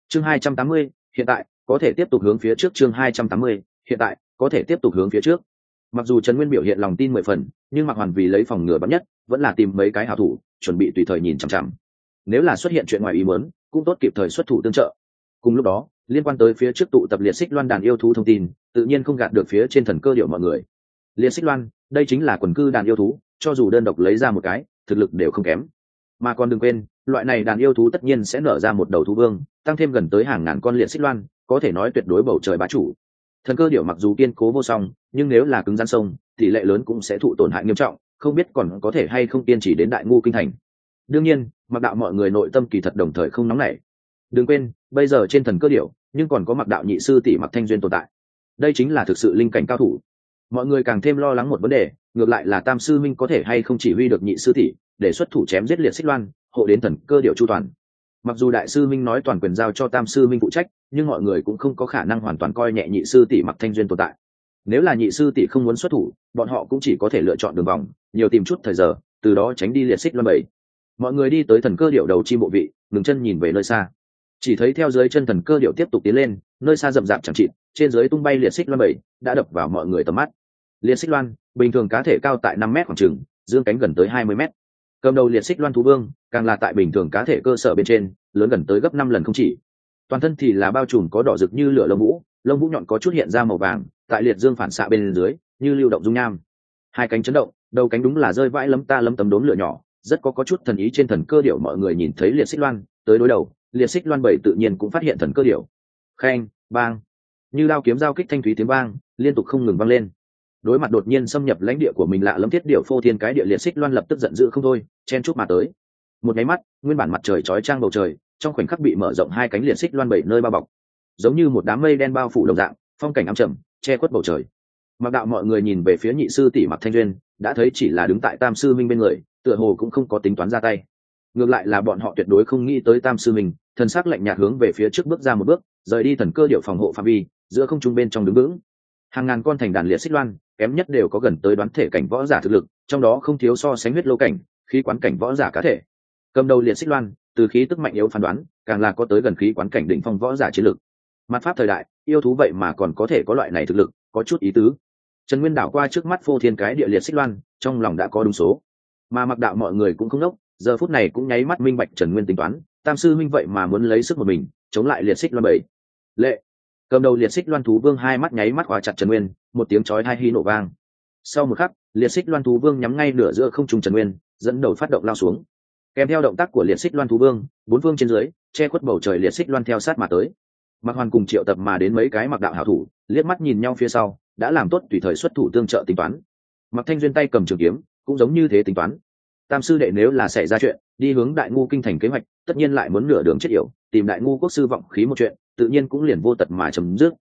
Chương 280, hiện tại có thể tiếp tục hướng phía trước. Chương 280, hiện tại có thể tiếp tục hướng phía trước. Mặc dù Trần Nguyên biểu hiện lòng tin 10 phần, nhưng Mạc Hoàn vì lấy phòng ngừa bắn nhất, vẫn là tìm mấy cái hảo thủ, chuẩn bị tùy thời nhìn chằm chằm. Nếu là xuất hiện chuyện ngoài ý muốn, cũng tốt kịp thời xuất thủ tương trợ. Cùng lúc đó, liên quan tới phía trước tụ tập liệt xích loan đàn yêu thú thông tin, tự nhiên không gạt được phía trên thần cơ điệu mọi người. Liệt xích loan, đây chính là quần cư đàn yêu thú, cho dù đơn độc lấy ra một cái, thực lực đều không kém. Mà còn đừng quên, loại này đàn yêu thú tất nhiên sẽ nở ra một đầu thú vương, tăng thêm gần tới hàng ngàn con liệt xích loan, có thể nói tuyệt đối bầu trời bá chủ. Thần cơ điệu mặc dù kiên cố vô song, nhưng nếu là cứng rắn sông, tỷ lệ lớn cũng sẽ thụ tổn hại nghiêm trọng, không biết còn có thể hay không kiên trì đến Đại Ngu kinh thành. Đương nhiên, Mặc Đạo mọi người nội tâm kỳ thật đồng thời không nóng nảy. Đừng quên, bây giờ trên thần cơ điệu, nhưng còn có Mặc Đạo nhị sư tỷ Mặc Thanh Duyên tồn tại. Đây chính là thực sự linh cảnh cao thủ. Mọi người càng thêm lo lắng một vấn đề, ngược lại là Tam sư minh có thể hay không chỉ huy được nhị sư tỷ, để xuất thủ chém giết liệt xích loan, hộ đến thần cơ điệu chu toàn. Mặc dù đại sư minh nói toàn quyền giao cho Tam sư minh phụ trách, nhưng mọi người cũng không có khả năng hoàn toàn coi nhẹ nhị sư tỷ Mặc Thanh Duyên tồn tại. Nếu là nhị sư tỷ không muốn xuất thủ, bọn họ cũng chỉ có thể lựa chọn đường vòng, nhiều tìm chút thời giờ, từ đó tránh đi liệt xích loan bầy. Mọi người đi tới thần cơ điệu đầu chim bộ vị, ngừng chân nhìn về nơi xa. Chỉ thấy theo dưới chân thần cơ điệu tiếp tục tiến lên, nơi xa rậm rạp chẳng chịt, trên dưới tung bay liệt xích loan bầy, đã đập vào mọi người tầm mắt. Liệt xích loan, bình thường cá thể cao tại 5 mét khoảng chừng, dương cánh gần tới 20 mét. Cầm đầu liệt xích loan thú vương, càng là tại bình thường cá thể cơ sở bên trên, lớn gần tới gấp 5 lần không chỉ. Toàn thân thì là bao trùm có đỏ rực như lửa lông vũ nhọn có chút hiện ra màu vàng, tại liệt dương phản xạ bên dưới, như lưu động dung nham. Hai cánh chấn động, đầu cánh đúng là rơi vãi lấm tấm đốm lửa nhỏ, rất có chút thần ý trên thần cơ điệu. Mọi người nhìn thấy liệt xích loan tới đối đầu, liệt xích loan bảy tự nhiên cũng phát hiện thần cơ điệu. Khen, bang, như đao kiếm giao kích thanh thúy tiếng vang, liên tục không ngừng vang lên. Đối mặt đột nhiên xâm nhập lãnh địa của mình lạ lẫm thiết điệu phô thiên cái địa, liệt xích loan lập tức giận dữ không thôi, chen chúc mà tới. Một cái mắt, nguyên bản mặt trời chói chang bầu trời, trong khoảnh khắc bị mở rộng hai cánh liệt xích loan bảy nơi bao bọc, giống như một đám mây đen bao phủ đồng dạng, phong cảnh ám trầm, che khuất bầu trời. Mặc Đạo mọi người nhìn về phía nhị sư tỷ Mặc Thanh Duyên, đã thấy chỉ là đứng tại Tam sư minh bên người, tựa hồ cũng không có tính toán ra tay. Ngược lại là bọn họ tuyệt đối không nghĩ tới Tam sư minh, thần sắc lạnh nhạt hướng về phía trước bước ra một bước, rời đi thần cơ điệu phòng hộ phạm vi, giữa không trung bên trong đứng vững. Hàng ngàn con thành đàn liệt xích loan, kém nhất đều có gần tới đoán thể cảnh võ giả thực lực, trong đó không thiếu so sánh huyết lô cảnh, khí quán cảnh võ giả cá thể. Cầm đầu liệt xích loan, từ khí tức mạnh yếu phán đoán, càng là có tới gần khí quán cảnh đỉnh phong võ giả chiến lực. Mặt pháp thời đại, yêu thú vậy mà còn có thể có loại này thực lực, có chút ý tứ. Trần Nguyên đảo qua trước mắt phô thiên cái địa liệt xích loan, trong lòng đã có đúng số. Mà Mặc Đạo mọi người cũng không ngốc, giờ phút này cũng nháy mắt minh bạch Trần Nguyên tính toán, Tam sư minh vậy mà muốn lấy sức một mình chống lại liệt xích loan bảy. Lệ, cầm đầu liệt xích loan thú vương hai mắt nháy mắt khóa chặt Trần Nguyên, một tiếng chói tai hi nổ vang. Sau một khắc, liệt xích loan thú vương nhắm ngay nửa giữa không trung Trần Nguyên, dẫn đầu phát động lao xuống. Kèm theo động tác của liệt xích loan thú vương, bốn phương trên dưới che khuất bầu trời liệt xích loan theo sát mà tới. Mặc Hoàn cùng triệu tập mà đến mấy cái Mặc Đạo hảo thủ, liếc mắt nhìn nhau phía sau, đã làm tốt tùy thời xuất thủ tương trợ tính toán. Mặc Thanh Duyên tay cầm trường kiếm, cũng giống như thế tính toán. Tam sư đệ nếu là xảy ra chuyện, đi hướng Đại Ngu kinh thành kế hoạch, tất nhiên lại muốn nửa đường chết yểu, tìm Đại Ngu quốc sư vọng khí một chuyện, tự nhiên cũng liền vô tật mà chấm dứt.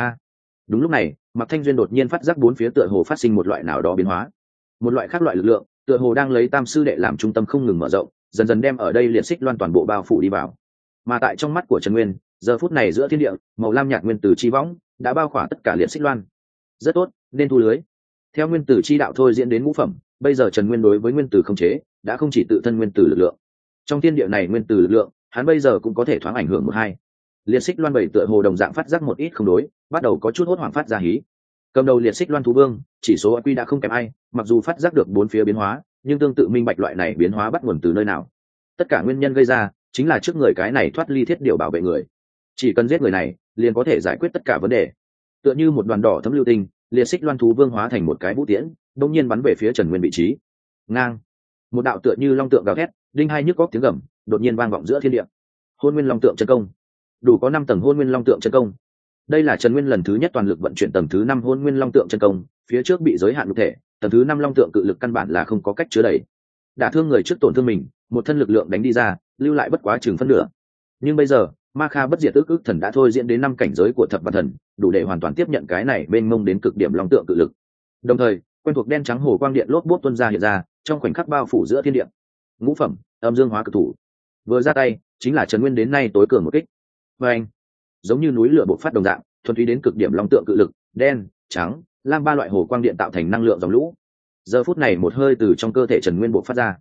Đúng lúc này, Mặc Thanh Duyên đột nhiên phát giác bốn phía tựa hồ phát sinh một loại nào đó biến hóa, một loại khác loại lực lượng, tựa hồ đang lấy Tam sư đệ làm trung tâm không ngừng mở rộng, dần dần đem ở đây liệt xích loan toàn bộ bao phủ đi vào. Mà tại trong mắt của Trần Nguyên, giờ phút này giữa thiên địa, màu lam nhạt nguyên tử chi võng đã bao khỏa tất cả liệt xích loan. Rất tốt, nên thu lưới. Theo nguyên tử chi đạo thôi diễn đến ngũ phẩm, bây giờ Trần Nguyên đối với nguyên tử không chế, đã không chỉ tự thân nguyên tử lực lượng. Trong thiên địa này nguyên tử lực lượng, hắn bây giờ cũng có thể thoáng ảnh hưởng một hai. Liệt xích loan bảy tựa hồ đồng dạng phát giác một ít không đối, bắt đầu có chút hốt hoảng phát ra hí. Cầm đầu liệt xích loan thú vương, chỉ số IQ đã không kém ai, mặc dù phát giác được bốn phía biến hóa, nhưng tương tự minh bạch loại này biến hóa bắt nguồn từ nơi nào. Tất cả nguyên nhân gây ra, chính là trước người cái này thoát ly thiết điều bảo vệ người. Chỉ cần giết người này, liền có thể giải quyết tất cả vấn đề. Tựa như một đoàn đỏ thấm lưu tinh, liệt xích loan thú vương hóa thành một cái vũ tiễn, đông nhiên bắn về phía Trần Nguyên vị trí. Ngang, một đạo tựa như long tượng gào thét, đinh hai nhức góc tiếng gầm, đột nhiên vang vọng giữa thiên địa. Hôn Nguyên Long Tượng chân công, đủ có 5 tầng Hôn Nguyên Long Tượng chân công. Đây là Trần Nguyên lần thứ nhất toàn lực vận chuyển tầng thứ 5 Hôn Nguyên Long Tượng chân công, phía trước bị giới hạn nhục thể, tầng thứ 5 Long Tượng cự lực căn bản là không có cách chứa đẩy. Đả thương người trước tổn thương mình, một thân lực lượng đánh đi ra, lưu lại bất quá chừng phân nửa. Nhưng bây giờ, Ma Kha bất diệt ức thần đã thôi diễn đến 5 cảnh giới của thập vạn thần, đủ để hoàn toàn tiếp nhận cái này bên mông đến cực điểm Long Tượng cự lực. Đồng thời, quen thuộc đen trắng hồ quang điện lốp bút tuôn ra hiện ra, trong khoảnh khắc bao phủ giữa thiên địa. Ngũ phẩm, âm dương hóa cực thủ. Vừa ra tay, chính là Trần Nguyên đến nay tối cường một kích. Và anh, giống như núi lửa bộc phát đồng dạng, thuần túy đến cực điểm Long Tượng cự lực, đen, trắng, lam ba loại hồ quang điện tạo thành năng lượng dòng lũ. Giờ phút này một hơi từ trong cơ thể Trần Nguyên bộc phát ra.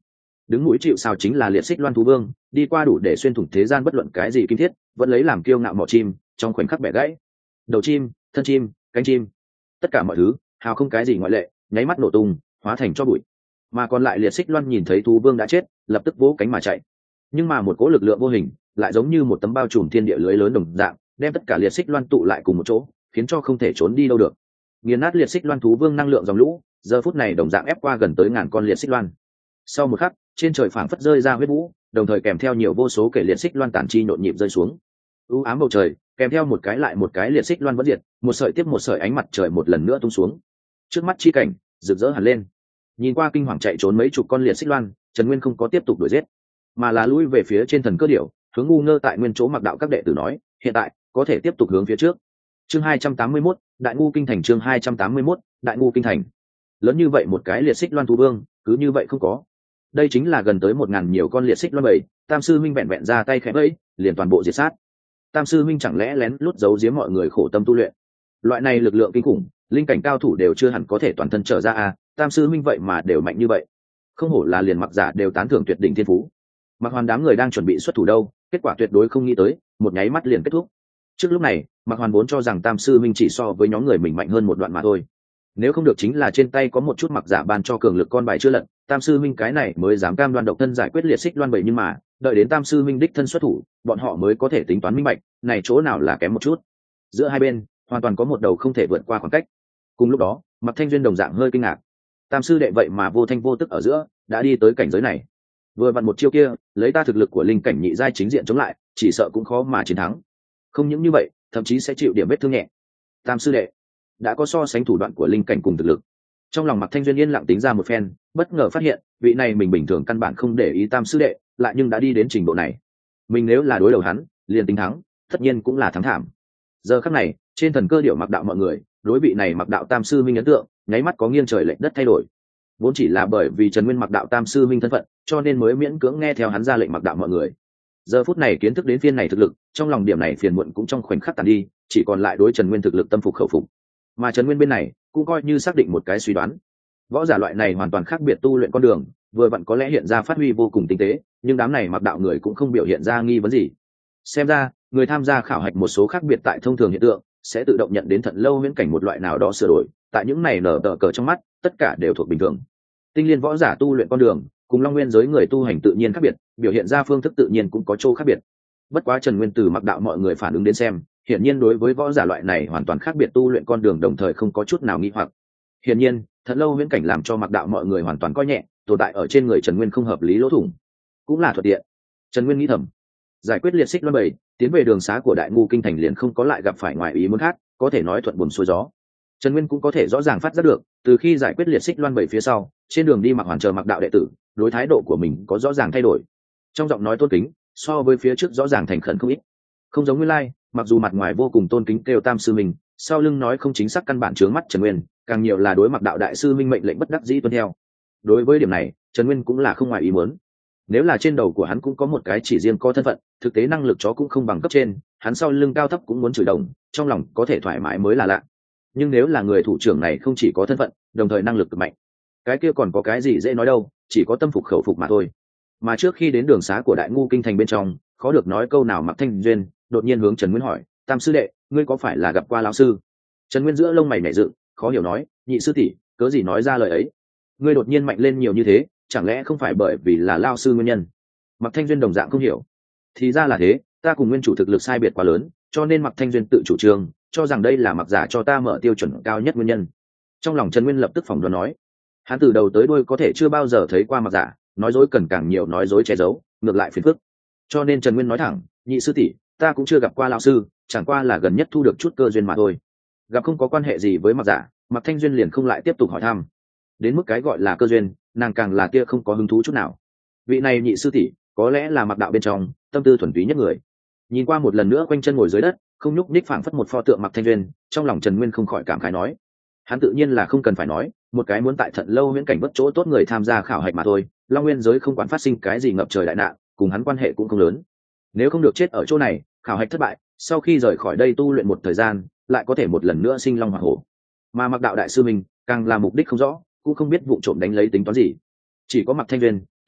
đứng mũi chịu sao chính là liệt xích loan thú vương, đi qua đủ để xuyên thủng thế gian bất luận cái gì kim thiết, vẫn lấy làm kiêu ngạo mỏ chim, trong khoảnh khắc bẻ gãy đầu chim, thân chim, cánh chim, tất cả mọi thứ hào không cái gì ngoại lệ, nháy mắt nổ tung, hóa thành cho bụi. Mà còn lại liệt xích loan nhìn thấy thú vương đã chết, lập tức vỗ cánh mà chạy. Nhưng mà một cỗ lực lượng vô hình lại giống như một tấm bao trùm thiên địa lưới lớn đồng dạng, đem tất cả liệt xích loan tụ lại cùng một chỗ, khiến cho không thể trốn đi đâu được. Nghiền nát liệt xích loan thú vương năng lượng dòng lũ, giờ phút này đồng dạng ép qua gần tới ngàn con liệt xích loan. Sau một khắc, trên trời phảng phất rơi ra huyết vũ, đồng thời kèm theo nhiều vô số kể liệt xích loan tản chi nhộn nhịp rơi xuống. U ám bầu trời, kèm theo một cái lại một cái liệt xích loan vẫn diệt, một sợi tiếp một sợi ánh mặt trời một lần nữa tung xuống. Trước mắt chi cảnh rực rỡ hẳn lên. Nhìn qua kinh hoàng chạy trốn mấy chục con liệt xích loan, Trần Nguyên không có tiếp tục đuổi giết, mà là lui về phía trên thần cơ điểu, hướng ngu ngơ tại nguyên chỗ mặc đạo các đệ tử nói, hiện tại có thể tiếp tục hướng phía trước. Chương 281, Đại ngu kinh thành. Chương 281, Đại ngu kinh thành. Lớn như vậy một cái liệt xích loan thú vương, cứ như vậy không có. Đây chính là gần tới 1000 nhiều con liệt xích loan bầy, Tam sư minh vẹn vẹn ra tay khẽ bẫy, liền toàn bộ diệt sát. Tam sư minh chẳng lẽ lén lút giấu giếm mọi người khổ tâm tu luyện? Loại này lực lượng kinh khủng, linh cảnh cao thủ đều chưa hẳn có thể toàn thân trở ra à, Tam sư minh vậy mà đều mạnh như vậy. Không hổ là liền mặc giả đều tán thưởng tuyệt đỉnh thiên phú. Mặc Hoàn đám người đang chuẩn bị xuất thủ đâu, kết quả tuyệt đối không nghĩ tới, một nháy mắt liền kết thúc. Trước lúc này, Mặc Hoàn vốn cho rằng Tam sư minh chỉ so với nhóm người mình mạnh hơn một đoạn mà thôi. Nếu không được chính là trên tay có một chút mặc giả ban cho cường lực con bài chưa lật, Tam sư minh cái này mới dám cam đoan độc thân giải quyết liệt xích loan bầy, nhưng mà đợi đến Tam sư minh đích thân xuất thủ, bọn họ mới có thể tính toán minh bạch, này chỗ nào là kém một chút. Giữa hai bên hoàn toàn có một đầu không thể vượt qua khoảng cách. Cùng lúc đó, Mặc Thanh Duyên đồng dạng hơi kinh ngạc. Tam sư đệ vậy mà vô thanh vô tức ở giữa đã đi tới cảnh giới này. Vừa vặn một chiêu kia, lấy ta thực lực của linh cảnh nhị giai chính diện chống lại, chỉ sợ cũng khó mà chiến thắng. Không những như vậy, thậm chí sẽ chịu điểm vết thương nhẹ. Tam sư đệ đã có so sánh thủ đoạn của linh cảnh cùng thực lực. Trong lòng Mặc Thanh Duyên yên lặng tính ra một phen, bất ngờ phát hiện vị này mình bình thường căn bản không để ý Tam sư đệ, lại nhưng đã đi đến trình độ này. Mình nếu là đối đầu hắn, liền tính thắng, tất nhiên cũng là thắng thảm. Giờ khắc này, trên thần cơ điểu Mặc đạo mọi người, đối vị này Mặc đạo Tam sư minh ấn tượng, nháy mắt có nghiêng trời lệch đất thay đổi. Vốn chỉ là bởi vì Trần Nguyên Mặc đạo Tam sư minh thân phận, cho nên mới miễn cưỡng nghe theo hắn ra lệnh Mặc đạo mọi người. Giờ phút này kiến thức đến phiên này thực lực, trong lòng điểm này phiền muộn cũng trong khoảnh khắc tàn đi, chỉ còn lại đối Trần Nguyên thực lực tâm phục khẩu phục. Mà Trần Nguyên bên này cũng coi như xác định một cái suy đoán. Võ giả loại này hoàn toàn khác biệt tu luyện con đường, vừa vặn có lẽ hiện ra phát huy vô cùng tinh tế, nhưng đám này Mặc đạo người cũng không biểu hiện ra nghi vấn gì. Xem ra, người tham gia khảo hạch một số khác biệt tại thông thường hiện tượng, sẽ tự động nhận đến Thận Lâu huyễn cảnh một loại nào đó sửa đổi, tại những này nở tờ cờ trong mắt, tất cả đều thuộc bình thường. Tinh liên võ giả tu luyện con đường, cùng Long Nguyên giới người tu hành tự nhiên khác biệt, biểu hiện ra phương thức tự nhiên cũng có chỗ khác biệt. Bất quá Trần Nguyên từ Mặc đạo mọi người phản ứng đến xem, hiển nhiên đối với võ giả loại này hoàn toàn khác biệt tu luyện con đường đồng thời không có chút nào nghi hoặc. Hiển nhiên, Thận Lâu huyễn cảnh làm cho Mặc đạo mọi người hoàn toàn coi nhẹ, tồn tại ở trên người Trần Nguyên không hợp lý lỗ thủng, cũng là thuận tiện. Trần Nguyên nghĩ thầm, giải quyết liệt xích loan bầy, tiến về đường xá của Đại ngu kinh thành liền không có lại gặp phải ngoài ý muốn khác, có thể nói thuận buồm xuôi gió. Trần Nguyên cũng có thể rõ ràng phát giác được, từ khi giải quyết liệt xích loan bầy phía sau, trên đường đi Mặc Hoàn chờ Mặc đạo đệ tử, đối thái độ của mình có rõ ràng thay đổi. Trong giọng nói tôn kính, so với phía trước rõ ràng thành khẩn không ít. Không giống nguyên lai, mặc dù mặt ngoài vô cùng tôn kính kêu Tam sư minh, sau lưng nói không chính xác căn bản chướng mắt Trần Nguyên, càng nhiều là đối Mặc đạo đại sư minh mệnh lệnh bất đắc dĩ tuân theo. Đối với điểm này, Trần Nguyên cũng là không ngoài ý muốn. Nếu là trên đầu của hắn cũng có một cái chỉ riêng có thân phận, thực tế năng lực chó cũng không bằng cấp trên, hắn sau lưng cao thấp cũng muốn chửi đồng, trong lòng có thể thoải mái mới là lạ. Nhưng nếu là người thủ trưởng này không chỉ có thân phận, đồng thời năng lực cực mạnh, cái kia còn có cái gì dễ nói đâu, chỉ có tâm phục khẩu phục mà thôi. Mà trước khi đến đường xá của Đại ngu kinh thành bên trong, khó được nói câu nào Mặc Thanh Duyên đột nhiên hướng Trần Nguyên hỏi, Tam sư đệ, ngươi có phải là gặp qua lão sư? Trần Nguyên giữa lông mày nhảy dựng, khó hiểu nói, nhị sư tỷ, cớ gì nói ra lời ấy? Ngươi đột nhiên mạnh lên nhiều như thế, chẳng lẽ không phải bởi vì là lão sư nguyên nhân? Mặc Thanh Duyên đồng dạng không hiểu. Thì ra là thế, ta cùng nguyên chủ thực lực sai biệt quá lớn, cho nên Mặc Thanh Duyên tự chủ trương, cho rằng đây là Mặc giả cho ta mở tiêu chuẩn cao nhất nguyên nhân. Trong lòng Trần Nguyên lập tức phỏng đoán nói, hắn từ đầu tới đuôi có thể chưa bao giờ thấy qua Mặc giả, nói dối cần càng nhiều nói dối che giấu, ngược lại phiền phức. Cho nên Trần Nguyên nói thẳng, nhị sư tỷ, ta cũng chưa gặp qua lão sư, chẳng qua là gần nhất thu được chút cơ duyên mà thôi. Gặp không có quan hệ gì với Mặc giả, Mặc Thanh Duyên liền không lại tiếp tục hỏi thăm. Đến mức cái gọi là cơ duyên, nàng càng là kia không có hứng thú chút nào. Vị này nhị sư tỷ, có lẽ là Mặc đạo bên trong tâm tư thuần túy nhất người. Nhìn qua một lần nữa quanh chân ngồi dưới đất, không nhúc nhích phảng phất một pho tượng Mặc Thanh Duyên, trong lòng Trần Nguyên không khỏi cảm khái nói, hắn tự nhiên là không cần phải nói, một cái muốn tại Thận Lâu huyễn cảnh bất chỗ tốt người tham gia khảo hạch mà thôi, Long Nguyên giới không quản phát sinh cái gì ngập trời đại nạn, cùng hắn quan hệ cũng không lớn. Nếu không được chết ở chỗ này, khảo hạch thất bại, sau khi rời khỏi đây tu luyện một thời gian, lại có thể một lần nữa sinh long hỏa hổ. Mà Mặc đạo đại sư mình, càng là mục đích không rõ, cũng không biết vụ trộm đánh lấy tính toán gì. Chỉ có Mặc Thanh Duyên,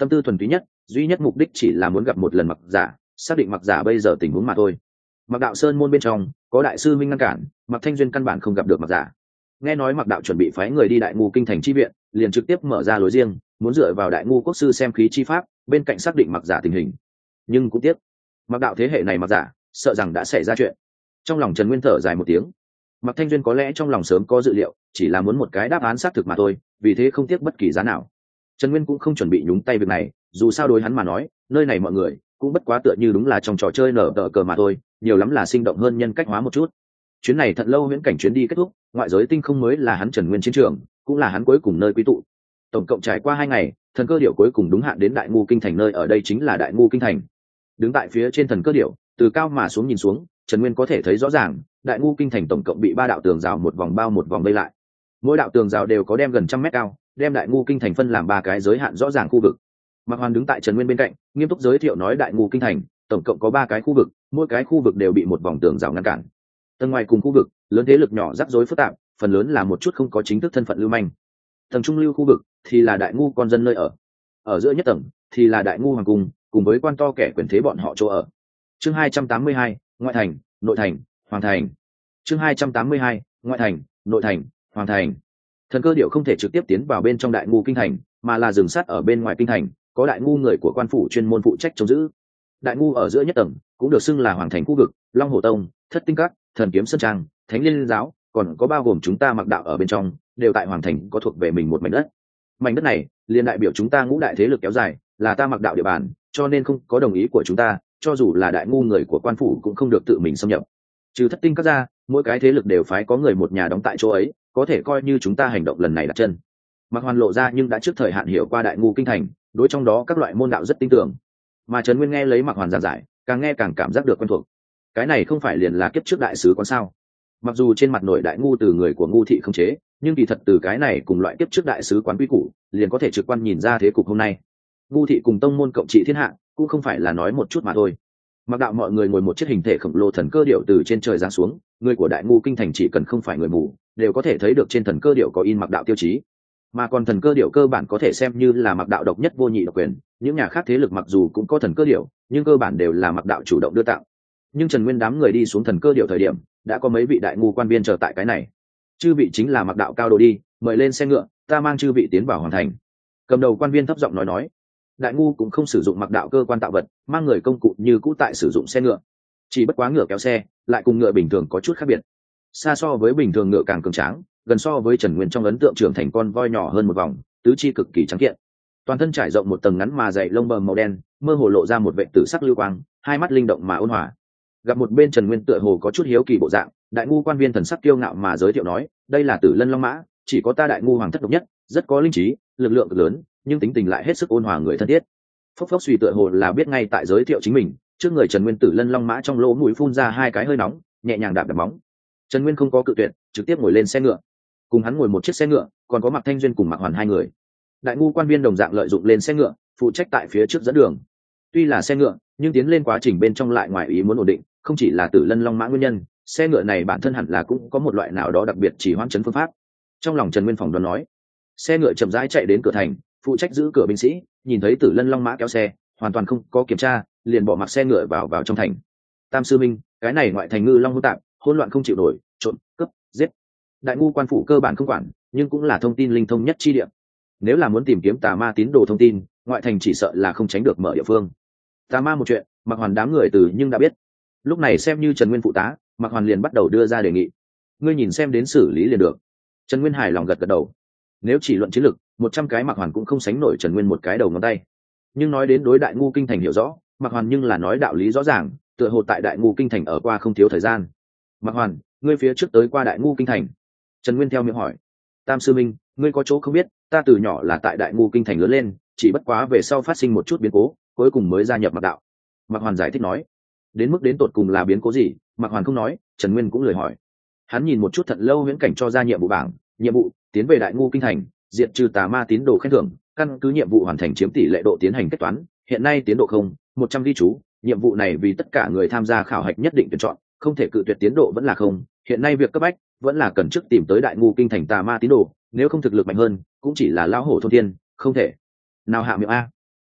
tâm tư thuần túy nhất, duy nhất mục đích chỉ là muốn gặp một lần mặc giả, xác định mặc giả bây giờ tình huống mà thôi. Mặc đạo sơn môn bên trong có đại sư minh ngăn cản, Mặc Thanh Duyên căn bản không gặp được mặc giả. Nghe nói mặc đạo chuẩn bị phái người đi đại ngu kinh thành chi viện, liền trực tiếp mở ra lối riêng, muốn dựa vào đại ngu quốc sư xem khí chi pháp, bên cạnh xác định mặc giả tình hình. Nhưng cũng tiếc, mặc đạo thế hệ này mặc giả, sợ rằng đã xảy ra chuyện. Trong lòng Trần Nguyên thở dài một tiếng. Mặc Thanh Duyên có lẽ trong lòng sớm có dự liệu, chỉ là muốn một cái đáp án xác thực mà thôi, vì thế không tiếc bất kỳ giá nào. Trần Nguyên cũng không chuẩn bị nhúng tay việc này, dù sao đối hắn mà nói, nơi này mọi người cũng bất quá tựa như đúng là trong trò chơi nở tờ cờ mà thôi, nhiều lắm là sinh động hơn nhân cách hóa một chút. Chuyến này thật lâu viễn cảnh chuyến đi kết thúc, ngoại giới tinh không mới là hắn Trần Nguyên chiến trường, cũng là hắn cuối cùng nơi quy tụ. Tổng cộng trải qua 2 ngày, thần cơ điểu cuối cùng đúng hạn đến đại ngu kinh thành, nơi ở đây chính là đại ngu kinh thành. Đứng tại phía trên thần cơ điểu, từ cao mà xuống nhìn xuống, Trần Nguyên có thể thấy rõ ràng, đại ngu kinh thành tổng cộng bị 3 đạo tường rào một vòng bao một vòng vây lại. Mỗi đạo tường rào đều có đem gần 100 mét cao, đem đại ngu kinh thành phân làm 3 cái giới hạn rõ ràng khu vực. Mạc Hoàn đứng tại Trần Nguyên bên cạnh, nghiêm túc giới thiệu nói đại ngu kinh thành tổng cộng có 3 cái khu vực, mỗi cái khu vực đều bị một vòng tường rào ngăn cản. Tầng ngoài cùng khu vực, lớn thế lực nhỏ rắc rối phức tạp, phần lớn là một chút không có chính thức thân phận lưu manh. Tầng trung lưu khu vực thì là đại ngu con dân nơi ở. Ở giữa nhất tầng thì là đại ngu hoàng cung, cùng với quan to kẻ quyền thế bọn họ chỗ ở. Chương 282, ngoại thành, nội thành, hoàng thành. Chương 282, ngoại thành, nội thành, hoàng thành. Thần cơ điệu không thể trực tiếp tiến vào bên trong đại ngu kinh thành, mà là dừng sát ở bên ngoài kinh thành, có đại ngu người của quan phủ chuyên môn phụ trách trông giữ. Đại ngu ở giữa nhất tầng cũng được xưng là hoàng thành khu vực, Long Hổ Tông, Thất Tinh Các, Thần Kiếm Sơn Trang, Thánh Liên giáo, còn có bao gồm chúng ta Mặc đạo ở bên trong, đều tại hoàng thành có thuộc về mình một mảnh đất. Mảnh đất này liền đại biểu chúng ta ngũ đại thế lực kéo dài, là ta Mặc đạo địa bàn, cho nên không có đồng ý của chúng ta, cho dù là đại ngu người của quan phủ cũng không được tự mình xâm nhập. Trừ Thất Tinh Các ra, mỗi cái thế lực đều phái có người một nhà đóng tại chỗ ấy, có thể coi như chúng ta hành động lần này đặt chân. Mặc Hoàn lộ ra nhưng đã trước thời hạn hiểu qua đại ngu kinh thành, đối trong đó các loại môn đạo rất tin tưởng. Mà Trần Nguyên nghe lấy Mặc Hoàn giảng giải, càng nghe càng cảm giác được quen thuộc. Cái này không phải liền là kiếp trước đại sứ quán sao? Mặc dù trên mặt nội đại ngu từ người của ngu thị không chế, nhưng kỳ thật từ cái này cùng loại kiếp trước đại sứ quán quy củ, liền có thể trực quan nhìn ra thế cục hôm nay. Ngu thị cùng tông môn cộng trị thiên hạ, cũng không phải là nói một chút mà thôi. Mặc đạo mọi người ngồi một chiếc hình thể khổng lồ thần cơ điệu từ trên trời giáng xuống, người của đại ngu kinh thành chỉ cần không phải người mù, đều có thể thấy được trên thần cơ điệu có in Mặc đạo tiêu chí. Mà còn thần cơ điệu cơ bản có thể xem như là Mặc đạo độc nhất vô nhị độc quyền, những nhà khác thế lực mặc dù cũng có thần cơ điệu, nhưng cơ bản đều là Mặc đạo chủ động đưa tặng. Nhưng Trần Nguyên đám người đi xuống thần cơ điệu thời điểm, đã có mấy vị đại ngu quan viên chờ tại cái này. Chư vị chính là Mặc đạo cao đồ đi, mời lên xe ngựa, ta mang chư vị tiến vào hoàng thành. Cầm đầu quan viên thấp giọng nói. Đại ngu cũng không sử dụng Mặc đạo cơ quan tạo vật, mang người công cụ như cũ tại sử dụng xe ngựa, chỉ bất quá ngựa kéo xe lại cùng ngựa bình thường có chút khác biệt, xa so với bình thường ngựa càng cường tráng, gần so với Trần Nguyên trong ấn tượng trưởng thành con voi nhỏ hơn một vòng, tứ chi cực kỳ trắng kiện, toàn thân trải rộng một tầng ngắn mà dày lông bờm màu đen, mơ hồ lộ ra một vệ tử sắc lưu quang, hai mắt linh động mà ôn hòa. Gặp một bên Trần Nguyên tựa hồ có chút hiếu kỳ bộ dạng, đại ngu quan viên thần sắc kiêu ngạo mà giới thiệu nói, đây là Tử Lân Long Mã, chỉ có ta đại ngu hoàng thất độc nhất, rất có linh trí, lực lượng cực lớn, nhưng tính tình lại hết sức ôn hòa người thân thiết. Phốc phốc suy tựa hồ là biết ngay tại giới thiệu chính mình, trước người Trần Nguyên Tử Lân Long Mã trong lỗ mũi phun ra 2 cái hơi nóng, nhẹ nhàng đạp móng. Trần Nguyên không có cự tuyệt, trực tiếp ngồi lên xe ngựa. Cùng hắn ngồi một chiếc xe ngựa, còn có Mạc Thanh Duyên cùng Mạc Hoàn 2 người. Đại ngu quan viên đồng dạng lợi dụng lên xe ngựa, phụ trách tại phía trước dẫn đường. Tuy là xe ngựa, nhưng tiến lên quá trình bên trong lại ngoài ý muốn ổn định, không chỉ là Tử Lân Long Mã nguyên nhân, xe ngựa này bản thân hẳn là cũng có một loại nào đó đặc biệt chỉ hoãn chấn phương pháp. Trong lòng Trần Nguyên phỏng đoán nói, xe ngựa chậm rãi chạy đến cửa thành, phụ trách giữ cửa binh sĩ nhìn thấy Tử Lân Long Mã kéo xe, hoàn toàn không có kiểm tra, liền bỏ mặc xe ngựa vào trong thành. Tam sư minh, cái này ngoại thành ngư long hỗn tạp, hỗn loạn không chịu nổi, trộm, cướp, giết. Đại ngu quan phủ cơ bản không quản, nhưng cũng là thông tin linh thông nhất chi địa. Nếu là muốn tìm kiếm tà ma tín đồ thông tin, ngoại thành chỉ sợ là không tránh được mở địa phương. Tà ma một chuyện, Mạc Hoàn đám người từ nhưng đã biết. Lúc này xem như Trần Nguyên phụ tá, Mạc Hoàn liền bắt đầu đưa ra đề nghị. Ngươi nhìn xem đến xử lý liền được. Trần Nguyên hài lòng gật đầu. Nếu chỉ luận chiến lực, 100 cái Mạc Hoàn cũng không sánh nổi Trần Nguyên một cái đầu ngón tay. Nhưng nói đến đối đại ngu kinh thành hiểu rõ, Mạc Hoàn nhưng là nói đạo lý rõ ràng, tựa hồ tại đại ngu kinh thành ở qua không thiếu thời gian. Mạc Hoàn, ngươi phía trước tới qua đại ngu kinh thành? Trần Nguyên theo miệng hỏi. Tam sư minh, ngươi có chỗ không biết, ta từ nhỏ là tại đại ngu kinh thành lớn lên, chỉ bất quá về sau phát sinh một chút biến cố, cuối cùng mới gia nhập Mạc đạo. Mạc Hoàn giải thích nói. Đến mức đến tột cùng là biến cố gì, Mạc Hoàn không nói, Trần Nguyên cũng lười hỏi. Hắn nhìn một chút Thận Lâu Huyễn Cảnh cho ra nhiệm vụ bảng, nhiệm vụ tiến về đại ngu kinh thành, diệt trừ tà ma tín đồ khen thưởng, căn cứ nhiệm vụ hoàn thành chiếm tỷ lệ độ tiến hành kết toán, hiện nay tiến độ 100 ghi chú, nhiệm vụ này vì tất cả người tham gia khảo hạch nhất định tuyển chọn, không thể cự tuyệt, tiến độ vẫn là 0, hiện nay việc cấp bách vẫn là cần trước tìm tới đại ngu kinh thành tà ma tín đồ, nếu không thực lực mạnh hơn cũng chỉ là lao hổ thôn thiên, không thể nào hạ miệng a.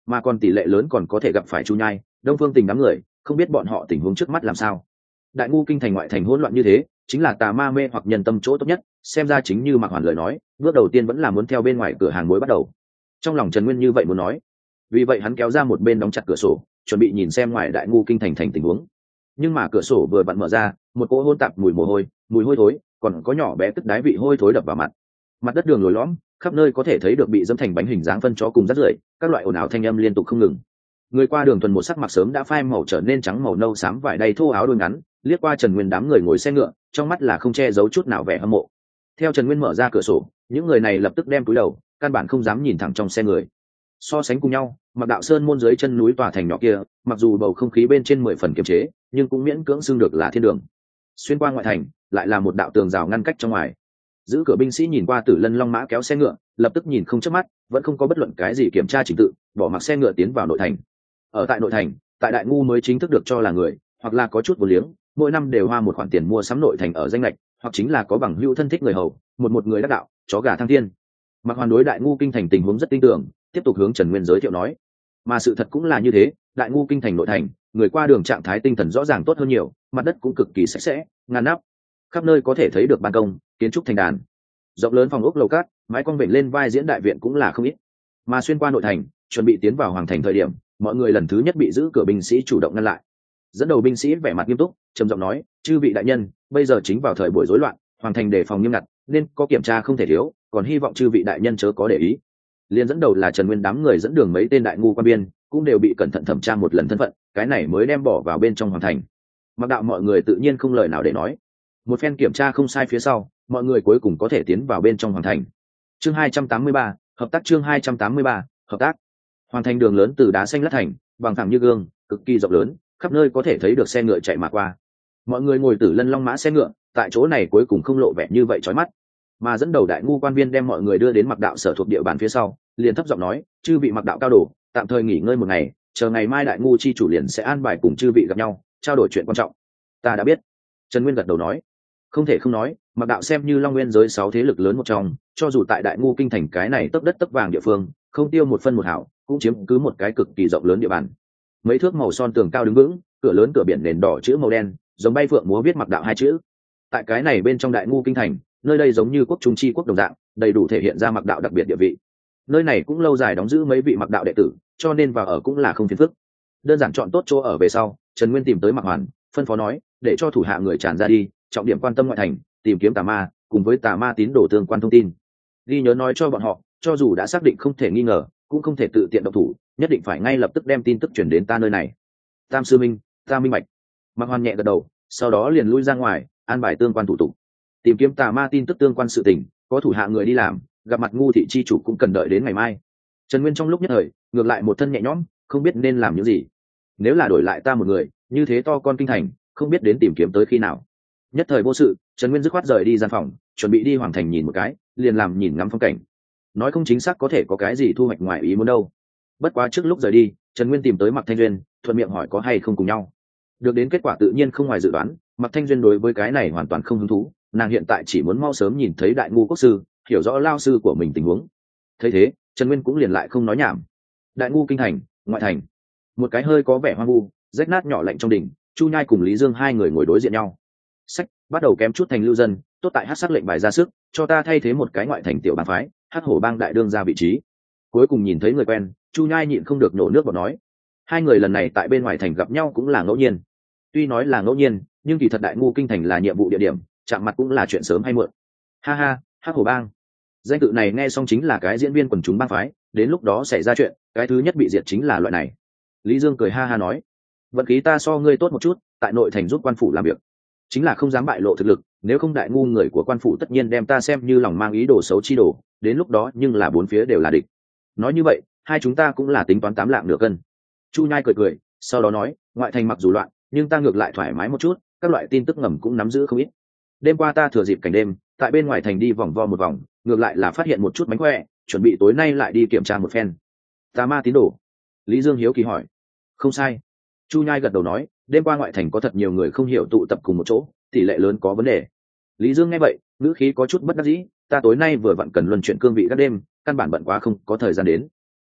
mà còn tỷ lệ lớn còn có thể gặp phải Chu Nhai, Đông Phương Tình đám người, không biết bọn họ tình huống trước mắt làm sao. Đại ngu kinh thành ngoại thành hỗn loạn như thế, chính là tà ma mê hoặc nhân tâm chỗ tốt nhất, xem ra chính như Mạc Hoàn lời nói, bước đầu tiên vẫn là muốn theo bên ngoài cửa hàng muối bắt đầu. Trong lòng Trần Nguyên như vậy muốn nói, vì vậy hắn kéo ra một bên đóng chặt cửa sổ, chuẩn bị nhìn xem ngoài đại ngu kinh thành tình huống. Nhưng mà cửa sổ vừa vặn mở ra, một cỗ hôn tạp mùi mùi hôi thối, còn có nhỏ bé tức đái vị hôi thối đập vào mặt đất đường lồi lõm, khắp nơi có thể thấy được bị dẫm thành bánh hình dáng phân chó cùng rác rưởi, các loại ồn ào thanh âm liên tục không ngừng. Người qua đường tuần một sắc mặc sớm đã phai màu trở nên trắng màu nâu xám vải đay thô áo đôi ngắn, liếc qua Trần Nguyên đám người ngồi xe ngựa, trong mắt là không che giấu chút nào vẻ hâm mộ. Theo Trần Nguyên mở ra cửa sổ, những người này lập tức đem cúi đầu, căn bản không dám nhìn thẳng trong xe người. So sánh cùng nhau, Mạc Đạo Sơn môn dưới chân núi tòa thành nhỏ kia, mặc dù bầu không khí bên trên 10 phần kiềm chế, nhưng cũng miễn cưỡng xưng được là thiên đường. Xuyên qua ngoại thành, lại là một đạo tường rào ngăn cách trong ngoài. Giữ cửa binh sĩ nhìn qua Tử Lân Long mã kéo xe ngựa, lập tức nhìn không chớp mắt, vẫn không có bất luận cái gì kiểm tra trình tự, bỏ mặc xe ngựa tiến vào nội thành. Ở tại nội thành, tại đại ngu mới chính thức được cho là người, hoặc là có chút vô liếng, mỗi năm đều hoa một khoản tiền mua sắm nội thành ở danh lệch, hoặc chính là có bằng hữu thân thích người hầu, một người đắc đạo, chó gà thăng thiên. Mạc Hoàn đối đại ngu kinh thành tình huống rất tin tưởng, tiếp tục hướng Trần Nguyên giới thiệu nói, mà sự thật cũng là như thế, đại ngu kinh thành nội thành, người qua đường trạng thái tinh thần rõ ràng tốt hơn nhiều, mặt đất cũng cực kỳ sạch sẽ, ngăn nắp, khắp nơi có thể thấy được ban công, kiến trúc thành đàn, rộng lớn phòng ốc lầu cát, mái cong vểnh lên vai diễn đại viện cũng là không ít. Mà xuyên qua nội thành, chuẩn bị tiến vào hoàng thành thời điểm, mọi người lần thứ nhất bị giữ cửa binh sĩ chủ động ngăn lại. Dẫn đầu binh sĩ vẻ mặt nghiêm túc, trầm giọng nói, chư vị đại nhân, bây giờ chính vào thời buổi rối loạn, hoàng thành đề phòng nghiêm ngặt, nên có kiểm tra không thể thiếu, còn hy vọng chư vị đại nhân chớ có để ý. Liên dẫn đầu là Trần Nguyên đám người dẫn đường mấy tên đại ngu quan biên, cũng đều bị cẩn thận thẩm tra một lần thân phận, cái này mới đem bỏ vào bên trong hoàng thành. Mặc đạo mọi người tự nhiên không lời nào để nói. Một phen kiểm tra không sai phía sau, mọi người cuối cùng có thể tiến vào bên trong hoàng thành. Chương 283, hợp tác. Chương 283, hợp tác. Hoàng thành đường lớn từ đá xanh lát thành, bằng thẳng như gương, cực kỳ rộng lớn, khắp nơi có thể thấy được xe ngựa chạy mà qua. Mọi người ngồi Tử Lân Long mã xe ngựa, tại chỗ này cuối cùng không lộ vẻ như vậy chói mắt. Mà dẫn đầu đại ngu quan viên đem mọi người đưa đến Mặc đạo sở thuộc địa bàn phía sau, liền thấp giọng nói, chư vị Mặc đạo cao đồ, tạm thời nghỉ ngơi một ngày, chờ ngày mai đại ngu chi chủ liền sẽ an bài cùng chư vị gặp nhau, trao đổi chuyện quan trọng. Ta đã biết. Trần Nguyên gật đầu nói, không thể không nói, Mặc đạo xem như Long Nguyên giới 6 thế lực lớn một trong, cho dù tại đại ngu kinh thành cái này tấp đất tấp vàng địa phương, không tiêu một phân một hảo, cũng chiếm cứ một cái cực kỳ rộng lớn địa bàn. Mấy thước màu son tường cao đứng vững, cửa lớn cửa biển nền đỏ chữ màu đen, giống bay phượng múa viết Mặc đạo hai chữ. Tại cái này bên trong đại ngu kinh thành, nơi đây giống như quốc trung chi quốc đồng dạng, đầy đủ thể hiện ra Mặc đạo đặc biệt địa vị. Nơi này cũng lâu dài đóng giữ mấy vị Mặc đạo đệ tử, cho nên vào ở cũng là không phiền phức. Đơn giản chọn tốt chỗ ở về sau, Trần Nguyên tìm tới Mạc Hoàn, phân phó nói, để cho thủ hạ người tràn ra đi, trọng điểm quan tâm ngoại thành, tìm kiếm tà ma, cùng với tà ma tín đồ tương quan thông tin. Ghi nhớ nói cho bọn họ, cho dù đã xác định không thể nghi ngờ, cũng không thể tự tiện động thủ, nhất định phải ngay lập tức đem tin tức truyền đến ta nơi này. Tam sư minh, ta minh bạch. Mạc Hoàn nhẹ gật đầu, sau đó liền lui ra ngoài, an bài tương quan thủ tục. Tìm kiếm tà ma tin tức tương quan sự tình, có thủ hạ người đi làm, gặp mặt ngu thị chi chủ cũng cần đợi đến ngày mai. Trần Nguyên trong lúc nhất thời, ngược lại một thân nhẹ nhõm, không biết nên làm những gì. Nếu là đổi lại ta một người, như thế to con kinh thành, không biết đến tìm kiếm tới khi nào. Nhất thời vô sự, Trần Nguyên dứt khoát rời đi gian phòng, chuẩn bị đi hoàng thành nhìn một cái, liền làm nhìn ngắm phong cảnh. Nói không chính xác có thể có cái gì thu hoạch ngoài ý muốn đâu. Bất quá trước lúc rời đi, Trần Nguyên tìm tới Mạc Thanh Duyên, thuận miệng hỏi có hay không cùng nhau. Được đến kết quả tự nhiên không ngoài dự đoán, Mạc Thanh Duyên đối với cái này hoàn toàn không hứng thú, nàng hiện tại chỉ muốn mau sớm nhìn thấy đại ngu quốc sư, hiểu rõ lao sư của mình tình huống. Thấy thế, Trần Nguyên cũng liền lại không nói nhảm. Đại ngu kinh thành, ngoại thành, một cái hơi có vẻ hoang vu, rách nát nhỏ lạnh trong đỉnh, Chu Nhai cùng Lý Dương hai người ngồi đối diện nhau. Sách bắt đầu kém chút thành lưu dân, tốt tại hắc sắc lệnh bài ra sức, cho ta thay thế một cái ngoại thành tiểu bang phái, hắc hổ bang đại đương ra vị trí. Cuối cùng nhìn thấy người quen, Chu Nhai nhịn không được nổ nước bọt nói, hai người lần này tại bên ngoài thành gặp nhau cũng là ngẫu nhiên. Tuy nói là ngẫu nhiên, nhưng kỳ thật đại ngu kinh thành là nhiệm vụ địa điểm, chạm mặt cũng là chuyện sớm hay muộn. Ha ha, hắc hổ bang, danh tự này nghe xong chính là cái diễn viên quần chúng bang phái, đến lúc đó xảy ra chuyện, cái thứ nhất bị diệt chính là loại này. Lý Dương cười ha ha nói, vận khí ta so ngươi tốt một chút, tại nội thành giúp quan phủ làm việc, chính là không dám bại lộ thực lực, nếu không đại ngu người của quan phủ tất nhiên đem ta xem như lòng mang ý đồ xấu chi đồ, đến lúc đó nhưng là bốn phía đều là địch. Nói như vậy, hai chúng ta cũng là tính toán 8 lạng nửa cân. Chu Nhai cười cười, sau đó nói, ngoại thành mặc dù loạn, nhưng ta ngược lại thoải mái một chút, các loại tin tức ngầm cũng nắm giữ không ít. Đêm qua ta thừa dịp cảnh đêm, tại bên ngoài thành đi vòng vo một vòng, ngược lại là phát hiện một chút mánh khỏe, chuẩn bị tối nay lại đi kiểm tra một phen. Tà ma tín đồ? Lý Dương hiếu kỳ hỏi. Không sai. Chu Nhai gật đầu nói, đêm qua ngoại thành có thật nhiều người không hiểu tụ tập cùng một chỗ, tỷ lệ lớn có vấn đề. Lý Dương nghe vậy, ngữ khí có chút bất đắc dĩ, ta tối nay vừa vặn cần luân chuyển cương vị các đêm, căn bản bận quá không có thời gian đến.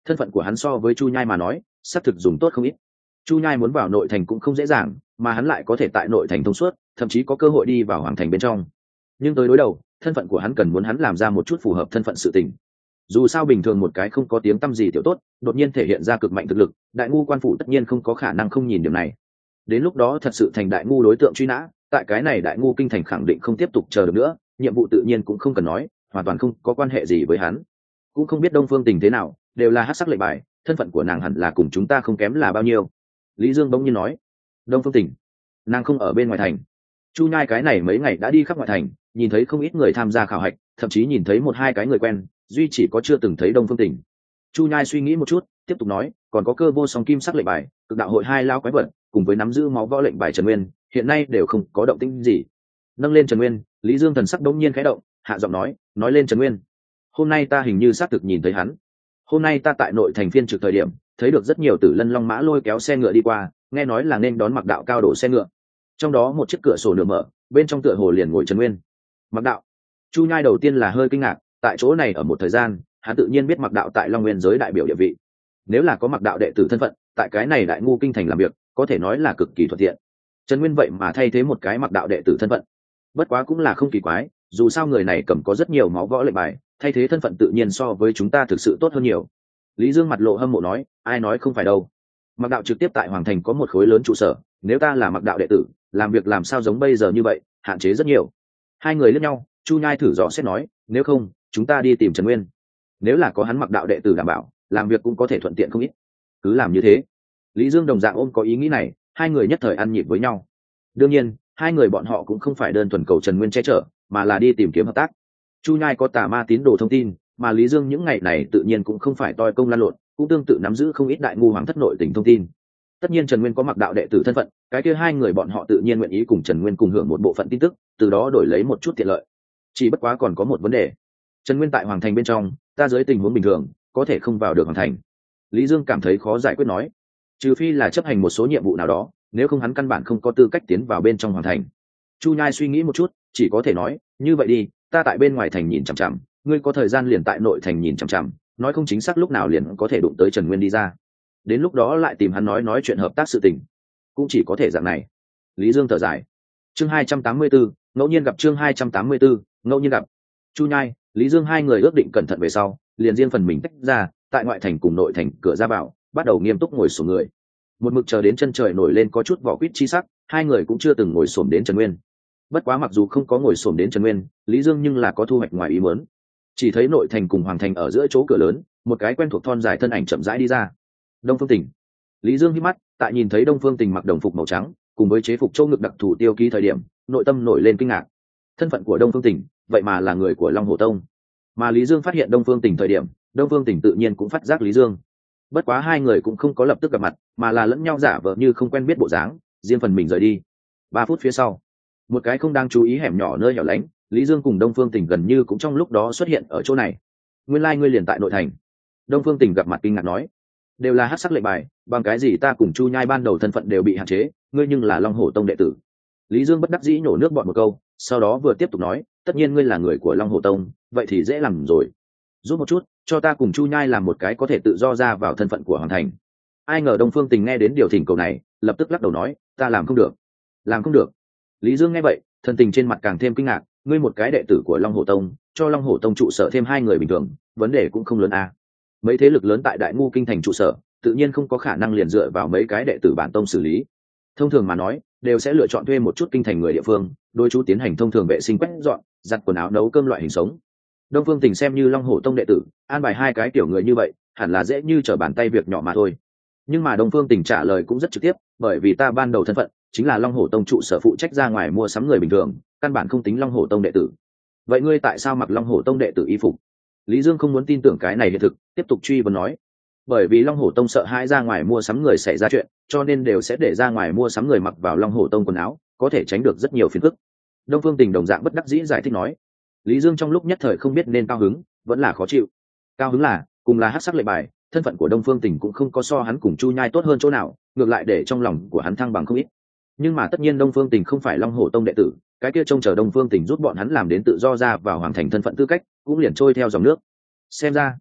thân phận của hắn so với Chu Nhai mà nói xác thực dùng tốt không ít. Chu Nhai muốn vào nội thành cũng không dễ dàng, mà hắn lại có thể tại nội thành thông suốt, thậm chí có cơ hội đi vào hoàng thành bên trong. Nhưng tới đối đầu, thân phận của hắn cần muốn hắn làm ra một chút phù hợp thân phận sự tình. Dù sao bình thường một cái không có tiếng tăm gì tiểu tốt, đột nhiên thể hiện ra cực mạnh thực lực, đại ngu quan phủ tất nhiên không có khả năng không nhìn điểm này. Đến lúc đó thật sự thành đại ngu đối tượng truy nã, tại cái này đại ngu kinh thành khẳng định không tiếp tục chờ được nữa, nhiệm vụ tự nhiên cũng không cần nói, hoàn toàn không có quan hệ gì với hắn. Cũng không biết Đông Phương Tình thế nào, đều là hắc sắc lệnh bài, thân phận của nàng hẳn là cùng chúng ta không kém là bao nhiêu. Lý Dương bỗng nhiên nói. Đông Phương Tình, nàng không ở bên ngoài thành. Chu Nhai cái này mấy ngày đã đi khắp ngoại thành, nhìn thấy không ít người tham gia khảo hạch, thậm chí nhìn thấy một hai cái người quen, duy chỉ có chưa từng thấy Đông Phương Tình. Chu Nhai suy nghĩ một chút, tiếp tục nói, còn có cơ vô song kim sắc lệnh bài, cực đạo hội hai lao quái vật, cùng với nắm giữ máu võ lệnh bài Trần Nguyên, hiện nay đều không có động tĩnh gì. Nâng lên Trần Nguyên, Lý Dương thần sắc đống nhiên khẽ động, hạ giọng nói lên Trần Nguyên. Hôm nay ta hình như xác thực nhìn thấy hắn. Hôm nay ta tại nội thành phiên trực thời điểm, thấy được rất nhiều tử lân long mã lôi kéo xe ngựa đi qua, nghe nói là nên đón Mặc Đạo cao đổ xe ngựa. Trong đó một chiếc cửa sổ nửa mở, bên trong tựa hồ liền ngồi Trần Nguyên. Mặc Đạo. Chu Nhai đầu tiên là hơi kinh ngạc, tại chỗ này ở một thời gian, hắn tự nhiên biết Mặc Đạo tại Long Nguyên giới đại biểu địa vị. Nếu là có Mặc Đạo đệ tử thân phận, tại cái này đại ngu kinh thành làm việc, có thể nói là cực kỳ thuận tiện. Trần Nguyên vậy mà thay thế một cái Mặc Đạo đệ tử thân phận. Bất quá cũng là không kỳ quái, dù sao người này cầm có rất nhiều máu võ lệnh bài, thay thế thân phận tự nhiên so với chúng ta thực sự tốt hơn nhiều. Lý Dương mặt lộ hâm mộ nói, ai nói không phải đâu. Mặc Đạo trực tiếp tại hoàng thành có một khối lớn trụ sở, nếu ta là Mặc Đạo đệ tử, làm việc làm sao giống bây giờ như vậy, hạn chế rất nhiều. Hai người liếc nhau, Chu Nhai thử dò xét nói, nếu không chúng ta đi tìm Trần Nguyên, nếu là có hắn Mặc Đạo đệ tử đảm bảo, làm việc cũng có thể thuận tiện không ít. Cứ làm như thế. Lý Dương đồng dạng ôm có ý nghĩ này, hai người nhất thời ăn nhịp với nhau. Đương nhiên hai người bọn họ cũng không phải đơn thuần cầu Trần Nguyên che chở, mà là đi tìm kiếm hợp tác. Chu Nhai có tà ma tín đồ thông tin, mà Lý Dương những ngày này tự nhiên cũng không phải toi công lan lộn, cũng tương tự nắm giữ không ít đại ngu hoàng thất nội tình thông tin. Tất nhiên Trần Nguyên có Mặc Đạo đệ tử thân phận, cái kia hai người bọn họ tự nhiên nguyện ý cùng Trần Nguyên cùng hưởng một bộ phận tin tức, từ đó đổi lấy một chút tiện lợi. Chỉ bất quá còn có một vấn đề. Trần Nguyên tại hoàng thành bên trong, ta dưới tình huống bình thường có thể không vào được hoàng thành. Lý Dương cảm thấy khó giải quyết nói, trừ phi là chấp hành một số nhiệm vụ nào đó, nếu không hắn căn bản không có tư cách tiến vào bên trong hoàng thành. Chu Nhai suy nghĩ một chút, chỉ có thể nói, như vậy đi, ta tại bên ngoài thành nhìn chằm chằm, ngươi có thời gian liền tại nội thành nhìn chằm chằm, nói không chính xác lúc nào liền có thể đụng tới Trần Nguyên đi ra. Đến lúc đó lại tìm hắn nói chuyện hợp tác sự tình, cũng chỉ có thể dạng này. Lý Dương thở dài. Chương 284, ngẫu nhiên gặp. Chương 284, ngẫu nhiên gặp. Chu Nhai, Lý Dương hai người ước định cẩn thận về sau, liền riêng phần mình tách ra, tại ngoại thành cùng nội thành cửa ra vào, bắt đầu nghiêm túc ngồi xổm người. Một mực chờ đến chân trời nổi lên có chút vỏ quýt chi sắc, hai người cũng chưa từng ngồi xổm đến Trần Nguyên. Bất quá mặc dù không có ngồi xổm đến Trần Nguyên, Lý Dương nhưng là có thu hoạch ngoài ý muốn. Chỉ thấy nội thành cùng hoàng thành ở giữa chỗ cửa lớn, một cái quen thuộc thon dài thân ảnh chậm rãi đi ra. Đông Phương Tình. Lý Dương hít mắt, tại nhìn thấy Đông Phương Tình mặc đồng phục màu trắng, cùng với chế phục châu ngực đặc thù tiêu ký thời điểm, nội tâm nổi lên kinh ngạc. Thân phận của Đông Phương Tình, vậy mà là người của Long Hổ Tông. Mà Lý Dương phát hiện Đông Phương Tình thời điểm, Đông Phương Tình tự nhiên cũng phát giác Lý Dương. Bất quá hai người cũng không có lập tức gặp mặt, mà là lẫn nhau giả vờ như không quen biết bộ dáng, riêng phần mình rời đi. 3 phút phía sau, một cái không đang chú ý hẻm nhỏ nơi hẻo lánh, Lý Dương cùng Đông Phương Tình gần như cũng trong lúc đó xuất hiện ở chỗ này. Nguyên lai ngươi liền tại nội thành. Đông Phương Tình gặp mặt kinh ngạc nói, đều là hắc sắc lệnh bài, bằng cái gì ta cùng Chu Nhai ban đầu thân phận đều bị hạn chế, ngươi nhưng là Long Hổ Tông đệ tử. Lý Dương bất đắc dĩ nhổ nước bọt một câu, sau đó vừa tiếp tục nói, tất nhiên ngươi là người của Long Hổ Tông, vậy thì dễ làm rồi. Giúp một chút, cho ta cùng Chu Nhai làm một cái có thể tự do ra vào thân phận của hoàng thành. Ai ngờ Đông Phương Tình nghe đến điều thỉnh cầu này, lập tức lắc đầu nói, ta làm không được. Làm không được. Lý Dương nghe vậy, thân tình trên mặt càng thêm kinh ngạc, ngươi một cái đệ tử của Long Hổ Tông, cho Long Hổ Tông trụ sở thêm 2 người bình thường, vấn đề cũng không lớn à. Mấy thế lực lớn tại Đại Ngu kinh thành trụ sở, tự nhiên không có khả năng liền dựa vào mấy cái đệ tử bản tông xử lý. Thông thường mà nói, đều sẽ lựa chọn thuê một chút kinh thành người địa phương, đối chú tiến hành thông thường vệ sinh quét dọn, giặt quần áo, nấu cơm loại hình sống. Đông Phương Tình xem như Long Hổ Tông đệ tử, an bài 2 cái tiểu người như vậy, hẳn là dễ như trở bàn tay việc nhỏ mà thôi. Nhưng mà Đông Phương Tình trả lời cũng rất trực tiếp, bởi vì ta ban đầu thân phận chính là Long Hổ Tông trụ sở phụ trách ra ngoài mua sắm người bình thường, căn bản không tính Long Hổ Tông đệ tử. Vậy ngươi tại sao mặc Long Hổ Tông đệ tử y phục? Lý Dương không muốn tin tưởng cái này hiện thực, tiếp tục truy vấn nói. Bởi vì Long Hổ Tông sợ hãi ra ngoài mua sắm người xảy ra chuyện, cho nên đều sẽ để ra ngoài mua sắm người mặc vào Long Hổ Tông quần áo, có thể tránh được rất nhiều phiền phức. Đông Phương Tình đồng dạng bất đắc dĩ giải thích nói. Lý Dương trong lúc nhất thời không biết nên cao hứng vẫn là khó chịu. Cao hứng là cùng là hắc sắc lệnh bài, thân phận của Đông Phương Tình cũng không có so hắn cùng Chu Nhai tốt hơn chỗ nào, ngược lại để trong lòng của hắn thăng bằng không ít. Nhưng mà tất nhiên Đông Phương Tình không phải Long Hổ Tông đệ tử, cái kia trông chờ Đông Phương Tình giúp bọn hắn làm đến tự do ra vào hoàn thành thân phận tư cách, cũng liền trôi theo dòng nước. Xem ra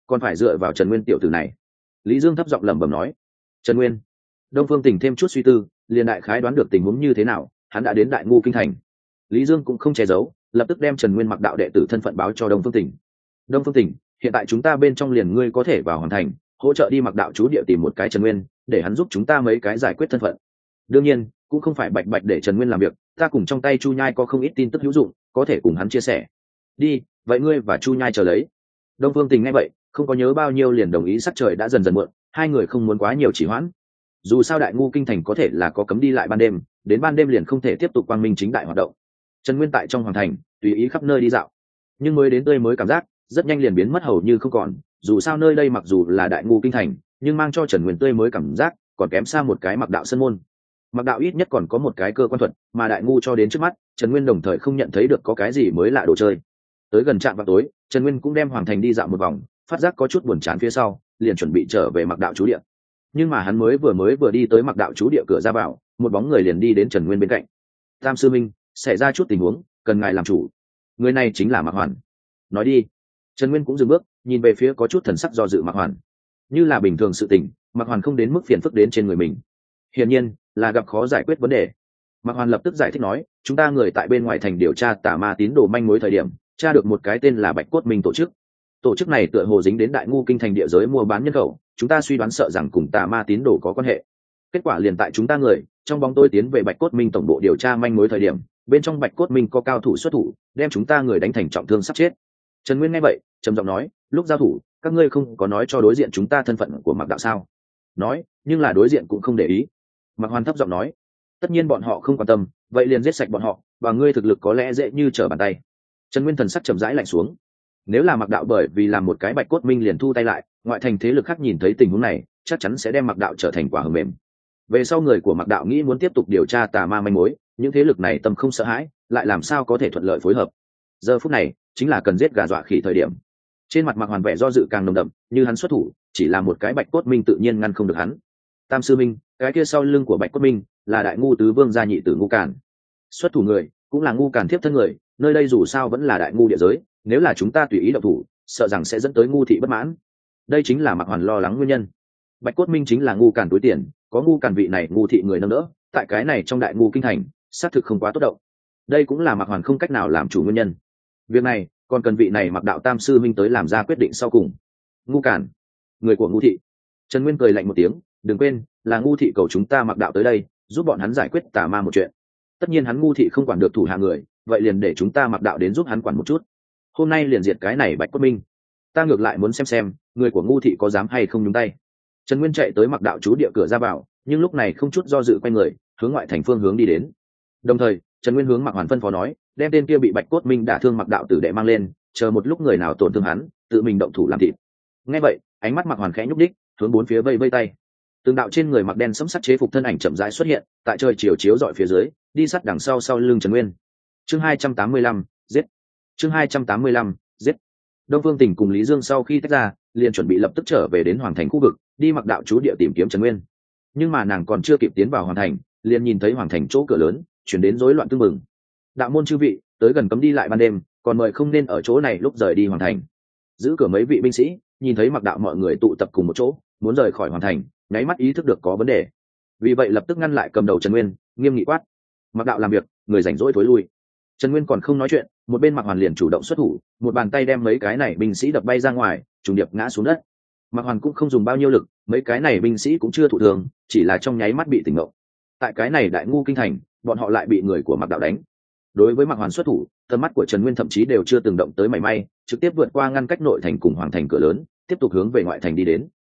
còn phải dựa vào Trần Nguyên tiểu tử này. Lý Dương thấp giọng lẩm bẩm nói. Trần Nguyên. Đông Phương Tình thêm chút suy tư, liền đại khái đoán được tình huống như thế nào, hắn đã đến Đại Ngu kinh thành. Lý Dương cũng không che giấu, lập tức đem Trần Nguyên mặc đạo đệ tử thân phận báo cho Đông Phương Tình. Đông Phương Tình, hiện tại chúng ta bên trong liền ngươi có thể vào hoàn thành, hỗ trợ đi mặc đạo chú địa tìm một cái Trần Nguyên, để hắn giúp chúng ta mấy cái giải quyết thân phận. Đương nhiên, cũng không phải bạch bạch để Trần Nguyên làm việc, ta cùng trong tay Chu Nhai có không ít tin tức hữu dụng, có thể cùng hắn chia sẻ. Đi, vậy ngươi và Chu Nhai chờ lấy. Đông Phương Tình nghe vậy, không có nhớ bao nhiêu liền đồng ý. Sắc trời đã dần dần muộn, hai người không muốn quá nhiều trì hoãn. Dù sao Đại Ngu kinh thành có thể là có cấm đi lại ban đêm, đến ban đêm liền không thể tiếp tục quang minh chính đại hoạt động. Trần Nguyên tại trong hoàng thành tùy ý khắp nơi đi dạo, nhưng mới đến tươi mới cảm giác rất nhanh liền biến mất hầu như không còn. Dù sao nơi đây mặc dù là Đại Ngu kinh thành, nhưng mang cho Trần Nguyên tươi mới cảm giác còn kém xa một cái mặc đạo sân môn. Mặc đạo ít nhất còn có một cái cơ quan thuật, mà Đại Ngu cho đến trước mắt, Trần Nguyên đồng thời không nhận thấy được có cái gì mới lạ đồ chơi. Tới gần trạm vào tối, Trần Nguyên cũng đem hoàng thành đi dạo một vòng, phát giác có chút buồn chán phía sau, liền chuẩn bị trở về mặc đạo chú địa. Nhưng mà hắn mới vừa đi tới mặc đạo chú địa cửa ra vào, một bóng người liền đi đến Trần Nguyên bên cạnh. Tam sư minh, xảy ra chút tình huống, cần ngài làm chủ. Người này chính là Mạc Hoàn. Nói đi. Trần Nguyên cũng dừng bước, nhìn về phía có chút thần sắc do dự Mạc Hoàn. Như là bình thường sự tình, Mạc Hoàn không đến mức phiền phức đến trên người mình. Hiển nhiên là gặp khó giải quyết vấn đề. Mạc Hoàn lập tức giải thích nói, chúng ta người tại bên ngoài thành điều tra tà ma tín đồ manh mối thời điểm, tra được một cái tên là Bạch Cốt Minh tổ chức. Tổ chức này tựa hồ dính đến Đại Ngu kinh thành địa giới mua bán nhân khẩu, chúng ta suy đoán sợ rằng cùng tà ma tín đồ có quan hệ. Kết quả liền tại chúng ta người trong bóng tôi tiến về Bạch Cốt Minh tổng bộ điều tra manh mối thời điểm, bên trong Bạch Cốt Minh có cao thủ xuất thủ, đem chúng ta người đánh thành trọng thương sắp chết. Trần Nguyên nghe vậy trầm giọng nói, lúc giao thủ các ngươi không có nói cho đối diện chúng ta thân phận của Mạc đạo sao? Nói, nhưng là đối diện cũng không để ý. Mạc Hoàn thấp giọng nói, tất nhiên bọn họ không quan tâm, vậy liền giết sạch bọn họ, và ngươi thực lực có lẽ dễ như trở bàn tay. Trần Nguyên thần sắc chậm rãi lạnh xuống. Nếu là Mạc đạo bởi vì làm một cái Bạch Cốt Minh liền thu tay lại, ngoại thành thế lực khác nhìn thấy tình huống này, chắc chắn sẽ đem Mạc đạo trở thành quả hờ mềm. Về sau người của Mạc đạo nghĩ muốn tiếp tục điều tra tà ma manh mối, những thế lực này tâm không sợ hãi, lại làm sao có thể thuận lợi phối hợp. Giờ phút này chính là cần giết gà dọa khỉ thời điểm. Trên mặt Mạc Hoàn vẻ do dự càng nồng đậm, như hắn xuất thủ chỉ là một cái Bạch Cốt Minh tự nhiên ngăn không được hắn. Tam sư minh, cái kia sau lưng của Bạch Cốt Minh là Đại Ngu tứ vương gia nhị tử Ngu Càn. Xuất thủ người cũng là Ngu Càn tiếp thân người, nơi đây dù sao vẫn là Đại Ngu địa giới, nếu là chúng ta tùy ý động thủ, sợ rằng sẽ dẫn tới Ngu thị bất mãn. Đây chính là Mạc Hoàn lo lắng nguyên nhân. Bạch Cốt Minh chính là Ngu Càn túi tiền, có Ngu Càn vị này Ngu thị người nâng đỡ, tại cái này trong Đại Ngu kinh thành xác thực không quá tốt động. Đây cũng là Mạc Hoàn không cách nào làm chủ nguyên nhân. Việc này còn cần vị này Mạc đạo tam sư minh tới làm ra quyết định sau cùng. Ngu Càn, người của Ngu thị. Trần Nguyên cười lạnh một tiếng, đừng quên là Ngu thị cầu chúng ta Mạc đạo tới đây giúp bọn hắn giải quyết tà ma một chuyện. Tất nhiên hắn Ngu thị không quản được thủ hạ người, vậy liền để chúng ta Mạc đạo đến giúp hắn quản một chút. Hôm nay liền diệt cái này Bạch Cốt Minh. Ta ngược lại muốn xem người của Ngu thị có dám hay không nhúng tay. Trần Nguyên chạy tới Mạc đạo chú địa cửa ra vào, nhưng lúc này không chút do dự quay người hướng ngoại thành phương hướng đi đến. Đồng thời Trần Nguyên hướng Mạc Hoàn phân phó nói, đem tên kia bị Bạch Cốt Minh đả thương Mạc đạo tử đệ mang lên, chờ một lúc người nào tổn thương hắn, tự mình động thủ làm thịt. Nghe vậy ánh mắt Mạc Hoàn khẽ nhúc đích, hướng bốn phía vây vây tay. Từng đạo trên người mặc đen sẫm sắc chế phục thân ảnh chậm rãi xuất hiện, tại trời chiều chiếu dọi phía dưới, đi sát đằng sau lưng Trần Nguyên. Chương 285, giết. Chương 285, giết. Đông Phương Tình cùng Lý Dương sau khi tách ra, liền chuẩn bị lập tức trở về đến hoàng thành khu vực, đi mặc đạo chú địa tìm kiếm Trần Nguyên. Nhưng mà nàng còn chưa kịp tiến vào hoàng thành, liền nhìn thấy hoàng thành chỗ cửa lớn chuyển đến rối loạn tương mừng. Đạo môn chư vị, tới gần cấm đi lại ban đêm, còn mời không nên ở chỗ này lúc rời đi hoàng thành. Giữ cửa mấy vị binh sĩ nhìn thấy mặc đạo mọi người tụ tập cùng một chỗ, muốn rời khỏi hoàng thành, nháy mắt ý thức được có vấn đề, vì vậy lập tức ngăn lại cầm đầu Trần Nguyên, nghiêm nghị quát: Mặc đạo làm việc, người rảnh rỗi thối lui. Trần Nguyên còn không nói chuyện, một bên Mạc Hoàn liền chủ động xuất thủ, một bàn tay đem mấy cái này binh sĩ đập bay ra ngoài, trùng điệp ngã xuống đất. Mạc Hoàn cũng không dùng bao nhiêu lực, mấy cái này binh sĩ cũng chưa thụ thương, chỉ là trong nháy mắt bị tỉnh ngộ. Tại cái này Đại Ngu kinh thành, bọn họ lại bị người của Mạc đạo đánh. Đối với Mạc Hoàn xuất thủ, tầm mắt của Trần Nguyên thậm chí đều chưa từng động tới mảy may, trực tiếp vượt qua ngăn cách nội thành cùng hoàng thành cửa lớn, tiếp tục hướng về ngoại thành đi đến.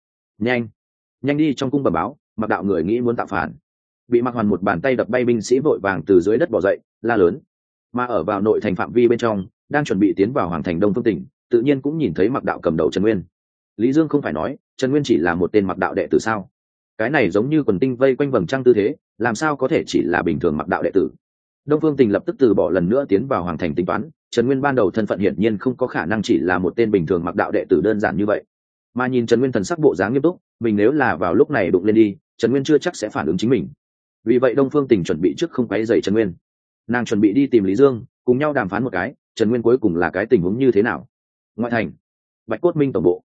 Nhanh đi trong cung bẩm báo, Mạc đạo người nghĩ muốn tạo phản. Bị Mạc Hoàn một bàn tay đập bay binh sĩ vội vàng từ dưới đất bò dậy, la lớn. Mà ở vào nội thành phạm vi bên trong, đang chuẩn bị tiến vào hoàng thành Đông Phương Tỉnh, tự nhiên cũng nhìn thấy Mạc đạo cầm đầu Trần Nguyên. Lý Dương không phải nói Trần Nguyên chỉ là một tên Mạc đạo đệ tử sao? Cái này giống như quần tinh vây quanh vầng trăng tư thế, làm sao có thể chỉ là bình thường Mạc đạo đệ tử? Đông Phương Tỉnh lập tức từ bỏ lần nữa tiến vào hoàng thành tính toán, Trần Nguyên ban đầu thân phận hiển nhiên không có khả năng chỉ là một tên bình thường Mạc đạo đệ tử đơn giản như vậy. Mà nhìn Trần Nguyên thần sắc bộ dáng nghiêm túc, mình nếu là vào lúc này đụng lên đi, Trần Nguyên chưa chắc sẽ phản ứng chính mình. Vì vậy Đông Phương Tỉnh chuẩn bị trước không quấy rầy Trần Nguyên. Nàng chuẩn bị đi tìm Lý Dương, cùng nhau đàm phán một cái, Trần Nguyên cuối cùng là cái tình huống như thế nào. Ngoại thành, Bạch Cốt Minh tổng bộ.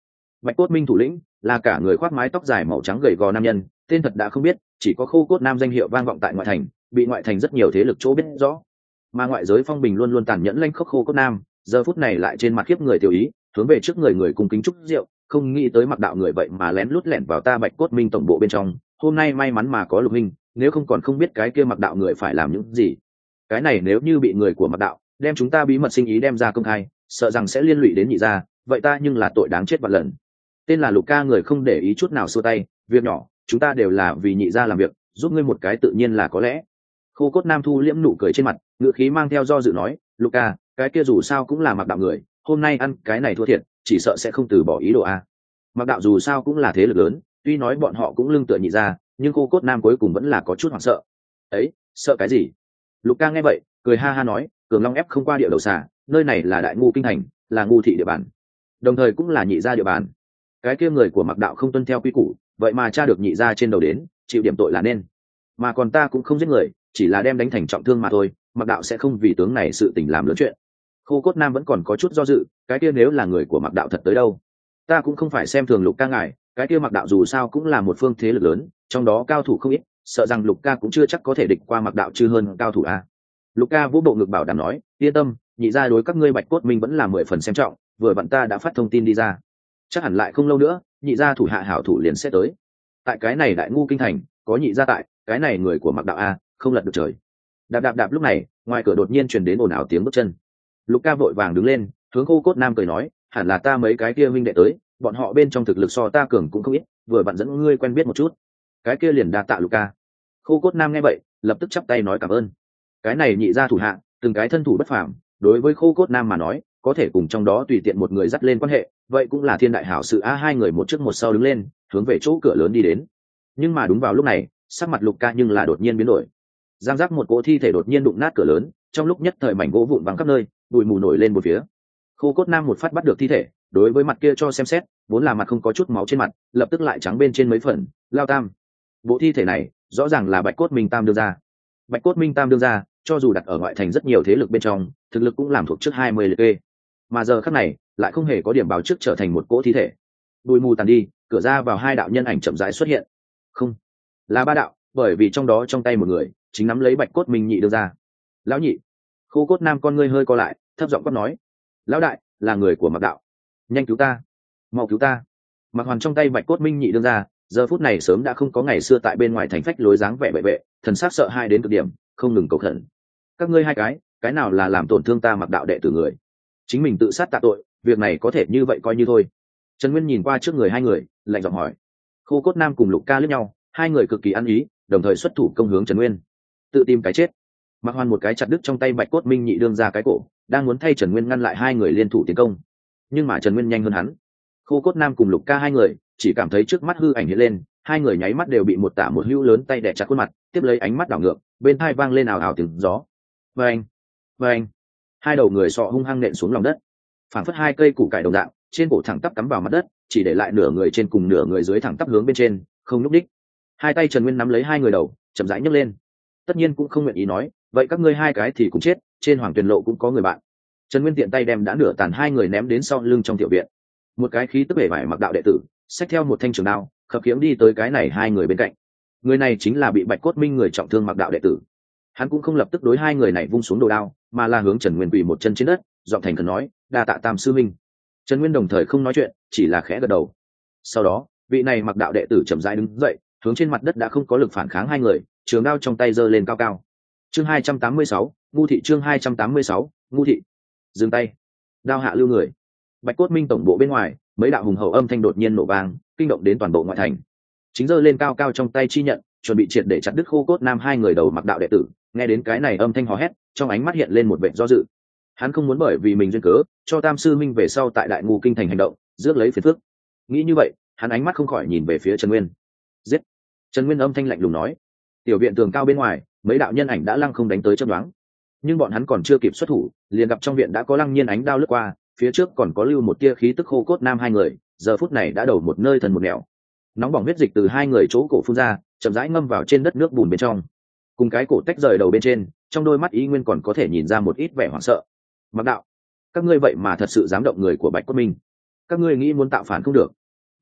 Bạch Cốt Minh thủ lĩnh là cả người khoác mái tóc dài màu trắng gầy gò nam nhân, tên thật đã không biết, chỉ có Khô Cốt Nam danh hiệu vang vọng tại ngoại thành, bị ngoại thành rất nhiều thế lực chỗ biết rõ. Mà ngoại giới phong bình luôn luôn tàn nhẫn lanh khốc Khô Cốt Nam, giờ phút này lại trên mặt khiếp người tiểu ý, hướng về trước người cùng kính chúc rượu, không nghĩ tới Mặc Đạo người vậy mà lén lút lẻn vào ta Bạch Cốt Minh tổng bộ bên trong, hôm nay may mắn mà có Lục Minh, nếu không còn không biết cái kia Mặc Đạo người phải làm những gì. Cái này nếu như bị người của Mặc Đạo đem chúng ta bí mật sinh ý đem ra công khai, sợ rằng sẽ liên lụy đến nhị gia, vậy ta nhưng là tội đáng chết vạn lần. Tên là Lục Ca người không để ý chút nào xua tay, việc nhỏ, chúng ta đều là vì nhị gia làm việc, giúp ngươi một cái tự nhiên là có lẽ. Khô Cốt Nam thu liễm nụ cười trên mặt, ngựa khí mang theo do dự nói, Lục Ca, cái kia dù sao cũng là Mặc Đạo người, hôm nay ăn cái này thua thiệt, chỉ sợ sẽ không từ bỏ ý đồ a. Mặc Đạo dù sao cũng là thế lực lớn, tuy nói bọn họ cũng lưng tựa nhị gia, nhưng Khô Cốt Nam cuối cùng vẫn là có chút hoảng sợ. Ấy, sợ cái gì? Lục Ca nghe vậy, cười ha ha nói, Cường Long ép không qua địa đầu xà, nơi này là Đại Ngu kinh thành, là ngu thị địa bàn, đồng thời cũng là nhị gia địa bàn. Cái kia người của Mặc Đạo không tuân theo quy củ, vậy mà tra được nhị gia trên đầu đến, chịu điểm tội là nên. Mà còn ta cũng không giết người, chỉ là đem đánh thành trọng thương mà thôi, Mặc Đạo sẽ không vì tướng này sự tình làm lớn chuyện. Khô Cốt Nam vẫn còn có chút do dự, cái kia nếu là người của Mặc Đạo thật tới đâu, ta cũng không phải xem thường Lục Ca ngài, cái kia Mặc Đạo dù sao cũng là một phương thế lực lớn, trong đó cao thủ không ít, sợ rằng Lục Ca cũng chưa chắc có thể địch qua Mặc Đạo chứ hơn cao thủ a. Lục Ca vũ bộ ngực bảo đảm nói, yên tâm, nhị gia đối các ngươi Bạch Cốt Minh vẫn là 10 phần xem trọng, vừa vặn ta đã phát thông tin đi ra, chắc hẳn lại không lâu nữa nhị gia thủ hạ hảo thủ liền sẽ tới. Tại cái này Đại Ngu kinh thành có nhị gia tại, cái này người của Mặc Đạo a không lật được trời. Đạp đạp đạp, lúc này ngoài cửa đột nhiên truyền đến ồn ào tiếng bước chân. Lục Ca vội vàng đứng lên, hướng Khô Cốt Nam cười nói, hẳn là ta mấy cái kia huynh đệ tới, bọn họ bên trong thực lực so ta cường cũng không ít, vừa vặn dẫn ngươi quen biết một chút. Cái kia liền đa tạ Lục Ca. Khô Cốt Nam nghe vậy lập tức chắp tay nói cảm ơn. Cái này nhị gia thủ hạ từng cái thân thủ bất phàm, đối với Khô Cốt Nam mà nói có thể cùng trong đó tùy tiện một người dắt lên quan hệ, vậy cũng là thiên đại hảo sự a. Hai người một trước một sau đứng lên, hướng về chỗ cửa lớn đi đến. Nhưng mà đúng vào lúc này, sắc mặt Lục Ca nhưng là đột nhiên biến đổi. Giang giác, một cỗ thi thể đột nhiên đụng nát cửa lớn, trong lúc nhất thời mảnh gỗ vụn văng khắp nơi, bụi mù nổi lên một phía. Khô Cốt Nam một phát bắt được thi thể, đối với mặt kia cho xem xét, vốn là mặt không có chút máu trên mặt, lập tức lại trắng bên trên mấy phần. Lao Tam, bộ thi thể này rõ ràng là Bạch Cốt Minh Tam đưa ra. Bạch Cốt Minh Tam đưa ra, cho dù đặt ở ngoại thành rất nhiều thế lực bên trong, thực lực cũng làm thuộc trước 20 liệt kê, mà giờ khắc này lại không hề có điểm báo trước trở thành một cỗ thi thể. Bụi mù tàn đi, cửa ra vào hai đạo nhân ảnh chậm rãi xuất hiện. Không, là ba đạo, bởi vì trong đó trong tay một người chính nắm lấy Bạch Cốt Minh nhị đưa ra. Lão nhị. Khô Cốt Nam con ngươi hơi co lại, thấp giọng quát nói, lão đại, là người của Mặc Đạo, nhanh cứu ta, mau cứu ta. Mặc Hoàn trong tay Bạch Cốt Minh nhị đưa ra, giờ phút này sớm đã không có ngày xưa tại bên ngoài thành phách lối dáng vẻ bệ vệ, thần sắc sợ hãi đến cực điểm, không ngừng cầu khẩn. Các ngươi hai cái nào là làm tổn thương ta Mặc Đạo đệ tử người, chính mình tự sát tạ tội, việc này có thể như vậy coi như thôi. Trần Nguyên nhìn qua trước người hai người, lạnh giọng hỏi. Khô Cốt Nam cùng Lục Ca liếc nhau, hai người cực kỳ ăn ý, đồng thời xuất thủ công hướng Trần Nguyên, tự tìm cái chết. Mặc Hoàn một cái chặt đứt trong tay Bạch Cốt Minh nhị đương ra cái cổ, đang muốn thay Trần Nguyên ngăn lại hai người liên thủ tiến công, nhưng mà Trần Nguyên nhanh hơn hắn. Khô Cốt Nam cùng Lục Ca hai người chỉ cảm thấy trước mắt hư ảnh hiện lên, hai người nháy mắt đều bị một tả một hữu lớn tay đè chặt khuôn mặt, tiếp lấy ánh mắt đảo ngược, bên tai vang lên ào ào tiếng gió. Vâng, vâng, hai đầu người sọ hung hăng nện xuống lòng đất, phảng phất hai cây củ cải đồng dạng, trên cổ thẳng tắp cắm vào mặt đất, chỉ để lại nửa người trên cùng nửa người dưới thẳng tắp hướng bên trên, không nhúc đích. Hai tay Trần Nguyên nắm lấy hai người đầu, chậm rãi nhấc lên. Tất nhiên cũng không nguyện ý nói, vậy các ngươi hai cái thì cũng chết, trên Hoàng Tuyền Lộ cũng có người bạn. Trần Nguyên tiện tay đem đã nửa tàn hai người ném đến sau lưng trong tiểu viện. Một cái khí tức bể vải Mặc Đạo đệ tử xách theo một thanh trường đao, khập khiễng đi tới cái này hai người bên cạnh. Người này chính là bị Bạch Cốt Minh người trọng thương Mặc Đạo đệ tử. Hắn cũng không lập tức đối hai người này vung xuống đồ đao, mà là hướng Trần Nguyên quỳ một chân trên đất, giọng thành khẩn nói, đa tạ Tam sư minh. Trần Nguyên đồng thời không nói chuyện, chỉ là khẽ gật đầu. Sau đó vị này Mặc Đạo đệ tử chậm rãi đứng dậy, hướng trên mặt đất đã không có lực phản kháng hai người, trường đao trong tay giơ lên cao cao. Chương 286, ngu thị. Chương 286, ngu thị. Dừng tay. Đao hạ lưu người. Bạch Cốt Minh tổng bộ bên ngoài, mấy đạo hùng hậu âm thanh đột nhiên nổ vang, kinh động đến toàn bộ ngoại thành. Chính giơ lên cao cao trong tay chi nhận, chuẩn bị triệt để chặt đứt Khô Cốt Nam hai người đầu Mặc Đạo đệ tử, nghe đến cái này âm thanh hò hét, trong ánh mắt hiện lên một vẻ do dự. Hắn không muốn bởi vì mình duyên cớ cho Tam sư minh về sau tại Đại Ngu kinh thành hành động rước lấy phiền phức. Nghĩ như vậy, hắn ánh mắt không khỏi nhìn về phía Trần Nguyên. Giết. Trần Nguyên âm thanh lạnh lùng nói. Tiểu viện tường cao bên ngoài, mấy đạo nhân ảnh đã lăng không đánh tới chớp nhoáng, nhưng bọn hắn còn chưa kịp xuất thủ, liền gặp trong viện đã có Lăng Nhiên ánh đao lướt qua, phía trước còn có lưu một tia khí tức Khô Cốt Nam hai người, giờ phút này đã đầu một nơi thần một nẻo. Nóng bỏng huyết dịch từ hai người chỗ cổ phun ra, chậm rãi ngâm vào trên đất nước bùn bên trong. Cùng cái cổ tách rời đầu bên trên, trong đôi mắt ý nguyên còn có thể nhìn ra một ít vẻ hoảng sợ. Mặc Đạo, các ngươi vậy mà thật sự dám động người của Bạch Cốt Minh, các ngươi nghĩ muốn tạo phản không được.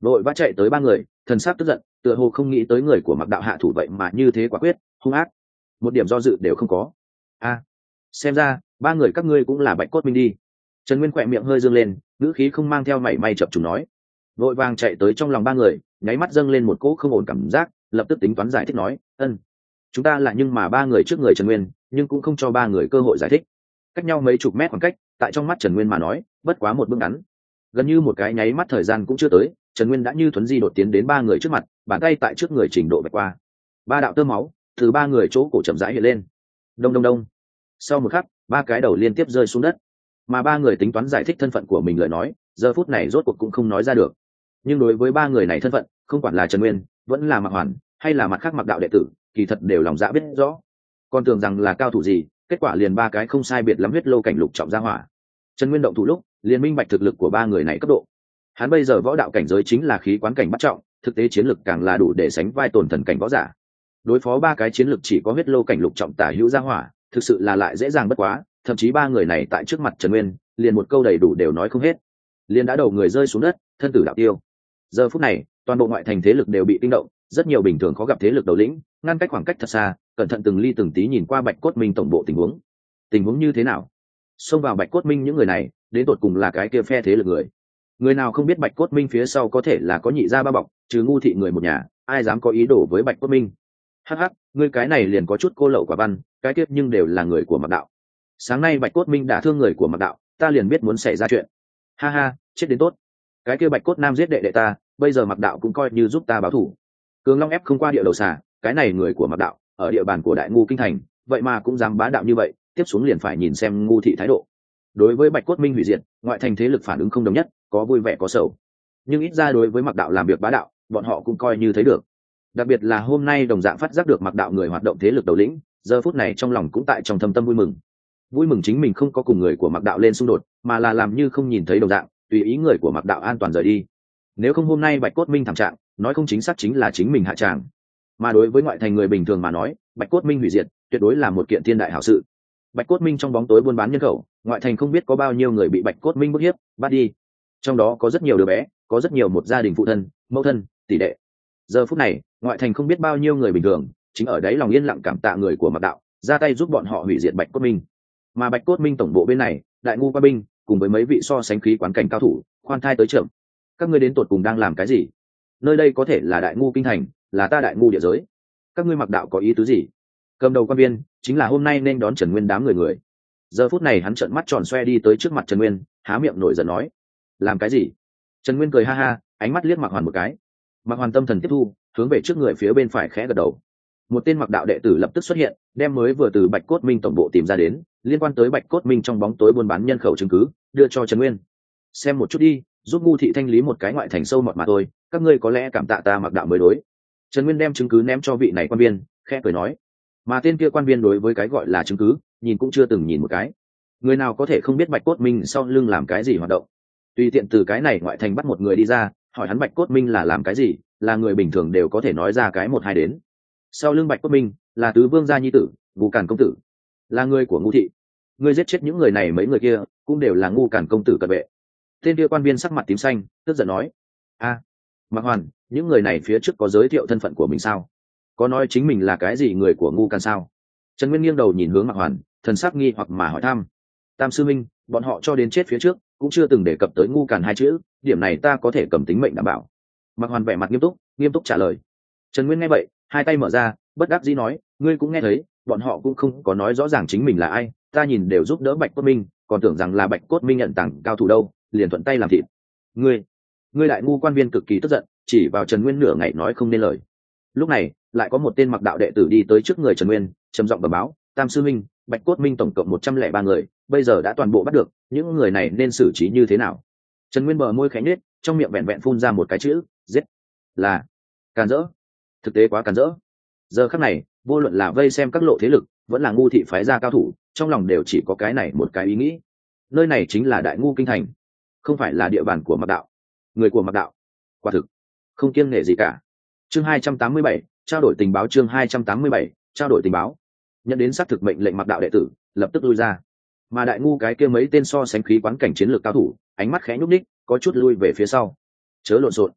vội vã chạy tới ba người, thần sắc tức giận, tựa hồ không nghĩ tới người của Mặc Đạo hạ thủ vậy mà như thế quả quyết, hung ác, một điểm do dự đều không có. Xem ra ba người các ngươi cũng là Bạch Cốt Minh đi. Trần Nguyên khỏe miệng hơi dương lên, ngữ khí không mang theo mảy may chập trùng nói. Vội vàng chạy tới trong lòng ba người, nháy mắt dâng lên một cỗ không ổn cảm giác, lập tức tính toán giải thích nói, chúng ta là, nhưng mà ba người trước người Trần Nguyên, nhưng cũng không cho ba người cơ hội giải thích. Cách nhau mấy chục mét khoảng cách, tại trong mắt Trần Nguyên mà nói, bất quá một bước ngắn. Gần như một cái nháy mắt thời gian cũng chưa tới, Trần Nguyên đã như thuấn di đột tiến đến ba người trước mặt, bàn tay tại trước người trình độ vạch qua. Ba đạo tơ máu từ ba người chỗ cổ chậm rãi hiện lên. Đông đông đông. Sau một khắc, ba cái đầu liên tiếp rơi xuống đất. Mà ba người tính toán giải thích thân phận của mình lời nói, giờ phút này rốt cuộc cũng không nói ra được. Nhưng đối với ba người này thân phận, không quản là Trần Nguyên, vẫn là Mạc Hoàn, hay là mặt khác Mặc Đạo đệ tử, kỳ thật đều lòng dạ biết rõ. Còn tưởng rằng là cao thủ gì, kết quả liền ba cái không sai biệt lắm huyết lâu cảnh lục trọng ra hỏa. Trần Nguyên động thủ lúc, liền minh bạch thực lực của ba người này cấp độ. Hắn bây giờ võ đạo cảnh giới chính là khí quán cảnh bắt trọng, thực tế chiến lực càng là đủ để sánh vai tồn thần cảnh võ giả. Đối phó ba cái chiến lực chỉ có huyết lâu cảnh lục trọng tả hữu ra hỏa, thực sự là lại dễ dàng bất quá, thậm chí ba người này tại trước mặt Trần Nguyên, liền một câu đầy đủ đều nói không hết. Liền đã đầu người rơi xuống đất, thân tử đạo tiêu. Giờ phút này, toàn bộ ngoại thành thế lực đều bị kinh động, rất nhiều bình thường khó gặp thế lực đầu lĩnh, ngăn cách khoảng cách thật xa, cẩn thận từng ly từng tí nhìn qua Bạch Cốt Minh tổng bộ tình huống. Tình huống như thế nào? Xông vào Bạch Cốt Minh những người này, đến tột cùng là cái kia phe thế lực người. Người nào không biết Bạch Cốt Minh phía sau có thể là có nhị gia ba bọc, trừ ngu thị người một nhà, ai dám có ý đồ với Bạch Cốt Minh? Hắc hắc, ngươi cái này liền có chút cô lậu quả văn, cái tiếp nhưng đều là người của Mặc Đạo. Sáng nay Bạch Cốt Minh đã thương người của Mặc Đạo, ta liền biết muốn xảy ra chuyện. Ha ha, chết đến tốt. Cái kia Bạch Cốt Nam giết đệ đệ ta, bây giờ Mặc Đạo cũng coi như giúp ta báo thù. Cường Long ép không qua địa đầu xà, cái này người của Mặc Đạo, ở địa bàn của Đại Ngu kinh thành, vậy mà cũng dám bá đạo như vậy, tiếp xuống liền phải nhìn xem ngu thị thái độ. Đối với Bạch Cốt Minh hủy diệt, ngoại thành thế lực phản ứng không đồng nhất, có vui vẻ có sầu. Nhưng ít ra đối với Mặc Đạo làm việc bá đạo, bọn họ cũng coi như thấy được. Đặc biệt là hôm nay đồng dạng phát giác được Mặc Đạo người hoạt động thế lực đầu lĩnh, giờ phút này trong lòng cũng tại trong thâm tâm vui mừng. Vui mừng chính mình không có cùng người của Mặc Đạo lên xung đột, mà là làm như không nhìn thấy đồng dạng, tùy ý người của Mặc Đạo an toàn rời đi. Nếu không hôm nay Bạch Cốt Minh thảm trạng, nói không chính xác chính là chính mình hạ tràng. Mà đối với ngoại thành người bình thường mà nói, Bạch Cốt Minh hủy diệt, tuyệt đối là một kiện thiên đại hảo sự. Bạch Cốt Minh trong bóng tối buôn bán nhân khẩu, ngoại thành không biết có bao nhiêu người bị Bạch Cốt Minh bức hiếp, bắt đi. Trong đó có rất nhiều đứa bé, có rất nhiều một gia đình phụ thân, mẫu thân, tỷ đệ. Giờ phút này, ngoại thành không biết bao nhiêu người bình thường, chính ở đấy lòng yên lặng cảm tạ người của Mặc Đạo, ra tay giúp bọn họ hủy diệt Bạch Cốt Minh. Mà Bạch Cốt Minh tổng bộ bên này, Đại Ngu Qua binh, cùng với mấy vị so sánh khí quán cảnh cao thủ, khoan thai tới trưởng. Các ngươi đến tột cùng đang làm cái gì? Nơi đây có thể là Đại Ngu kinh thành, là ta Đại Ngu địa giới. Các ngươi Mặc Đạo có ý tứ gì? Cầm đầu quan viên chính là hôm nay nên đón Trần Nguyên đám người. Giờ phút này hắn trợn mắt tròn xoe đi tới trước mặt Trần Nguyên, há miệng nổi giận nói: làm cái gì? Trần Nguyên cười ha ha, ánh mắt liếc Mạc Hoàn một cái. Mạc Hoàn tâm thần tiếp thu, hướng về trước người phía bên phải khẽ gật đầu. Một tên Mặc Đạo đệ tử lập tức xuất hiện, đem mới vừa từ Bạch Cốt Minh tổng bộ tìm ra đến liên quan tới Bạch Cốt Minh trong bóng tối buôn bán nhân khẩu chứng cứ, đưa cho Trần Nguyên. Xem một chút đi, giúp ngu thị thanh lý một cái ngoại thành sâu mọt mà thôi, các ngươi có lẽ cảm tạ ta Mặc Đạo mới đối. Trần Nguyên đem chứng cứ ném cho vị này quan viên, khẽ cười nói. Mà tên kia quan viên đối với cái gọi là chứng cứ, nhìn cũng chưa từng nhìn một cái. Người nào có thể không biết Bạch Cốt Minh sau lưng làm cái gì hoạt động? Tùy tiện từ cái này ngoại thành bắt một người đi ra, hỏi hắn Bạch Cốt Minh là làm cái gì, là người bình thường đều có thể nói ra cái một hai đến. Sau lưng Bạch Cốt Minh là tứ vương gia nhi tử, Ngu Càn công tử, là người của ngu thị. Ngươi giết chết những người này, mấy người kia cũng đều là Ngu Càn công tử cận vệ. Tên kia quan viên sắc mặt tím xanh, tức giận nói: Mạc Hoàn, những người này phía trước có giới thiệu thân phận của mình sao? Có nói chính mình là cái gì người của Ngu Càn sao? Trần Nguyên nghiêng đầu nhìn hướng Mạc Hoàn, thần sắc nghi hoặc mà hỏi thăm. Tam sư minh, bọn họ cho đến chết phía trước cũng chưa từng đề cập tới Ngu Càn hai chữ, điểm này ta có thể cầm tính mệnh đảm bảo. Mạc Hoàn vẻ mặt nghiêm túc trả lời. Trần Nguyên nghe vậy, hai tay mở ra, bất đắc dĩ nói: ngươi cũng nghe thấy, bọn họ cũng không có nói rõ ràng chính mình là ai, ta nhìn đều giúp đỡ Bạch Cốt Minh, còn tưởng rằng là Bạch Cốt Minh nhận tặng cao thủ đâu, liền thuận tay làm thịt. Ngươi Đại Ngu quan viên cực kỳ tức giận, chỉ vào Trần Nguyên nửa ngày nói không nên lời. Lúc này lại có một tên Mặc Đạo đệ tử đi tới trước người Trần Nguyên, trầm giọng bẩm báo: Tam sư minh, Bạch Cốt Minh tổng cộng 103 người, bây giờ đã toàn bộ bắt được, những người này nên xử trí như thế nào? Trần Nguyên bờ môi khẽ nhếch, trong miệng vẹn vẹn phun ra một cái chữ: giết. Là càn rỡ, thực tế quá càn rỡ. Giờ khắc này, vô luận là vây xem các lộ thế lực, vẫn là ngu thị phái ra cao thủ, trong lòng đều chỉ có cái này một cái ý nghĩ: nơi này chính là Đại Ngu kinh thành, không phải là địa bàn của Mặc Đạo. Người của Mặc Đạo quả thực không kiêng nể gì cả. Chương 287, trao đổi tình báo. Chương 287, trao đổi tình báo. Nhận đến xác thực mệnh lệnh Mặc Đạo đệ tử lập tức lui ra, mà Đại Ngu cái kia mấy tên so sánh khí quán cảnh chiến lược cao thủ, ánh mắt khẽ nhúc ních, có chút lui về phía sau. Chớ lộn xộn.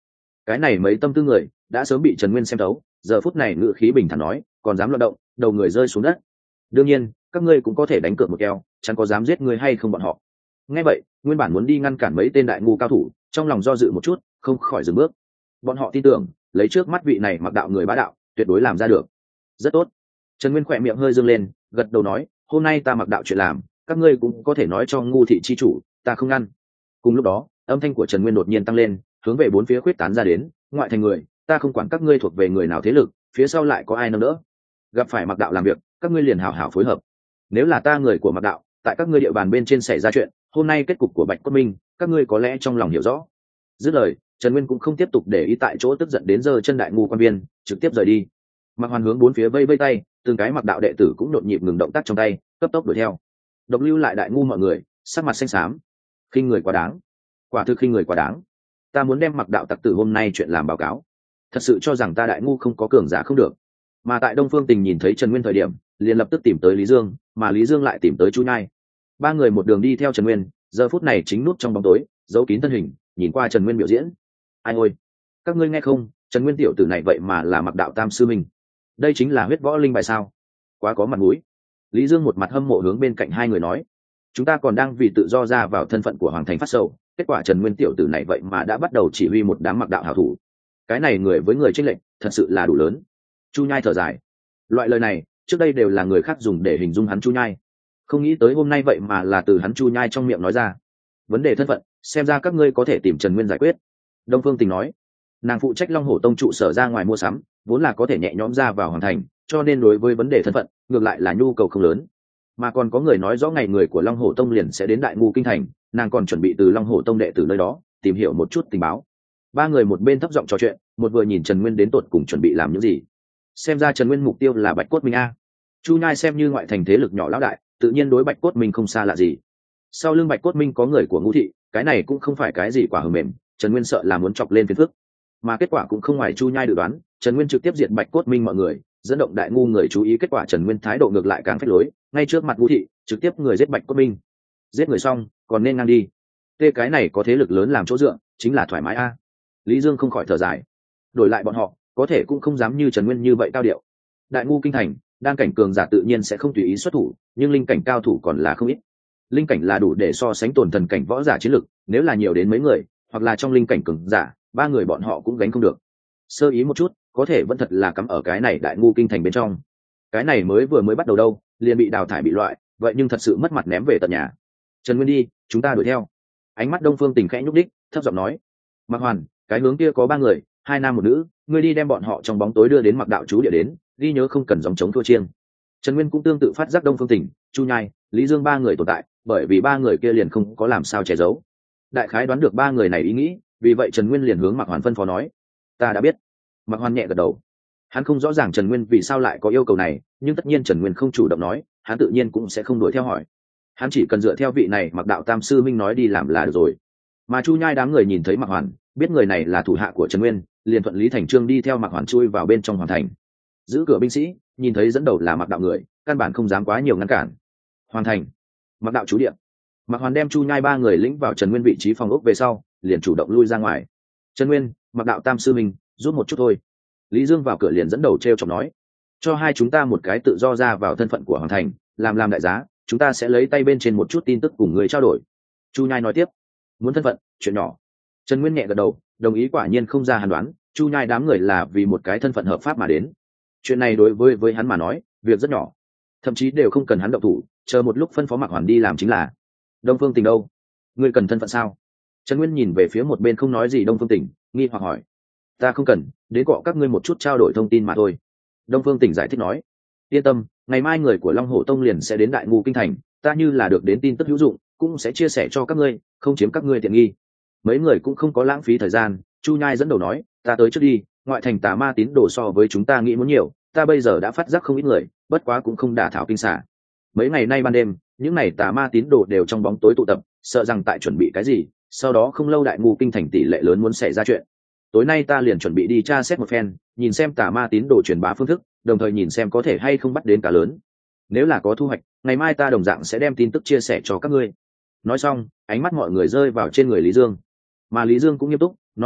cái này mấy tâm tư người đã sớm bị Trần Nguyên xem thấu, giờ phút này ngữ khí bình thản nói, còn dám loạn động, đầu người rơi xuống đất. Đương nhiên các ngươi cũng có thể đánh cược một keo, chẳng có dám giết ngươi hay không bọn họ. Nghe vậy, nguyên bản muốn đi ngăn cản mấy tên đại ngu cao thủ, trong lòng do dự một chút, không khỏi dừng bước. Bọn họ tin tưởng, lấy trước mắt vị này mặc đạo người bá đạo, tuyệt đối làm ra được. Rất tốt. Trần Nguyên khỏe miệng hơi dương lên, gật đầu nói, hôm nay ta mặc đạo chuyện làm, các ngươi cũng có thể nói cho ngu thị chi chủ, ta không ngăn. Cùng lúc đó, âm thanh của Trần Nguyên đột nhiên tăng lên, hướng về bốn phía khuyết tán ra đến, ngoại thành người, ta không quản các ngươi thuộc về người nào thế lực, phía sau lại có ai nâng đỡ. Gặp phải mặc đạo làm việc, các ngươi liền hảo hảo phối hợp. Nếu là ta người của mặc đạo, tại các ngươi địa bàn bên trên xảy ra chuyện, hôm nay kết cục của Bạch Cốt Minh, các ngươi có lẽ trong lòng hiểu rõ. Dứt lời, Trần Nguyên cũng không tiếp tục để ý tại chỗ tức giận đến giơ chân đại ngu quan viên, trực tiếp rời đi. Mặc Hoàn hướng bốn phía vây vây tay, từng cái mặc đạo đệ tử cũng nhộn nhịp ngừng động tác trong tay, cấp tốc đuổi theo. Độc lưu lại đại ngu mọi người, sắc mặt xanh xám. Khinh người quá đáng, quả thực khinh người quá đáng. Ta muốn đem mặc đạo tặc tử hôm nay chuyện làm báo cáo. Thật sự cho rằng ta đại ngu không có cường giả không được. Mà tại Đông Phương Tình nhìn thấy Trần Nguyên thời điểm, liền lập tức tìm tới Lý Dương, mà Lý Dương lại tìm tới Chu Nhai. Ba người một đường đi theo Trần Nguyên, giờ phút này chính nút trong bóng tối, giấu kín thân hình, nhìn qua Trần Nguyên biểu diễn. Ai ôi, các ngươi nghe không, Trần Nguyên tiểu tử này vậy mà là mặc đạo tam sư minh. Đây chính là huyết võ linh bài sao? Quá có mặt mũi. Lý Dương một mặt hâm mộ hướng bên cạnh hai người nói, chúng ta còn đang vì tự do ra vào thân phận của Hoàng Thành phát sầu, kết quả Trần Nguyên tiểu tử này vậy mà đã bắt đầu chỉ huy một đám mặc đạo hảo thủ. Cái này người với người chênh lệch, thật sự là đủ lớn. Chu Nhai thở dài. Loại lời này, trước đây đều là người khác dùng để hình dung hắn Chu Nhai. Không nghĩ tới hôm nay vậy mà là từ hắn Chu Nhai trong miệng nói ra. Vấn đề thân phận, xem ra các ngươi có thể tìm Trần Nguyên giải quyết. Đông Phương Tình nói, nàng phụ trách Long Hổ Tông trụ sở ra ngoài mua sắm, vốn là có thể nhẹ nhõm ra vào Hoàng Thành, cho nên đối với vấn đề thân phận, ngược lại là nhu cầu không lớn. Mà còn có người nói rõ ngày người của Long Hổ Tông liền sẽ đến Đại Ngu Kinh Thành, nàng còn chuẩn bị từ Long Hổ Tông đệ tử nơi đó tìm hiểu một chút tình báo. Ba người một bên thấp giọng trò chuyện, một vừa nhìn Trần Nguyên đến tột cùng chuẩn bị làm những gì. Xem ra Trần Nguyên mục tiêu là Bạch Cốt Minh a. Chu Nhai xem như ngoại thành thế lực nhỏ lão đại, tự nhiên đối Bạch Cốt Minh không xa lạ gì. Sau lưng Bạch Cốt Minh có người của Ngũ thị, cái này cũng không phải cái gì quả hờ mềm, Trần Nguyên sợ là muốn chọc lên phiền phức. Mà kết quả cũng không ngoài Chu Nhai dự đoán, Trần Nguyên trực tiếp diệt Bạch Cốt Minh mọi người, dẫn động đại ngu người chú ý, kết quả Trần Nguyên thái độ ngược lại càng phách lối, ngay trước mặt Ngũ thị, trực tiếp người giết Bạch Cốt Minh. Giết người xong, còn nên ngang đi. Tê cái này có thế lực lớn làm chỗ dựa, chính là thoải mái a. Lý Dương không khỏi thở dài. Đổi lại bọn họ, có thể cũng không dám như Trần Nguyên như vậy cao điệu. Đại ngu kinh thành, đan cảnh cường giả tự nhiên sẽ không tùy ý xuất thủ, nhưng linh cảnh cao thủ còn là không ít. Linh cảnh là đủ để so sánh tồn thần cảnh võ giả chiến lực, nếu là nhiều đến mấy người, hoặc là trong linh cảnh cường giả, ba người bọn họ cũng gánh không được. Sơ ý một chút, có thể vẫn thật là cắm ở cái này đại ngu kinh thành bên trong. Cái này vừa mới bắt đầu đâu, liền bị đào thải bị loại, vậy nhưng thật sự mất mặt ném về tận nhà. Trần Nguyên đi, chúng ta đuổi theo. Ánh mắt Đông Phương Tình khẽ nhúc đích, thấp giọng nói, Mạc Hoàn, cái hướng kia có ba người, hai nam một nữ, ngươi đi đem bọn họ trong bóng tối đưa đến Mặc đạo chú địa đến, ghi nhớ không cần gióng chống thua chiêng. Trần Nguyên cũng tương tự phát giác Đông Phương Tình, Chu Nhai, Lý Dương ba người tồn tại, bởi vì ba người kia liền không có làm sao che giấu. Đại khái đoán được ba người này ý nghĩ, vì vậy Trần Nguyên liền hướng Mạc Hoàn phân phó nói, ta đã biết. Mạc Hoàn nhẹ gật đầu. Hắn không rõ ràng Trần Nguyên vì sao lại có yêu cầu này, nhưng tất nhiên Trần Nguyên không chủ động nói, hắn tự nhiên cũng sẽ không đuổi theo hỏi. Hắn chỉ cần dựa theo vị này Mặc đạo tam sư minh nói đi làm là được rồi. Mà Chu Nhai đám người nhìn thấy Mạc Hoàn, biết người này là thủ hạ của Trần Nguyên, liền thuận lý thành trương đi theo Mạc Hoàn chui vào bên trong hoàng thành. Giữ cửa binh sĩ nhìn thấy dẫn đầu là Mạc đạo người, căn bản không dám quá nhiều ngăn cản. Hoàng thành, Mạc đạo chú địa. Mạc Hoàn đem Chu Nhai ba người lĩnh vào Trần Nguyên vị trí phòng ốc về sau, liền chủ động lui ra ngoài. Trần Nguyên, Mạc đạo tam sư minh, rút một chút thôi. Lý Dương vào cửa liền dẫn đầu treo chọc nói, cho hai chúng ta một cái tự do ra vào thân phận của hoàng thành, làm đại giá, chúng ta sẽ lấy tay bên trên một chút tin tức cùng người trao đổi. Chu Nhai nói tiếp, muốn thân phận, chuyện nhỏ. Trần Nguyên nhẹ gật đầu, đồng ý, quả nhiên không ra hàn đoán, Chu Nhai đám người là vì một cái thân phận hợp pháp mà đến. Chuyện này đối với hắn mà nói, việc rất nhỏ, thậm chí đều không cần hắn động thủ, chờ một lúc phân phó Mạc Hoàn đi làm chính là. Đông Phương Tình đâu? Ngươi cần thân phận sao? Trần Nguyên nhìn về phía một bên không nói gì Đông Phương Tình, nghi hoặc hỏi. Ta không cần, đến cọ các ngươi một chút trao đổi thông tin mà thôi. Đông Phương Tình giải thích nói. Yên tâm, ngày mai người của Long Hổ Tông liền sẽ đến Đại Ngu Kinh Thành, ta như là được đến tin tức hữu dụng, cũng sẽ chia sẻ cho các ngươi, không chiếm các ngươi tiện nghi. Mấy người cũng không có lãng phí thời gian, Chu Nhai dẫn đầu nói, ta tới trước đi, ngoại thành tà ma tín đồ so với chúng ta nghĩ muốn nhiều, ta bây giờ đã phát giác không ít người, bất quá cũng không đả thảo kinh xả. Mấy ngày nay ban đêm, những này tà ma tín đồ đều trong bóng tối tụ tập, sợ rằng tại chuẩn bị cái gì, sau đó không lâu Đại Ngu Kinh Thành tỷ lệ lớn muốn xảy ra chuyện. Tối nay ta liền chuẩn bị đi tra xét một phen, nhìn xem tà ma tín đồ truyền bá phương thức, đồng thời nhìn xem có thể hay không bắt đến cá lớn. Nếu là có thu hoạch, ngày mai ta đồng dạng sẽ đem tin tức chia sẻ cho các ngươi. Nói xong, ánh mắt mọi người rơi vào trên người Lý Dương, mà Lý Dương cũng nghiêm túc nói thẳng,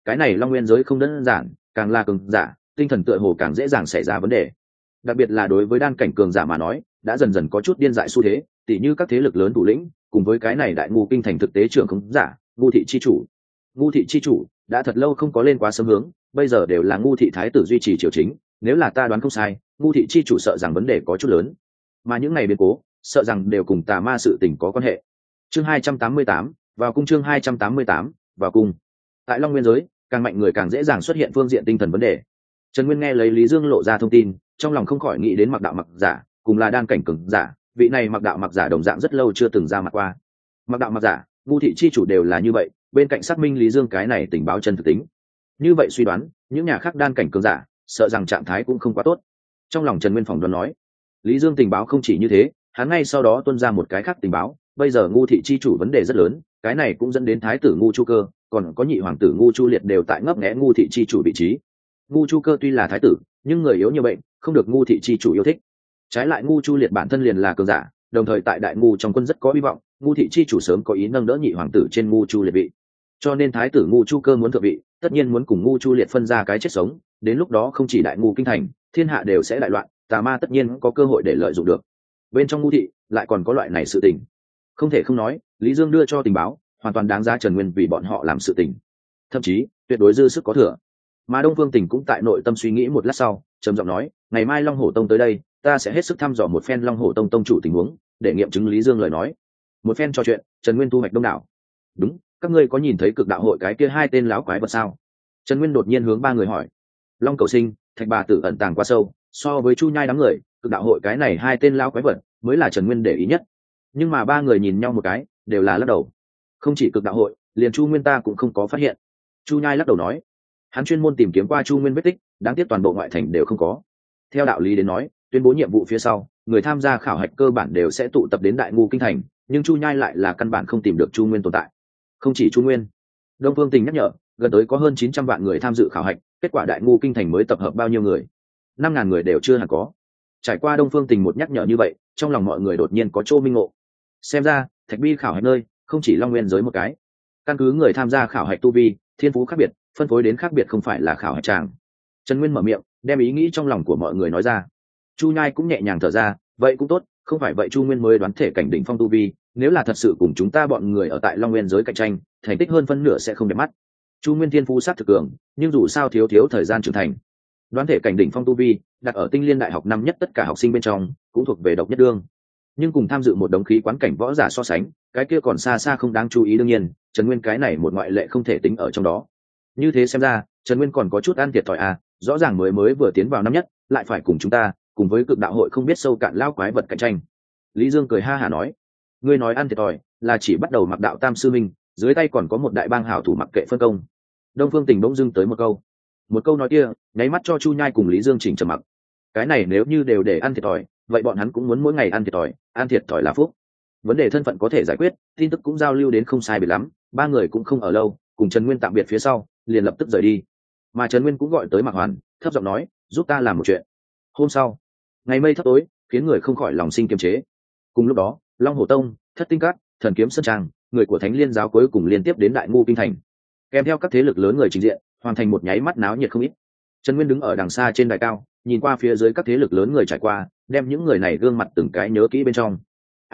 cái này long nguyên giới không đơn giản, càng là cường giả tinh thần tựa hồ càng dễ dàng xảy ra vấn đề. Đặc biệt là đối với đan cảnh cường giả mà nói, đã dần dần có chút điên dại xu thế, tỉ như các thế lực lớn thủ lĩnh cùng với cái này đại ngu kinh thành thực tế trưởng khống giả ngu thị chi chủ. Ngu thị chi chủ đã thật lâu không có lên quá sớm hướng, bây giờ đều là ngu thị thái tử duy trì triều chính, nếu là ta đoán không sai, ngu thị chi chủ sợ rằng vấn đề có chút lớn, mà những ngày biến cố sợ rằng đều cùng tà ma sự tình có quan hệ. Chương 288, vào cung. Chương 288, vào cung. Tại Long Nguyên giới, càng mạnh người càng dễ dàng xuất hiện phương diện tinh thần vấn đề. Trần Nguyên nghe lấy Lý Dương lộ ra thông tin, trong lòng không khỏi nghĩ đến Mặc Đạo Mặc Giả, cùng là đan cảnh cường giả, vị này Mặc Đạo Mặc Giả đồng dạng rất lâu chưa từng ra mặt qua. Mặc Đạo Mặc Giả, ngu thị chi chủ đều là như vậy, bên cạnh xác minh Lý Dương cái này tình báo chân thực tính. Như vậy suy đoán, những nhà khác đan cảnh cường giả, sợ rằng trạng thái cũng không quá tốt. Trong lòng Trần Nguyên phỏng đoán nói, Lý Dương tình báo không chỉ như thế, hắn ngay sau đó tuôn ra một cái khác tình báo, bây giờ ngu thị chi chủ vấn đề rất lớn, cái này cũng dẫn đến thái tử ngu Chu Cơ, còn có nhị hoàng tử ngu Chu Liệt đều tại ngấp nghé ngu thị chi chủ vị trí. Ngu Chu Cơ tuy là thái tử, nhưng người yếu như bệnh, không được ngu thị chi chủ yêu thích. Trái lại ngu Chu Liệt bản thân liền là cường giả, đồng thời tại đại ngu trong quân rất có hy vọng, ngu thị chi chủ sớm có ý nâng đỡ nhị hoàng tử trên ngu Chu Liệt vị. Cho nên thái tử ngu Chu Cơ muốn thượng vị, tất nhiên muốn cùng ngu Chu Liệt phân ra cái chết sống, đến lúc đó không chỉ đại ngu kinh thành, thiên hạ đều sẽ đại loạn, tà ma tất nhiên có cơ hội để lợi dụng được. Bên trong ngu thị lại còn có loại này sự tình, không thể không nói, Lý Dương đưa cho tình báo hoàn toàn đáng giá Trần Nguyên vì bọn họ làm sự tình, thậm chí tuyệt đối dư sức có thừa. Mà Đông Phương Tình cũng tại nội tâm suy nghĩ một lát sau, trầm giọng nói, ngày mai Long Hổ Tông tới đây, ta sẽ hết sức thăm dò một phen Long Hổ Tông tông chủ tình huống, để nghiệm chứng Lý Dương lời nói. Một phen trò chuyện, Trần Nguyên thu hoạch đông đảo. Đúng, các ngươi có nhìn thấy Cực Đạo hội cái kia hai tên láo quái vật sao? Trần Nguyên đột nhiên hướng ba người hỏi. Long Cầu Sinh, Thạch Bà Tử ẩn tàng quá sâu, so với Chu Nhai đám người, Cực Đạo hội cái này hai tên láo quái vật mới là Trần Nguyên để ý nhất. Nhưng mà ba người nhìn nhau một cái, đều là lắc đầu. Không chỉ Cực Đạo hội, liền Chu Nguyên ta cũng không có phát hiện. Chu Nhai lắc đầu nói, hắn chuyên môn tìm kiếm qua Chu Nguyên vết tích, đáng tiếc toàn bộ ngoại thành đều không có. Theo đạo lý đến nói, tuyên bố nhiệm vụ phía sau, người tham gia khảo hạch cơ bản đều sẽ tụ tập đến đại ngu kinh thành, nhưng Chu Nhai lại là căn bản không tìm được Chu Nguyên tồn tại. Không chỉ Chu Nguyên, Đông Phương Tình nhắc nhở, gần tới có hơn 900 vạn người tham dự khảo hạch, kết quả đại ngu kinh thành mới tập hợp bao nhiêu người? 5.000 người đều chưa hẳn có. Trải qua Đông Phương Tình một nhắc nhở như vậy, trong lòng mọi người đột nhiên có chỗ minh ngộ. Xem ra, Thạch Bi khảo hạch nơi, không chỉ Long Nguyên giới một cái. Căn cứ người tham gia khảo hạch tu vi, thiên phú khác biệt, phân phối đến khác biệt không phải là khảo hạch tràng. Trần Nguyên mở miệng, đem ý nghĩ trong lòng của mọi người nói ra. Chu Nhai cũng nhẹ nhàng thở ra, vậy cũng tốt, không phải vậy Chu Nguyên mới đoán thể cảnh đỉnh phong tu vi, nếu là thật sự cùng chúng ta bọn người ở tại Long Nguyên giới cạnh tranh, thành tích hơn phân nửa sẽ không đẹp mắt. Chu Nguyên thiên phú sát thực cường, nhưng dù sao thiếu thời gian trưởng thành. Đoán thể cảnh đỉnh phong tu vi, đặt ở Tinh Liên đại học năm nhất tất cả học sinh bên trong, cũng thuộc về độc nhất đương. Nhưng cùng tham dự một đống khí quán cảnh võ giả so sánh, cái kia còn xa xa không đáng chú ý. Đương nhiên, Trần Nguyên cái này một ngoại lệ không thể tính ở trong đó. Như thế xem ra, Trần Nguyên còn có chút ăn thiệt thòi à, rõ ràng mới vừa tiến vào năm nhất, lại phải cùng chúng ta, cùng với Cực Đạo hội không biết sâu cạn lao quái vật cạnh tranh. Lý Dương cười ha hả nói, ngươi nói ăn thiệt thòi, là chỉ bắt đầu Mặc Đạo Tam sư minh, dưới tay còn có một đại bang hảo thủ mặc kệ phân công. Đông Phương Tình bỗng dưng tới một câu nói kia, nháy mắt cho Chu Nhai cùng Lý Dương chỉnh trầm mặc. Cái này nếu như đều để ăn thiệt thòi, vậy bọn hắn cũng muốn mỗi ngày ăn thiệt thòi là phúc. Vấn đề thân phận có thể giải quyết, tin tức cũng giao lưu đến không sai biệt lắm, ba người cũng không ở lâu, cùng Trần Nguyên tạm biệt phía sau, liền lập tức rời đi. Mà Trần Nguyên cũng gọi tới Mạc Hoàn, thấp giọng nói, giúp ta làm một chuyện. Hôm sau, ngày mây thấp tối, khiến người không khỏi lòng sinh kiềm chế. Cùng lúc đó, Long Hổ Tông, Thất Tinh Các, Thần Kiếm Sơn Trang, người của Thánh Liên giáo cuối cùng liên tiếp đến đại ngu kinh thành, kèm theo các thế lực lớn người trình diện, hoàn thành một nháy mắt náo nhiệt không ít. Trần Nguyên đứng ở đằng xa trên đài cao, nhìn qua phía dưới các thế lực lớn người trải qua, đem những người này gương mặt từng cái nhớ kỹ bên trong.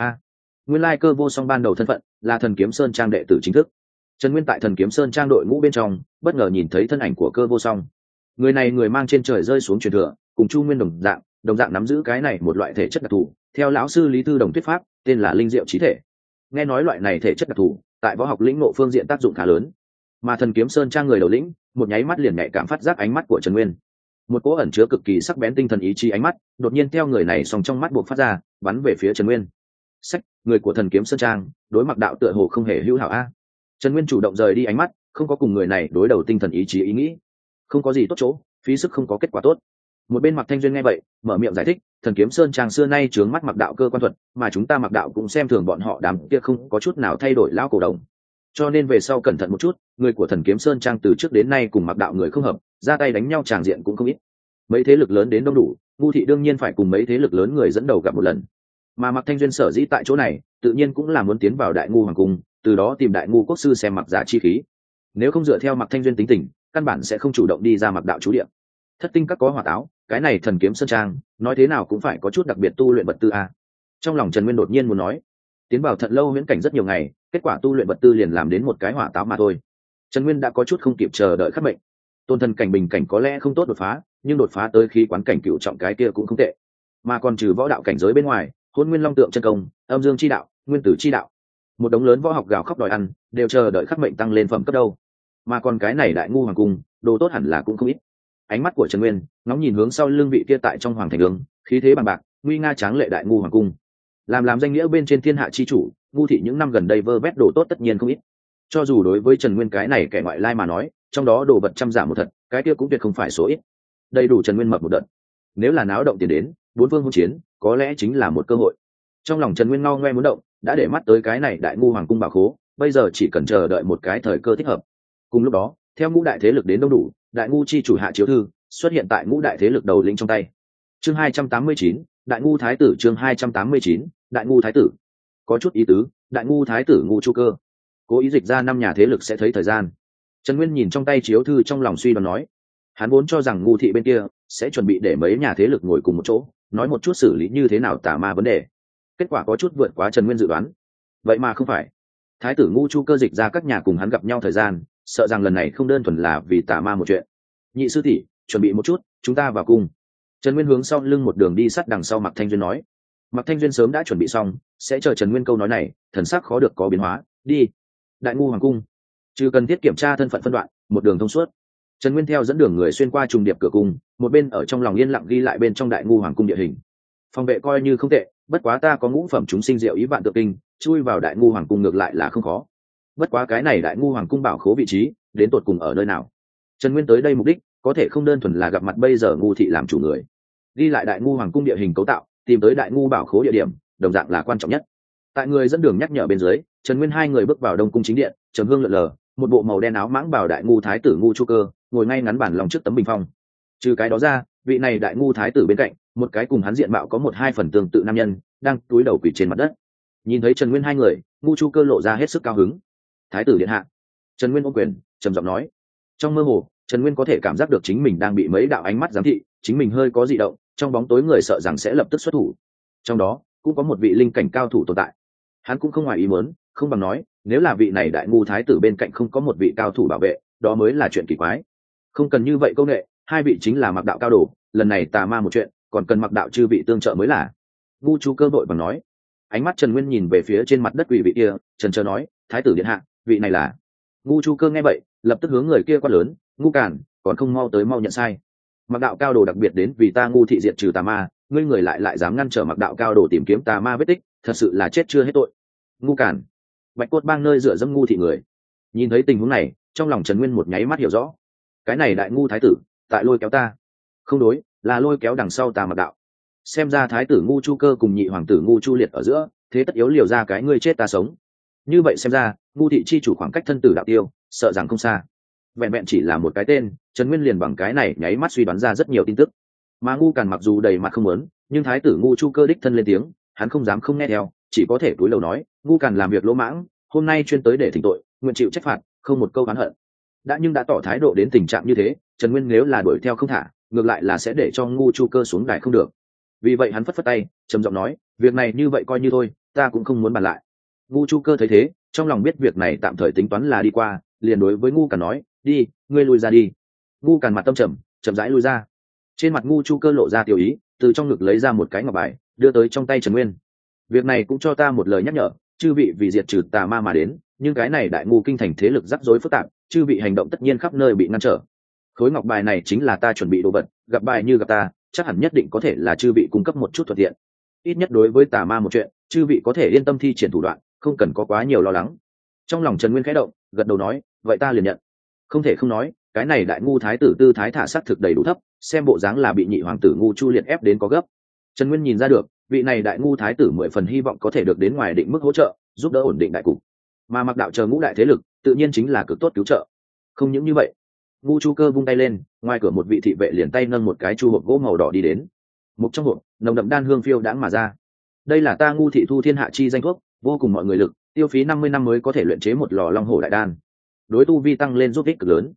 Nguyên lai Cơ Vô Song ban đầu thân phận là Thần Kiếm Sơn Trang đệ tử chính thức. Trần Nguyên tại Thần Kiếm Sơn Trang đội ngũ bên trong, bất ngờ nhìn thấy thân ảnh của Cơ Vô Song. Người này người mang trên trời rơi xuống truyền thừa, cùng Chu Nguyên đồng dạng nắm giữ cái này một loại thể chất đặc thù, theo lão sư Lý Thư Đồng thuyết pháp, tên là linh diệu trí thể. Nghe nói loại này thể chất đặc thù, tại võ học lĩnh ngộ phương diện tác dụng khá lớn. Mà Thần Kiếm Sơn Trang người đầu lĩnh, một nháy mắt liền nhạy cảm phát giác ánh mắt của Trần Nguyên. Một cỗ ẩn chứa cực kỳ sắc bén tinh thần ý chí ánh mắt, đột nhiên theo người này song trong mắt buộc phát ra, bắn về phía Trần Nguyên. Người của Thần Kiếm Sơn Trang, đối Mặc Đạo tựa hồ không hề hữu hảo a. Trần Nguyên chủ động rời đi ánh mắt, không có cùng người này đối đầu tinh thần ý chí ý nghĩ. Không có gì tốt chỗ, phí sức không có kết quả tốt. Một bên Mạc Thanh Duyên nghe vậy, mở miệng giải thích, Thần Kiếm Sơn Trang xưa nay trướng mắt Mặc Đạo cơ quan thuật, mà chúng ta Mặc Đạo cũng xem thường bọn họ đám kia không có chút nào thay đổi lão cổ đồng. Cho nên về sau cẩn thận một chút, người của Thần Kiếm Sơn Trang từ trước đến nay cùng Mặc Đạo người không hợp, ra tay đánh nhau tràng diện cũng không ít. Mấy thế lực lớn đến đông đủ, ngu thị đương nhiên phải cùng mấy thế lực lớn người dẫn đầu gặp một lần. Mà Mạc Thanh Duyên sở dĩ tại chỗ này, tự nhiên cũng là muốn tiến vào đại ngu hoàng cung, từ đó tìm đại ngu quốc sư xem Mặc Giả chi khí. Nếu không dựa theo Mạc Thanh Duyên tính tình, căn bản sẽ không chủ động đi ra mặc đạo chú địa. Thất tinh các có hỏa táo, cái này thần kiếm sơn trang nói thế nào cũng phải có chút đặc biệt tu luyện vật tư a. Trong lòng Trần Nguyên đột nhiên muốn nói, tiến vào Thận Lâu huyễn cảnh rất nhiều ngày, kết quả tu luyện vật tư liền làm đến một cái hỏa táo mà thôi. Trần Nguyên đã có chút không kịp chờ đợi khắc mệnh. Tôn thần cảnh bình cảnh có lẽ không tốt đột phá, nhưng đột phá tới khí quán cảnh cựu trọng cái kia cũng không tệ. Mà còn trừ võ đạo cảnh giới bên ngoài, Hỗn Nguyên Long Tượng chân công, Âm Dương chi đạo, Nguyên Tử chi đạo, một đống lớn võ học gào khóc đòi ăn, đều chờ đợi khắc mệnh tăng lên phẩm cấp đâu. Mà còn cái này Đại Ngu Hoàng cung, đồ tốt hẳn là cũng không ít. Ánh mắt của Trần Nguyên ngóng nhìn hướng sau lưng vị kia tại trong hoàng thành đường, khí thế bằng bạc, nguy nga tráng lệ Đại Ngu Hoàng cung. Làm danh nghĩa bên trên thiên hạ chi chủ, Ngu thị những năm gần đây vơ vét đồ tốt tất nhiên không ít. Cho dù đối với Trần Nguyên cái này kẻ ngoại lai mà nói, trong đó đồ vật trăm giả một thật, cái kia cũng tuyệt không phải số ít. Đầy đủ Trần Nguyên mập một đợt. Nếu là náo động tiền đến, bốn phương hỗn chiến, có lẽ chính là một cơ hội. Trong lòng Trần Nguyên ngao ngoe muốn động, đã để mắt tới cái này Đại Ngu Hoàng cung bảo khố, bây giờ chỉ cần chờ đợi một cái thời cơ thích hợp. Cùng lúc đó, theo ngũ đại thế lực đến đông đủ, Đại Ngu chi chủ hạ chiếu thư xuất hiện tại ngũ đại thế lực đầu lĩnh trong tay. Chương 289, Đại Ngu thái tử. Chương 289, Đại Ngu thái tử. Có chút ý tứ, Đại Ngu thái tử Ngu Chu Cơ cố ý dịch ra 5 nhà thế lực sẽ thấy thời gian. Trần Nguyên nhìn trong tay chiếu thư trong lòng suy đoán nói, hắn vốn cho rằng Ngu thị bên kia sẽ chuẩn bị để mấy nhà thế lực ngồi cùng một chỗ, nói một chút xử lý như thế nào tà ma vấn đề. Kết quả có chút vượt quá Trần Nguyên dự đoán. Vậy mà không phải. Thái tử Ngu Chu Cơ dịch ra các nhà cùng hắn gặp nhau thời gian, sợ rằng lần này không đơn thuần là vì tà ma một chuyện. Nhị sư tỷ, chuẩn bị một chút, chúng ta vào cung. Trần Nguyên hướng sau lưng một đường đi sát đằng sau Mạc Thanh Duyên nói. Mạc Thanh Duyên sớm đã chuẩn bị xong, sẽ chờ Trần Nguyên câu nói này, thần sắc khó được có biến hóa. Đi. Đại Ngu Hoàng cung, trừ cần thiết kiểm tra thân phận phân đoạn, một đường thông suốt. Trần Nguyên theo dẫn đường người xuyên qua trùng điệp cửa cung, một bên ở trong lòng yên lặng ghi lại bên trong Đại Ngu Hoàng cung địa hình. Phòng vệ coi như không tệ, bất quá ta có ngũ phẩm chúng sinh diệu ý vạn tự kinh, chui vào Đại Ngu Hoàng cung ngược lại là không khó. Bất quá cái này Đại Ngu Hoàng cung bảo khố vị trí, đến tột cùng ở nơi nào? Trần Nguyên tới đây mục đích, có thể không đơn thuần là gặp mặt bây giờ Ngu thị làm chủ người. Ghi lại Đại Ngu Hoàng cung địa hình cấu tạo, tìm tới Đại Ngu bảo khố địa điểm, đồng dạng là quan trọng nhất. Tại người dẫn đường nhắc nhở bên dưới, Trần Nguyên hai người bước vào Đông cung chính điện, trầm hương lượn lờ, một bộ màu đen áo mãng bảo Đại Ngu thái tử Ngu Chu Cơ ngồi ngay ngắn bản lòng trước tấm bình phong. Trừ cái đó ra, vị này Đại Ngu thái tử bên cạnh, một cái cùng hắn diện mạo có 1-2 phần tương tự nam nhân, đang cúi đầu quỳ trên mặt đất. Nhìn thấy Trần Nguyên hai người, Ngu Chu Cơ lộ ra hết sức cao hứng. Thái tử điện hạ. Trần Nguyên ôm quyền, trầm giọng nói. Trong mơ hồ, Trần Nguyên có thể cảm giác được chính mình đang bị mấy đạo ánh mắt giám thị, chính mình hơi có dị động, trong bóng tối người sợ rằng sẽ lập tức xuất thủ. Trong đó, cũng có một vị linh cảnh cao thủ tồn tại. Hắn cũng không ngoài ý muốn, không bằng nói, nếu là vị này Đại Ngu thái tử bên cạnh không có một vị cao thủ bảo vệ, đó mới là chuyện kỳ quái. Không cần như vậy công nghệ, hai vị chính là Mặc đạo cao đồ, lần này tà ma một chuyện, còn cần Mặc đạo chư vị tương trợ mới là. Ngu Chu Cơ vội bằng nói. Ánh mắt Trần Nguyên nhìn về phía trên mặt đất quỷ vị kia, trần trờ nói, thái tử điện hạ, vị này là. Ngu Chu Cơ nghe vậy, lập tức hướng người kia quát lớn, Ngu Cản, còn không mau tới mau nhận sai. Mặc đạo cao đồ đặc biệt đến vì ta Ngu thị diệt trừ tà ma, ngươi người lại dám ngăn trở Mặc đạo cao đồ tìm kiếm tà ma vết tích, thật sự là chết chưa hết tội. Ngu Cản. Bạch Cốt Bang nơi dựa dẫm Ngu thị người. Nhìn thấy tình huống này, trong lòng Trần Nguyên một nháy mắt hiểu rõ. Cái này Đại Ngu thái tử, tại lôi kéo ta. Không đối, là lôi kéo đằng sau tà Mặc đạo. Xem ra thái tử Ngu Chu Cơ cùng nhị hoàng tử Ngu Chu Liệt ở giữa, thế tất yếu liều ra cái ngươi chết ta sống. Như vậy xem ra, Ngu thị chi chủ khoảng cách thân tử đạo tiêu, sợ rằng không xa. Vẹn vẹn chỉ là một cái tên, Trần Nguyên liền bằng cái này nháy mắt suy đoán ra rất nhiều tin tức. Mà Ngu Càn mặc dù đầy mặt không muốn, nhưng thái tử Ngu Chu Cơ đích thân lên tiếng, hắn không dám không nghe theo, chỉ có thể cúi đầu nói, Ngu Càn làm việc lỗ mãng, hôm nay chuyên tới để thỉnh tội, nguyện chịu trách phạt, không một câu oán hận. Đã tỏ thái độ đến tình trạng như thế, Trần Nguyên nếu là đuổi theo không thả, ngược lại là sẽ để cho Ngu Chu Cơ xuống đài không được. Vì vậy hắn phất phất tay, trầm giọng nói, việc này như vậy coi như thôi, ta cũng không muốn bàn lại. Ngu Chu Cơ thấy thế, trong lòng biết việc này tạm thời tính toán là đi qua, liền đối với Ngu Càn nói, đi, ngươi lui ra đi. Ngu Càn mặt tâm trầm, chậm rãi lui ra. Trên mặt Ngu Chu Cơ lộ ra tiểu ý, từ trong ngực lấy ra một cái ngọc bài, đưa tới trong tay Trần Nguyên. Việc này cũng cho ta một lời nhắc nhở, chư vị vì diệt trừ tà ma mà đến, nhưng cái này Đại Ngu kinh thành thế lực rắc rối phức tạp, chư vị hành động tất nhiên khắp nơi bị ngăn trở. Khối ngọc bài này chính là ta chuẩn bị đồ vật, gặp bài như gặp ta, chắc hẳn nhất định có thể là chư vị cung cấp một chút thuận tiện. Ít nhất đối với tà ma một chuyện, chư vị có thể yên tâm thi triển thủ đoạn, không cần có quá nhiều lo lắng. Trong lòng Trần Nguyên khẽ động, gật đầu nói, vậy ta liền nhận. Không thể không nói, cái này Đại Ngu thái tử tư thái thả sắc thực đầy đủ thấp, xem bộ dáng là bị nhị hoàng tử Ngu Chu Liệt ép đến có gấp. Trần Nguyên nhìn ra được, vị này Đại Ngu thái tử 10 phần hy vọng có thể được đến ngoài định mức hỗ trợ, giúp đỡ ổn định đại cục. Mà Mặc đạo chờ ngũ đại thế lực, tự nhiên chính là cực tốt cứu trợ. Không những như vậy, Ngu Chu Cơ vung tay lên, ngoài cửa một vị thị vệ liền tay nâng một cái chu hộp gỗ màu đỏ đi đến. Một trong hộp, nồng đậm đan hương phiêu đãng mà ra. Đây là ta Ngu thị thu thiên hạ chi danh thuốc, vô cùng mọi người lực, tiêu phí 50 năm mới có thể luyện chế một lò long hổ đại đan. Đối tu vi tăng lên giúp ích cực lớn.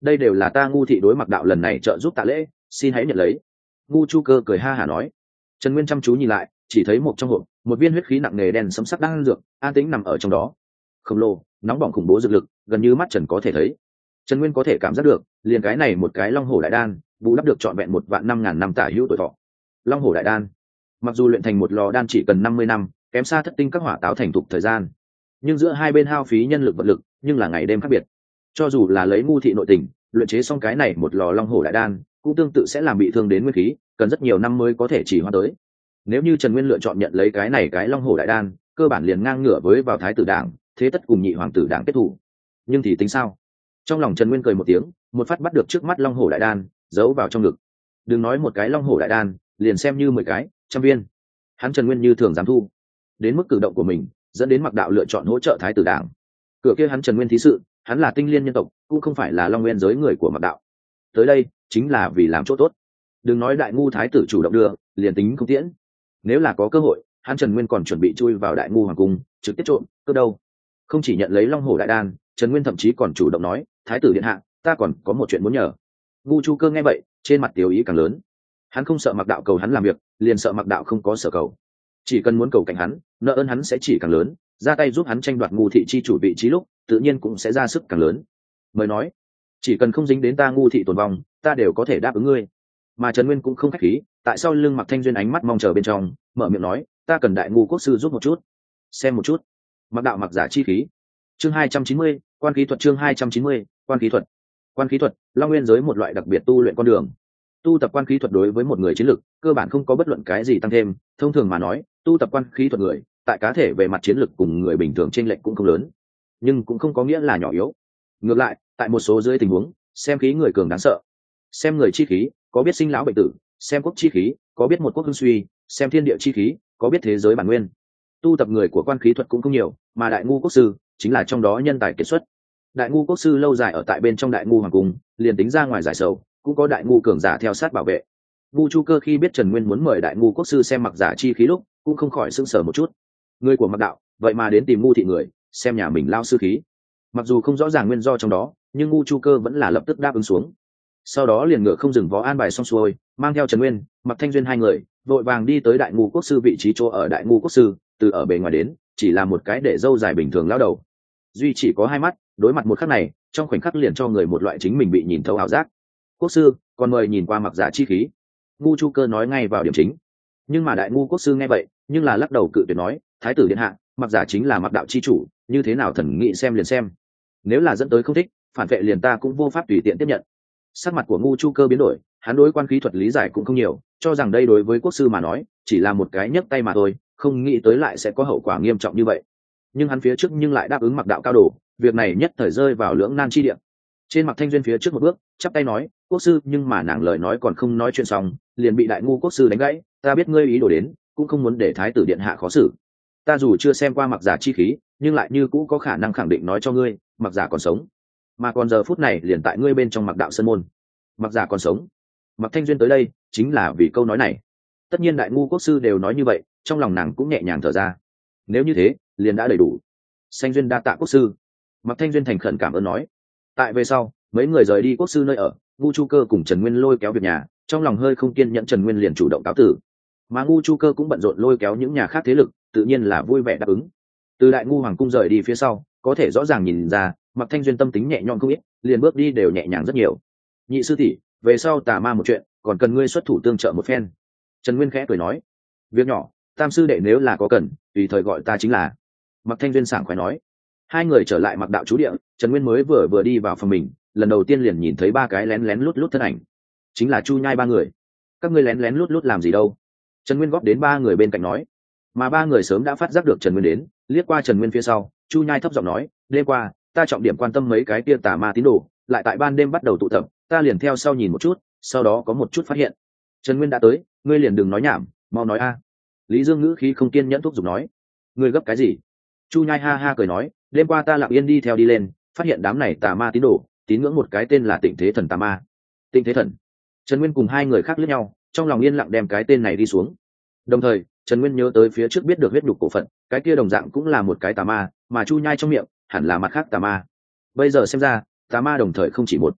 đây đều là ta Ngu thị đối Mặc đạo lần này trợ giúp tạ lễ, xin hãy nhận lấy. Ngu Chu Cơ cười ha hả nói. Trần Nguyên chăm chú nhìn lại, chỉ thấy một trong hộp, một viên huyết khí nặng nề đen sẫm sắc đang dược an tĩnh nằm ở trong đó. Khổng lồ, nóng bỏng khủng bố dược lực, gần như mắt Trần có thể thấy. Trần Nguyên có thể cảm giác được, liền cái này một cái Long Hổ Đại Đan, bù đắp được trọn vẹn 1.500.000 năm tả hữu tuổi thọ. Long Hổ Đại Đan, mặc dù luyện thành một lò đan chỉ cần 50 năm, kém xa Thất Tinh các hỏa táo thành thục thời gian, nhưng giữa hai bên hao phí nhân lực vật lực, nhưng là ngày đêm khác biệt. Cho dù là lấy Ngu thị nội tình, luyện chế xong cái này một lò Long Hổ Đại Đan, cũng tương tự sẽ làm bị thương đến nguyên khí, cần rất nhiều năm mới có thể chỉ hoa tới. Nếu như Trần Nguyên lựa chọn nhận lấy cái này cái Long Hổ Đại Đan, cơ bản liền ngang ngửa với vào Thái tử đảng, thế tất cùng Nhị hoàng tử đảng kết thủ. Nhưng thì tính sao? Trong lòng Trần Nguyên cười một tiếng, một phát bắt được trước mắt Long Hổ Đại Đan, giấu vào trong ngực. Đừng nói một cái Long Hổ Đại Đan, liền xem như 10 cái, 100 viên, hắn Trần Nguyên như thường dám thu. Đến mức cử động của mình, dẫn đến Mặc đạo lựa chọn hỗ trợ Thái tử đảng. Cửa kia hắn Trần Nguyên thí sự, hắn là tinh liên nhân tộc, cũng không phải là Long Nguyên giới người của Mặc đạo. Tới đây chính là vì làm chỗ tốt. Đừng nói Đại Ngu thái tử chủ động đưa, liền tính không tiễn. Nếu là có cơ hội, hắn Trần Nguyên còn chuẩn bị chui vào Đại Ngu hoàng cung, trực tiếp trộm cơ đâu. Không chỉ nhận lấy Long Hổ Đại Đan, Trần Nguyên thậm chí còn chủ động nói, thái tử điện hạ, ta còn có một chuyện muốn nhờ. Ngu Chu Cơ nghe vậy, trên mặt tiểu ý càng lớn. Hắn không sợ Mặc đạo cầu hắn làm việc, liền sợ Mặc đạo không có sở cầu. Chỉ cần muốn cầu cạnh hắn, nợ ơn hắn sẽ chỉ càng lớn, ra tay giúp hắn tranh đoạt Ngu thị chi chủ vị trí lúc, tự nhiên cũng sẽ ra sức càng lớn. Mới nói, chỉ cần không dính đến ta Ngu thị tồn vong, ta đều có thể đáp ứng ngươi. Mà Trần Nguyên cũng không khách khí, tại sao lưng Mặc Thanh Duyên ánh mắt mong chờ bên trong, mở miệng nói, ta cần Đại Ngu quốc sư giúp một chút, xem một chút. Mặc đạo mặc giả chi khí. Chương 290, quan khí thuật. Chương 290, quan khí thuật. Quan khí thuật, Long Nguyên giới một loại đặc biệt tu luyện con đường. Tu tập quan khí thuật đối với một người chiến lực, cơ bản không có bất luận cái gì tăng thêm, thông thường mà nói, tu tập quan khí thuật người, tại cá thể về mặt chiến lực cùng người bình thường chênh lệch cũng không lớn, nhưng cũng không có nghĩa là nhỏ yếu. Ngược lại, tại một số dưới tình huống, xem khí người cường đáng sợ. Xem người chi khí, có biết sinh lão bệnh tử, xem quốc chi khí, có biết một quốc hưng suy, xem thiên địa chi khí, có biết thế giới bản nguyên. Tu tập người của quan khí thuật cũng không nhiều, mà Đại Ngu quốc sư chính là trong đó nhân tài kiệt xuất. Đại Ngu quốc sư lâu dài ở tại bên trong Đại Ngu hoàng cung, liền tính ra ngoài giải sầu, cũng có Đại Ngu cường giả theo sát bảo vệ. Ngu Chu Cơ khi biết Trần Nguyên muốn mời Đại Ngu quốc sư xem mặc giả chi khí lúc, cũng không khỏi sững sờ một chút. Người của Mặc đạo, vậy mà đến tìm Ngu thị người, xem nhà mình lao sư khí. Mặc dù không rõ ràng nguyên do trong đó, nhưng Ngu Chu Cơ vẫn là lập tức đáp ứng xuống. Sau đó liền ngựa không dừng vó an bài xong xuôi, mang theo Trần Nguyên, Mặc Thanh Duyên hai người, vội vàng đi tới Đại Ngu quốc sư vị trí chỗ ở. Đại Ngu quốc sư từ ở bề ngoài đến, chỉ là một cái để râu dài bình thường lão đầu, duy chỉ có hai mắt, đối mặt một khắc này, trong khoảnh khắc liền cho người một loại chính mình bị nhìn thấu ảo giác. Quốc sư, còn mời nhìn qua mặc giả chi khí. Ngu Chu Cơ nói ngay vào điểm chính. Nhưng mà Đại Ngu quốc sư nghe vậy, nhưng là lắc đầu cự tuyệt nói, thái tử điện hạ, mặc giả chính là Mặc đạo chi chủ, như thế nào thần nghị xem liền xem. Nếu là dẫn tới không thích, phản vệ liền ta cũng vô pháp tùy tiện tiếp nhận. Sắc mặt của Ngu Chu Cơ biến đổi, hắn đối quan khí thuật lý giải cũng không nhiều, cho rằng đây đối với quốc sư mà nói, chỉ là một cái nhấc tay mà thôi, không nghĩ tới lại sẽ có hậu quả nghiêm trọng như vậy. Nhưng hắn phía trước nhưng lại đáp ứng Mặc đạo cao đồ, việc này nhất thời rơi vào lưỡng nan chi địa. Trên Mặc Thanh Duyên phía trước một bước, chắp tay nói, quốc sư, nhưng mà nàng lời nói còn không nói chuyện xong, liền bị Đại Ngu quốc sư đánh gãy, ta biết ngươi ý đồ đến, cũng không muốn để thái tử điện hạ khó xử. Ta dù chưa xem qua mặc giả chi khí, nhưng lại như cũ có khả năng khẳng định nói cho ngươi, mặc giả còn sống, mà còn giờ phút này liền tại ngươi bên trong Mặc đạo sơn môn. Mặc giả còn sống. Mặc Thanh Duyên tới đây chính là vì câu nói này. Tất nhiên Đại Ngu quốc sư đều nói như vậy, trong lòng nàng cũng nhẹ nhàng thở ra. Nếu như thế, liền đã đầy đủ. Thanh Duyên đa tạ quốc sư. Mặc Thanh Duyên thành khẩn cảm ơn nói. Tại về sau, mấy người rời đi quốc sư nơi ở, Ngu Chu Cơ cùng Trần Nguyên lôi kéo việc nhà, trong lòng hơi không kiên nhẫn, Trần Nguyên liền chủ động cáo tử. Mà Ngu Chu Cơ cũng bận rộn lôi kéo những nhà khác thế lực, tự nhiên là vui vẻ đáp ứng. Từ Đại Ngu hoàng cung rời đi phía sau, có thể rõ ràng nhìn ra, Mặc Thanh Duyên tâm tính nhẹ nhõm không ít, liền bước đi đều nhẹ nhàng rất nhiều. Nhị sư tỷ, về sau tà ma một chuyện, còn cần ngươi xuất thủ tương trợ một phen. Trần Nguyên khẽ cười nói, việc nhỏ, Tam sư đệ nếu là có cần, tùy thời gọi ta chính là. Mặc Thanh Duyên sảng khoái nói. Hai người trở lại Mặc đạo trú địa, Trần Nguyên mới vừa đi vào phòng mình, lần đầu tiên liền nhìn thấy ba cái lén lén lút lút thân ảnh, chính là Chu Nhai ba người. Các ngươi lén lén lút lút làm gì đâu? Trần Nguyên góp đến ba người bên cạnh nói. Mà ba người sớm đã phát giác được Trần Nguyên đến, liếc qua Trần Nguyên phía sau, Chu Nhai thấp giọng nói, đêm qua ta trọng điểm quan tâm mấy cái kia tà ma tín đồ, lại tại ban đêm bắt đầu tụ tập, ta liền theo sau nhìn một chút, sau đó có một chút phát hiện. Trần Nguyên đã tới, ngươi liền đừng nói nhảm, mau nói a. Lý Dương ngữ khí không kiên nhẫn thúc giục nói. Ngươi gấp cái gì? Chu Nhai ha ha cười nói, đêm qua ta lặng yên đi theo đi lên, phát hiện đám này tà ma tín đồ, tín ngưỡng một cái tên là Tịnh Thế Thần tà ma. Tịnh Thế Thần. Trần Nguyên cùng hai người khác liếc nhau, trong lòng yên lặng đem cái tên này đi xuống. Đồng thời, Trần Nguyên nhớ tới phía trước biết được huyết nhục cổ phận, cái kia đồng dạng cũng là một cái tà ma, mà Chu Nhai trong miệng hẳn là mặt khác tà ma. Bây giờ xem ra, tà ma đồng thời không chỉ một.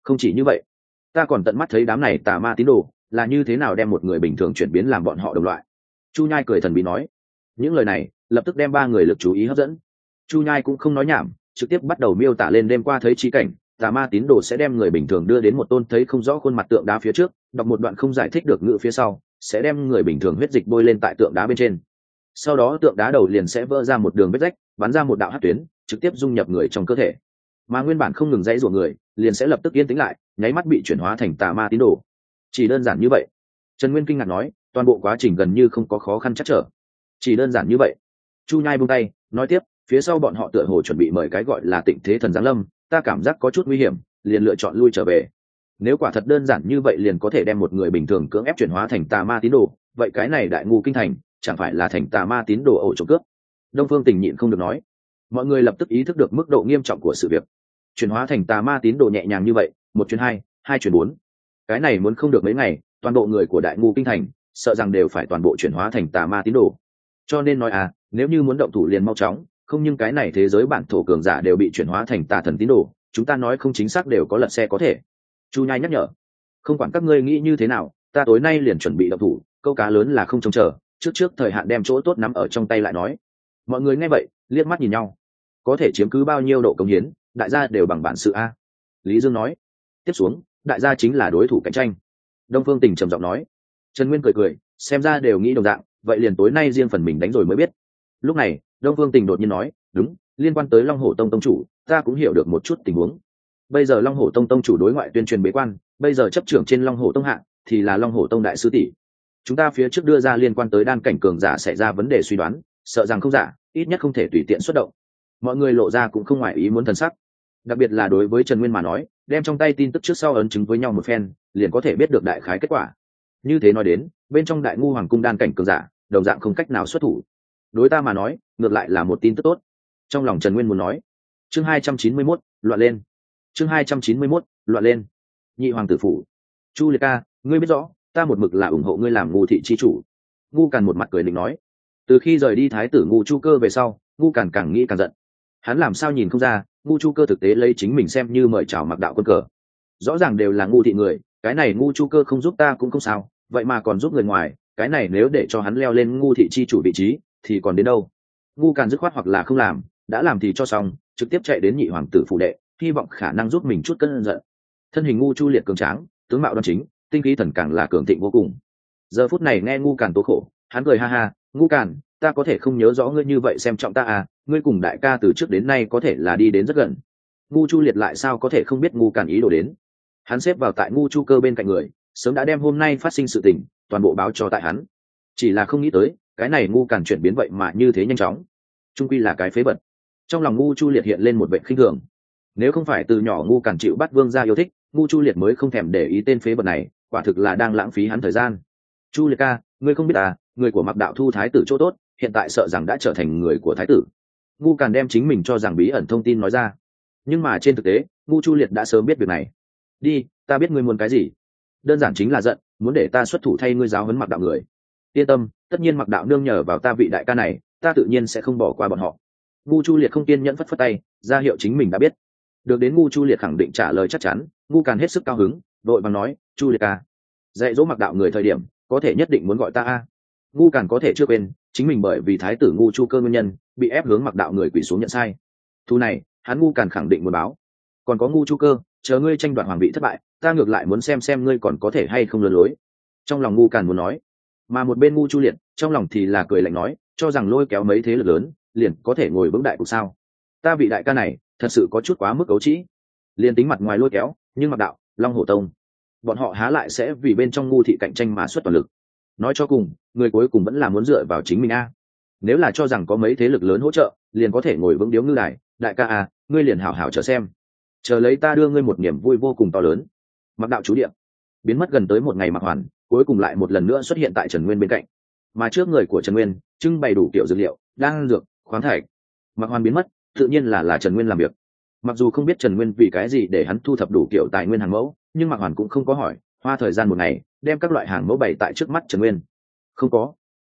Không chỉ như vậy, ta còn tận mắt thấy đám này tà ma tín đồ là như thế nào đem một người bình thường chuyển biến làm bọn họ đồng loại. Chu Nhai cười thần bí nói. Những lời này lập tức đem ba người lực chú ý hấp dẫn. Chu Nhai cũng không nói nhảm, trực tiếp bắt đầu miêu tả lên đêm qua thấy trí cảnh tà ma tín đồ sẽ đem người bình thường đưa đến một tôn thấy không rõ khuôn mặt tượng đá phía trước, đọc một đoạn không giải thích được ngữ phía sau, sẽ đem người bình thường huyết dịch bôi lên tại tượng đá bên trên. Sau đó tượng đá đầu liền sẽ vỡ ra một đường vết rách, bắn ra một đạo hắc tuyến, trực tiếp dung nhập người trong cơ thể. Mà nguyên bản không ngừng dãy rủa người, liền sẽ lập tức yên tĩnh lại, nháy mắt bị chuyển hóa thành tà ma tín đồ. Chỉ đơn giản như vậy. Trần Nguyên kinh ngạc nói, toàn bộ quá trình gần như không có khó khăn chắc trở. Chỉ đơn giản như vậy. Chu Nhai buông tay, nói tiếp, phía sau bọn họ tựa hồ chuẩn bị mời cái gọi là Tịnh Thế Thần giáng lâm, ta cảm giác có chút nguy hiểm, liền lựa chọn lui trở về. Nếu quả thật đơn giản như vậy liền có thể đem một người bình thường cưỡng ép chuyển hóa thành tà ma tín đồ, vậy cái này đại ngu kinh thành chẳng phải là thành tà ma tín đồ ổ trộm cướp. Đông Phương Tình nhịn không được nói. Mọi người lập tức ý thức được mức độ nghiêm trọng của sự việc. Chuyển hóa thành tà ma tín đồ nhẹ nhàng như vậy, một chuyển hai, hai chuyển bốn, cái này muốn không được mấy ngày, toàn bộ người của đại ngu kinh thành sợ rằng đều phải toàn bộ chuyển hóa thành tà ma tín đồ. Cho nên nói nếu như muốn động thủ liền mau chóng, không nhưng cái này thế giới bản thổ cường giả đều bị chuyển hóa thành tà thần tín đồ, chúng ta nói không chính xác đều có lật xe có thể. Chu Nhai nhắc nhở. Không quản các ngươi nghĩ như thế nào, ta tối nay liền chuẩn bị động thủ, câu cá lớn là không trông chờ, trước thời hạn đem chỗ tốt nắm ở trong tay lại nói. Mọi người nghe vậy liếc mắt nhìn nhau. Có thể chiếm cứ bao nhiêu độ công hiến, đại gia đều bằng bản sự a. Lý Dương nói. Tiếp xuống, đại gia chính là đối thủ cạnh tranh. Đông Phương Tình trầm giọng nói. Trần Nguyên cười, xem ra đều nghĩ đồng dạng, vậy liền tối nay riêng phần mình đánh rồi mới biết. Lúc này, Đông Phương Tình đột nhiên nói, đúng, liên quan tới Long Hổ Tông tông chủ, ta cũng hiểu được một chút tình huống. Bây giờ Long Hổ Tông tông chủ đối ngoại tuyên truyền bế quan, bây giờ chấp trưởng trên Long Hổ Tông hạng thì là Long Hổ Tông đại sư tỷ. Chúng ta phía trước đưa ra liên quan tới đan cảnh cường giả xảy ra vấn đề suy đoán, sợ rằng không giả, ít nhất không thể tùy tiện xuất động. Mọi người lộ ra cũng không ngoài ý muốn thần sắc. Đặc biệt là đối với Trần Nguyên mà nói, đem trong tay tin tức trước sau ấn chứng với nhau một phen, liền có thể biết được đại khái kết quả. Như thế nói đến, bên trong Đại Ngu Hoàng cung đan cảnh cường giả, đồng dạng không cách nào xuất thủ. Đối ta mà nói, ngược lại là một tin tức tốt. Trong lòng Trần Nguyên muốn nói. Chương 291, loạn lên. Chương 291, loạn lên. Nhị hoàng tử phủ. Chu Liệt ca, ngươi biết rõ, ta một mực là ủng hộ ngươi làm Ngu thị chi chủ. Ngu Càn một mặt cười định nói. Từ khi rời đi thái tử Ngu Chu Cơ về sau, Ngu Càn càng nghĩ càng giận. Hắn làm sao nhìn không ra, Ngu Chu Cơ thực tế lấy chính mình xem như mời chào Mặc Đạo quân cờ. Rõ ràng đều là Ngu thị người, cái này Ngu Chu Cơ không giúp ta cũng không sao, vậy mà còn giúp người ngoài, cái này nếu để cho hắn leo lên Ngu thị chi chủ vị trí thì còn đến đâu. Ngu Càn dứt khoát hoặc là không làm, đã làm thì cho xong, trực tiếp chạy đến nhị hoàng tử phủ đệ, hy vọng khả năng giúp mình chút cơn giận. Thân hình Ngu Chu Liệt cường tráng, tướng mạo đoan chính, tinh khí thần càng là cường thịnh vô cùng. Giờ phút này nghe Ngu Càn tố khổ, hắn cười ha ha, Ngu Càn, ta có thể không nhớ rõ ngươi như vậy xem trọng ta ngươi cùng đại ca từ trước đến nay có thể là đi đến rất gần. Ngu Chu Liệt lại sao có thể không biết Ngu Càn ý đồ đến. Hắn xếp vào tại Ngu Chu Cơ bên cạnh người, sớm đã đem hôm nay phát sinh sự tình toàn bộ báo cho tại hắn. Chỉ là không nghĩ tới, cái này Ngu Càn chuyển biến vậy mà như thế nhanh chóng. Trung quy là cái phế vật. Trong lòng Ngu Chu Liệt hiện lên một vẻ khinh thường. Nếu không phải từ nhỏ Ngu Càn chịu bắt vương gia yêu thích, Ngu Chu Liệt mới không thèm để ý tên phế vật này, quả thực là đang lãng phí hắn thời gian. Chu Liệt ca, ngươi không biết người của Mặc Đạo thu thái tử chỗ tốt, hiện tại sợ rằng đã trở thành người của thái tử. Ngu Càn đem chính mình cho rằng bí ẩn thông tin nói ra. Nhưng mà trên thực tế, Ngu Chu Liệt đã sớm biết việc này. Đi, ta biết ngươi muốn cái gì. Đơn giản chính là giận, muốn để ta xuất thủ thay ngươi giáo huấn Mặc Đạo người. Yên tâm, tất nhiên Mặc Đạo nương nhờ vào ta vị đại ca này, ta tự nhiên sẽ không bỏ qua bọn họ. Ngu Chu Liệt không kiên nhẫn phất phất tay, ra hiệu chính mình đã biết. Được đến Ngu Chu Liệt khẳng định trả lời chắc chắn, Ngu Càn hết sức cao hứng, đội vàng nói, Chu Liệt ca, dạy dỗ Mặc Đạo người thời điểm, có thể nhất định muốn gọi ta Ngu Càn có thể chưa quên, chính mình bởi vì thái tử Ngu Chu Cơ nguyên nhân, bị ép hướng Mặc Đạo người quỳ xuống nhận sai. Thu này, hắn Ngu Càn khẳng định muốn báo. Còn có Ngu Chu Cơ, chờ ngươi tranh đoạt hoàng vị thất bại, ta ngược lại muốn xem ngươi còn có thể hay không lừa lối. Trong lòng Ngu Càn muốn nói, mà một bên Ngu Chu Liệt, trong lòng thì là cười lạnh nói, cho rằng lôi kéo mấy thế lực lớn, liền có thể ngồi vững đại cục sao? Ta vị đại ca này, thật sự có chút quá mức ấu trĩ. Liền tính mặt ngoài lôi kéo, nhưng Mặc Đạo, Long Hổ Tông, bọn họ há lại sẽ vì bên trong Ngu thị cạnh tranh mà xuất toàn lực. Nói cho cùng, người cuối cùng vẫn là muốn dựa vào chính mình nếu là cho rằng có mấy thế lực lớn hỗ trợ, liền có thể ngồi vững điếu ngư đài, đại ca ngươi liền hảo hảo chờ xem, chờ lấy ta đưa ngươi một niềm vui vô cùng to lớn. Mặc Đạo chú điện biến mất gần tới một ngày, Mặc Hoàn cuối cùng lại một lần nữa xuất hiện tại Trần Nguyên bên cạnh, mà trước người của Trần Nguyên trưng bày đủ kiểu dược liệu, đan dược, khoáng thạch. Mặc Hoàn biến mất, tự nhiên là Trần Nguyên làm việc. Mặc dù không biết Trần Nguyên vì cái gì để hắn thu thập đủ kiểu tài nguyên hàng mẫu, nhưng Mặc Hoàn cũng không có hỏi, hoa thời gian một ngày đem các loại hàng mẫu bày tại trước mắt Trần Nguyên. Không có,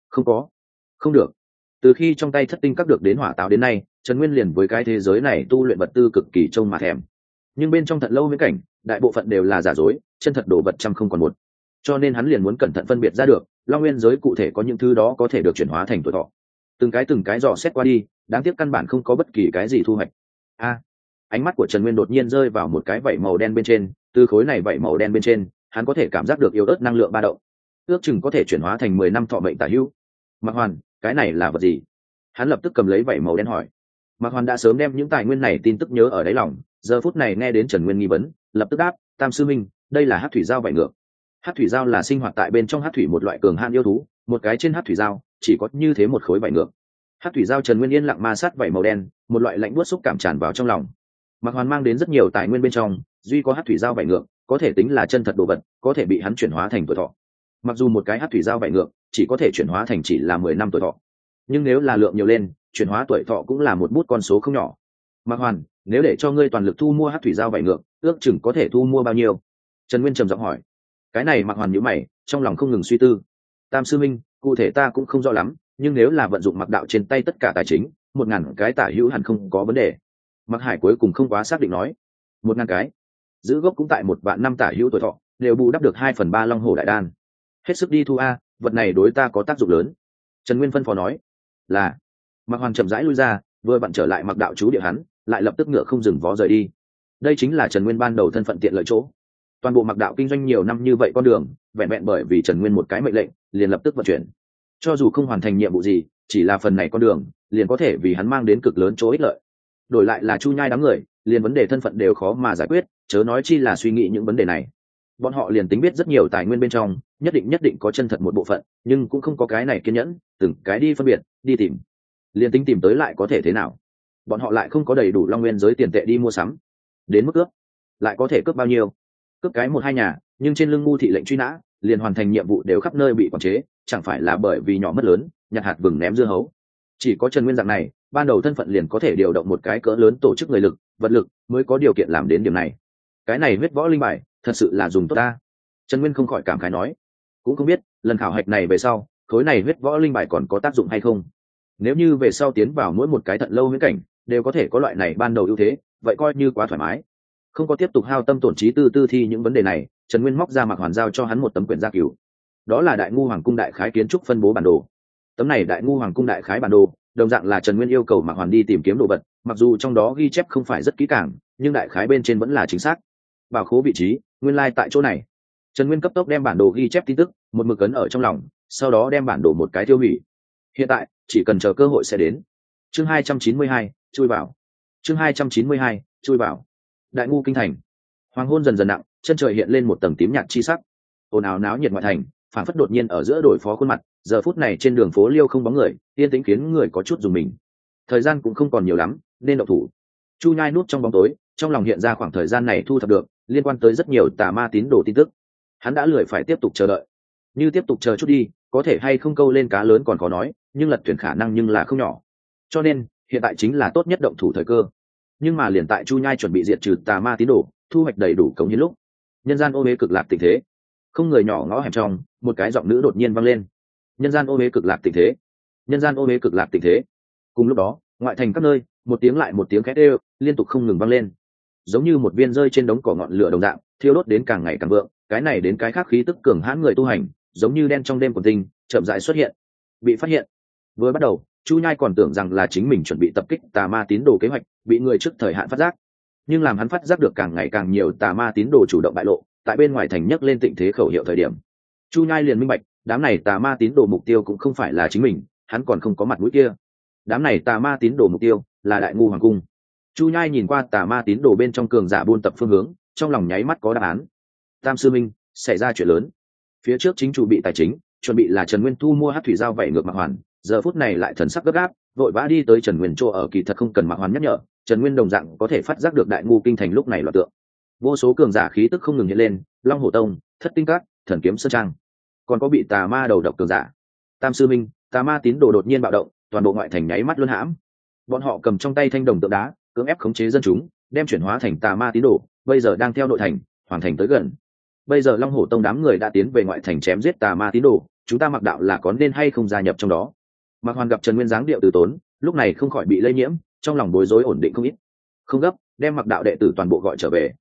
không được. Từ khi trong tay thất tinh các được đến hỏa táo đến nay, Trần Nguyên liền với cái thế giới này tu luyện vật tư cực kỳ trông mà thèm. nhưng bên trong thận lâu viễn cảnh đại bộ phận đều là giả dối, chân thật đồ vật trăm không còn một, cho nên hắn liền muốn cẩn thận phân biệt ra được long nguyên giới cụ thể có những thứ đó có thể được chuyển hóa thành tuổi thọ. Từng cái dò xét qua đi, đáng tiếc căn bản không có bất kỳ cái gì thu hoạch. Ánh mắt của Trần Nguyên đột nhiên rơi vào một cái vảy màu đen bên trên, từ khối này vảy màu đen bên trên hắn có thể cảm giác được yếu ớt năng lượng ba động, ước chừng có thể chuyển hóa thành 10 năm thọ mệnh tả hữu. Mạc Hoàn, cái này là vật gì? Hắn lập tức cầm lấy vảy màu đen hỏi. Mạc Hoàn đã sớm đem những tài nguyên này tin tức nhớ ở đáy lòng, giờ phút này nghe đến Trần Nguyên nghi vấn, lập tức đáp, Tam sư minh, đây là hắc thủy dao vảy ngược. Hắc thủy dao là sinh hoạt tại bên trong hắc thủy một loại cường hạn yêu thú, một cái trên hắc thủy dao chỉ có như thế một khối vảy ngược. Hắc thủy dao. Trần Nguyên yên lặng ma sát vảy màu đen, một loại lạnh buốt xúc cảm tràn vào trong lòng. Mạc Hoàn mang đến rất nhiều tài nguyên bên trong, duy có hắc thủy dao vảy ngược có thể tính là chân thật đồ vật, có thể bị hắn chuyển hóa thành tuổi thọ. Mặc dù một cái hắc thủy dao vảy ngược chỉ có thể chuyển hóa thành chỉ là 10 năm tuổi thọ, nhưng nếu là lượng nhiều lên, chuyển hóa tuổi thọ cũng là một bút con số không nhỏ. Mạc Hoàn, nếu để cho ngươi toàn lực thu mua hắc thủy dao vảy ngược, ước chừng có thể thu mua bao nhiêu? Trần Nguyên trầm giọng hỏi. Cái này Mạc Hoàn nhíu mày, trong lòng không ngừng suy tư. Tam sư minh, cụ thể ta cũng không rõ lắm, nhưng nếu là vận dụng Mạc đạo trên tay tất cả tài chính, 1000 cái tả hữu hẳn không có vấn đề. Mạc Hải cuối cùng không quá xác định nói. 1000 cái, giữ gốc cũng tại 1 vạn năm tả hữu tuổi thọ, đều bù đắp được 2/3 long hổ đại đan. Hết sức đi thu a, vật này đối ta có tác dụng lớn. Trần Nguyên phân phó nói. Là. Mạc Hoàn chậm rãi lui ra, vừa vặn trở lại Mạc đạo chú địa hắn, lại lập tức ngựa không dừng vó rời đi. Đây chính là Trần Nguyên ban đầu thân phận tiện lợi chỗ. Toàn bộ Mạc đạo kinh doanh nhiều năm như vậy con đường, vẹn vẹn bởi vì Trần Nguyên một cái mệnh lệnh, liền lập tức vận chuyển. Cho dù không hoàn thành nhiệm vụ gì, chỉ là phần này con đường, liền có thể vì hắn mang đến cực lớn chỗ ích lợi. Đổi lại là Chu Nhai đám người, liền vấn đề thân phận đều khó mà giải quyết, chớ nói chi là suy nghĩ những vấn đề này. Bọn họ liền tính biết rất nhiều tài nguyên bên trong, nhất định có chân thật một bộ phận, nhưng cũng không có cái này kiên nhẫn, từng cái đi phân biệt, đi tìm. Liền tính tìm tới lại có thể thế nào? Bọn họ lại không có đầy đủ long nguyên giới tiền tệ đi mua sắm. Đến mức cướp, lại có thể cướp bao nhiêu? Cướp cái 1-2 nhà, nhưng trên lưng ngu thị lệnh truy nã, liền hoàn thành nhiệm vụ đều khắp nơi bị quản chế, chẳng phải là bởi vì nhỏ mất lớn, nhặt hạt vừng ném dưa hấu. Chỉ có Trần Nguyên dạng này, ban đầu thân phận liền có thể điều động một cái cỡ lớn tổ chức người lực, vật lực, mới có điều kiện làm đến điểm này. Cái này huyết võ linh bài, thật sự là dùng tốt ta. Trần Nguyên không khỏi cảm khái nói, cũng không biết lần khảo hạch này về sau, khối này huyết võ linh bài còn có tác dụng hay không. Nếu như về sau tiến vào mỗi một cái thận lâu viễn cảnh đều có thể có loại này ban đầu ưu thế, vậy coi như quá thoải mái. Không có tiếp tục hao tâm tổn trí tư thi những vấn đề này, Trần Nguyên móc ra Mạc Hoàn giao cho hắn một tấm quyển gia cứu. Đó là Đại Ngu Hoàng cung đại khái kiến trúc phân bố bản đồ. Tấm này Đại Ngu Hoàng cung đại khái bản đồ, đồng dạng là Trần Nguyên yêu cầu Mạc Hoàn đi tìm kiếm đồ vật, mặc dù trong đó ghi chép không phải rất kỹ càng, nhưng đại khái bên trên vẫn là chính xác. Bảo khố vị trí, nguyên lai tại chỗ này. Trần Nguyên cấp tốc đem bản đồ ghi chép tin tức một mực ấn ở trong lòng, sau đó đem bản đồ một cái tiêu hủy. Hiện tại chỉ cần chờ cơ hội sẽ đến. Chương 292, chui vào. Chương 292, chui vào. Đại Ngu kinh thành. Hoàng hôn dần dần nặng, chân trời hiện lên một tầng tím nhạt chi sắc. Ồn ào náo nhiệt ngoại thành, phản phất đột nhiên ở giữa đổi phó khuôn mặt, giờ phút này trên đường phố liêu không bóng người, yên tĩnh khiến người có chút dùng mình. Thời gian cũng không còn nhiều lắm, nên động thủ. Chu Nhai núp trong bóng tối, trong lòng hiện ra khoảng thời gian này thu thập được liên quan tới rất nhiều tà ma tín đồ tin tức. Hắn đã lười phải tiếp tục chờ đợi, như tiếp tục chờ chút đi, có thể hay không câu lên cá lớn còn khó nói, nhưng lật thuyền khả năng nhưng là không nhỏ. Cho nên hiện tại chính là tốt nhất động thủ thời cơ. Nhưng mà liền tại Chu Nhai chuẩn bị diệt trừ tà ma tín đồ, thu hoạch đầy đủ cống hiến lúc, nhân gian ô uế cực lạc tình thế. Không người nhỏ ngõ hẻm trong, một cái giọng nữ đột nhiên vang lên. Nhân gian ô uế cực lạc tình thế. Nhân gian ô uế cực lạc tình thế. Cùng lúc đó, ngoại thành các nơi, một tiếng lại một tiếng khét ê liên tục không ngừng vang lên, giống như một viên rơi trên đống cỏ ngọn lửa đồng dạng, thiêu đốt đến càng ngày càng vượng. Cái này đến cái khác khí tức cường hãn người tu hành, giống như đen trong đêm của tinh, chậm rãi xuất hiện. Bị phát hiện. Vừa bắt đầu, Chu Nhai còn tưởng rằng là chính mình chuẩn bị tập kích tà ma tín đồ kế hoạch bị người trước thời hạn phát giác, nhưng làm hắn phát giác được càng ngày càng nhiều tà ma tín đồ chủ động bại lộ, tại bên ngoài thành nhấc lên tịnh thế khẩu hiệu thời điểm, Chu Nhai liền minh bạch, đám này tà ma tín đồ mục tiêu cũng không phải là chính mình, hắn còn không có mặt mũi kia. Đám này tà ma tín đồ mục tiêu là Đại Ngu Hoàng cung. Chu Nhai nhìn qua tà ma tín đồ bên trong cường giả buôn tập phương hướng, trong lòng nháy mắt có đáp án. Tam sư minh, xảy ra chuyện lớn. Phía trước chính chủ bị tài chính, chuẩn bị là Trần Nguyên thu mua hắc thủy giao vảy ngược Mạc Hoàn, giờ phút này lại thần sắc gấp gáp, vội vã đi tới Trần Nguyên chỗ ở. Kỳ thật không cần Mạc Hoàn nhắc nhở, Trần Nguyên đồng dạng có thể phát giác được Đại Ngu kinh thành lúc này loạn tượng. Vô số cường giả khí tức không ngừng hiện lên, Long Hổ Tông, Thất Tinh Các, Thần Kiếm Sơn Trang, còn có bị tà ma đầu độc cường giả. Tam sư minh, tà ma tín đồ đột nhiên bạo động, toàn bộ ngoại thành nháy mắt luân hãm. Bọn họ cầm trong tay thanh đồng tượng đá, cưỡng ép khống chế dân chúng, đem chuyển hóa thành tà ma tín đồ, bây giờ đang theo nội thành, hoàng thành tới gần. Bây giờ Long Hổ Tông đám người đã tiến về ngoại thành chém giết tà ma tín đồ, chúng ta Mạc đạo là có nên hay không gia nhập trong đó? Mạc Hoàn gặp Trần Nguyên dáng điệu từ tốn, lúc này không khỏi bị lây nhiễm, trong lòng bối rối ổn định không ít. Không gấp, đem Mạc đạo đệ tử toàn bộ gọi trở về,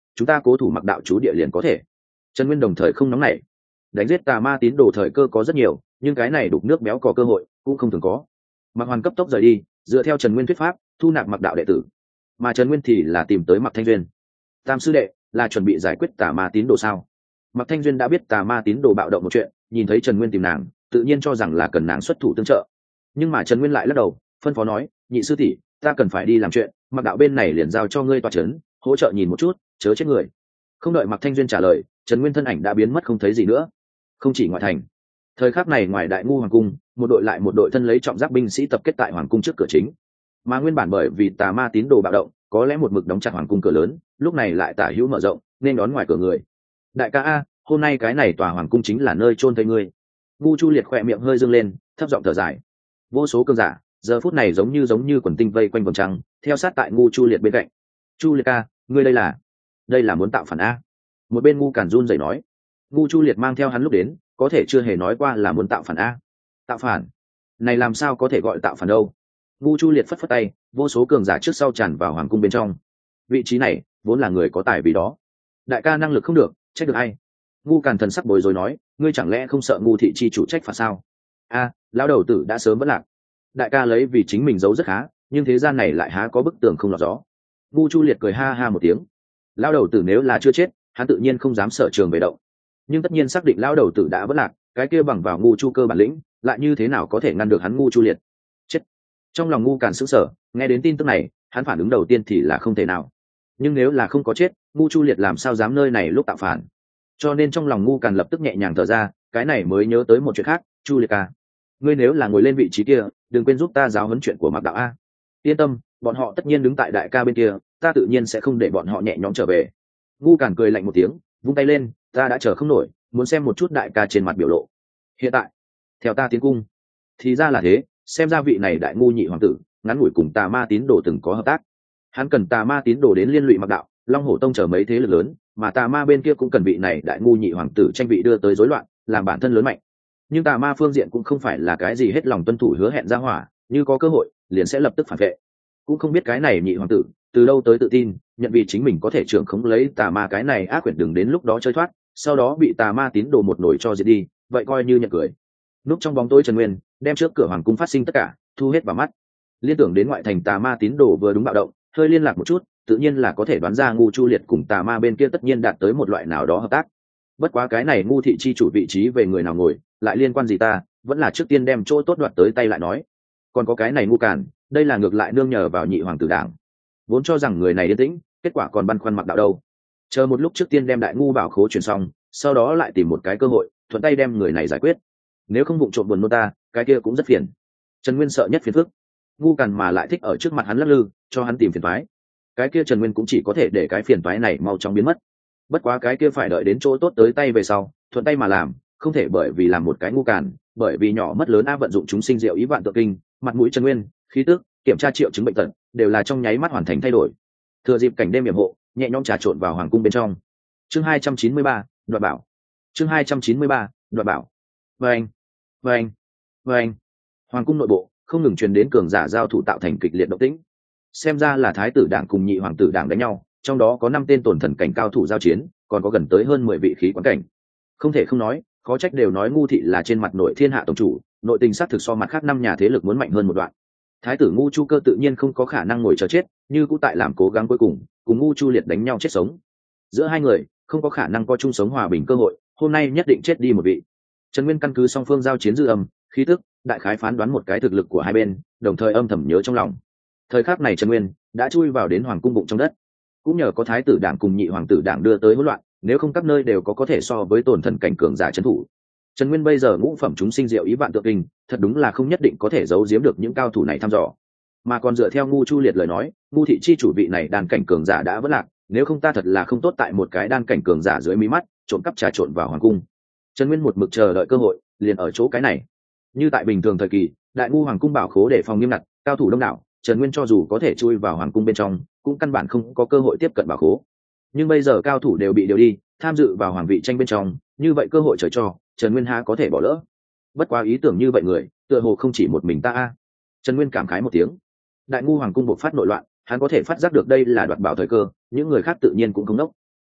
chúng ta cố thủ mặc đạo chú địa liền có thể. Trần Nguyên đồng thời không nóng nảy. Đánh giết tà ma tín đồ thời cơ có rất nhiều, nhưng cái này đục nước béo có cơ hội cũng không thường có. Mặc Hoàn cấp tốc rời đi, dựa theo Trần Nguyên thuyết pháp thu nạp mặc đạo đệ tử, mà Trần Nguyên thì là tìm tới Mặc Thanh Duyên. Tam sư đệ là chuẩn bị giải quyết tà ma tín đồ sao? Mặc Thanh Duyên đã biết tà ma tín đồ bạo động một chuyện, nhìn thấy Trần Nguyên tìm nàng tự nhiên cho rằng là cần nàng xuất thủ tương trợ, nhưng mà Trần Nguyên lại lắc đầu phân phó nói, nhị sư tỷ, ta cần phải đi làm chuyện, Mặc đạo bên này liền giao cho ngươi tọa chấn, hỗ trợ nhìn một chút, chớ chết người. Không đợi Mặc Thanh Duyên trả lời, Trần Nguyên thân ảnh đã biến mất không thấy gì nữa. Không chỉ ngoại thành, thời khắc này ngoài Đại Ngu hoàng cung, một đội lại một đội thân lấy trọng giáp binh sĩ tập kết tại hoàng cung trước cửa chính. Mà nguyên bản bởi vì tà ma tín đồ bạo động, có lẽ một mực đóng chặt hoàng cung cửa lớn, lúc này lại tả hữu mở rộng, nên đón ngoài cửa người. Đại ca a, hôm nay cái này tòa hoàng cung chính là nơi chôn thây ngươi. Ngu Chu Liệt khỏe miệng hơi dương lên, thấp giọng thở dài. Vô số cường giả giờ phút này giống như quần tinh vây quanh vòng trăng, theo sát tại Ngu Chu Liệt bên cạnh. Chu Liệt ca, ngươi đây là muốn tạo phản a? Một bên Ngu Càn run rẩy nói. Ngu Chu Liệt mang theo hắn lúc đến, có thể chưa hề nói qua là muốn tạo phản a. Tạo phản? Này làm sao có thể gọi tạo phản đâu? Ngu Chu Liệt phất phất tay, vô số cường giả trước sau tràn vào hoàng cung bên trong. Vị trí này vốn là người có tài vì đó. Đại ca năng lực không được, trách được ai? Ngu Càn thần sắc bối rối nói, ngươi chẳng lẽ không sợ Ngu thị chi chủ trách phạt sao? A, lão đầu tử đã sớm vất lạc. Đại ca lấy vì chính mình giấu rất khá, nhưng thế gian này lại há có bức tường không lọt gió. Ngu Chu Liệt cười ha ha một tiếng. Lão đầu tử nếu là chưa chết, hắn tự nhiên không dám sở trường về động, nhưng tất nhiên xác định lão đầu tử đã vất lạc, cái kia bằng vào Ngu Chu cơ bản lĩnh, lại như thế nào có thể ngăn được hắn Ngu Chu Liệt? Chết. Trong lòng Ngu Càn sững sờ, nghe đến tin tức này, hắn phản ứng đầu tiên thì là không thể nào. Nhưng nếu là không có chết, Ngu Chu Liệt làm sao dám nơi này lúc tạo phản? Cho nên trong lòng Ngu Càn lập tức nhẹ nhàng thở ra, cái này mới nhớ tới một chuyện khác. Chu Liệt ca, ngươi nếu là ngồi lên vị trí kia, đừng quên giúp ta giáo huấn chuyện của Mạc đạo a. Yên tâm, bọn họ tất nhiên đứng tại đại ca bên kia, ta tự nhiên sẽ không để bọn họ nhẹ nhõm trở về. Ngu Càn cười lạnh một tiếng, vung tay lên, ta đã chờ không nổi, muốn xem một chút đại ca trên mặt biểu lộ. Hiện tại, theo ta tiến cung. Thì ra là thế, xem ra vị này đại ngu nhị hoàng tử ngắn ngủi cùng tà ma tín đồ từng có hợp tác. Hắn cần tà ma tín đồ đến liên lụy Mạc đạo, Long Hổ tông chờ mấy thế lực lớn, mà tà ma bên kia cũng cần vị này đại ngu nhị hoàng tử tranh vị đưa tới rối loạn, làm bản thân lớn mạnh. Nhưng tà ma phương diện cũng không phải là cái gì hết lòng tuân thủ hứa hẹn ra hỏa, như có cơ hội liền sẽ lập tức phản vệ. Cũng không biết cái này nhị hoàng tử từ đâu tới tự tin, nhận vì chính mình có thể trưởng khống lấy tà ma cái này ác quyển, đừng đến lúc đó chơi thoát, sau đó bị tà ma tín đồ một nổi cho diệt đi, vậy coi như nhận cười. Núp trong bóng tối Trần Nguyên đem trước cửa hoàng cung phát sinh tất cả thu hết vào mắt, liên tưởng đến ngoại thành tà ma tín đồ vừa đúng bạo động, hơi liên lạc một chút, tự nhiên là có thể đoán ra Ngu Chu Liệt cùng tà ma bên kia tất nhiên đạt tới một loại nào đó hợp tác. Bất quá cái này Ngu thị chi chủ vị trí về người nào ngồi, lại liên quan gì ta, vẫn là trước tiên đem chỗ tốt đoạt tới tay lại nói. Còn có cái này Ngu Càn, đây là ngược lại nương nhờ vào nhị hoàng tử đảng, vốn cho rằng người này yên tĩnh, kết quả còn băn khoăn Mặc đạo đâu. Chờ một lúc trước tiên đem đại ngu bảo khố chuyển xong, sau đó lại tìm một cái cơ hội thuận tay đem người này giải quyết. Nếu không vụng trộm buồn nôn ta, cái kia cũng rất phiền. Trần Nguyên sợ nhất phiền phức, Ngu Càn mà lại thích ở trước mặt hắn lắc lư, cho hắn tìm phiền toái. Cái kia Trần Nguyên cũng chỉ có thể để cái phiền toái này mau chóng biến mất. Bất quá cái kia phải đợi đến chỗ tốt tới tay về sau, thuận tay mà làm, không thể bởi vì làm một cái Ngu Càn, bởi vì nhỏ mất lớn a vận dụng chúng sinh diệu ý vạn tượng kinh, mặt mũi Trần Nguyên, khí tức, kiểm tra triệu chứng bệnh tật, đều là trong nháy mắt hoàn thành thay đổi. Thừa dịp cảnh đêm yểm hộ, nhẹ nhõm trà trộn vào hoàng cung bên trong. Chương 293, đoạt bảo. Chương 293, đoạt bảo. Vâng, vâng, vâng. Hoàng cung nội bộ không ngừng truyền đến cường giả giao thủ tạo thành kịch liệt động tĩnh. Xem ra là thái tử đảng cùng nhị hoàng tử đảng đánh nhau, trong đó có 5 tên tổn thần cảnh cao thủ giao chiến, còn có gần tới hơn 10 vị khí quán cảnh. Không thể không nói, khó trách đều nói Ngu thị là trên mặt nội thiên hạ tổng chủ, nội tình sát thực so mặt khác 5 nhà thế lực muốn mạnh hơn một đoạn. Thái tử Ngu Chu Cơ tự nhiên không có khả năng ngồi chờ chết, như cũ tại làm cố gắng cuối cùng, cùng Ngu Chu Liệt đánh nhau chết sống. Giữa hai người không có khả năng có chung sống hòa bình cơ hội, hôm nay nhất định chết đi một vị. Trần Nguyên căn cứ song phương giao chiến dư âm, khí tức, đại khái phán đoán một cái thực lực của hai bên, đồng thời âm thầm nhớ trong lòng. Thời khắc này Trần Nguyên đã chui vào đến hoàng cung bụng trong đất, cũng nhờ có thái tử đảng cùng nhị hoàng tử đảng đưa tới hỗn loạn, nếu không các nơi đều có thể so với tổn thần cảnh cường giả trấn thủ. Trần Nguyên bây giờ ngũ phẩm chúng sinh diệu ý vạn tượng kinh, thật đúng là không nhất định có thể giấu giếm được những cao thủ này thăm dò. Mà còn dựa theo Ngu Chu Liệt lời nói, Ngu thị chi chủ vị này đan cảnh cường giả đã vất lạc, nếu không ta thật là không tốt tại một cái đan cảnh cường giả dưới mí mắt trộm cắp trà trộn vào hoàng cung. Trần Nguyên một mực chờ đợi cơ hội, liền ở chỗ cái này. Như tại bình thường thời kỳ, đại ngu hoàng cung bảo khố để phòng nghiêm ngặt, cao thủ đông đảo, Trần Nguyên cho dù có thể chui vào hoàng cung bên trong, cũng căn bản không có cơ hội tiếp cận bảo khố. Nhưng bây giờ cao thủ đều bị điều đi, tham dự vào hoàng vị tranh bên trong, như vậy cơ hội trời cho, Trần Nguyên há có thể bỏ lỡ. Bất quá ý tưởng như vậy người, tựa hồ không chỉ một mình ta a. Trần Nguyên cảm khái một tiếng. Đại ngu hoàng cung bộc phát nội loạn, hắn có thể phát giác được đây là đoạt bảo thời cơ, những người khác tự nhiên cũng không đốc.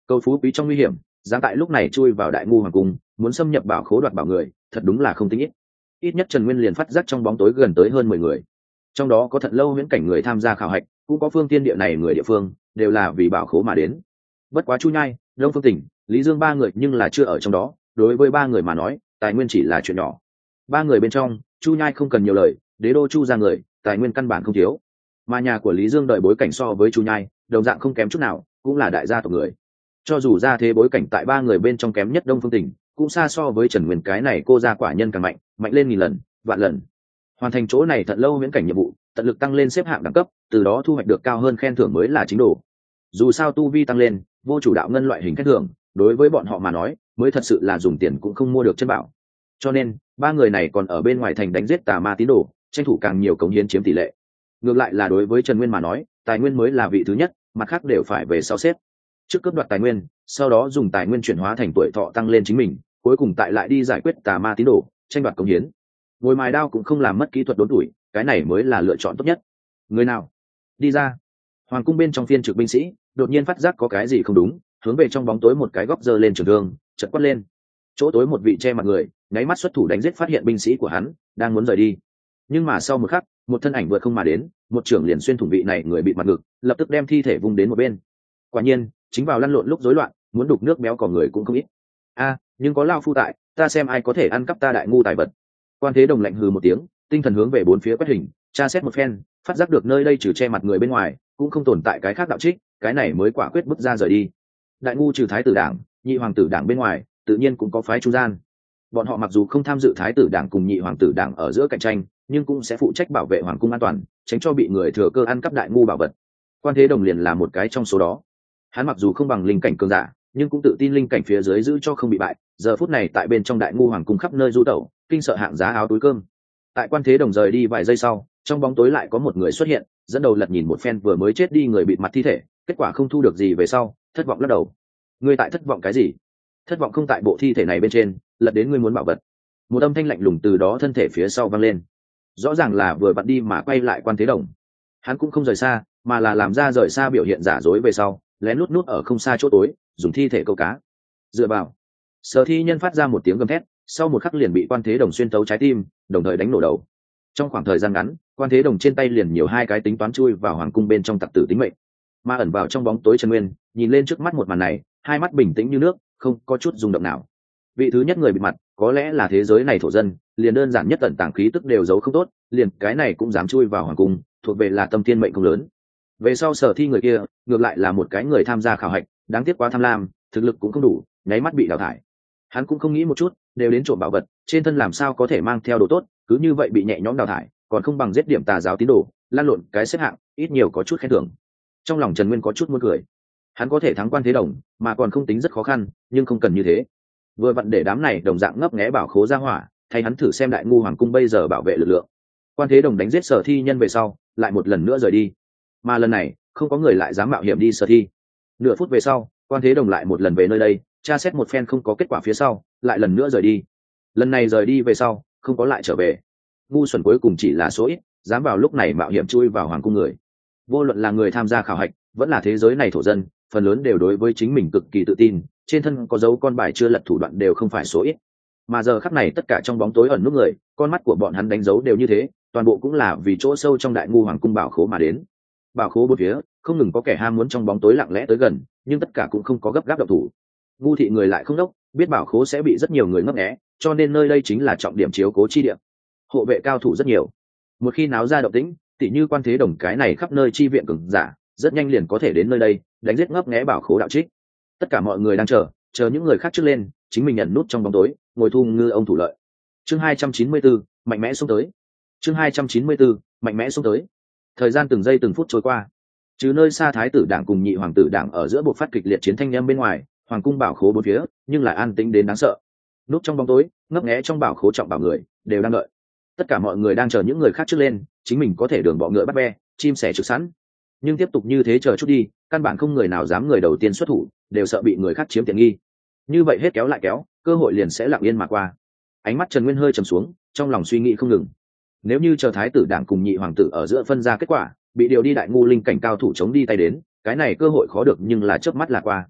Cầu phú quý trong nguy hiểm, dám tại lúc này chui vào đại ngu hoàng cung, muốn xâm nhập bảo khố đoạt bảo người, thật đúng là không tính ít. Ít nhất Trần Nguyên liền phát giác trong bóng tối gần tới hơn 10 người, trong đó có Thận Lâu Huyễn Cảnh người tham gia khảo hạch, cũng có Phương Tiên Địa này người địa phương, đều là vì bảo khố mà đến. Bất quá Chu Nhai, Đông Phương Tỉnh, Lý Dương ba người nhưng là chưa ở trong đó. Đối với ba người mà nói, tài nguyên chỉ là chuyện nhỏ. Ba người bên trong, Chu Nhai không cần nhiều lời, đế đô Chu ra người, tài nguyên căn bản không thiếu. Mà nhà của Lý Dương đợi bối cảnh so với Chu Nhai, đồng dạng không kém chút nào, cũng là đại gia tộc người. Cho dù ra thế bối cảnh tại ba người bên trong kém nhất Đông Phương Tỉnh, cũng xa so với Trần Nguyên cái này cô gia quả nhân càng mạnh, mạnh lên 1000 lần, vạn lần. Hoàn thành chỗ này Thận Lâu Huyễn Cảnh nhiệm vụ, tận lực tăng lên xếp hạng đẳng cấp, từ đó thu hoạch được cao hơn khen thưởng mới là chính đồ. Dù sao tu vi tăng lên, vô chủ đạo ngân loại hình khen thưởng, đối với bọn họ mà nói, mới thật sự là dùng tiền cũng không mua được chân bảo. Cho nên, ba người này còn ở bên ngoài thành đánh giết tà ma tín đồ, tranh thủ càng nhiều cống hiến chiếm tỷ lệ. Ngược lại là đối với Trần Nguyên mà nói, tài nguyên mới là vị thứ nhất, mặt khác đều phải về sau xếp. Trước cướp đoạt tài nguyên, sau đó dùng tài nguyên chuyển hóa thành tuổi thọ tăng lên chính mình, cuối cùng tại lại đi giải quyết tà ma tín đồ, tranh đoạt cống hiến. Ngồi mài đao cũng không làm mất kỹ thuật đốn tuổi, cái này mới là lựa chọn tốt nhất. Người nào đi ra? Hoàng cung bên trong phiên trực binh sĩ đột nhiên phát giác có cái gì không đúng, hướng về trong bóng tối một cái góc giơ lên trường thương, chợt quát lên. Chỗ tối một vị che mặt người nháy mắt xuất thủ đánh giết phát hiện binh sĩ của hắn đang muốn rời đi, nhưng mà sau một khắc, một thân ảnh vượt không mà đến, một trưởng liền xuyên thủng vị này người bị mặt ngực, lập tức đem thi thể vung đến một bên. Quả nhiên, chính vào lăn lộn lúc rối loạn, muốn đục nước béo cò người cũng không ít. Nhưng có lao phu tại, ta xem ai có thể ăn cắp ta đại ngu tài vật. Quan Thế Đồng lạnh hừ một tiếng, tinh thần hướng về bốn phía quét hình, tra xét một phen, phát giác được nơi đây trừ che mặt người bên ngoài, cũng không tồn tại cái khác đạo trích, cái này mới quả quyết bước ra rời đi. Đại ngu trừ thái tử đảng, nhị hoàng tử đảng bên ngoài, tự nhiên cũng có phái trung gian. Bọn họ mặc dù không tham dự thái tử đảng cùng nhị hoàng tử đảng ở giữa cạnh tranh, nhưng cũng sẽ phụ trách bảo vệ hoàng cung an toàn, tránh cho bị người thừa cơ ăn cắp đại ngu bảo vật. Quan Thế Đồng liền là một cái trong số đó. Hắn mặc dù không bằng linh cảnh cường giả, nhưng cũng tự tin linh cảnh phía dưới giữ cho không bị bại. Giờ phút này tại bên trong đại ngu hoàng cung khắp nơi du tẩu, kinh sợ hạng giá áo túi cơm. Tại Quan Thế Đồng rời đi vài giây sau, trong bóng tối lại có một người xuất hiện, dẫn đầu lật nhìn một phen vừa mới chết đi người bịt mặt thi thể, kết quả không thu được gì về sau, thất vọng lắc đầu. Ngươi tại thất vọng cái gì? Thất vọng không tại bộ thi thể này bên trên, lật đến ngươi muốn bảo vật. Một âm thanh lạnh lùng từ đó thân thể phía sau vang lên. Rõ ràng là vừa vặn đi mà quay lại Quan Thế Đồng. Hắn cũng không rời xa, mà là làm ra rời xa biểu hiện giả dối về sau, lén lút nút ở không xa chỗ tối, dùng thi thể câu cá. Dựa vào. Sở Thi Nhân phát ra một tiếng gầm thét, sau một khắc liền bị Quan Thế Đồng xuyên tấu trái tim, đồng thời đánh nổ đầu. Trong khoảng thời gian ngắn, Quan Thế Đồng trên tay liền nhiều hai cái tính toán chui vào hoàng cung bên trong tặc tử tính mệnh. Mà ẩn vào trong bóng tối Trần Nguyên, nhìn lên trước mắt một màn này, hai mắt bình tĩnh như nước, không có chút rung động nào. Vị thứ nhất người bị mặt, có lẽ là thế giới này thổ dân, liền đơn giản nhất tận tàng khí tức đều giấu không tốt, liền cái này cũng dám chui vào hoàng cung, thuộc về là tâm thiên mệnh không lớn. Về sau Sở Thi người kia, ngược lại là một cái người tham gia khảo hạch, đáng tiếc quá tham lam, thực lực cũng không đủ, nháy mắt bị đào thải. Hắn cũng không nghĩ một chút, đều đến trộm bảo vật, trên thân làm sao có thể mang theo đồ tốt, cứ như vậy bị nhẹ nhõm đào thải, còn không bằng giết điểm tà giáo tín đồ, lan lộn cái xếp hạng, ít nhiều có chút khen thưởng. Trong lòng Trần Nguyên có chút muốn cười. Hắn có thể thắng Quan Thế Đồng, mà còn không tính rất khó khăn, nhưng không cần như thế. Vừa vặn để đám này đồng dạng ngấp nghé bảo khố ra hỏa, thay hắn thử xem đại ngu hoàng cung bây giờ bảo vệ lực lượng. Quan Thế Đồng đánh giết Sở Thi Nhân về sau, lại một lần nữa rời đi. Mà lần này, không có người lại dám mạo hiểm đi Sở Thi. Nửa phút về sau, Quan Thế Đồng lại một lần về nơi đây, tra xét một phen không có kết quả phía sau, lại lần nữa rời đi. Lần này rời đi về sau, không có lại trở về. Ngu xuẩn cuối cùng chỉ là số ít, dám vào lúc này mạo hiểm chui vào hoàng cung người. Vô luận là người tham gia khảo hạch, vẫn là thế giới này thổ dân, phần lớn đều đối với chính mình cực kỳ tự tin, trên thân có dấu con bài chưa lật thủ đoạn đều không phải số ít. Mà giờ khắc này tất cả trong bóng tối ẩn núp người, con mắt của bọn hắn đánh dấu đều như thế, toàn bộ cũng là vì chỗ sâu trong đại ngu hoàng cung bảo khố mà đến. Bảo khố bốn phía, không ngừng có kẻ ham muốn trong bóng tối lặng lẽ tới gần, nhưng tất cả cũng không có gấp gáp động thủ. Ngu thị người lại không đốc, biết bảo khố sẽ bị rất nhiều người ngấp nghé, cho nên nơi đây chính là trọng điểm chiếu cố chi địa. Hộ vệ cao thủ rất nhiều. Một khi náo ra động tĩnh, tỉ như Quan Thế Đồng cái này khắp nơi chi viện cường giả, rất nhanh liền có thể đến nơi đây, đánh giết ngấp nghé bảo khố đạo trích. Tất cả mọi người đang chờ những người khác trước lên, chính mình nhận nút trong bóng tối, ngồi thu ngư ông thủ lợi. Chương 294, mạnh mẽ xuống tới. Chương 294, mạnh mẽ xuống tới. Thời gian từng giây từng phút trôi qua. Trừ nơi xa thái tử đảng cùng nhị hoàng tử đảng ở giữa buộc phát kịch liệt chiến thanh em bên ngoài, hoàng cung bảo khố bốn phía, nhưng lại an tĩnh đến đáng sợ. Núp trong bóng tối, ngấp nghé trong bảo khố trọng bảo người, đều đang đợi. Tất cả mọi người đang chờ những người khác trước lên, chính mình có thể đường bọ ngựa bắt be, chim sẻ trực sẵn. Nhưng tiếp tục như thế chờ chút đi, căn bản không người nào dám người đầu tiên xuất thủ, đều sợ bị người khác chiếm tiện nghi. Như vậy hết kéo lại kéo, cơ hội liền sẽ lặng yên mà qua. Ánh mắt Trần Nguyên hơi trầm xuống, trong lòng suy nghĩ không ngừng. Nếu như chờ thái tử đảng cùng nhị hoàng tử ở giữa phân ra kết quả, bị điều đi đại ngu linh cảnh cao thủ chống đi tay đến, cái này cơ hội khó được nhưng là chớp mắt là qua.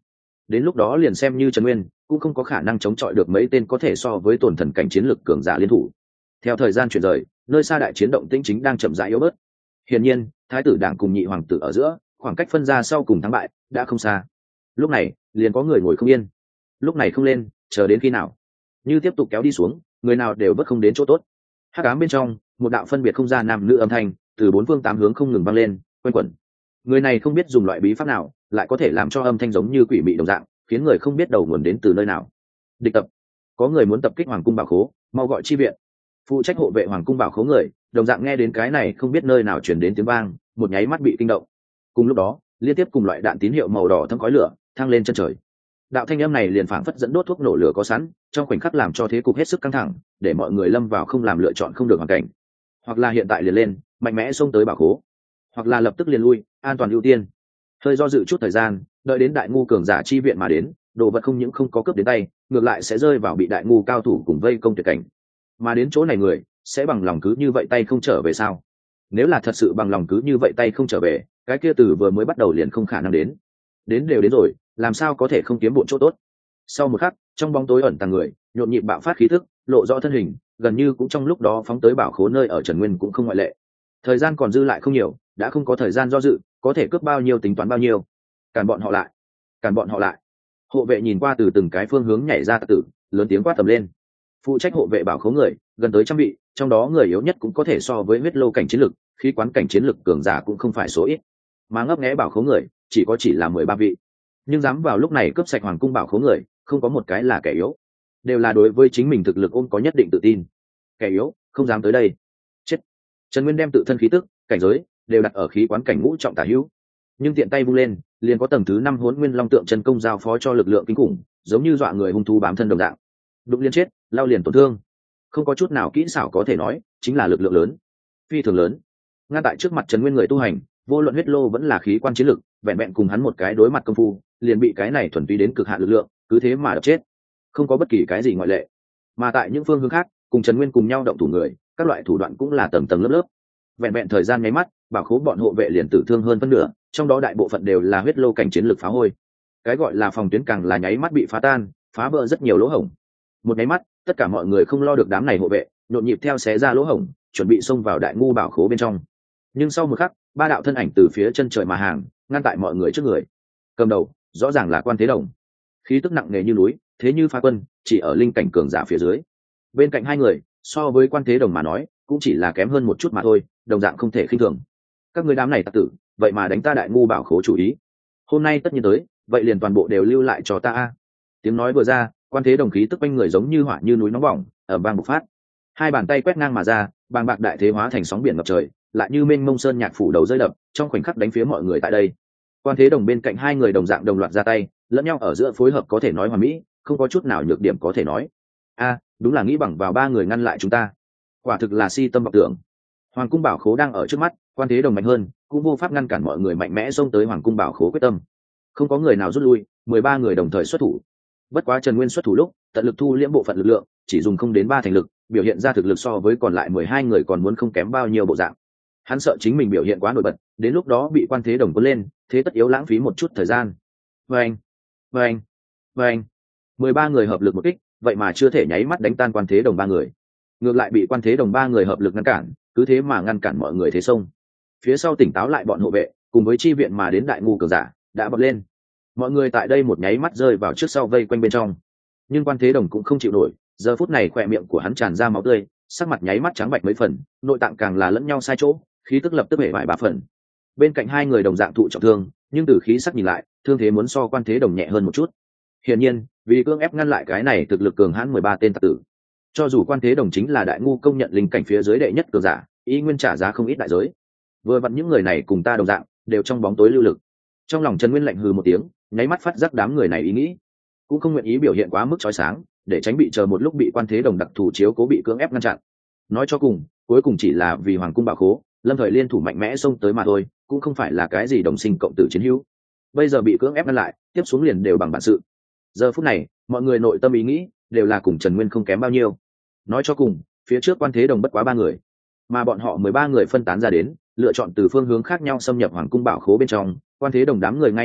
đến lúc đó liền xem như Trần Nguyên cũng không có khả năng chống chọi được mấy tên có thể so với tổn thần cảnh chiến lực cường giả liên thủ. Theo thời gian chuyển rời, nơi xa đại chiến động tĩnh chính đang chậm rãi yếu bớt. Hiển nhiên, thái tử đảng cùng nhị hoàng tử ở giữa, khoảng cách phân ra sau cùng thắng bại đã không xa. Lúc này, liền có người ngồi không yên. Lúc này không lên, chờ đến khi nào? Như tiếp tục kéo đi xuống, người nào đều vớt không đến chỗ tốt. Hắc ám bên trong, một đạo phân biệt không ra nam nữ âm thanh từ bốn phương tám hướng không ngừng vang lên, quanh quẩn. Người này không biết dùng loại bí pháp nào, lại có thể làm cho âm thanh giống như quỷ mị đồng dạng, khiến người không biết đầu nguồn đến từ nơi nào. Địch tập, có người muốn tập kích hoàng cung bảo khố, mau gọi chi viện. Phụ trách hộ vệ hoàng cung bảo khố người, đồng dạng nghe đến cái này không biết nơi nào truyền đến tiếng vang, một nháy mắt bị kinh động. Cùng lúc đó, liên tiếp cùng loại đạn tín hiệu màu đỏ thấm khói lửa thăng lên chân trời. Đạo thanh âm này liền phảng phất dẫn đốt thuốc nổ lửa có sẵn, trong khoảnh khắc làm cho thế cục hết sức căng thẳng, để mọi người lâm vào không làm lựa chọn không được hoàn cảnh. Hoặc là hiện tại liền lên, mạnh mẽ xông tới bảo khố, hoặc là lập tức liền lui, an toàn ưu tiên. Hơi do dự chút thời gian, đợi đến đại ngu cường giả chi viện mà đến, đồ vật không những không có cướp đến tay, ngược lại sẽ rơi vào bị đại ngu cao thủ cùng vây công tuyệt cảnh. Mà đến chỗ này người sẽ bằng lòng cứ như vậy tay không trở về sao? Nếu là thật sự bằng lòng cứ như vậy tay không trở về, cái kia từ vừa mới bắt đầu liền không khả năng đến. Đến đều đến rồi, làm sao có thể không kiếm bộn chỗ tốt? Sau một khắc, trong bóng tối ẩn tàng người nhộn nhịp bạo phát khí thức, lộ rõ thân hình, gần như cũng trong lúc đó phóng tới bảo khố nơi ở Trần Nguyên cũng không ngoại lệ. Thời gian còn dư lại không nhiều, đã không có thời gian do dự, có thể cướp bao nhiêu tính toán bao nhiêu. Cản bọn họ lại, cản bọn họ lại. Hộ vệ nhìn qua từ từng cái phương hướng nhảy ra tặc tử, lớn tiếng quát tầm lên. Phụ trách hộ vệ bảo khố người gần tới 100 vị, trong đó người yếu nhất cũng có thể so với huyết lô cảnh chiến lực, khí quán cảnh chiến lực cường giả cũng không phải số ít, mà ngấp nghé bảo khố người chỉ là 13 vị. Nhưng dám vào lúc này cướp sạch hoàng cung bảo khố người, không có một cái là kẻ yếu, đều là đối với chính mình thực lực ôm có nhất định tự tin. Kẻ yếu không dám tới đây. Chết. Trần Nguyên đem tự thân khí tức, cảnh giới đều đặt ở khí quán cảnh ngũ trọng tả hữu, nhưng tiện tay vung lên, liền có tầng thứ 5 Hỗn Nguyên Long tượng chân công giao phó cho lực lượng kinh khủng, giống như dọa người hung thú bám thân đồng dạng. Đụng liên chết, lao liền tổn thương, không có chút nào kỹ xảo có thể nói, chính là lực lượng lớn, phi thường lớn. Ngay tại trước mặt Trần Nguyên người tu hành, vô luận huyết lô vẫn là khí quan chiến lực, vẹn vẹn cùng hắn một cái đối mặt công phu, liền bị cái này thuần túy đến cực hạn lực lượng, cứ thế mà đập chết, không có bất kỳ cái gì ngoại lệ. Mà tại những phương hướng khác, cùng Trần Nguyên cùng nhau động thủ người, các loại thủ đoạn cũng là tầng tầng lớp lớp. Vẹn vẹn thời gian nháy mắt, bảo khố bọn hộ vệ liền tử thương hơn phân nửa, trong đó đại bộ phận đều là huyết lô cảnh chiến lực phá hôi. Cái gọi là phòng tuyến càng là nháy mắt bị phá tan, phá vỡ rất nhiều lỗ hổng. Một nháy mắt, tất cả mọi người không lo được đám này hộ vệ, nhộn nhịp theo xé ra lỗ hổng, chuẩn bị xông vào đại ngu bảo khố bên trong. Nhưng sau một khắc, ba đạo thân ảnh từ phía chân trời mà hàng, ngăn tại mọi người trước người. Cầm đầu, rõ ràng là Quan Thế Đồng, khí tức nặng nề như núi, thế như phá quân, chỉ ở linh cảnh cường giả phía dưới. Bên cạnh hai người, so với Quan Thế Đồng mà nói, cũng chỉ là kém hơn một chút mà thôi, đồng dạng không thể khinh thường. Các người đám này tặc tử, vậy mà đánh ta đại ngu bảo khố chủ ý. Hôm nay tất nhiên tới, vậy liền toàn bộ đều lưu lại cho ta a. Tiếng nói vừa ra, Quan Thế Đồng khí tức quanh người giống như hỏa như núi nóng bỏng, ở bang bộc phát. Hai bàn tay quét ngang mà ra, bàng bạc đại thế hóa thành sóng biển ngập trời, lại như mênh mông sơn nhạc phủ đầu rơi đập, trong khoảnh khắc đánh phía mọi người tại đây. Quan Thế Đồng bên cạnh hai người đồng dạng đồng loạt ra tay, lẫn nhau ở giữa phối hợp có thể nói hoàn mỹ, không có chút nào nhược điểm có thể nói. A, đúng là nghĩ bằng vào ba người ngăn lại chúng ta. Quả thực là si tâm vọng tưởng. Hoàng cung bảo khố đang ở trước mắt, Quan Thế Đồng mạnh hơn, cũng vô pháp ngăn cản mọi người mạnh mẽ xông tới hoàng cung bảo khố quyết tâm. Không có người nào rút lui, 13 người đồng thời xuất thủ. Bất quá Trần Nguyên xuất thủ lúc, tận lực thu liễm bộ phận lực lượng, chỉ dùng không đến 3 thành lực, biểu hiện ra thực lực so với còn lại 12 người còn muốn không kém bao nhiêu bộ dạng. Hắn sợ chính mình biểu hiện quá nổi bật, đến lúc đó bị Quan Thế Đồng cuốn lên, thế tất yếu lãng phí một chút thời gian. Vâng, vâng, vâng. 13 người hợp lực một kích, vậy mà chưa thể nháy mắt đánh tan Quan Thế Đồng 3 người. Ngược lại bị Quan Thế Đồng 3 người hợp lực ngăn cản, cứ thế mà ngăn cản mọi người thế xông. Phía sau tỉnh táo lại bọn hộ vệ, cùng với chi viện mà đến đại ngu cường giả, đã bật lên. Mọi người tại đây một nháy mắt rơi vào trước sau vây quanh bên trong. Nhưng Quan Thế Đồng cũng không chịu nổi, giờ phút này khỏe miệng của hắn tràn ra máu tươi, sắc mặt nháy mắt trắng bệch mấy phần, nội tạng càng là lẫn nhau sai chỗ, khí tức lập tức bể bại 3 phần. Bên cạnh hai người đồng dạng thụ trọng thương, nhưng từ khí sắc nhìn lại, thương thế muốn so Quan Thế Đồng nhẹ hơn một chút. Hiển nhiên, vì cưỡng ép ngăn lại cái này thực lực cường hãn 13 tên tặc tử. Cho dù Quan Thế Đồng chính là đại ngu công nhận linh cảnh phía dưới đệ nhất cường giả, y nguyên trả giá không ít đại giới. Vừa vặn những người này cùng ta đồng dạng, đều trong bóng tối lưu lực. Trong lòng Trần Nguyên lạnh hừ một tiếng, nháy mắt phát giác đám người này ý nghĩ, cũng không nguyện ý biểu hiện quá mức chói sáng, để tránh bị chờ một lúc bị Quan Thế Đồng đặc thù chiếu cố bị cưỡng ép ngăn chặn. Nói cho cùng, cuối cùng chỉ là vì hoàng cung bảo khố, lâm thời liên thủ mạnh mẽ xông tới mà thôi, cũng không phải là cái gì đồng sinh cộng tử chiến hữu. Bây giờ bị cưỡng ép ngăn lại, tiếp xuống liền đều bằng bản sự. Giờ phút này, mọi người nội tâm ý nghĩ đều là cùng Trần Nguyên không kém bao nhiêu. Nói cho cùng, phía trước Quan Thế Đồng bất quá 3 người, mà bọn họ 13 người phân tán ra đến, lựa chọn từ phương hướng khác nhau xâm nhập hoàng cung bảo khố bên trong. Quan Thế Đồng đám người ngay lập tức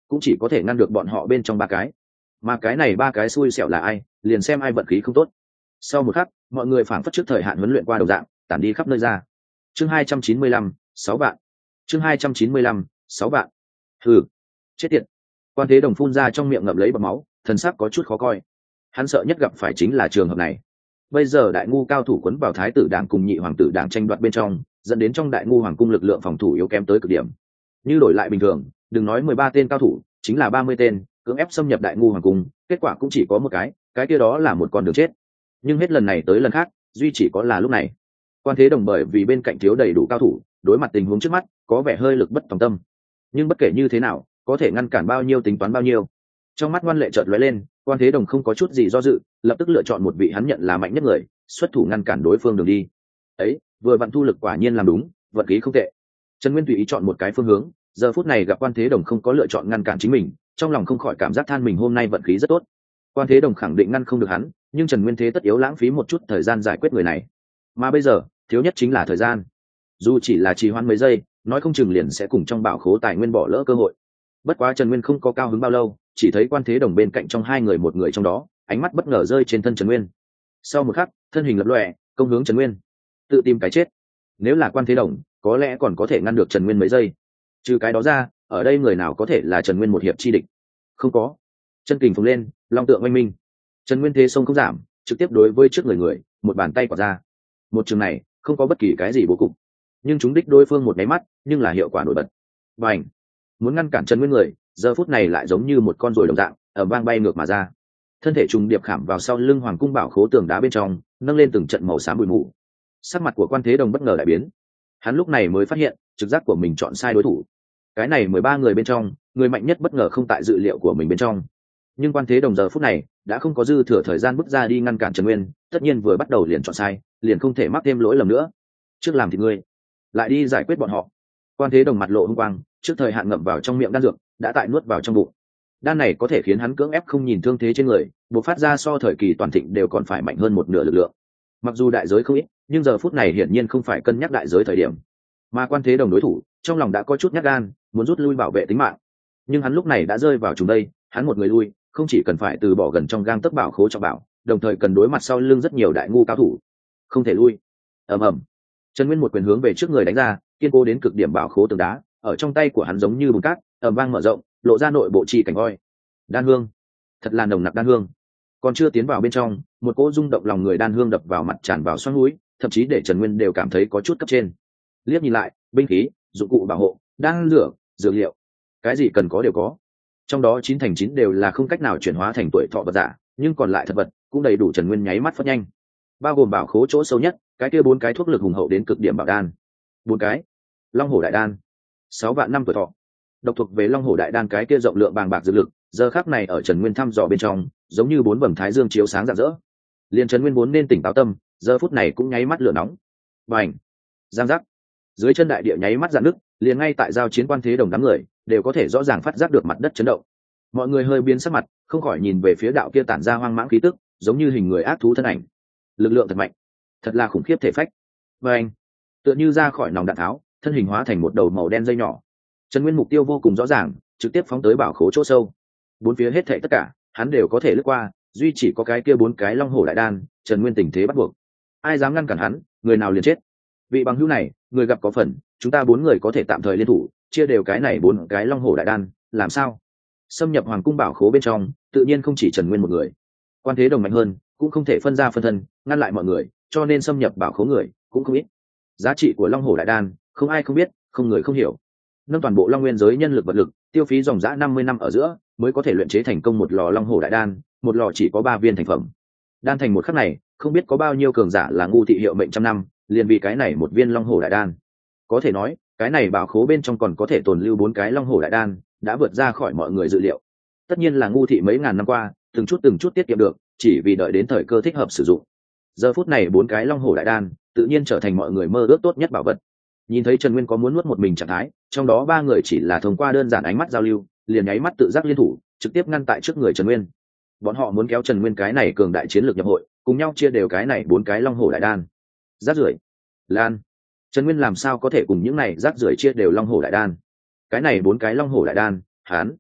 cũng chỉ có thể ngăn được bọn họ bên trong ba cái, mà cái này ba cái xui xẻo là ai liền xem ai vận khí không tốt. Sau một khắc, mọi người phảng phất trước thời hạn huấn luyện qua đầu dạng tản đi khắp nơi ra. Chương 295, 6 bạn. Chương 295, 6 bạn. Hừ, chết tiệt. Quan Thế Đồng phun ra trong miệng ngậm lấy bọt máu, thần sắc có chút khó coi. Hắn sợ nhất gặp phải chính là trường hợp này. Bây giờ đại ngu cao thủ quấn vào thái tử đảng cùng nhị hoàng tử đảng tranh đoạt bên trong, dẫn đến trong đại ngu hoàng cung lực lượng phòng thủ yếu kém tới cực điểm. Như đổi lại bình thường, đừng nói 13 tên cao thủ, chính là 30 tên, cưỡng ép xâm nhập đại ngu hoàng cung, kết quả cũng chỉ có một cái kia đó là một con đường chết. Nhưng hết lần này tới lần khác, duy chỉ có là lúc này. Quan Thế Đồng bởi vì bên cạnh thiếu đầy đủ cao thủ, đối mặt tình huống trước mắt, có vẻ hơi lực bất tòng tâm. Nhưng bất kể như thế nào, có thể ngăn cản bao nhiêu tính toán bao nhiêu. Trong mắt ngoan lệ chợt lóe lên, Quan Thế Đồng không có chút gì do dự, lập tức lựa chọn một vị hắn nhận là mạnh nhất người, xuất thủ ngăn cản đối phương đường đi. Ấy, vừa vặn thu lực quả nhiên làm đúng, vận khí không tệ. Trần Nguyên tùy ý chọn một cái phương hướng, giờ phút này gặp Quan Thế Đồng không có lựa chọn ngăn cản chính mình, trong lòng không khỏi cảm giác than mình hôm nay vận khí rất tốt. Quan Thế Đồng khẳng định ngăn không được hắn, nhưng Trần Nguyên thế tất yếu lãng phí một chút thời gian giải quyết người này. Mà bây giờ, thiếu nhất chính là thời gian. Dù chỉ là trì hoãn mấy giây, nói không chừng liền sẽ cùng trong bảo khố tài nguyên bỏ lỡ cơ hội. Bất quá Trần Nguyên không có cao hứng bao lâu, chỉ thấy Quan Thế Đồng bên cạnh trong hai người một người trong đó, ánh mắt bất ngờ rơi trên thân Trần Nguyên. Sau một khắc, thân hình lập lòe, công hướng Trần Nguyên. Tự tìm cái chết. Nếu là Quan Thế Đồng, có lẽ còn có thể ngăn được Trần Nguyên mấy giây. Trừ cái đó ra, ở đây người nào có thể là Trần Nguyên một hiệp chi địch? Không có. Chân kình phồng lên, long tượng oanh minh. Trần Nguyên thế sông không giảm, trực tiếp đối với trước người, một bàn tay quả ra. Một trường này, không có bất kỳ cái gì bố cục, nhưng chúng đích đối phương một máy mắt, nhưng là hiệu quả nổi bật. Bành! Muốn ngăn cản Trần Nguyên người, giờ phút này lại giống như một con ruồi đồng dạng, ở vang bay ngược mà ra. Thân thể trùng điệp khảm vào sau lưng hoàng cung bảo khố tường đá bên trong, nâng lên từng trận màu xám bụi mù. Sắc mặt của Quan Thế Đồng bất ngờ đại biến. Hắn lúc này mới phát hiện, trực giác của mình chọn sai đối thủ. Cái này 13 người bên trong, người mạnh nhất bất ngờ không tại dự liệu của mình bên trong. Nhưng Quan Thế Đồng giờ phút này đã không có dư thừa thời gian bước ra đi ngăn cản Trần Nguyên, tất nhiên vừa bắt đầu liền chọn sai, liền không thể mắc thêm lỗi lầm nữa. Trước làm thì ngươi, lại đi giải quyết bọn họ. Quan Thế Đồng mặt lộ hung quang, trước thời hạn ngậm vào trong miệng đan dược, đã tại nuốt vào trong bụng. Đan này có thể khiến hắn cưỡng ép không nhìn thương thế trên người, bộc phát ra so thời kỳ toàn thịnh đều còn phải mạnh hơn một nửa lực lượng. Mặc dù đại giới không ít, nhưng giờ phút này hiển nhiên không phải cân nhắc đại giới thời điểm. Mà Quan Thế Đồng đối thủ, trong lòng đã có chút nhát gan, muốn rút lui bảo vệ tính mạng. Nhưng hắn lúc này đã rơi vào trùng đây, hắn một người lui, không chỉ cần phải từ bỏ gần trong gang tấc bảo khố trọng bảo, đồng thời cần đối mặt sau lưng rất nhiều đại ngu cao thủ. Không thể lui. Ầm ầm. Trần Nguyên một quyền hướng về trước người đánh ra, kiên cố đến cực điểm bảo khố tường đá, ở trong tay của hắn giống như bùn cát, ầm vang mở rộng, lộ ra nội bộ chi cảnh voi. Đan hương, thật là nồng nặc đan hương. Còn chưa tiến vào bên trong, một cỗ rung động lòng người đan hương đập vào mặt tràn vào xoang mũi, thậm chí để Trần Nguyên đều cảm thấy có chút cấp trên. Liếc nhìn lại, binh khí, dụng cụ bảo hộ, đan dược, dược liệu, cái gì cần có đều có. Trong đó 9 thành 9 đều là không cách nào chuyển hóa thành tuổi thọ vật giả, nhưng còn lại thật vật cũng đầy đủ Trần Nguyên nháy mắt phất nhanh. Bao gồm bảo khố chỗ sâu nhất, cái kia 4 cái thuốc lực hùng hậu đến cực điểm bảo đan. 4 cái. Long hổ đại đan. 6 vạn năm tuổi thọ. Độc thuộc về Long hổ đại đan cái kia rộng lượng bàng bạc dược lực, giờ khắc này ở Trần Nguyên thăm dò bên trong, giống như 4 bẩm thái dương chiếu sáng rạng rỡ. Liên Trần Nguyên vốn nên tỉnh táo tâm, giờ phút này cũng nháy mắt lửa nóng. Bành! Giang giác! Dưới chân đại địa nháy mắt rạn nứt, liền ngay tại giao chiến Quan Thế Đồng đám người, đều có thể rõ ràng phát giác được mặt đất chấn động. Mọi người hơi biến sắc mặt, không khỏi nhìn về phía đạo kia tản ra hoang mãng khí tức, giống như hình người ác thú thân ảnh. Lực lượng thật mạnh, thật là khủng khiếp thể phách. Bành! Tựa như ra khỏi nòng đạn tháo, thân hình hóa thành một đầu màu đen dây nhỏ. Trần Nguyên mục tiêu vô cùng rõ ràng, trực tiếp phóng tới bảo khố chỗ sâu. Bốn phía hết thảy tất cả, hắn đều có thể lướt qua, duy chỉ có cái kia 4 cái Long hổ đại đan, Trần Nguyên tình thế bắt buộc. Ai dám ngăn cản hắn, người nào liền chết. Vị bằng hữu này, người gặp có phần, chúng ta 4 người có thể tạm thời liên thủ, chia đều cái này 4 cái Long hổ đại đan, làm sao? Xâm nhập hoàng cung bảo khố bên trong, tự nhiên không chỉ Trần Nguyên một người. Quan Thế Đồng mạnh hơn, cũng không thể phân ra phân thân, ngăn lại mọi người, cho nên xâm nhập bảo khố người cũng không ít. Giá trị của Long hổ đại đan, không ai không biết, không người không hiểu. Nâng toàn bộ Long Nguyên giới nhân lực vật lực, tiêu phí dòng dã 50 năm ở giữa, mới có thể luyện chế thành công một lò Long hổ đại đan, một lò chỉ có 3 viên thành phẩm. Đan thành một khắc này, không biết có bao nhiêu cường giả là ngu thị hiệu mệnh trăm năm, liền vì cái này một viên Long hổ đại đan. Có thể nói, cái này bảo khố bên trong còn có thể tồn lưu 4 cái Long hổ đại đan, đã vượt ra khỏi mọi người dự liệu. Tất nhiên là ngu thị mấy ngàn năm qua, từng chút tiết kiệm được, chỉ vì đợi đến thời cơ thích hợp sử dụng. Giờ phút này 4 cái Long hổ đại đan, tự nhiên trở thành mọi người mơ ước tốt nhất bảo vật. Nhìn thấy Trần Nguyên có muốn nuốt một mình trạng thái, trong đó 3 người chỉ là thông qua đơn giản ánh mắt giao lưu, liền nháy mắt tự giác liên thủ, trực tiếp ngăn tại trước người Trần Nguyên. Bọn họ muốn kéo Trần Nguyên cái này cường đại chiến lược nhập hội, cùng nhau chia đều cái này 4 cái Long hổ đại đan. Rác rưởi. Lan. Trần Nguyên làm sao có thể cùng những này rác rưởi chia đều Long hổ đại đan? Cái này 4 cái Long hổ đại đan, hắn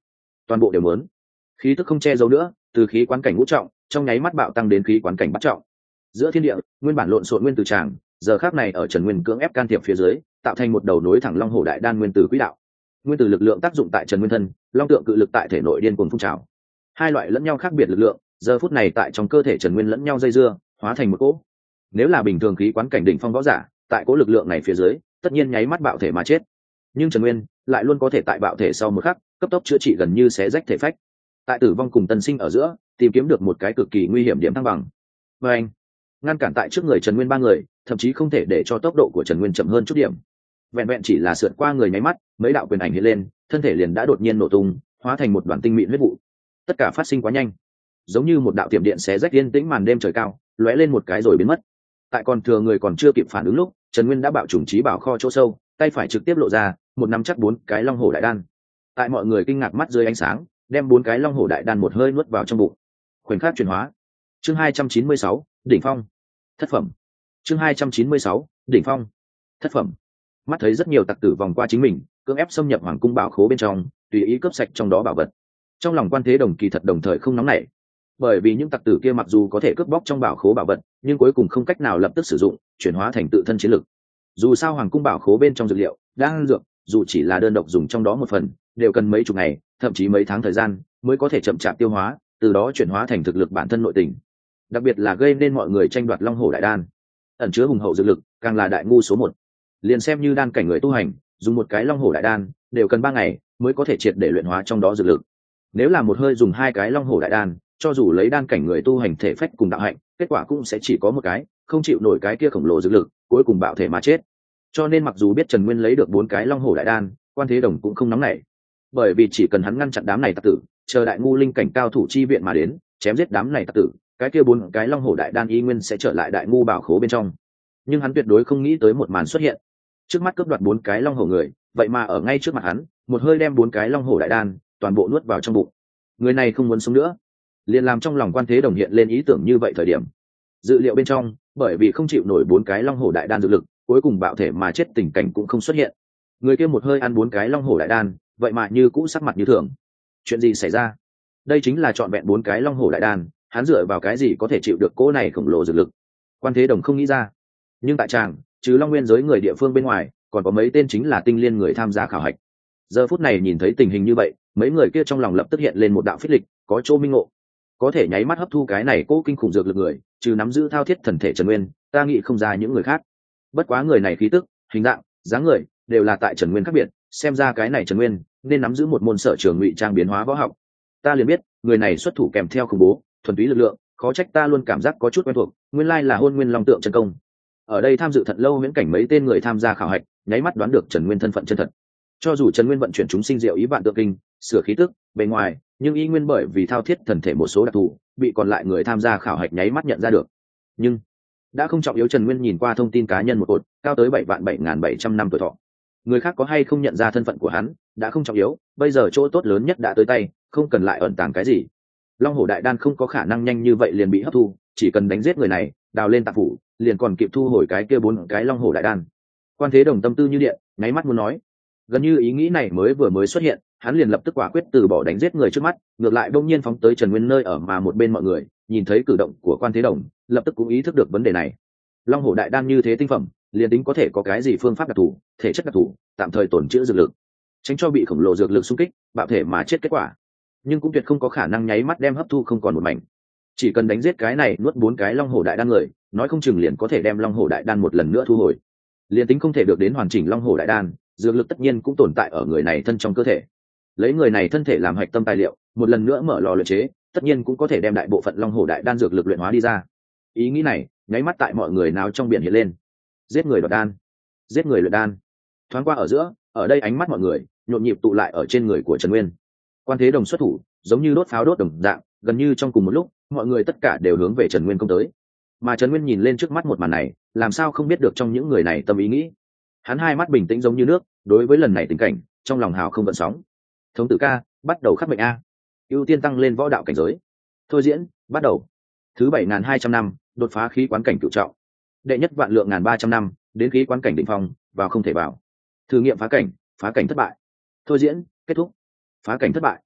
toàn bộ đều muốn. Khí tức không che giấu nữa, từ khí quán cảnh ngũ trọng trong nháy mắt bạo tăng đến khí quán cảnh bắt trọng. Giữa thiên địa nguyên bản lộn xộn nguyên tử tràng, giờ khắc này ở Trần Nguyên cưỡng ép can thiệp phía dưới, tạo thành một đầu nối thẳng long hổ đại đan nguyên tử quỹ đạo. Nguyên tử lực lượng tác dụng tại Trần Nguyên thân, long tượng cự lực tại thể nội điên cuồng phun trào. Hai loại lẫn nhau khác biệt lực lượng, giờ phút này tại trong cơ thể Trần Nguyên lẫn nhau dây dưa, hóa thành một cỗ. Nếu là bình thường khí quán cảnh đỉnh phong võ giả, tại cỗ lực lượng này phía dưới, tất nhiên nháy mắt bạo thể mà chết. Nhưng Trần Nguyên lại luôn có thể tại bạo thể sau một khắc, cấp tốc chữa trị gần như xé rách thể phách. Tại tử vong cùng tân sinh ở giữa, tìm kiếm được một cái cực kỳ nguy hiểm điểm thăng bằng. Và anh ngăn cản tại trước người Trần Nguyên ba người, thậm chí không thể để cho tốc độ của Trần Nguyên chậm hơn chút điểm. Vẹn vẹn chỉ là sượt qua người nháy mắt, mấy đạo quyền ảnh hiện lên, thân thể liền đã đột nhiên nổ tung, hóa thành một đoàn tinh mịn huyết vụ. Tất cả phát sinh quá nhanh, giống như một đạo tiệm điện xé rách yên tĩnh màn đêm trời cao, lóe lên một cái rồi biến mất. Tại còn thừa người còn chưa kịp phản ứng lúc, Trần Nguyên đã bạo trùng trí bảo kho chỗ sâu, tay phải trực tiếp lộ ra, một nắm chắc 4 cái long hổ đại đan. Tại mọi người kinh ngạc mắt dưới ánh sáng, đem 4 cái long hổ đại đan một hơi nuốt vào trong bụng. Khoảnh khắc chuyển hóa. Chương 296, đỉnh phong. Thất phẩm. Chương 296, đỉnh phong. Thất phẩm. Mắt thấy rất nhiều tặc tử vòng qua chính mình, cưỡng ép xâm nhập hoàng cung bảo khố bên trong, tùy ý cướp sạch trong đó bảo vật. Trong lòng Quan Thế Đồng kỳ thật đồng thời không nóng nảy, bởi vì những tặc tử kia mặc dù có thể cướp bóc trong bảo khố bảo vật, nhưng cuối cùng không cách nào lập tức sử dụng, chuyển hóa thành tự thân chiến lực. Dù sao hoàng cung bảo khố bên trong dược liệu, đan dược, dù chỉ là đơn độc dùng trong đó một phần, đều cần mấy chục ngày, thậm chí mấy tháng thời gian mới có thể chậm chạp tiêu hóa, từ đó chuyển hóa thành thực lực bản thân nội tình. Đặc biệt là gây nên mọi người tranh đoạt long hổ đại đan, ẩn chứa hùng hậu dược lực, càng là đại ngu số 1. Liền xem như đan cảnh người tu hành, dùng một cái long hổ đại đan đều cần 3 ngày mới có thể triệt để luyện hóa trong đó dược lực. Nếu là một hơi dùng 2 cái long hổ đại đan, cho dù lấy đan cảnh người tu hành thể phách cùng đạo hạnh, kết quả cũng sẽ chỉ có một cái, không chịu nổi cái kia khổng lồ dược lực, cuối cùng bạo thể mà chết. Cho nên mặc dù biết Trần Nguyên lấy được 4 cái long hổ đại đan, Quan Thế Đồng cũng không nóng nảy, bởi vì chỉ cần hắn ngăn chặn đám này tặc tử, chờ đại ngu linh cảnh cao thủ chi viện mà đến, chém giết đám này tặc tử, cái kia 4 cái long hổ đại đan y nguyên sẽ trở lại đại ngu bảo khố bên trong. Nhưng hắn tuyệt đối không nghĩ tới một màn xuất hiện. Trước mắt cướp đoạt 4 cái long hổ người, vậy mà ở ngay trước mặt hắn, một hơi đem 4 cái long hổ đại đan toàn bộ nuốt vào trong bụng. Người này không muốn sống nữa. Liền làm trong lòng Quan Thế Đồng hiện lên ý tưởng như vậy thời điểm. Dự liệu bên trong, bởi vì không chịu nổi 4 cái long hổ đại đan dược lực, cuối cùng bạo thể mà chết tình cảnh cũng không xuất hiện. Người kia một hơi ăn 4 cái long hổ đại đan, vậy mà như cũ sắc mặt như thường. Chuyện gì xảy ra? Đây chính là trọn vẹn 4 cái long hổ đại đan, hắn dựa vào cái gì có thể chịu được cỗ này khổng lồ dược lực? Quan Thế Đồng không nghĩ ra. Nhưng tại tràng, trừ Long Nguyên giới người địa phương bên ngoài, còn có mấy tên chính là tinh liên người tham gia khảo hạch. Giờ phút này nhìn thấy tình hình như vậy, mấy người kia trong lòng lập tức hiện lên một đạo phích lịch, có chỗ minh ngộ. Có thể nháy mắt hấp thu cái này cố kinh khủng dược lực người, trừ nắm giữ thao thiết thần thể Trần Nguyên, ta nghĩ không ra những người khác. Bất quá người này khí tức, hình dạng, dáng người đều là tại Trần Nguyên khác biệt, xem ra cái này Trần Nguyên nên nắm giữ một môn sở trường ngụy trang biến hóa võ học. Ta liền biết, người này xuất thủ kèm theo khủng bố, thuần túy lực lượng, khó trách ta luôn cảm giác có chút quen thuộc, nguyên lai là Hôn Nguyên Long Tượng chân công. Ở đây tham dự thật lâu viễn cảnh mấy tên người tham gia khảo hạch, nháy mắt đoán được Trần Nguyên thân phận chân thật. Cho dù Trần Nguyên vận chuyển chúng sinh diệu ý vạn tượng kinh, sửa khí tức, bề ngoài, nhưng y nguyên bởi vì thao thiết thần thể một số đặc thù, bị còn lại người tham gia khảo hạch nháy mắt nhận ra được. Nhưng đã không trọng yếu, Trần Nguyên nhìn qua thông tin cá nhân một cột, cao tới 7.700 năm tuổi thọ. Người khác có hay không nhận ra thân phận của hắn, đã không trọng yếu, bây giờ chỗ tốt lớn nhất đã tới tay, không cần lại ẩn tàng cái gì. Long hổ đại đan không có khả năng nhanh như vậy liền bị hấp thu, chỉ cần đánh giết người này, đào lên tạp phủ, liền còn kịp thu hồi cái kia 4 cái long hổ đại đan. Quan Thế Đồng tâm tư như điện, nháy mắt muốn nói. Gần như ý nghĩ này mới xuất hiện, hắn liền lập tức quả quyết từ bỏ đánh giết người trước mắt, ngược lại bỗng nhiên phóng tới Trần Nguyên nơi ở, mà một bên mọi người nhìn thấy cử động của Quan Thế Đồng, lập tức cũng ý thức được vấn đề này. Long hổ đại đan như thế tinh phẩm, liền tính có thể có cái gì phương pháp đặc thù, thể chất đặc thù, tạm thời tổn trữ dược lực, tránh cho bị khổng lồ dược lực xung kích, bạo thể mà chết kết quả. Nhưng cũng tuyệt không có khả năng nháy mắt đem hấp thu không còn một mảnh. Chỉ cần đánh giết cái này nuốt 4 cái long hổ đại đan người, nói không chừng liền có thể đem long hổ đại đan một lần nữa thu hồi. Liền tính không thể được đến hoàn chỉnh long hổ đại đan, dược lực tất nhiên cũng tồn tại ở người này thân trong cơ thể. Lấy người này thân thể làm hạch tâm tài liệu, một lần nữa mở lò luyện chế, tất nhiên cũng có thể đem đại bộ phận long hổ đại đan dược lực luyện hóa đi ra. Ý nghĩ này nháy mắt tại mọi người nào trong biển hiện lên. Giết người đoạt đan, giết người luyện đan. Thoáng qua ở giữa, ở đây ánh mắt mọi người nhộn nhịp tụ lại ở trên người của Trần Nguyên. Quan Thế Đồng xuất thủ, giống như đốt pháo đốt đồng dạng, gần như trong cùng một lúc, mọi người tất cả đều hướng về Trần Nguyên công tới. Mà Trần Nguyên nhìn lên trước mắt một màn này, làm sao không biết được trong những người này tâm ý nghĩ. Hắn hai mắt bình tĩnh giống như nước, đối với lần này tình cảnh, trong lòng hào không gợn sóng. Thống tử ca, bắt đầu khắc mệnh a. Ưu tiên tăng lên võ đạo cảnh giới. Thôi diễn, bắt đầu. Thứ 7.200 năm, đột phá khí quán cảnh cửu trọng. Đệ nhất vạn lượng 1.300 năm, đến khí quán cảnh đỉnh phong, vào không thể vào. Thử nghiệm phá cảnh thất bại. Thôi diễn, kết thúc. Phá cảnh thất bại.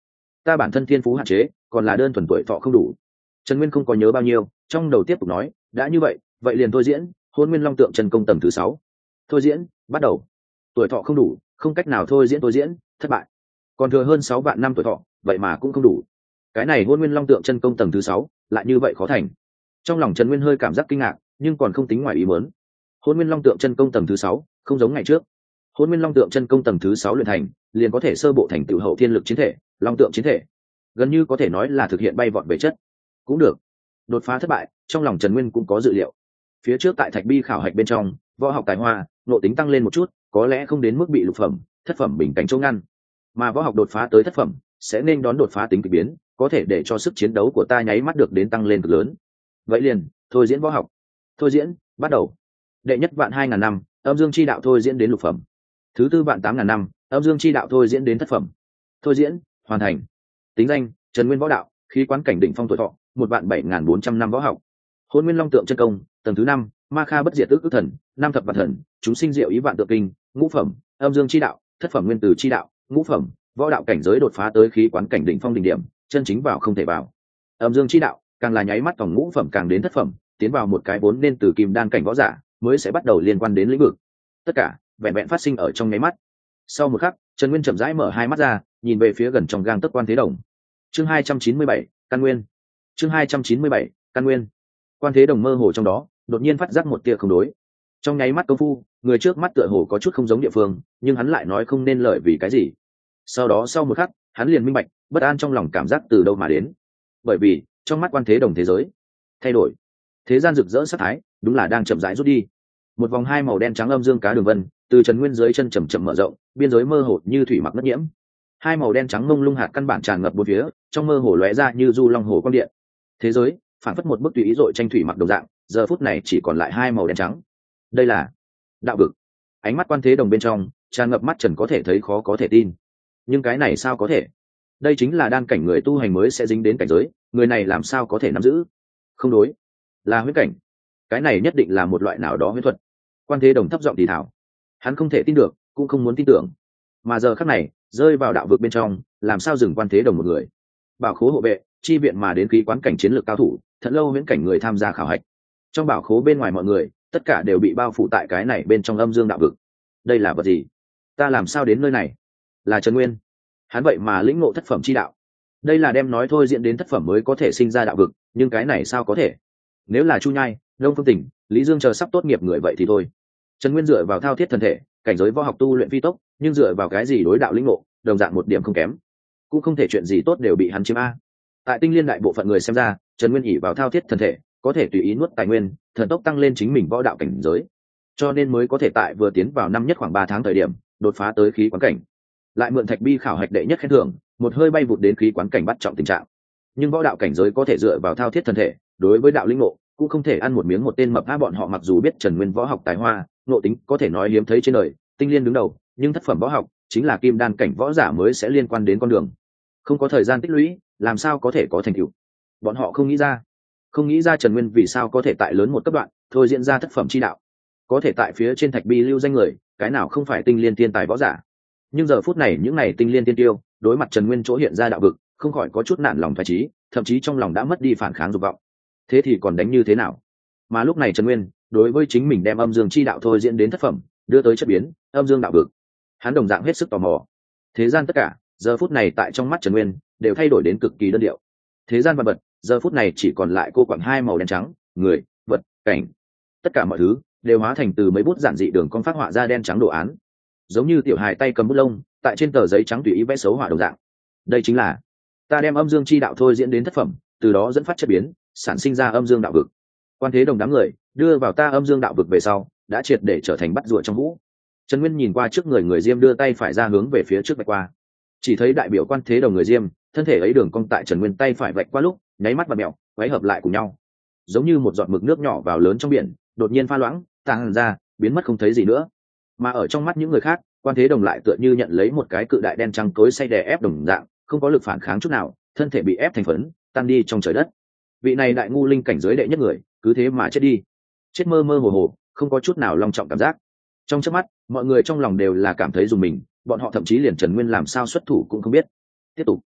ta bản thân thiên phú hạn chế, còn là đơn thuần tuổi thọ không đủ. Trần Nguyên không có nhớ bao nhiêu, trong đầu tiếp tục nói, đã như vậy, vậy liền thôi diễn, Hôn Nguyên Long Tượng chân công tầng thứ 6. Thôi diễn, bắt đầu. Tuổi thọ không đủ, không cách nào thôi diễn, thất bại. Còn thừa hơn 6 vạn năm tuổi thọ, vậy mà cũng không đủ. Cái này Hôn Nguyên Long Tượng chân công tầng thứ 6, lại như vậy khó thành. Trong lòng Trần Nguyên hơi cảm giác kinh ngạc, nhưng còn không tính ngoài ý muốn. Hôn Nguyên Long Tượng chân công tầng thứ 6, không giống ngày trước. Hôn Nguyên Long Tượng chân công tầng thứ 6 luyện thành, liền có thể sơ bộ thành tựu hậu thiên lực chiến thể, long tượng chiến thể. Gần như có thể nói là thực hiện bay vọt về chất. Cũng được. Đột phá thất bại, trong lòng Trần Nguyên cũng có dự liệu. Phía trước tại Thạch Bi khảo hạch bên trong, võ học tài hoa, nội tính tăng lên một chút, có lẽ không đến mức bị lục phẩm, thất phẩm bình cảnh chỗ ngăn. Mà võ học đột phá tới thất phẩm, sẽ nên đón đột phá tính kỳ biến, có thể để cho sức chiến đấu của ta nháy mắt được đến tăng lên cực lớn. Vậy liền, thôi diễn võ học. Thôi diễn, bắt đầu. Đệ nhất vạn 2000 năm, âm dương chi đạo thôi diễn đến lục phẩm. Thứ tư vạn 8000 năm, âm dương chi đạo thôi diễn đến thất phẩm. Thôi diễn, hoàn thành. Tính danh: Trần Nguyên võ đạo, khí quán cảnh đỉnh phong tuổi thọ, 17400 năm võ học. Hôn Nguyên Long Tượng chân công, tầng thứ 5, ma kha bất diệt ức thần, năm thập vạn thần, chúng sinh diệu ý vạn tượng kinh, ngũ phẩm, âm dương chi đạo, thất phẩm nguyên tử chi đạo, ngũ phẩm, võ đạo cảnh giới đột phá tới khí quán cảnh đỉnh phong đỉnh điểm, chân chính vào không thể vào. Âm dương chi đạo, càng là nháy mắt tổng ngũ phẩm càng đến thất phẩm, tiến vào một cái vốn nên từ kim đan cảnh võ giả mới sẽ bắt đầu liên quan đến lĩnh vực. Tất cả vẹn vẹn phát sinh ở trong nháy mắt. Sau một khắc, Trần Nguyên chậm rãi mở hai mắt ra, nhìn về phía gần trong gang tấc Quan Thế Đồng. Chương 297, căn nguyên. Chương 297, căn nguyên. Quan Thế Đồng mơ hồ trong đó, đột nhiên phát giác một tia không đối. Trong nháy mắt công phu, người trước mắt tựa hồ có chút không giống địa phương, nhưng hắn lại nói không nên lời vì cái gì. Sau đó sau một khắc, hắn liền minh bạch, bất an trong lòng cảm giác từ đâu mà đến. Bởi vì, trong mắt Quan Thế Đồng thế giới thay đổi. Thế gian rực rỡ sắc thái, đúng là đang chậm rãi rút đi. Một vòng hai màu đen trắng âm dương cá đường vân, từ Trần Nguyên dưới chân chậm chậm mở rộng, biên giới mơ hồ như thủy mặc mất nhiễm. Hai màu đen trắng mông lung hạt căn bản tràn ngập bốn phía, trong mơ hồ lóe ra như du long hồ quang điện. Thế giới phản phất một bức tùy ý dội tranh thủy mặc đồng dạng, giờ phút này chỉ còn lại hai màu đen trắng. Đây là đạo vực. Ánh mắt Quan Thế Đồng bên trong tràn ngập mắt trần có thể thấy khó có thể tin. Nhưng cái này sao có thể? Đây chính là đan cảnh người tu hành mới sẽ dính đến cảnh giới, người này làm sao có thể nắm giữ? Không đối, là huyễn cảnh. Cái này nhất định là một loại nào đó huyễn thuật. Quan Thế Đồng thấp giọng thì thảo. Hắn không thể tin được, cũng không muốn tin tưởng. Mà giờ khắc này, rơi vào đạo vực bên trong, làm sao dừng Quan Thế Đồng một người? Bảo khố hộ vệ, chi viện mà đến khí quán cảnh chiến lược cao thủ, thật lâu huyễn cảnh người tham gia khảo hạch. Trong bảo khố bên ngoài mọi người, tất cả đều bị bao phủ tại cái này bên trong âm dương đạo vực. Đây là vật gì? Ta làm sao đến nơi này? Là Trần Nguyên. Hắn vậy mà lĩnh ngộ thất phẩm chi đạo. Đây là đem nói thôi diễn đến thất phẩm mới có thể sinh ra đạo vực, nhưng cái này sao có thể? Nếu là Chu Nhai, Đông Phương Tỉnh, Lý Dương chờ sắp tốt nghiệp người vậy thì thôi. Trần Nguyên dựa vào thao thiết thân thể, cảnh giới võ học tu luyện phi tốc, nhưng dựa vào cái gì đối đạo lĩnh ngộ, đồng dạng một điểm không kém. Cũng không thể chuyện gì tốt đều bị hắn chiếm a. Tại Tinh Liên đại bộ phận người xem ra, Trần Nguyên ỷ vào thao thiết thân thể, có thể tùy ý nuốt tài nguyên, thần tốc tăng lên chính mình võ đạo cảnh giới. Cho nên mới có thể tại vừa tiến vào năm nhất khoảng 3 tháng thời điểm, đột phá tới khí quán cảnh. Lại mượn Thạch Bi khảo hạch đệ nhất khen thưởng, một hơi bay vụt đến khí quán cảnh bắt trọng tình trạng. Nhưng võ đạo cảnh giới có thể dựa vào thao thiết thân thể, đối với đạo lĩnh ngộ, cũng không thể ăn một miếng một tên mập á. Bọn họ mặc dù biết Trần Nguyên võ học tài hoa, nội tính có thể nói hiếm thấy trên đời, Tinh Liên đứng đầu, nhưng thất phẩm võ học chính là kim đan cảnh võ giả mới sẽ liên quan đến con đường. Không có thời gian tích lũy, làm sao có thể có thành tựu? Bọn họ không nghĩ ra Trần Nguyên vì sao có thể tại lớn một cấp đoạn thôi diễn ra thất phẩm chi đạo, có thể tại phía trên Thạch Bi lưu danh người, cái nào không phải Tinh Liên tiên tài võ giả. Nhưng giờ phút này những này Tinh Liên tiên tiêu, đối mặt Trần Nguyên chỗ hiện ra đạo vực, không khỏi có chút nản lòng phách trí, thậm chí trong lòng đã mất đi phản kháng dục vọng. Thế thì còn đánh như thế nào? Mà lúc này Trần Nguyên đối với chính mình đem âm dương chi đạo thôi diễn đến thất phẩm, đưa tới chất biến âm dương đạo vực, hắn đồng dạng hết sức tò mò. Thế gian tất cả giờ phút này tại trong mắt Trần Nguyên đều thay đổi đến cực kỳ đơn điệu. Thế gian vật vật giờ phút này chỉ còn lại cô quặng hai màu đen trắng, người, vật, cảnh, tất cả mọi thứ đều hóa thành từ mấy bút giản dị đường cong phát họa ra đen trắng đồ án, giống như tiểu hài tay cầm bút lông tại trên tờ giấy trắng tùy ý vẽ xấu họa đồng dạng. Đây chính là ta đem âm dương chi đạo thôi diễn đến thất phẩm, từ đó dẫn phát chất biến, sản sinh ra âm dương đạo vực. Quan Thế Đồng đám người đưa vào ta âm dương đạo vực về sau, đã triệt để trở thành bắt rùa trong hũ. Trần Nguyên nhìn qua trước người Diêm đưa tay phải ra hướng về phía trước vạch qua, chỉ thấy đại biểu Quan Thế Đồng người Diêm, thân thể ấy đường cong tại Trần Nguyên tay phải vạch qua lúc, nháy mắt và mèo, quấy hợp lại cùng nhau, giống như một giọt mực nước nhỏ vào lớn trong biển, đột nhiên pha loãng, tan ra, biến mất không thấy gì nữa. Mà ở trong mắt những người khác, Quan Thế Đồng lại tựa như nhận lấy một cái cự đại đen trắng tối say đè ép đồng dạng, không có lực phản kháng chút nào, thân thể bị ép thành phấn, tan đi trong trời đất. Vị này đại ngu linh cảnh giới đệ nhất người, cứ thế mà chết đi, chết mơ mơ hồ hồ, không có chút nào long trọng cảm giác. Trong chớp mắt, mọi người trong lòng đều là cảm thấy rùng mình, bọn họ thậm chí liền Trần Nguyên làm sao xuất thủ cũng không biết. Tiếp tục,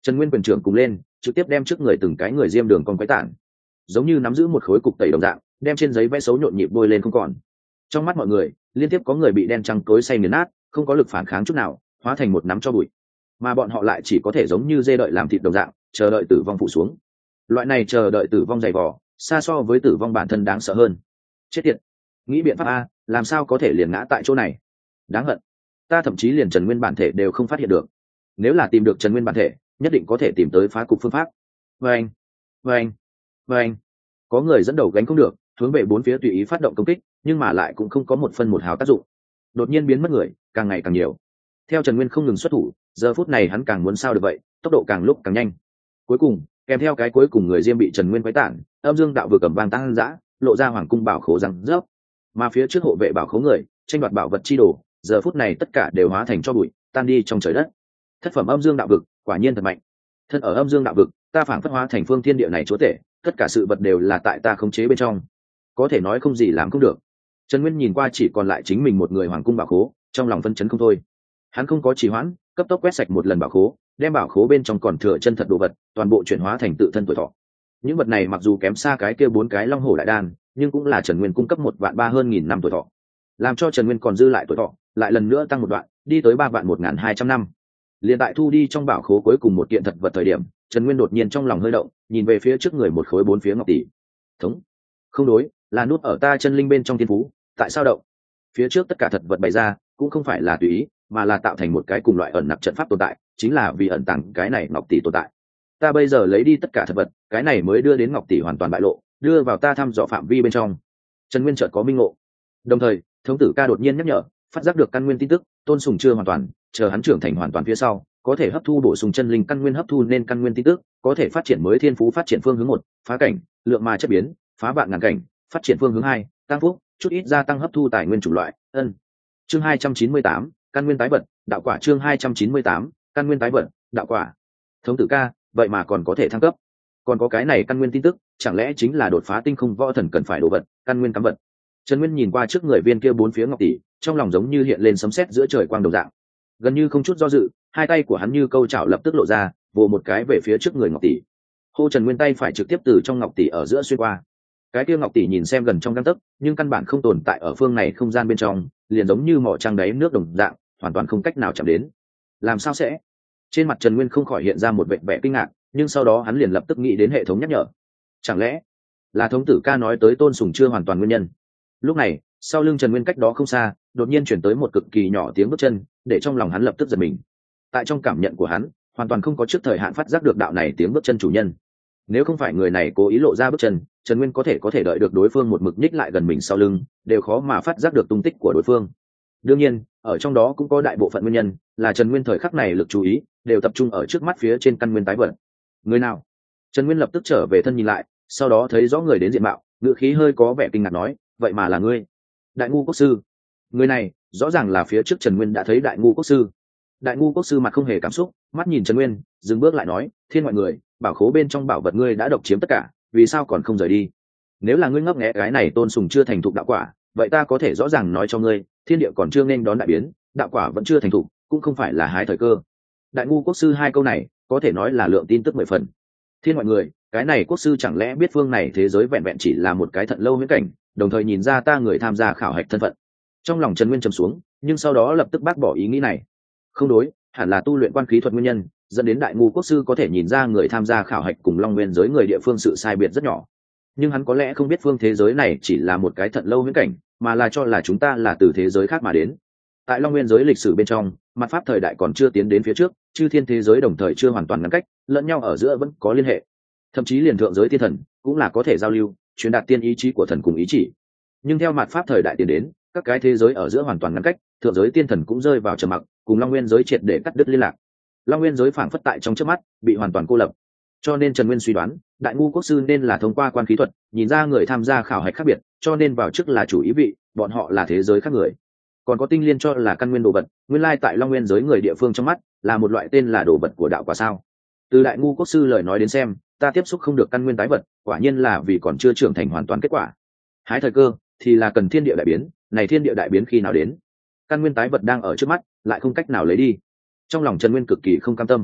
Trần Nguyên quyền trưởng cùng lên, trực tiếp đem trước người từng cái người diêm đường con quái tản, giống như nắm giữ một khối cục tẩy đồng dạng, đem trên giấy vẽ xấu nhộn nhịp bôi lên không còn. Trong mắt mọi người, liên tiếp có người bị đen trắng tối say nghiền nát, không có lực phản kháng chút nào, hóa thành một nắm cho bụi. Mà bọn họ lại chỉ có thể giống như dê đợi làm thịt đồng dạng, chờ đợi tử vong phụ xuống. Loại này chờ đợi tử vong dày vò, xa so với tử vong bản thân đáng sợ hơn. Chết tiệt, nghĩ biện pháp a, làm sao có thể liền ngã tại chỗ này? Đáng hận, ta thậm chí liền Trần Nguyên bản thể đều không phát hiện được. Nếu là tìm được Trần Nguyên bản thể, nhất định có thể tìm tới phá cục phương pháp. Vâng, vâng, vâng. Có người dẫn đầu gánh không được, hướng về bốn phía tùy ý phát động công kích, nhưng mà lại cũng không có một phân một hào tác dụng. Đột nhiên biến mất người càng ngày càng nhiều. Theo Trần Nguyên không ngừng xuất thủ, giờ phút này hắn càng muốn sao được vậy, tốc độ càng lúc càng nhanh. Cuối cùng, kèm theo cái cuối cùng người diêm bị Trần Nguyên quấy tản, âm dương đạo vừa cầm vang tăng dã, lộ ra hoàng cung bảo khố răng rớp. Mà phía trước hộ vệ bảo khố người, tranh đoạt bảo vật chi đồ, giờ phút này tất cả đều hóa thành tro bụi, tan đi trong trời đất. Thất phẩm âm dương đạo vực, quả nhiên thật mạnh. Thân ở âm dương đạo vực, ta phảng phất hóa thành phương thiên địa này chúa tể, tất cả sự vật đều là tại ta khống chế bên trong, có thể nói không gì làm không được. Trần Nguyên nhìn qua chỉ còn lại chính mình một người hoàng cung bảo khố, trong lòng phân chấn không thôi. Hắn không có trì hoãn, cấp tốc quét sạch một lần bảo khố, đem bảo khố bên trong còn thừa chân thật đồ vật toàn bộ chuyển hóa thành tự thân tuổi thọ. Những vật này mặc dù kém xa cái kia 4 cái long hổ đại đan, nhưng cũng là Trần Nguyên cung cấp 1.300.000 hơn nghìn năm tuổi thọ, làm cho Trần Nguyên còn dư lại tuổi thọ lại lần nữa tăng một đoạn, đi tới 3.1.200 năm. Liên tại thu đi trong bảo khố cuối cùng một kiện thật vật thời điểm, Trần Nguyên đột nhiên trong lòng hơi động, nhìn về phía trước người một khối 4 phía ngọc tỷ. Thống, không đối, là nút ở ta chân linh bên trong thiên phú, tại sao động? Phía trước tất cả thật vật bày ra cũng không phải là tùy ý, mà là tạo thành một cái cùng loại ẩn nặc trận pháp tồn tại, chính là vì ẩn tàng cái này ngọc tỷ tồn tại. Ta bây giờ lấy đi tất cả thật vật, cái này mới đưa đến ngọc tỷ hoàn toàn bại lộ, đưa vào ta thăm dò phạm vi bên trong. Trần Nguyên chợt có minh ngộ. Đồng thời, thống tử ca đột nhiên nhắc nhở, phát giác được căn nguyên tin tức, Tôn Sùng chưa hoàn toàn, chờ hắn trưởng thành hoàn toàn phía sau, có thể hấp thu bổ sung chân linh căn nguyên, hấp thu nên căn nguyên tin tức, có thể phát triển mới thiên phú, phát triển phương hướng 1, phá cảnh, lượng ma chất biến, phá vạn ngàn cảnh, phát triển phương hướng 2, tăng phúc, chút ít gia tăng hấp thu tài nguyên chủng loại. Chương 298, căn nguyên tái vật, đạo quả. Chương 298, căn nguyên tái vật, đạo quả. Thống tử ca, vậy mà còn có thể thăng cấp, còn có cái này căn nguyên tin tức, chẳng lẽ chính là đột phá tinh không võ thần cần phải đồ vật, căn nguyên cắm vật. Trần Nguyên nhìn qua trước người viên kia 4 phía ngọc tỷ, trong lòng giống như hiện lên sấm sét giữa trời quang đồng dạng, gần như không chút do dự, hai tay của hắn như câu chảo lập tức lộ ra, vồ một cái về phía trước người ngọc tỷ. Hô Trần Nguyên tay phải trực tiếp từ trong ngọc tỷ ở giữa xuyên qua. Cái kia ngọc tỷ nhìn xem gần trong gang tấc, nhưng căn bản không tồn tại ở phương này không gian bên trong, liền giống như mỏ trăng đáy nước đồng dạng, hoàn toàn không cách nào chạm đến. Làm sao sẽ? Trên mặt Trần Nguyên không khỏi hiện ra một vẻ kinh ngạc, nhưng sau đó hắn liền lập tức nghĩ đến hệ thống nhắc nhở. Chẳng lẽ là thống tử ca nói tới Tôn Sùng chưa hoàn toàn nguyên nhân? Lúc này, sau lưng Trần Nguyên cách đó không xa, đột nhiên chuyển tới một cực kỳ nhỏ tiếng bước chân, để trong lòng hắn lập tức giật mình. Tại trong cảm nhận của hắn, hoàn toàn không có trước thời hạn phát giác được đạo này tiếng bước chân chủ nhân. Nếu không phải người này cố ý lộ ra bước chân, Trần Nguyên có thể đợi được đối phương một mực nhích lại gần mình sau lưng, đều khó mà phát giác được tung tích của đối phương. Đương nhiên, ở trong đó cũng có đại bộ phận nguyên nhân, là Trần Nguyên thời khắc này lực chú ý đều tập trung ở trước mắt phía trên căn nguyên tái vật. Người nào? Trần Nguyên lập tức trở về thân nhìn lại, sau đó thấy rõ người đến diện mạo, ngữ khí hơi có vẻ kinh ngạc nói, vậy mà là ngươi, Đại Ngu Quốc sư. Người này rõ ràng là phía trước Trần Nguyên đã thấy Đại Ngu Quốc sư. Đại Ngu Quốc sư mặt không hề cảm xúc, mắt nhìn Trần Nguyên, dừng bước lại nói, thiên ngoại người, bảo khố bên trong bảo vật ngươi đã độc chiếm tất cả, vì sao còn không rời đi? Nếu là ngươi ngấp nghé cái này Tôn Sùng chưa thành thục đạo quả, vậy ta có thể rõ ràng nói cho ngươi, thiên địa còn chưa nên đón đại biến, đạo quả vẫn chưa thành thục, cũng không phải là hái thời cơ. Đại Ngu Quốc sư hai câu này có thể nói là lượng tin tức 10 phần. Thiên ngoại người, cái này quốc sư chẳng lẽ biết phương này thế giới vẹn vẹn chỉ là một cái thận lâu huyễn cảnh, đồng thời nhìn ra ta người tham gia khảo hạch thân phận. Trong lòng Trần Nguyên trầm xuống, nhưng sau đó lập tức bác bỏ ý nghĩ này. Không đối, hẳn là tu luyện quan khí thuật nguyên nhân, dẫn đến Đại Ngu Quốc sư có thể nhìn ra người tham gia khảo hạch cùng Long Nguyên giới người địa phương sự sai biệt rất nhỏ. Nhưng hắn có lẽ không biết phương thế giới này chỉ là một cái thận lâu huyễn cảnh, mà là cho là chúng ta là từ thế giới khác mà đến. Tại Long Nguyên giới lịch sử bên trong, mặt pháp thời đại còn chưa tiến đến phía trước, chư thiên thế giới đồng thời chưa hoàn toàn ngăn cách, lẫn nhau ở giữa vẫn có liên hệ. Thậm chí liền thượng giới tiên thần cũng là có thể giao lưu, truyền đạt tiên ý chí của thần cùng ý chỉ. Nhưng theo mặt pháp thời đại tiến đến, các cái thế giới ở giữa hoàn toàn ngăn cách, thượng giới tiên thần cũng rơi vào trầm mặc, cùng Long Nguyên giới triệt để cắt đứt liên lạc. Long Nguyên giới phảng phất tại trong chớp mắt bị hoàn toàn cô lập. Cho nên Trần Nguyên suy đoán, Đại Ngu Quốc sư nên là thông qua quan khí thuật nhìn ra người tham gia khảo hạch khác biệt, cho nên vào trước là chủ ý vị, bọn họ là thế giới khác người. Còn có tinh liên cho là căn nguyên đồ vật, nguyên lai tại Long Nguyên giới người địa phương trong mắt là một loại tên là đồ vật của đạo quả sao? Từ Đại Ngu Quốc sư lời nói đến xem, ta tiếp xúc không được căn nguyên tái vật, quả nhiên là vì còn chưa trưởng thành hoàn toàn kết quả. Hái thời cơ thì là cần thiên địa đại biến, này thiên địa đại biến khi nào đến? Căn nguyên tái vật đang ở trước mắt, lại không cách nào lấy đi. Trong lòng Trần Nguyên cực kỳ không cam tâm.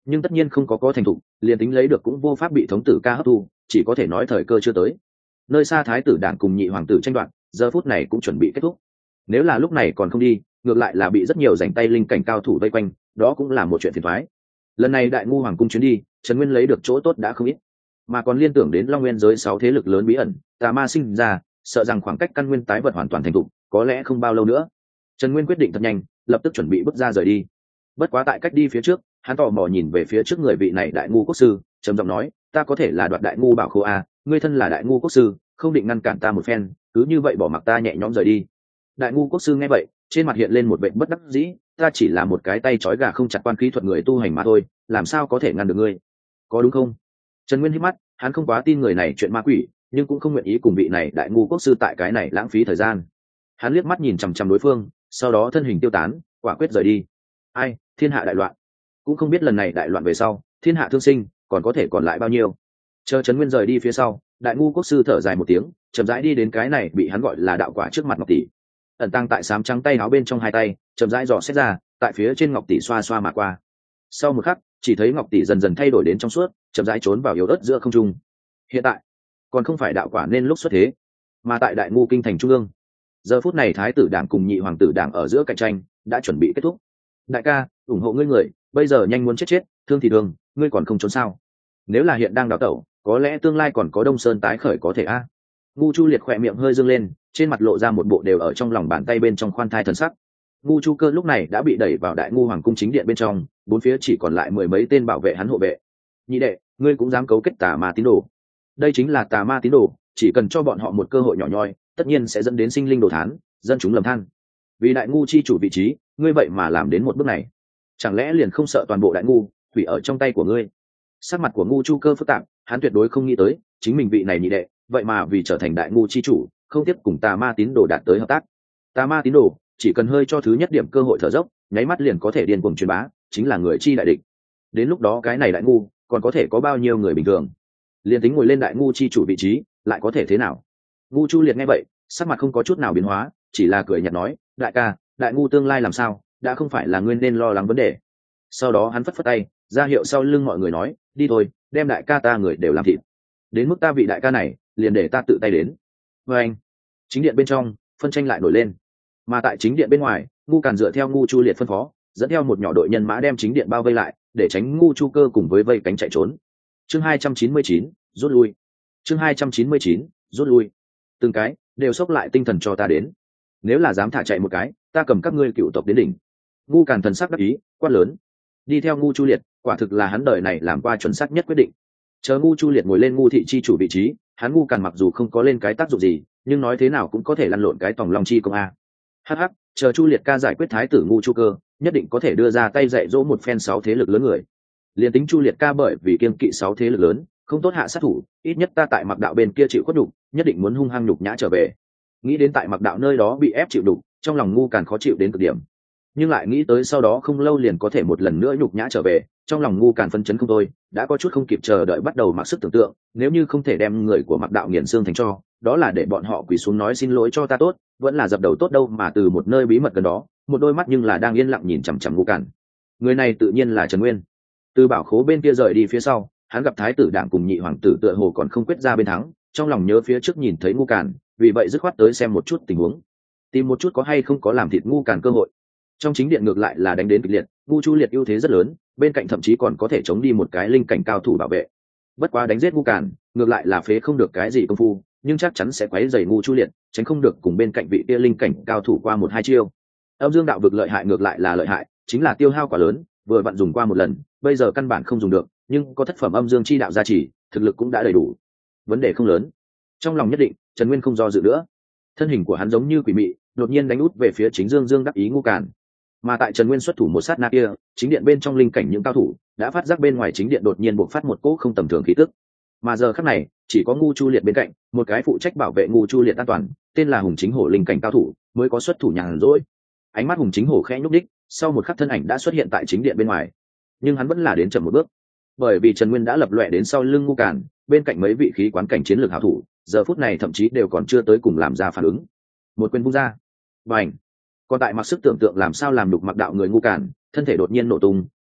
nhưng tất nhiên không có thành thục, liền tính lấy được cũng vô pháp bị thống tử ca hấp thu, chỉ có thể nói thời cơ chưa tới. Nơi xa thái tử đảng cùng nhị hoàng tử tranh đoạt, giờ phút này cũng chuẩn bị kết thúc. Nếu là lúc này còn không đi, ngược lại là bị rất nhiều rảnh tay linh cảnh cao thủ vây quanh, đó cũng là một chuyện phiền toái. Lần này đại ngu hoàng cung chuyến đi, Trần Nguyên lấy được chỗ tốt đã không ít, mà còn liên tưởng đến Long Nguyên giới 6 thế lực lớn bí ẩn, tà ma sinh ra, sợ rằng khoảng cách căn nguyên tái vật hoàn toàn thành thục, có lẽ không bao lâu nữa. Trần Nguyên quyết định thật nhanh, lập tức chuẩn bị bước ra rời đi. Bất quá tại cách đi phía trước, hắn tò mò nhìn về phía trước người vị này đại ngu quốc sư, trầm giọng nói, ta có thể là đoạt đại ngu bảo khố a, ngươi thân là đại ngu quốc sư, không định ngăn cản ta một phen, cứ như vậy bỏ mặc ta nhẹ nhõm rời đi. Đại ngu quốc sư nghe vậy, trên mặt hiện lên một vẻ bất đắc dĩ, ta chỉ là một cái tay trói gà không chặt quan khí thuật người tu hành mà thôi, làm sao có thể ngăn được ngươi, có đúng không? Trần Nguyên hít mắt, hắn không quá tin người này chuyện ma quỷ, nhưng cũng không nguyện ý cùng vị này đại ngu quốc sư tại cái này lãng phí thời gian. Hắn liếc mắt nhìn chằm chằm đối phương, sau đó thân hình tiêu tán, quả quyết rời đi. Ai, thiên hạ đại loạn, cũng không biết lần này đại loạn về sau, thiên hạ thương sinh còn có thể còn lại bao nhiêu. Chờ Trần Nguyên rời đi phía sau, đại ngu quốc sư thở dài một tiếng, chậm rãi đi đến cái này bị hắn gọi là đạo quả trước mặt ngọc tỷ. Ẩn tăng tại sám trắng tay áo bên trong hai tay, chậm rãi dò xét ra, tại phía trên ngọc tỷ xoa xoa mà qua. Sau một khắc, chỉ thấy ngọc tỷ dần dần thay đổi đến trong suốt, chậm rãi trốn vào yếu ớt giữa không trung. Hiện tại, còn không phải đạo quả nên lúc xuất thế, mà tại đại ngu kinh thành trung ương. Giờ phút này thái tử đảng cùng nhị hoàng tử đảng ở giữa cạnh tranh đã chuẩn bị kết thúc. Đại ca, ủng hộ ngươi người, bây giờ nhanh muốn chết, thương thì thương, ngươi còn không trốn sao? Nếu là hiện đang đào tẩu, có lẽ tương lai còn có Đông Sơn tái khởi có thể a. Ngu Chu Liệt khỏe miệng hơi dương lên, trên mặt lộ ra một bộ đều ở trong lòng bàn tay bên trong khoan thai thần sắc. Ngu Chu Cơ lúc này đã bị đẩy vào đại ngu hoàng cung chính điện bên trong, bốn phía chỉ còn lại mười mấy tên bảo vệ hắn hộ vệ. Nhị đệ, ngươi cũng dám cấu kết tà ma tín đồ? Đây chính là tà ma tín đồ, chỉ cần cho bọn họ một cơ hội nhỏ nhoi, tất nhiên sẽ dẫn đến sinh linh đồ thán, dân chúng lầm than. Vì đại ngu chi chủ vị trí, ngươi vậy mà làm đến một bước này, chẳng lẽ liền không sợ toàn bộ đại ngu hủy ở trong tay của ngươi? Sắc mặt của Ngu Chu Cơ phức tạp, hắn tuyệt đối không nghĩ tới, chính mình vị này nhị đệ, vậy mà vì trở thành đại ngu chi chủ, không tiếp cùng tà ma tín đồ đạt tới hợp tác. Tà ma tín đồ chỉ cần hơi cho thứ nhất điểm cơ hội thở dốc, nháy mắt liền có thể điên cuồng truyền bá, chính là người chi đại địch. Đến lúc đó cái này đại ngu còn có thể có bao nhiêu người bình thường? Liên tính ngồi lên đại ngu chi chủ vị trí, lại có thể thế nào? Ngu Chu Liệt nghe vậy, sắc mặt không có chút nào biến hóa, chỉ là cười nhạt nói, đại ca, đại ngu tương lai làm sao, đã không phải là ngươi nên lo lắng vấn đề. Sau đó hắn phất phất tay, ra hiệu sau lưng mọi người nói, đi thôi, đem đại ca ta người đều làm thịt. Đến mức ta vị đại ca này, liền để ta tự tay đến. Và anh, chính điện bên trong, phân tranh lại nổi lên. Mà tại chính điện bên ngoài, Ngu Càn dựa theo Ngu Chu Liệt phân phó, dẫn theo một nhỏ đội nhân mã đem chính điện bao vây lại, để tránh Ngu Chu Cơ cùng với vây cánh chạy trốn. Chương 299, rút lui. Chương 299, rút lui. Từng cái đều xốc lại tinh thần cho ta đến. Nếu là dám thả chạy một cái, ta cầm các ngươi cựu tộc đến đỉnh. Ngu Càn thần sắc đắc ý, quát lớn. Đi theo Ngu Chu Liệt, quả thực là hắn đời này làm qua chuẩn xác nhất quyết định. Chờ Ngu Chu Liệt ngồi lên Ngu thị chi chủ vị trí, hắn Ngu Càn mặc dù không có lên cái tác dụng gì, nhưng nói thế nào cũng có thể lăn lộn cái tòng long chi công a. Hắc hắc, chờ Chu Liệt ca giải quyết thái tử Ngu Chu Cơ, nhất định có thể đưa ra tay dạy dỗ một phen 6 thế lực lớn người. Liên tính Chu Liệt ca bởi vì kiêng kỵ 6 thế lực lớn, không tốt hạ sát thủ, ít nhất ta tại Mặc Đạo bên kia chịu khuất nhục, nhất định muốn hung hăng nhục nhã trở về. Nghĩ đến tại Mặc Đạo nơi đó bị ép chịu đục, trong lòng Ngu Càn khó chịu đến cực điểm. Nhưng lại nghĩ tới sau đó không lâu liền có thể một lần nữa nhục nhã trở về, trong lòng Ngu Càn phân chấn không thôi, đã có chút không kịp chờ đợi bắt đầu mặc sức tưởng tượng, nếu như không thể đem người của Mặc Đạo nghiền xương thành tro, đó là để bọn họ quỳ xuống nói xin lỗi cho ta tốt, vẫn là dập đầu tốt đâu, mà từ một nơi bí mật gần đó, một đôi mắt nhưng là đang yên lặng nhìn chằm chằm Ngu Càn. Người này tự nhiên là Trần Nguyên. Từ bảo khố bên kia rời đi phía sau, hắn gặp thái tử đảng cùng nhị hoàng tử tựa hồ còn không quyết ra bên thắng, trong lòng nhớ phía trước nhìn thấy Ngu Càn, vì vậy dứt khoát tới xem một chút tình huống, tìm một chút có hay không có làm thịt Ngu Càn cơ hội. Trong chính điện ngược lại là đánh đến kịch liệt, Ngu Chu Liệt ưu thế rất lớn, bên cạnh thậm chí còn có thể chống đi một cái linh cảnh cao thủ bảo vệ. Bất quá đánh giết Ngu Càn, ngược lại là phế không được cái gì công phu, nhưng chắc chắn sẽ quấy rầy Ngu Chu Liệt, tránh không được cùng bên cạnh vị kia linh cảnh cao thủ qua một hai chiêu. Âm Dương đạo vực lợi hại ngược lại là lợi hại, chính là tiêu hao quá lớn, vừa vặn dùng qua một lần, bây giờ căn bản không dùng được, nhưng có thất phẩm Âm Dương chi đạo gia trì, thực lực cũng đã đầy đủ, vấn đề không lớn. Trong lòng nhất định, Trần Nguyên không do dự nữa, thân hình của hắn giống như quỷ mị, đột nhiên đánh út về phía chính Dương đắc ý Ngu Càn. Mà tại Trần Nguyên xuất thủ một sát na kia, chính điện bên trong linh cảnh những cao thủ đã phát giác bên ngoài chính điện đột nhiên bộc phát một cỗ không tầm thường khí tức. Mà giờ khắc này, chỉ có Ngu Chu Liệt bên cạnh, một cái phụ trách bảo vệ Ngu Chu Liệt an toàn, tên là Hùng Chính Hổ linh cảnh cao thủ, mới có xuất thủ nhàn rỗi. Ánh mắt Hùng Chính Hổ khẽ nhúc đích, sau một khắc thân ảnh đã xuất hiện tại chính điện bên ngoài. Nhưng hắn vẫn là đến chậm một bước, bởi vì Trần Nguyên đã lập loè đến sau lưng Ngu Càn, bên cạnh mấy vị khí quán cảnh chiến lược hảo thủ, giờ phút này thậm chí đều còn chưa tới cùng làm ra phản ứng. Một quyền vung ra, bành! Còn tại mặc sức tưởng tượng làm sao làm đục Mặc Đạo người Ngu Càn, thân thể đột nhiên nổ tung,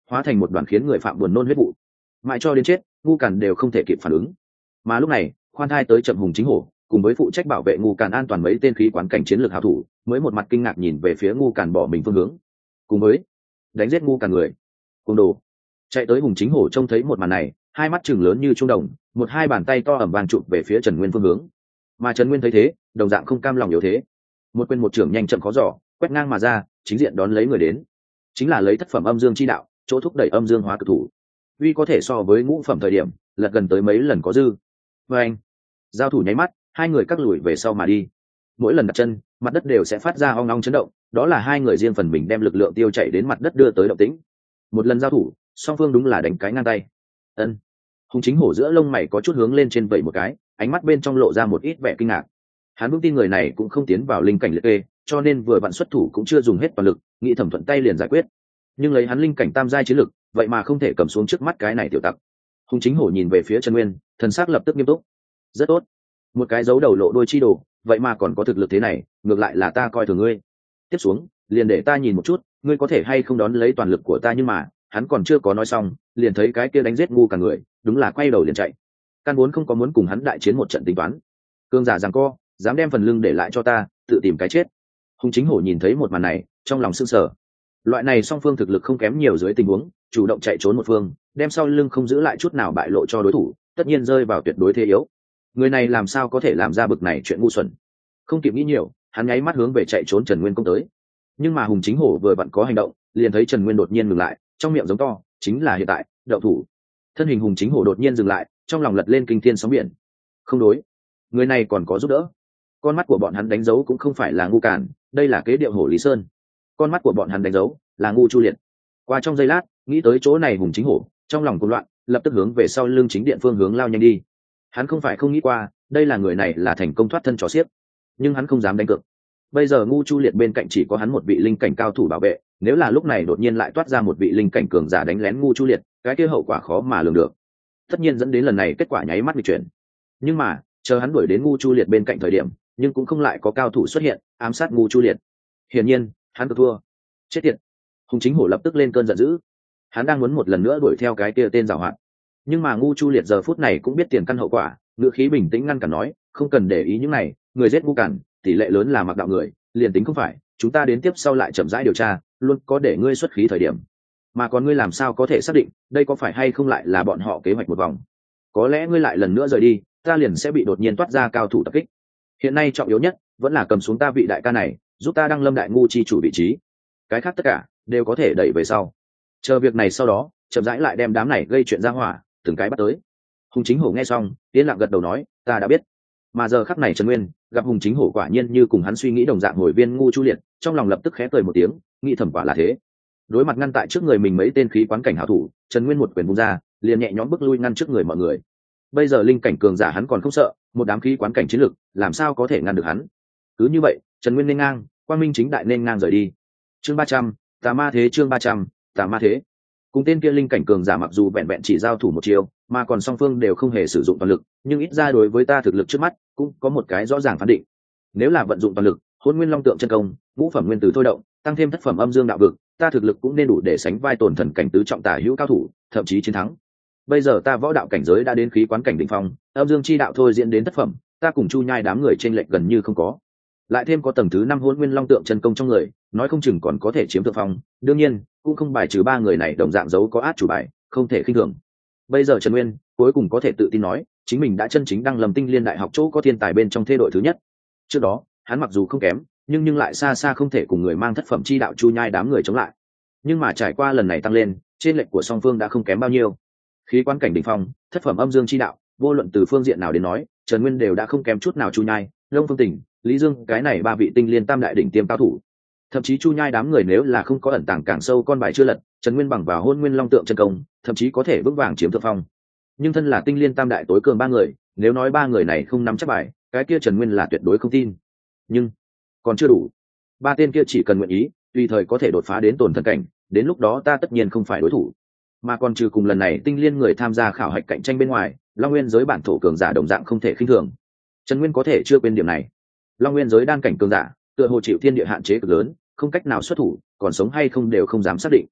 hóa thành một đoàn khiến người phạm buồn nôn huyết vụ. Mãi cho đến chết, ngu càn đều không thể kịp phản ứng. Mà lúc này khoan thai tới chậm Hùng Chính Hổ cùng với phụ trách bảo vệ ngu càn an toàn mấy tên khí quán cảnh chiến lược hảo thủ mới một mặt kinh ngạc nhìn về phía ngu càn bỏ mình phương hướng, cùng với đánh giết ngu càn người. Côn đồ! Chạy tới Hùng Chính Hổ trông thấy một màn này, hai mắt chừng lớn như trung đồng, một hai bàn tay to ẩm vàng chụp về phía Trần Nguyên phương hướng. Mà Trần Nguyên thấy thế, đồng dạng không cam lòng yếu thế, một quyền một trưởng nhanh chậm khó giỏ quét ngang mà ra, chính diện đón lấy người đến, chính là lấy thất phẩm âm dương chi đạo chỗ thúc đẩy âm dương hóa cực thủ, uy có thể so với ngũ phẩm thời điểm lật gần tới mấy lần có dư. Và anh giao thủ nháy mắt, hai người cắt lùi về sau mà đi. Mỗi lần đặt chân, mặt đất đều sẽ phát ra ong ong chấn động, đó là hai người riêng phần mình đem lực lượng tiêu chạy đến mặt đất đưa tới động tĩnh. Một lần giao thủ, song phương đúng là đánh cái ngang tay. Ân. Hùng Chính Hổ giữa lông mày có chút hướng lên trên vậy một cái, ánh mắt bên trong lộ ra một ít vẻ kinh ngạc. Hắn vững tin người này cũng không tiến vào linh cảnh liệt kê, cho nên vừa vặn xuất thủ cũng chưa dùng hết toàn lực, nghĩ thẩm thuận tay liền giải quyết. Nhưng lấy hắn linh cảnh tam giai chiến lực, vậy mà không thể cầm xuống trước mắt cái này tiểu tặc. Hùng Chính Hổ nhìn về phía Trần Nguyên, thần sắc lập tức nghiêm túc. Rất tốt, một cái dấu đầu lộ đôi chi đồ, vậy mà còn có thực lực thế này, ngược lại là ta coi thường ngươi. Tiếp xuống, liền để ta nhìn một chút, ngươi có thể hay không đón lấy toàn lực của ta. Nhưng mà hắn còn chưa có nói xong, liền thấy cái kia đánh giết ngu cả người, đúng là quay đầu liền chạy. Căn vốn không có muốn cùng hắn đại chiến một trận tính toán. Cương giả giằng co, dám đem phần lưng để lại cho ta, tự tìm cái chết. Hùng Chính Hổ nhìn thấy một màn này, trong lòng sững sờ. Loại này song phương thực lực không kém nhiều dưới tình huống, chủ động chạy trốn một phương, đem sau lưng không giữ lại chút nào bại lộ cho đối thủ, tất nhiên rơi vào tuyệt đối thế yếu. Người này làm sao có thể làm ra bực này chuyện ngu xuẩn. Không kịp nghĩ nhiều, hắn nháy mắt hướng về chạy trốn Trần Nguyên công tới. Nhưng mà Hùng Chính Hổ vừa vặn có hành động, liền thấy Trần Nguyên đột nhiên ngừng lại, trong miệng giống to, chính là hiện tại, đậu thủ. Thân hình Hùng Chính Hổ đột nhiên dừng lại, trong lòng lật lên kinh thiên sóng biển. Không đối, người này còn có giúp đỡ. Con mắt của bọn hắn đánh dấu cũng không phải là ngu cản, đây là kế điệu Hổ Lý Sơn. Con mắt của bọn hắn đánh dấu là ngu Chu Liệt. Qua trong giây lát, nghĩ tới chỗ này Hùng Chính Hổ, trong lòng cuồng loạn, lập tức hướng về sau lưng chính điện phương hướng lao nhanh đi. Hắn không phải không nghĩ qua, đây là người này là thành công thoát thân trò xiếc, nhưng hắn không dám đánh cược. Bây giờ ngu Chu Liệt bên cạnh chỉ có hắn một vị linh cảnh cao thủ bảo vệ, nếu là lúc này đột nhiên lại toát ra một vị linh cảnh cường giả đánh lén ngu Chu Liệt, cái kia hậu quả khó mà lường được, tất nhiên dẫn đến lần này kết quả nháy mắt bị chuyển. Nhưng mà chờ hắn đuổi đến ngu Chu Liệt bên cạnh thời điểm, nhưng cũng không lại có cao thủ xuất hiện ám sát ngu Chu Liệt. Hiển nhiên hắn thua. Chết tiệt! Hùng Chính Hổ lập tức lên cơn giận dữ. Hắn đang muốn một lần nữa đuổi theo cái kia tên giàu hoạt, nhưng mà ngu Chu Liệt giờ phút này cũng biết tiền căn hậu quả, ngữ khí bình tĩnh ngăn cản nói, không cần để ý những này, người giết ngu cản tỷ lệ lớn là mặc đạo người, liền tính không phải, chúng ta đến tiếp sau lại chậm rãi điều tra, luôn có để ngươi xuất khí thời điểm. Mà còn ngươi làm sao có thể xác định đây có phải hay không lại là bọn họ kế hoạch một vòng? Có lẽ ngươi lại lần nữa rời đi, ta liền sẽ bị đột nhiên toát ra cao thủ tập kích. Hiện nay trọng yếu nhất vẫn là cầm xuống ta vị đại ca này, giúp ta đăng lâm đại ngu chi chủ vị trí, cái khác tất cả đều có thể đẩy về sau. Chờ việc này sau đó chậm rãi lại đem đám này gây chuyện ra hỏa từng cái bắt tới. Hùng Chính Hổ nghe xong yên lặng gật đầu nói, ta đã biết. Mà giờ khắc này Trần Nguyên gặp Hùng Chính Hổ quả nhiên như cùng hắn suy nghĩ đồng dạng hồi viên ngu Chu Liệt, trong lòng lập tức khẽ cười một tiếng, nghĩ thầm quả là thế. Đối mặt ngăn tại trước người mình mấy tên khí quán cảnh hảo thủ, Trần Nguyên một quyền vung ra, liền nhẹ nhõm bước lui ngăn trước người mọi người. Bây giờ linh cảnh cường giả hắn còn không sợ, một đám khí quán cảnh chiến lực làm sao có thể ngăn được hắn. Cứ như vậy Trần Nguyên nên ngang, quang minh chính đại nên ngang rời đi. Chương 300, tà ma thế. Chương 300, tà ma thế. Cùng tên kia linh cảnh cường giả mặc dù vẹn vẹn chỉ giao thủ một chiều, mà còn song phương đều không hề sử dụng toàn lực, nhưng ít ra đối với ta thực lực trước mắt cũng có một cái rõ ràng phán định. Nếu là vận dụng toàn lực, Hỗn Nguyên Long Tượng chân công, ngũ phẩm nguyên tử thôi động, tăng thêm thất phẩm âm dương đạo vực, ta thực lực cũng nên đủ để sánh vai tổn thần cảnh tứ trọng tả hữu cao thủ, thậm chí chiến thắng. Bây giờ ta võ đạo cảnh giới đã đến khí quán cảnh đỉnh phong, âm dương chi đạo thôi diễn đến thất phẩm, ta cùng Chu Nhai đám người trên lệch gần như không có. Lại thêm có tầng thứ 5 Hỗn Nguyên Long Tượng chân công trong người, nói không chừng còn có thể chiếm thượng phong. Đương nhiên, cũng không bài trừ ba người này đồng dạng giấu có át chủ bài, không thể khinh thường. Bây giờ Trần Nguyên cuối cùng có thể tự tin nói, chính mình đã chân chính đăng lâm Tinh Liên Đại học chỗ có thiên tài bên trong thê đội thứ nhất. Trước đó, hắn mặc dù không kém, nhưng lại xa xa không thể cùng người mang thất phẩm chi đạo Chu Nhai đám người chống lại. Nhưng mà trải qua lần này tăng lên, trên lệch của song phương đã không kém bao nhiêu. Khí quán cảnh đỉnh phong, thất phẩm âm dương chi đạo, vô luận từ phương diện nào đến nói, Trần Nguyên đều đã không kém chút nào Chu Nhai, Long Phương Tỉnh, Lý Dương, cái này ba vị Tinh Liên tam đại đỉnh tiêm cao thủ. Thậm chí Chu Nhai đám người nếu là không có ẩn tàng càng sâu con bài chưa lật, Trần Nguyên bằng vào Hỗn Nguyên Long Tượng chân công, thậm chí có thể vững vàng chiếm thượng phong. Nhưng thân là Tinh Liên tam đại tối cường ba người, nếu nói ba người này không nắm chắc bài, cái kia Trần Nguyên là tuyệt đối không tin. Nhưng còn chưa đủ, ba tên kia chỉ cần nguyện ý, tùy thời có thể đột phá đến tổn thần cảnh, đến lúc đó ta tất nhiên không phải đối thủ. Mà còn trừ cùng lần này Tinh Liên người tham gia khảo hạch cạnh tranh bên ngoài, Long Nguyên giới bản thổ cường giả đồng dạng không thể khinh thường. Trần Nguyên có thể chưa quên điểm này. Long Nguyên giới đan cảnh cường giả, tựa hồ chịu thiên địa hạn chế cực lớn, không cách nào xuất thủ, còn sống hay không đều không dám xác định.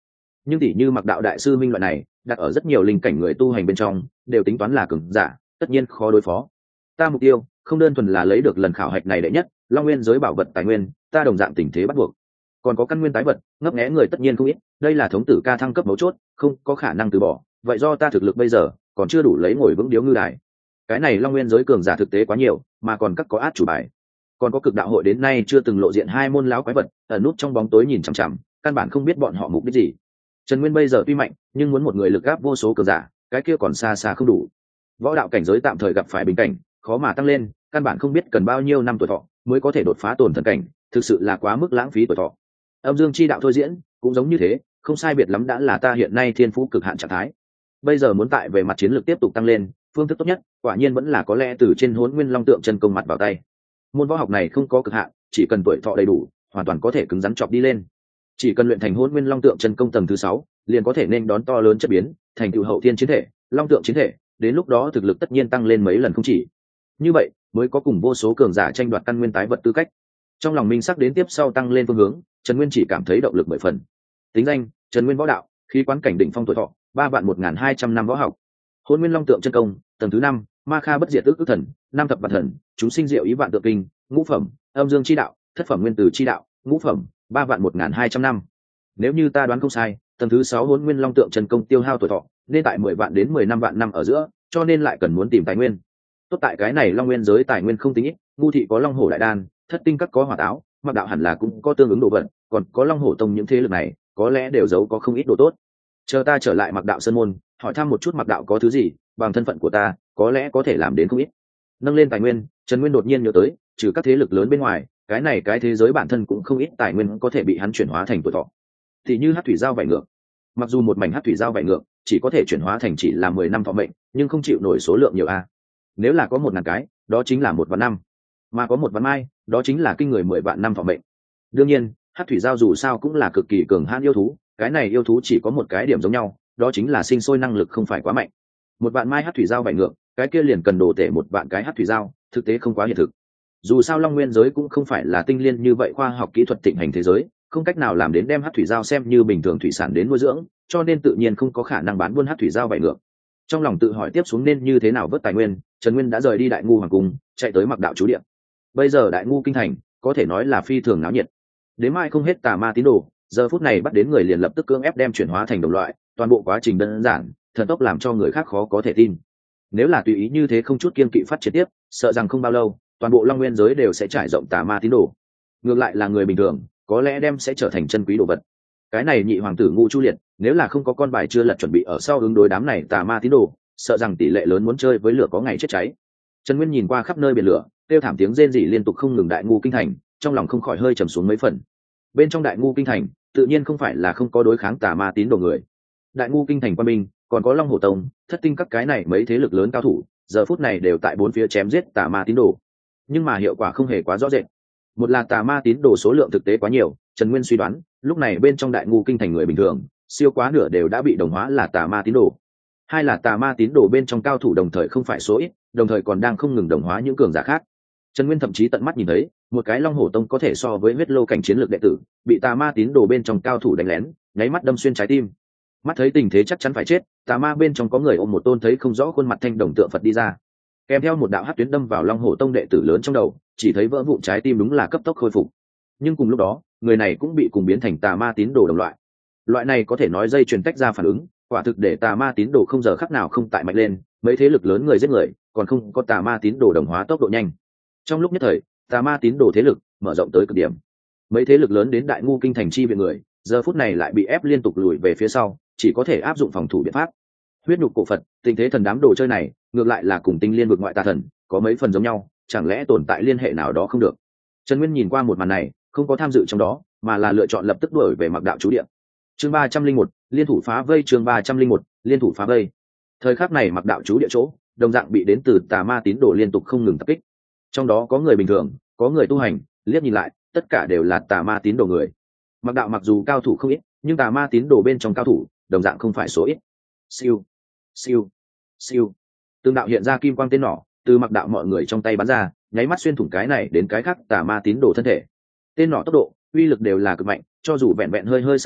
Nhưng tỷ như mặc đạo đại sư minh loại này đặt ở rất nhiều linh cảnh người tu hành bên trong đều tính toán là cường giả, tất nhiên khó đối phó. Ta mục tiêu không đơn thuần là lấy được lần khảo hạch này đệ nhất long nguyên giới bảo vật tài nguyên, ta đồng dạng tình thế bắt buộc còn có căn nguyên tái vật ngấp nghé người tất nhiên không ít, đây là thống tử ca thăng cấp mấu chốt, không có khả năng từ bỏ. Vậy do ta thực lực bây giờ còn chưa đủ lấy ngồi vững điếu ngư đài. Cái này long nguyên giới cường giả thực tế quá nhiều, mà còn các có át chủ bài, còn có cực đạo hội đến nay chưa từng lộ diện hai môn lão quái vật ẩn nút trong bóng tối nhìn chằm chằm, căn bản không biết bọn họ mục đích gì. Trần Nguyên bây giờ tuy mạnh, nhưng muốn một người lực gáp vô số cường giả, cái kia còn xa xa không đủ. Võ đạo cảnh giới tạm thời gặp phải bình cảnh, khó mà tăng lên, căn bản không biết cần bao nhiêu năm tuổi thọ mới có thể đột phá tổn thần cảnh, thực sự là quá mức lãng phí tuổi thọ. Âm dương chi đạo thôi diễn cũng giống như thế, không sai biệt lắm đã là ta hiện nay thiên phú cực hạn trạng thái. Bây giờ muốn tại về mặt chiến lược tiếp tục tăng lên, phương thức tốt nhất quả nhiên vẫn là có lẽ từ trên Hỗn Nguyên Long Tượng chân công mặt vào tay. Môn võ học này không có cực hạn, chỉ cần tuổi thọ đầy đủ, hoàn toàn có thể cứng rắn chọc đi lên. Chỉ cần luyện thành Hỗn Nguyên Long Tượng chân công tầng thứ 6, liền có thể nên đón to lớn chất biến, thành tựu hậu thiên chiến thể, long tượng chiến thể, đến lúc đó thực lực tất nhiên tăng lên mấy lần không chỉ. Như vậy, mới có cùng vô số cường giả tranh đoạt căn nguyên tái vật tư cách. Trong lòng minh sắc đến tiếp sau tăng lên phương hướng, Trần Nguyên chỉ cảm thấy động lực 10 phần. Tính danh: Trần Nguyên võ đạo, khí quán cảnh đỉnh phong tuổi thọ 3.1200 năm võ học. Hỗn Nguyên Long Tượng chân công, tầng thứ 5, ma kha bất diệt ức thần, nam thập vạn thần, chúng sinh diệu ý vạn tượng kinh, ngũ phẩm, âm dương chi đạo, thất phẩm nguyên tử chi đạo, ngũ phẩm, 3.1200 năm. Nếu như ta đoán không sai, tầng thứ 6 Hỗn Nguyên Long Tượng chân công tiêu hao tuổi thọ nên tại 10 vạn đến 15 vạn năm ở giữa, cho nên lại cần muốn tìm tài nguyên. Tốt tại cái này long nguyên giới tài nguyên không tính ít, ngu thị có long hổ đại đan, thất tinh các có hỏa táo, mặc đạo hẳn là cũng có tương ứng đồ vật, còn có long hổ tông những thế lực này có lẽ đều giấu có không ít đồ tốt. Chờ ta trở lại mặc đạo sơn môn, hỏi thăm một chút mặc đạo có thứ gì, bằng thân phận của ta có lẽ có thể làm đến không ít. Nâng lên tài nguyên, Trần Nguyên đột nhiên nhớ tới, trừ các thế lực lớn bên ngoài, cái này cái thế giới bản thân cũng không ít tài nguyên có thể bị hắn chuyển hóa thành tuổi thọ. Thì như hắc thủy giao vảy ngược, mặc dù một mảnh hắc thủy giao vảy ngược chỉ có thể chuyển hóa thành chỉ là 10 năm thọ mệnh, nhưng không chịu nổi số lượng nhiều a. Nếu là có 1000 cái, đó chính là 1 vạn năm, mà có 1 vạn mai, đó chính là kinh người 10 vạn năm thọ mệnh. Đương nhiên, hắc thủy giao dù sao cũng là cực kỳ cường hãn yêu thú, cái này yêu thú chỉ có một cái điểm giống nhau, đó chính là sinh sôi năng lực không phải quá mạnh. 1 vạn mai hắc thủy giao vảy ngược, cái kia liền cần đồ tể 1 vạn cái hắc thủy giao, thực tế không quá hiện thực. Dù sao long nguyên giới cũng không phải là tinh liên như vậy khoa học kỹ thuật thịnh hành thế giới, không cách nào làm đến đem hắc thủy giao xem như bình thường thủy sản đến nuôi dưỡng, cho nên tự nhiên không có khả năng bán buôn hắc thủy giao vảy ngược. Trong lòng tự hỏi tiếp xuống nên như thế nào vớt tài nguyên, Trần Nguyên đã rời đi Đại Ngu hoàng cung, chạy tới mặc đạo chú địa. Bây giờ Đại Ngu kinh thành có thể nói là phi thường náo nhiệt, đến mai không hết tà ma tín đồ, giờ phút này bắt đến người liền lập tức cưỡng ép đem chuyển hóa thành đồng loại, toàn bộ quá trình đơn giản, thần tốc làm cho người khác khó có thể tin. Nếu là tùy ý như thế không chút kiêng kỵ phát triển tiếp, sợ rằng không bao lâu toàn bộ long nguyên giới đều sẽ trải rộng tà ma tín đồ. Ngược lại là người bình thường có lẽ đem sẽ trở thành chân quý đồ vật. Cái này nhị hoàng tử Ngu Chu Liệt, nếu là không có con bài chưa lật chuẩn bị ở sau ứng đối đám này tà ma tín đồ, sợ rằng tỷ lệ lớn muốn chơi với lửa có ngày chết cháy. Trần Nguyên nhìn qua khắp nơi biển lửa, kêu thảm tiếng rên rỉ liên tục không ngừng Đại Ngu kinh thành, trong lòng không khỏi hơi trầm xuống mấy phần. Bên trong Đại Ngu kinh thành tự nhiên không phải là không có đối kháng tà ma tín đồ người. Đại Ngu kinh thành quan binh, còn có long hổ tông, thất tinh các cái này mấy thế lực lớn cao thủ, giờ phút này đều tại bốn phía chém giết tà ma tín đồ, nhưng mà hiệu quả không hề quá rõ rệt. Một là tà ma tín đồ số lượng thực tế quá nhiều, Trần Nguyên suy đoán lúc này bên trong Đại Ngu kinh thành người bình thường siêu quá nửa đều đã bị đồng hóa là tà ma tín đồ. Hai là tà ma tín đồ bên trong cao thủ đồng thời không phải số ít, đồng thời còn đang không ngừng đồng hóa những cường giả khác. Trần Nguyên thậm chí tận mắt nhìn thấy một cái long hổ tông có thể so với huyết lô cảnh chiến lược đệ tử bị tà ma tín đồ bên trong cao thủ đánh lén, nháy mắt đâm xuyên trái tim. Mắt thấy tình thế chắc chắn phải chết, tà ma bên trong có người ôm một tôn thấy không rõ khuôn mặt thanh đồng tượng Phật đi ra, kèm theo một đạo hắc tuyến đâm vào long hổ tông đệ tử lớn trong đầu, chỉ thấy vỡ vụn trái tim đúng là cấp tốc khôi phục. Nhưng cùng lúc đó người này cũng bị cùng biến thành tà ma tín đồ đồng loại. Loại này có thể nói dây chuyền tách ra phản ứng, quả thực để tà ma tín đồ không giờ khắc nào không tại mạnh lên, mấy thế lực lớn người giết người còn không có tà ma tín đồ đồng hóa tốc độ nhanh. Trong lúc nhất thời tà ma tín đồ thế lực mở rộng tới cực điểm, mấy thế lực lớn đến Đại Ngu kinh thành chi viện người giờ phút này lại bị ép liên tục lùi về phía sau, chỉ có thể áp dụng phòng thủ biện pháp. Huyết nhục cổ Phật, tình thế thần đám đồ chơi này ngược lại là cùng tinh liên vực ngoại tà thần có mấy phần giống nhau, chẳng lẽ tồn tại liên hệ nào đó không được. Trần Nguyên nhìn qua một màn này không có tham dự trong đó, mà là lựa chọn lập tức đuổi về mặc đạo chú địa. Chương 301, liên thủ phá vây. Chương 301, liên thủ phá vây. Thời khắc này mặc đạo chú địa chỗ đồng dạng bị đến từ tà ma tín đồ liên tục không ngừng tập kích, trong đó có người bình thường, có người tu hành, liếc nhìn lại tất cả đều là tà ma tín đồ người. Mặc đạo mặc dù cao thủ không ít, nhưng tà ma tín đồ bên trong cao thủ đồng dạng không phải số ít. Siêu siêu siêu, tương đạo hiện ra kim quang tên nỏ từ mặc đạo mọi người trong tay bắn ra, nháy mắt xuyên thủng cái này đến cái khác tà ma tín đồ thân thể. Tên nỏ tốc độ, uy lực đều là cực mạnh, cho dù vẹn vẹn hơi hơi sát qua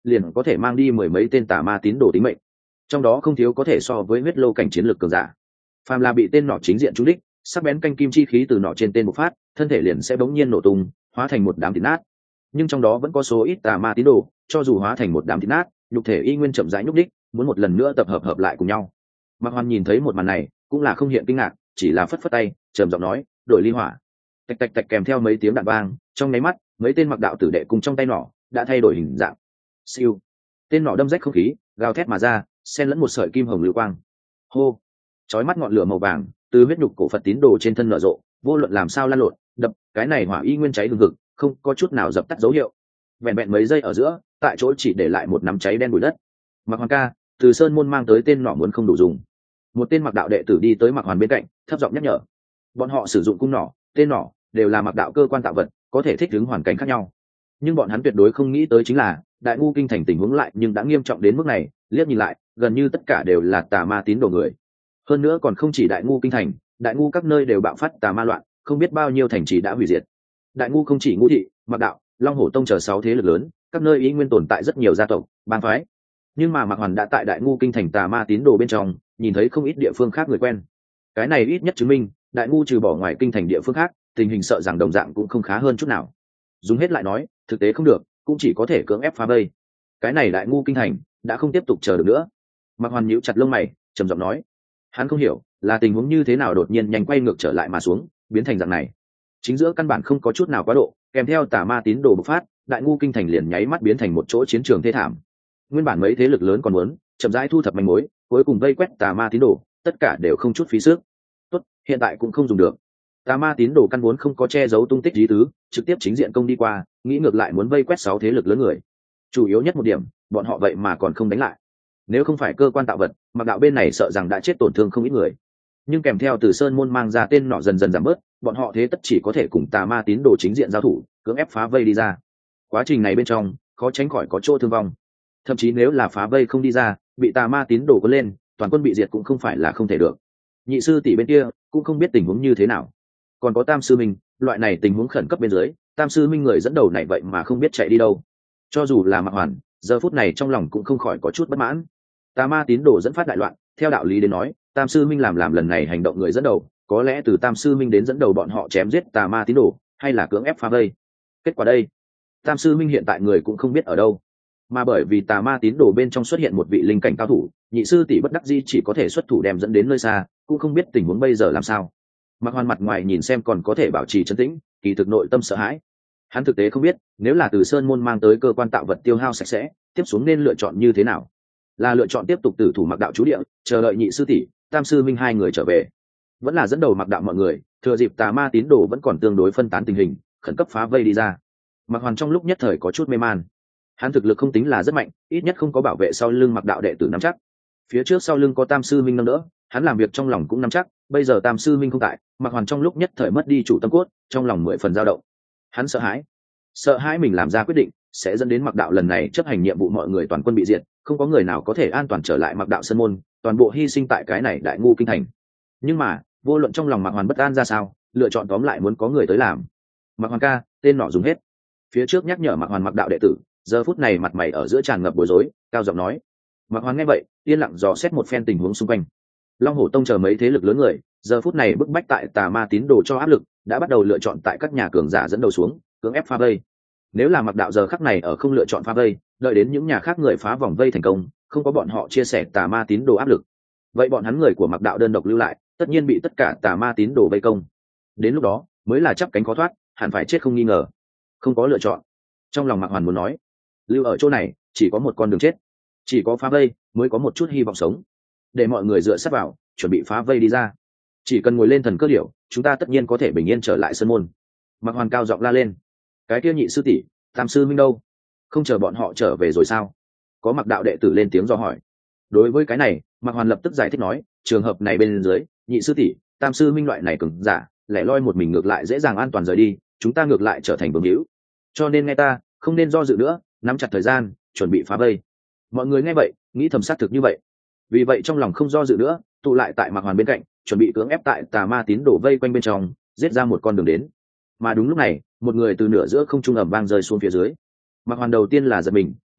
liền có thể mang đi mười mấy tên tà ma tín đồ tính mệnh, trong đó không thiếu có thể so với huyết lô cảnh chiến lược cường giả. Phàm là bị tên nỏ chính diện trúng đích, sắc bén canh kim chi khí từ nỏ trên tên bộc phát, thân thể liền sẽ bỗng nhiên nổ tung, hóa thành một đám thịt nát. Nhưng trong đó vẫn có số ít tà ma tín đồ, cho dù hóa thành một đám thịt nát, nhục thể y nguyên chậm rãi nhúc đích, muốn một lần nữa tập hợp lại cùng nhau. Mạc Hoan nhìn thấy một màn này, cũng là không hiện kinh ngạc, chỉ là phất phất tay, trầm giọng nói, đổi ly hỏa. Tạch tạch tạch kèm theo mấy tiếng đạn vang, trong nháy mắt, mấy tên mặc đạo tử đệ cùng trong tay nỏ đã thay đổi hình dạng. Siêu, tên nỏ đâm rách không khí, gào thét mà ra, xen lẫn một sợi kim hồng lưu quang. Hô, chói mắt ngọn lửa màu vàng từ huyết nhục cổ Phật tín đồ trên thân nở rộ, vô luận làm sao lan lộn, đập, cái này hỏa y nguyên cháy hừng hực, không có chút nào dập tắt dấu hiệu. Vẹn vẹn mấy giây ở giữa, tại chỗ chỉ để lại một nắm cháy đen bụi đất. Mạc Hoàn ca, từ sơn môn mang tới tên nỏ muốn không đủ dùng. Một tên mặc đạo đệ tử đi tới Mạc Hoàn bên cạnh, thấp giọng nhắc nhở. Bọn họ sử dụng cung nỏ, tên nỏ đều là mặc đạo cơ quan tạo vật, có thể thích ứng hoàn cảnh khác nhau. Nhưng bọn hắn tuyệt đối không nghĩ tới chính là Đại Ngu kinh thành tình huống lại nhưng đã nghiêm trọng đến mức này. Liếc nhìn lại, gần như tất cả đều là tà ma tín đồ người. Hơn nữa còn không chỉ Đại Ngu kinh thành, Đại Ngu các nơi đều bạo phát tà ma loạn, không biết bao nhiêu thành trì đã hủy diệt. Đại Ngu không chỉ Ngũ thị, Mặc đạo, Long Hổ tông chờ 6 thế lực lớn, các nơi ý nguyên tồn tại rất nhiều gia tộc, bang phái. Nhưng mà Mạc Hoàn đã tại Đại Ngu kinh thành tà ma tín đồ bên trong, nhìn thấy không ít địa phương khác người quen. Cái này ít nhất chứng minh, Đại Ngu trừ bỏ ngoài kinh thành địa phương khác, tình hình sợ rằng đồng dạng cũng không khá hơn chút nào. Dùng hết lại nói, thực tế không được, cũng chỉ có thể cưỡng ép phá vây. Cái này Đại Ngu kinh thành đã không tiếp tục chờ được nữa. Mạc Hoàn nhíu chặt lông mày, trầm giọng nói, hắn không hiểu là tình huống như thế nào đột nhiên nhanh quay ngược trở lại mà xuống, biến thành dạng này. Chính giữa căn bản không có chút nào quá độ, kèm theo tà ma tín đồ bộc phát, Đại Ngu kinh thành liền nháy mắt biến thành một chỗ chiến trường thê thảm. Nguyên bản mấy thế lực lớn còn muốn chậm rãi thu thập manh mối, cuối cùng vây quét tà ma tín đồ, tất cả đều không chút phí sức. Tốt, hiện tại cũng không dùng được. Tà ma tín đồ căn vốn không có che giấu tung tích lý tứ, trực tiếp chính diện công đi qua, nghĩ ngược lại muốn vây quét 6 thế lực lớn người. Chủ yếu nhất một điểm, bọn họ vậy mà còn không đánh lại. Nếu không phải cơ quan tạo vật, Mặc đạo bên này sợ rằng đã chết tổn thương không ít người. Nhưng kèm theo từ sơn môn mang ra tên nọ dần dần giảm bớt, bọn họ thế tất chỉ có thể cùng tà ma tín đồ chính diện giao thủ, cưỡng ép phá vây đi ra. Quá trình này bên trong, khó tránh khỏi có chỗ thương vong. Thậm chí nếu là phá vây không đi ra, bị tà ma tín đồ có lên, toàn quân bị diệt cũng không phải là không thể được. Nhị sư tỷ bên kia cũng không biết tình huống như thế nào. Còn có Tam sư minh, loại này tình huống khẩn cấp bên dưới, Tam sư minh người dẫn đầu này vậy mà không biết chạy đi đâu. Cho dù là Mạc Hoàn, giờ phút này trong lòng cũng không khỏi có chút bất mãn. Tà ma tín đồ dẫn phát đại loạn, theo đạo lý đến nói, Tam sư minh làm lần này hành động người dẫn đầu, có lẽ từ Tam sư minh đến dẫn đầu bọn họ chém giết tà ma tín đồ, hay là cưỡng ép phá vây. Kết quả đây, Tam sư minh hiện tại người cũng không biết ở đâu, mà bởi vì tà ma tín đồ bên trong xuất hiện một vị linh cảnh cao thủ, nhị sư tỷ bất đắc dĩ chỉ có thể xuất thủ đem dẫn đến nơi xa, cũng không biết tình huống bây giờ làm sao. Mạc Hoàn mặt ngoài nhìn xem còn có thể bảo trì trấn tĩnh, kỳ thực nội tâm sợ hãi. Hắn thực tế không biết, nếu là từ sơn môn mang tới cơ quan tạo vật tiêu hao sạch sẽ, tiếp xuống nên lựa chọn như thế nào. Là lựa chọn tiếp tục tử thủ Mặc đạo chú địa, chờ đợi nhị sư tỷ, Tam sư minh hai người trở về, vẫn là dẫn đầu Mặc đạo mọi người, thừa dịp tà ma tín đồ vẫn còn tương đối phân tán tình hình, khẩn cấp phá vây đi ra. Mạc Hoàn trong lúc nhất thời có chút mê man. Hắn thực lực không tính là rất mạnh, ít nhất không có bảo vệ sau lưng Mặc đạo đệ tử nắm chắc. Phía trước sau lưng có Tam sư minh nâng đỡ, hắn làm việc trong lòng cũng nắm chắc. Bây giờ Tam sư minh không tại, Mạc Hoàn trong lúc nhất thời mất đi chủ tâm cốt, trong lòng 10 phần dao động. Hắn sợ hãi mình làm ra quyết định sẽ dẫn đến Mặc đạo lần này chấp hành nhiệm vụ mọi người toàn quân bị diệt, không có người nào có thể an toàn trở lại Mặc đạo sơn môn, toàn bộ hy sinh tại cái này Đại Ngu kinh thành. Nhưng mà vô luận trong lòng Mạc Hoàn bất an ra sao, lựa chọn tóm lại muốn có người tới làm. Mạc Hoàn ca, tên nọ dùng hết. Phía trước nhắc nhở Mạc Hoàn Mặc đạo đệ tử, giờ phút này mặt mày ở giữa tràn ngập bối rối, cao giọng nói. Mạc Hoàn nghe vậy, yên lặng dò xét một phen tình huống xung quanh. Long Hổ tông chờ mấy thế lực lớn người, giờ phút này bức bách tại tà ma tín đồ cho áp lực, đã bắt đầu lựa chọn tại các nhà cường giả dẫn đầu xuống, cưỡng ép phá vây. Nếu là Mặc đạo giờ khắc này ở không lựa chọn phá vây, đợi đến những nhà khác người phá vòng vây thành công, không có bọn họ chia sẻ tà ma tín đồ áp lực, vậy bọn hắn người của Mặc đạo đơn độc lưu lại, tất nhiên bị tất cả tà ma tín đồ vây công. Đến lúc đó mới là chắp cánh khó thoát, hẳn phải chết không nghi ngờ. Không có lựa chọn, trong lòng Mạc Hoàn muốn nói, lưu ở chỗ này chỉ có một con đường chết, chỉ có phá vây mới có một chút hy vọng sống. Để mọi người dựa sát vào, chuẩn bị phá vây đi ra. Chỉ cần ngồi lên thần cơ điểu, chúng ta tất nhiên có thể bình yên trở lại sân môn. Mạc Hoàn cao giọng la lên. Cái kia nhị sư tỷ, Tam sư minh đâu? Không chờ bọn họ trở về rồi sao? Có Mặc đạo đệ tử lên tiếng do hỏi. Đối với cái này, Mạc Hoàn lập tức giải thích nói, trường hợp này bên dưới, nhị sư tỷ, Tam sư minh loại này cường giả, lẻ loi một mình ngược lại dễ dàng an toàn rời đi, chúng ta ngược lại trở thành vương hữu. Cho nên nghe ta, không nên do dự nữa, nắm chặt thời gian, chuẩn bị phá vây. Mọi người nghe vậy, nghĩ thầm xác thực như vậy. Vì vậy trong lòng không do dự nữa, tụ lại tại Mạc Hoàn bên cạnh, chuẩn bị cưỡng ép tại tà ma tín đổ vây quanh bên trong, giết ra một con đường đến. Mà đúng lúc này, một người từ nửa giữa không trung ầm vang rơi xuống phía dưới. Mạc Hoàn đầu tiên là giật mình,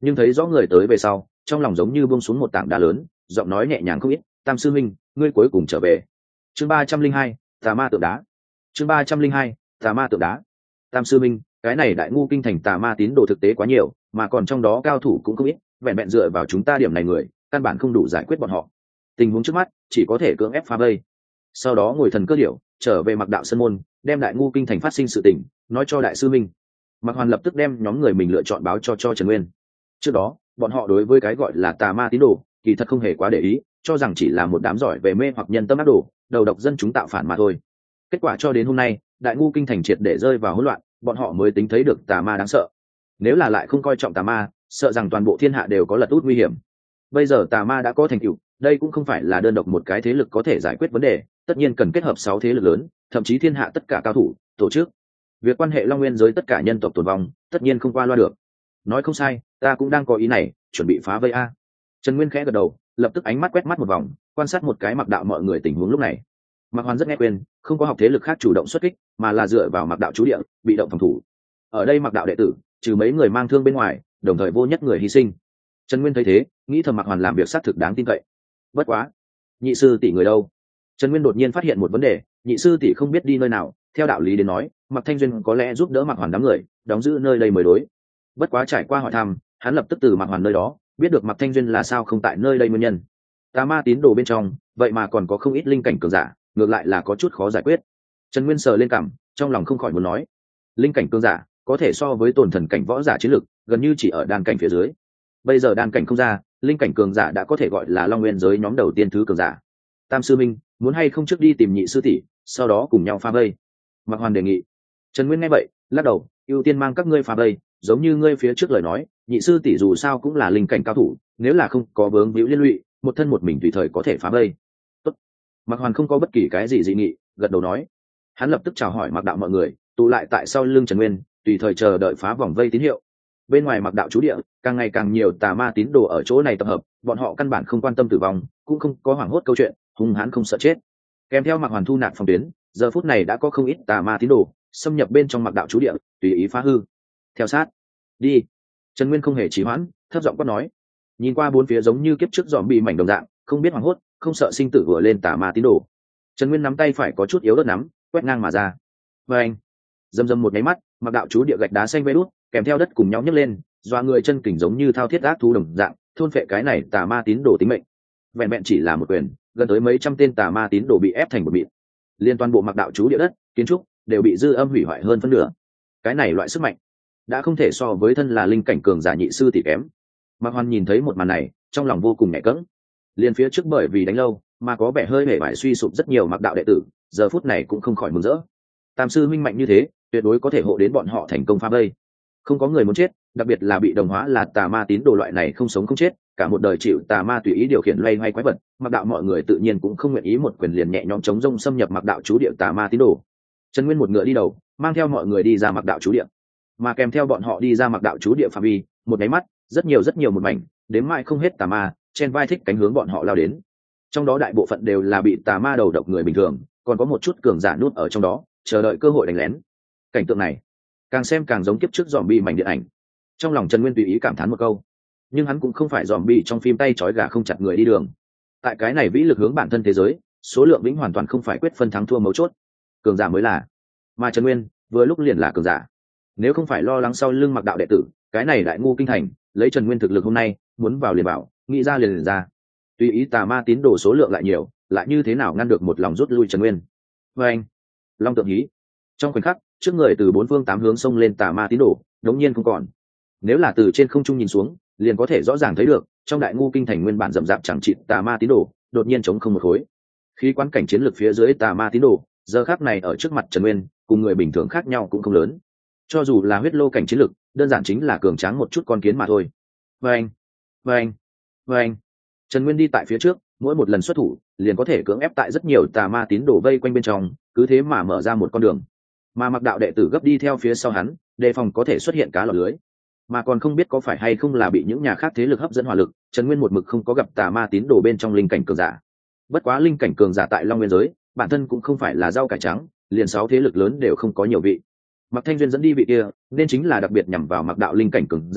nhưng thấy rõ người tới về sau trong lòng giống như buông xuống một tảng đá lớn, giọng nói nhẹ nhàng không ít: Tam sư minh, ngươi cuối cùng trở về. Chương 302, tà ma tượng đá. Chương 302, tà ma tượng đá. Tam sư minh, cái này đại ngu kinh thành tà ma tín đồ thực tế quá nhiều, mà còn trong đó cao thủ cũng không ít, vẹn vẹn dựa vào chúng ta điểm này người căn bản không đủ giải quyết bọn họ. Tình huống trước mắt chỉ có thể cưỡng ép phá vây, sau đó ngồi thần cơ điểu trở về Mặc Đạo Sơn môn, đem đại ngu kinh thành phát sinh sự tình nói cho đại sư minh. Mặc Hoàn lập tức đem nhóm người mình lựa chọn báo cho Trần Nguyên. Trước đó bọn họ đối với cái gọi là tà ma tín đồ kỳ thật không hề quá để ý, cho rằng chỉ là một đám giỏi về mê hoặc nhân tâm ác đồ, đầu độc dân chúng tạo phản mà thôi. Kết quả cho đến hôm nay đại ngu kinh thành triệt để rơi vào hỗn loạn, bọn họ mới tính thấy được tà ma đáng sợ. Nếu là lại không coi trọng tà ma, sợ rằng toàn bộ thiên hạ đều có lật út nguy hiểm. Bây giờ tà ma đã có thành tựu, đây cũng không phải là đơn độc một cái thế lực có thể giải quyết vấn đề, tất nhiên cần kết hợp 6 thế lực lớn, thậm chí thiên hạ tất cả cao thủ tổ chức. Việc quan hệ Long Nguyên giới tất cả nhân tộc tồn vong tất nhiên không qua loa được. Nói không sai, ta cũng đang có ý này, chuẩn bị phá vây a. Trần Nguyên khẽ gật đầu, lập tức ánh mắt quét mắt một vòng, quan sát một cái Mặc Đạo mọi người tình huống lúc này. Mặc Hoàn rất nghe quên, không có học thế lực khác chủ động xuất kích, mà là dựa vào Mặc Đạo chú địa, bị động phòng thủ. Ở đây Mặc Đạo đệ tử, trừ mấy người mang thương bên ngoài, đồng thời vô nhất người hy sinh. Trần Nguyên thấy thế, nghĩ thầm Mặc Hoàn làm việc xác thực đáng tin cậy. Bất quá, nhị sư tỷ người đâu? Trần Nguyên đột nhiên phát hiện một vấn đề, nhị sư tỷ không biết đi nơi nào, theo đạo lý đến nói, Mặc Thanh Duyên có lẽ giúp đỡ Mặc Hoàn đám người, đóng giữ nơi đây mới đối. Bất quá trải qua hỏi thăm, hắn lập tức từ Mặc Hoàn nơi đó biết được Mặc Thanh Duyên là sao không tại nơi đây nguyên nhân. Tà ma tín đồ bên trong, vậy mà còn có không ít linh cảnh cường giả, ngược lại là có chút khó giải quyết. Trần Nguyên sờ lên cằm, trong lòng không khỏi muốn nói, linh cảnh cường giả có thể so với tồn thần cảnh võ giả chiến lực, gần như chỉ ở đan cảnh phía dưới. Bây giờ đan cảnh không ra, linh cảnh cường giả đã có thể gọi là Long Nguyên giới nhóm đầu tiên thứ cường giả. Tam sư minh, muốn hay không trước đi tìm nhị sư tỷ, sau đó cùng nhau phá vây? Mặc Hoàn đề nghị. Trần Nguyên nghe vậy lắc đầu, ưu tiên mang các ngươi phá vây, giống như ngươi phía trước lời nói, nhị sư tỷ dù sao cũng là linh cảnh cao thủ, nếu là không có vướng víu liên lụy, một thân một mình tùy thời có thể phá vây. Tốt. Mặc Hoàn không có bất kỳ cái gì dị nghị, gật đầu nói. Hắn lập tức chào hỏi Mặc Đạo mọi người, tụ lại tại sau lưng Trần Nguyên, tùy thời chờ đợi phá vòng vây tín hiệu. Bên ngoài Mặc Đạo chú địa, càng ngày càng nhiều tà ma tín đồ ở chỗ này tập hợp, bọn họ căn bản không quan tâm tử vong, cũng không có hoảng hốt câu chuyện, hung hãn không sợ chết. Kèm theo Mặc Hoàn thu nạp phòng tuyến, giờ phút này đã có không ít tà ma tín đồ xâm nhập bên trong Mặc Đạo chú địa, tùy ý phá hư. Theo sát, đi. Trần Nguyên không hề trì hoãn, thấp giọng quát nói. Nhìn qua bốn phía giống như kiếp trước dòm bị mảnh đồng dạng, không biết hoảng hốt, không sợ sinh tử vừa lên tà ma tín đồ. Trần Nguyên nắm tay phải có chút yếu đất nắm, quét ngang mà ra. Và anh, dầm dầm một nháy mắt, Mặc Đạo chú địa gạch đá xanh vây đút, kèm theo đất cùng nhau nhấc lên, doa người chân kình giống như thao thiết ác thú đồng dạng, thôn phệ cái này tà ma tín đồ tính mệnh. Vẹn vẹn chỉ là một quyền, gần tới mấy trăm tên tà ma tín đồ bị ép thành một mịn. Liên toàn bộ Mặc Đạo chú địa đất, kiến trúc đều bị dư âm hủy hoại hơn phân nửa. Cái này loại sức mạnh đã không thể so với thân là linh cảnh cường giả nhị sư tỷ kém. Mạc Hoàn nhìn thấy một màn này, trong lòng vô cùng nhẹ cẫng. Liên phía trước bởi vì đánh lâu mà có vẻ hơi hề vải suy sụp rất nhiều Mặc Đạo đệ tử, giờ phút này cũng không khỏi mừng rỡ. Tam sư minh mạnh như thế, tuyệt đối có thể hộ đến bọn họ thành công phá vây. Không có người muốn chết, đặc biệt là bị đồng hóa là tà ma tín đồ loại này không sống không chết, cả một đời chịu tà ma tùy ý điều khiển loay hoay quái vật, Mặc Đạo mọi người tự nhiên cũng không nguyện ý một quyền liền nhẹ nhõm chống rông xâm nhập Mặc Đạo chú địa tà ma tín đồ. Trần Nguyên một ngựa đi đầu, mang theo mọi người đi ra Mặc Đạo chú địa, mà kèm theo bọn họ đi ra Mặc Đạo chú địa phạm vi, một cái mắt, rất nhiều một mảnh, đến mãi không hết tà ma, chen vai thích cánh hướng bọn họ lao đến. Trong đó đại bộ phận đều là bị tà ma đầu độc người bình thường, còn có một chút cường giả nút ở trong đó, chờ đợi cơ hội đánh lén. Cảnh tượng này, càng xem càng giống kiếp trước zombie mảnh điện ảnh. Trong lòng Trần Nguyên tùy ý cảm thán một câu, nhưng hắn cũng không phải zombie trong phim tay trói gà không chặt người đi đường. Tại cái này vĩ lực hướng bản thân thế giới, số lượng vĩnh hoàn toàn không phải quyết phân thắng thua mấu chốt, cường giả mới là. Mà Trần Nguyên vừa lúc liền là cường giả. Nếu không phải lo lắng sau lưng Mặc Đạo đệ tử, cái này đại ngu kinh thành, lấy Trần Nguyên thực lực hôm nay, muốn vào liền bảo, nghĩ ra liền ra. Tùy ý tà ma tín đồ số lượng lại nhiều, lại như thế nào ngăn được một lòng rút lui Trần Nguyên? Và anh, long tượng hí. Trong khoảnh khắc, trước người từ bốn phương tám hướng xông lên tà ma tín đồ, đống nhiên không còn. Nếu là từ trên không trung nhìn xuống, liền có thể rõ ràng thấy được, trong đại ngu kinh thành nguyên bản rậm rạp chẳng chịt tà ma tín đồ, đột nhiên chống không một khối. Khí quán cảnh chiến lược phía dưới tà ma tín đồ, giờ khắc này ở trước mặt Trần Nguyên, cùng người bình thường khác nhau cũng không lớn. Cho dù là huyết lô cảnh chiến lược, đơn giản chính là cường tráng một chút con kiến mà thôi. Vâng, vâng, vâng. Trần Nguyên đi tại phía trước, mỗi một lần xuất thủ, liền có thể cưỡng ép tại rất nhiều tà ma tín đồ vây quanh bên trong, cứ thế mà mở ra một con đường. Mà Mặc Đạo đệ tử gấp đi theo phía sau hắn, đề phòng có thể xuất hiện cá lọt lưới. Mà còn không biết có phải hay không là bị những nhà khác thế lực hấp dẫn hỏa lực, Trần Nguyên một mực không có gặp tà ma tín đồ bên trong linh cảnh cường giả. Bất quá linh cảnh cường giả tại Long Nguyên giới, bản thân cũng không phải là rau cải trắng, liền 6 thế lực lớn đều không có nhiều vị. Mặc Thanh Duyên dẫn đi vị kia, nên chính là đặc biệt nhằm vào Mặc Đạo linh cảnh cường giả,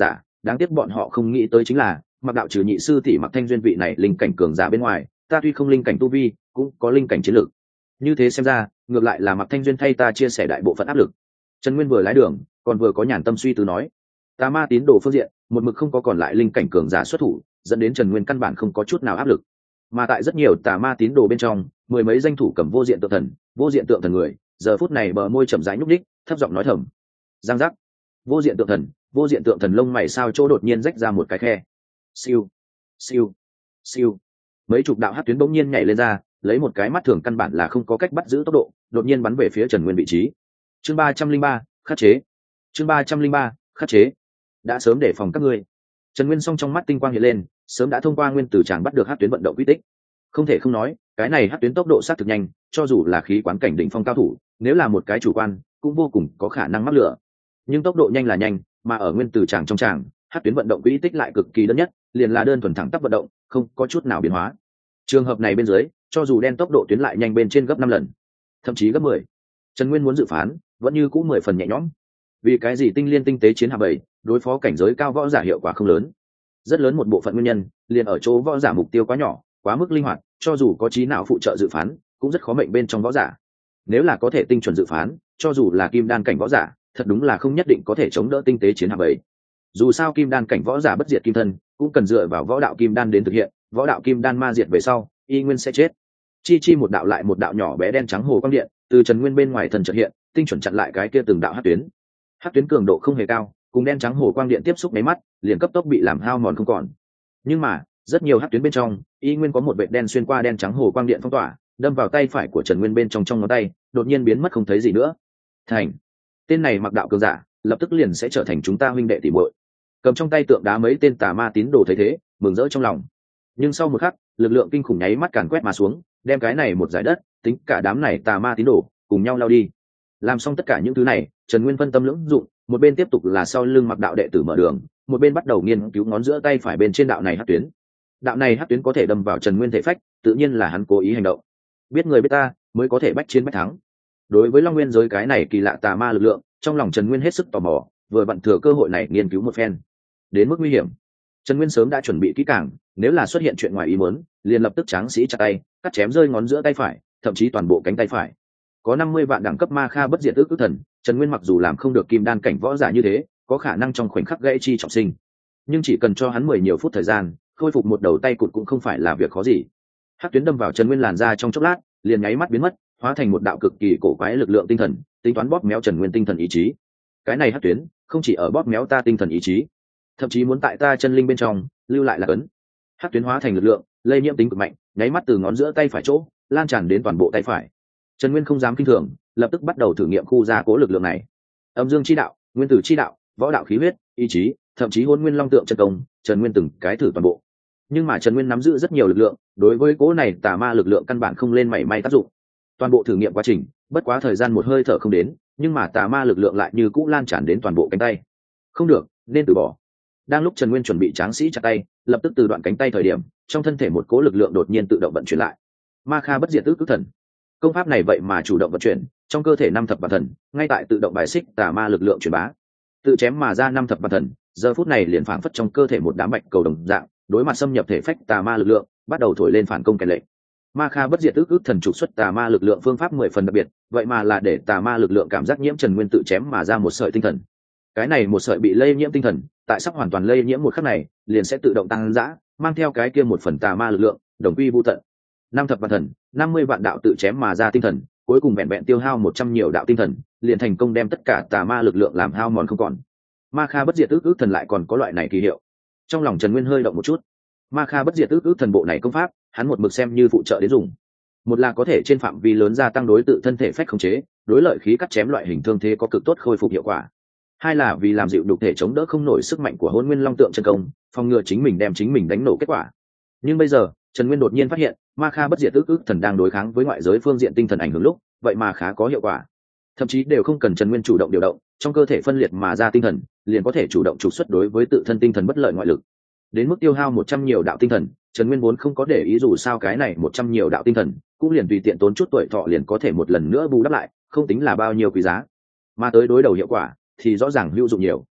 đáng tiếc bọn họ không nghĩ tới chính là mặc đạo trừ nhị sư tỷ Mặc Thanh Duyên vị này linh cảnh cường giả bên ngoài, ta tuy không linh cảnh tu vi cũng có linh cảnh chiến lược. Như thế xem ra ngược lại là Mặc Thanh Duyên thay ta chia sẻ đại bộ phận áp lực. Trần Nguyên vừa lái đường còn vừa có nhàn tâm suy tư nói, tà ma tín đồ phương diện một mực không có còn lại linh cảnh cường giả xuất thủ, dẫn đến Trần Nguyên căn bản không có chút nào áp lực. Mà tại rất nhiều tà ma tín đồ bên trong, mười mấy danh thủ cầm vô diện tượng thần người giờ phút này bờ môi chậm rãi nhúc đích, thấp giọng nói thầm. Giang giác. vô diện tượng thần lông mày sao chỗ đột nhiên rách ra một cái khe. Siêu siêu siêu, mấy chục đạo hắc tuyến bỗng nhiên nhảy lên ra, lấy một cái mắt thường căn bản là không có cách bắt giữ tốc độ, đột nhiên bắn về phía Trần Nguyên vị trí. Chương 303, khắc chế. Chương 303, khắc chế. Đã sớm để phòng các ngươi. Trần Nguyên song trong mắt tinh quang hiện lên, sớm đã thông qua nguyên tử tràng bắt được hắc tuyến vận động quy tích. Không thể không nói, cái này hắc tuyến tốc độ sát thực nhanh, cho dù là khí quán cảnh đỉnh phong cao thủ, nếu là một cái chủ quan, cũng vô cùng có khả năng mắc lửa. Nhưng tốc độ nhanh là nhanh, mà ở nguyên tử tràng trong tràng, hắc tuyến vận động quy tích lại cực kỳ đơn nhất, liền là đơn thuần thẳng tắp vận động, không có chút nào biến hóa. Trường hợp này bên dưới, cho dù đen tốc độ tuyến lại nhanh bên trên gấp 5 lần, thậm chí gấp 10. Trần Nguyên muốn dự phán, vẫn như cũ 10 phần nhẹ nhõm. Vì cái gì tinh liên tinh tế chiến hạ bảy, đối phó cảnh giới cao võ giả hiệu quả không lớn. Rất lớn một bộ phận nguyên nhân, liền ở chỗ võ giả mục tiêu quá nhỏ, quá mức linh hoạt, cho dù có trí não phụ trợ dự phán, cũng rất khó mệnh bên trong võ giả. Nếu là có thể tinh chuẩn dự phán, cho dù là kim đan cảnh võ giả, thật đúng là không nhất định có thể chống đỡ tinh tế chiến hạ bảy. Dù sao kim đan cảnh võ giả bất diệt kim thân, cũng cần dựa vào võ đạo kim đan đến thực hiện, võ đạo kim đan ma diệt về sau, y nguyên sẽ chết. Chi một đạo lại một đạo nhỏ bé đen trắng hồ quang điện, từ Trần Nguyên bên ngoài thần chợt hiện, tinh chuẩn chặn lại cái kia từng đạo hắc tuyến. Hắc tuyến cường độ không hề cao, cùng đen trắng hồ quang điện tiếp xúc mấy mắt, liền cấp tốc bị làm hao mòn không còn. Nhưng mà, rất nhiều hắc tuyến bên trong, y nguyên có một vệt đen xuyên qua đen trắng hồ quang điện phong tỏa, đâm vào tay phải của Trần Nguyên bên trong ngón tay, đột nhiên biến mất không thấy gì nữa. Thành, tên này mặc đạo cường giả, lập tức liền sẽ trở thành chúng ta huynh đệ tỷ muội. Cầm trong tay tượng đá mấy tên tà ma tín đồ thấy thế, mừng rỡ trong lòng. Nhưng sau một khắc, lực lượng kinh khủng nháy mắt càn quét mà xuống, đem cái này một dải đất, tính cả đám này tà ma tín đồ, cùng nhau lao đi. Làm xong tất cả những thứ này, Trần Nguyên phân tâm lưỡng dụng, một bên tiếp tục là sau lưng mặc đạo đệ tử mở đường, một bên bắt đầu nghiên cứu ngón giữa tay phải bên trên đạo này hắc tuyến. Đạo này hắc tuyến có thể đâm vào Trần Nguyên thể phách, tự nhiên là hắn cố ý hành động. Biết người biết ta, mới có thể bách chiến bách thắng. Đối với Long Nguyên giới cái này kỳ lạ tà ma lực lượng, trong lòng Trần Nguyên hết sức tò mò, vừa vặn thừa cơ hội này nghiên cứu một phen. Đến mức nguy hiểm, Trần Nguyên sớm đã chuẩn bị kỹ càng, nếu là xuất hiện chuyện ngoài ý muốn, liền lập tức tráng sĩ chặt tay, cắt chém rơi ngón giữa tay phải, thậm chí toàn bộ cánh tay phải. Có 50 vạn đẳng cấp ma kha bất diệt ước thần, Trần Nguyên mặc dù làm không được kim đan cảnh võ giả như thế, có khả năng trong khoảnh khắc gãy chi trọng sinh, nhưng chỉ cần cho hắn 10 nhiều phút thời gian, khôi phục một đầu tay cụt cũng không phải là việc khó gì. Hắc tuyến đâm vào Trần Nguyên làn ra trong chốc lát, liền nháy mắt biến mất, hóa thành một đạo cực kỳ cổ quái lực lượng tinh thần, tính toán bóp méo Trần Nguyên tinh thần ý chí. Cái này hắc tuyến, không chỉ ở bóp méo ta tinh thần ý chí, thậm chí muốn tại ta chân linh bên trong lưu lại là ấn. Hắc tuyến hóa thành lực lượng, lây nhiễm tính cực mạnh, nháy mắt từ ngón giữa tay phải chỗ lan tràn đến toàn bộ tay phải. Trần Nguyên không dám kinh thường, lập tức bắt đầu thử nghiệm khu gia cố lực lượng này. Âm dương chi đạo, nguyên tử chi đạo, võ đạo khí huyết, ý chí, thậm chí hôn nguyên long tượng chân công, Trần Nguyên từng cái thử toàn bộ. Nhưng mà Trần Nguyên nắm giữ rất nhiều lực lượng, đối với cố này tà ma lực lượng căn bản không lên mảy may tác dụng. Toàn bộ thử nghiệm quá trình, bất quá thời gian một hơi thở không đến, nhưng mà tà ma lực lượng lại như cũ lan tràn đến toàn bộ cánh tay. Không được, nên từ bỏ. Đang lúc Trần Nguyên chuẩn bị tráng sĩ chặt tay, lập tức từ đoạn cánh tay thời điểm, trong thân thể một cố lực lượng đột nhiên tự động vận chuyển lại. Ma kha bất diệt tứ thần, công pháp này vậy mà chủ động vận chuyển, trong cơ thể năm thập vạn thần, ngay tại tự động bài xích tà ma lực lượng truyền bá. Tự chém mà ra năm thập vạn thần, giờ phút này liền phảng phất trong cơ thể một đám bạch cầu đồng dạng, đối mặt xâm nhập thể phách tà ma lực lượng, bắt đầu thổi lên phản công kèn lệnh. Ma kha bất diệt tứ thần trục xuất tà ma lực lượng phương pháp 10 phần đặc biệt, vậy mà là để tà ma lực lượng cảm giác nhiễm Trần Nguyên tự chém mà ra một sợi tinh thần. Cái này một sợi bị lây nhiễm tinh thần, tại sắp hoàn toàn lây nhiễm một khắc này, liền sẽ tự động tăng dã, mang theo cái kia một phần tà ma lực lượng, đồng quy vu tận. Năm thập vạn thần, 50 vạn đạo tự chém mà ra tinh thần, cuối cùng vẹn vẹn tiêu hao 100 nhiều đạo tinh thần, liền thành công đem tất cả tà ma lực lượng làm hao mòn không còn. Ma kha bất diệt ước thần lại còn có loại này kỳ hiệu. Trong lòng Trần Nguyên hơi động một chút. Ma kha bất diệt ước thần bộ này công pháp, hắn một mực xem như phụ trợ đến dùng. Một là có thể trên phạm vi lớn gia tăng đối tự thân thể phách khống chế, đối lợi khí cắt chém loại hình thương thế có cực tốt khôi phục hiệu quả. Hai là vì làm dịu đục thể chống đỡ không nổi sức mạnh của hôn nguyên long tượng chân công, phòng ngừa chính mình đem chính mình đánh nổ kết quả. Nhưng bây giờ Trần Nguyên đột nhiên phát hiện, ma kha bất diệt ước thần đang đối kháng với ngoại giới phương diện tinh thần ảnh hưởng lúc, vậy mà khá có hiệu quả. Thậm chí đều không cần Trần Nguyên chủ động điều động, trong cơ thể phân liệt mà ra tinh thần, liền có thể chủ động trục xuất đối với tự thân tinh thần bất lợi ngoại lực. Đến mức tiêu hao 100 nhiều đạo tinh thần, Trần Nguyên vốn không có để ý, dù sao cái này 100 nhiều đạo tinh thần, cũng liền tùy tiện tốn chút tuổi thọ liền có thể một lần nữa bù đắp lại, không tính là bao nhiêu quý giá. Mà tới đối đầu hiệu quả thì rõ ràng hữu dụng nhiều.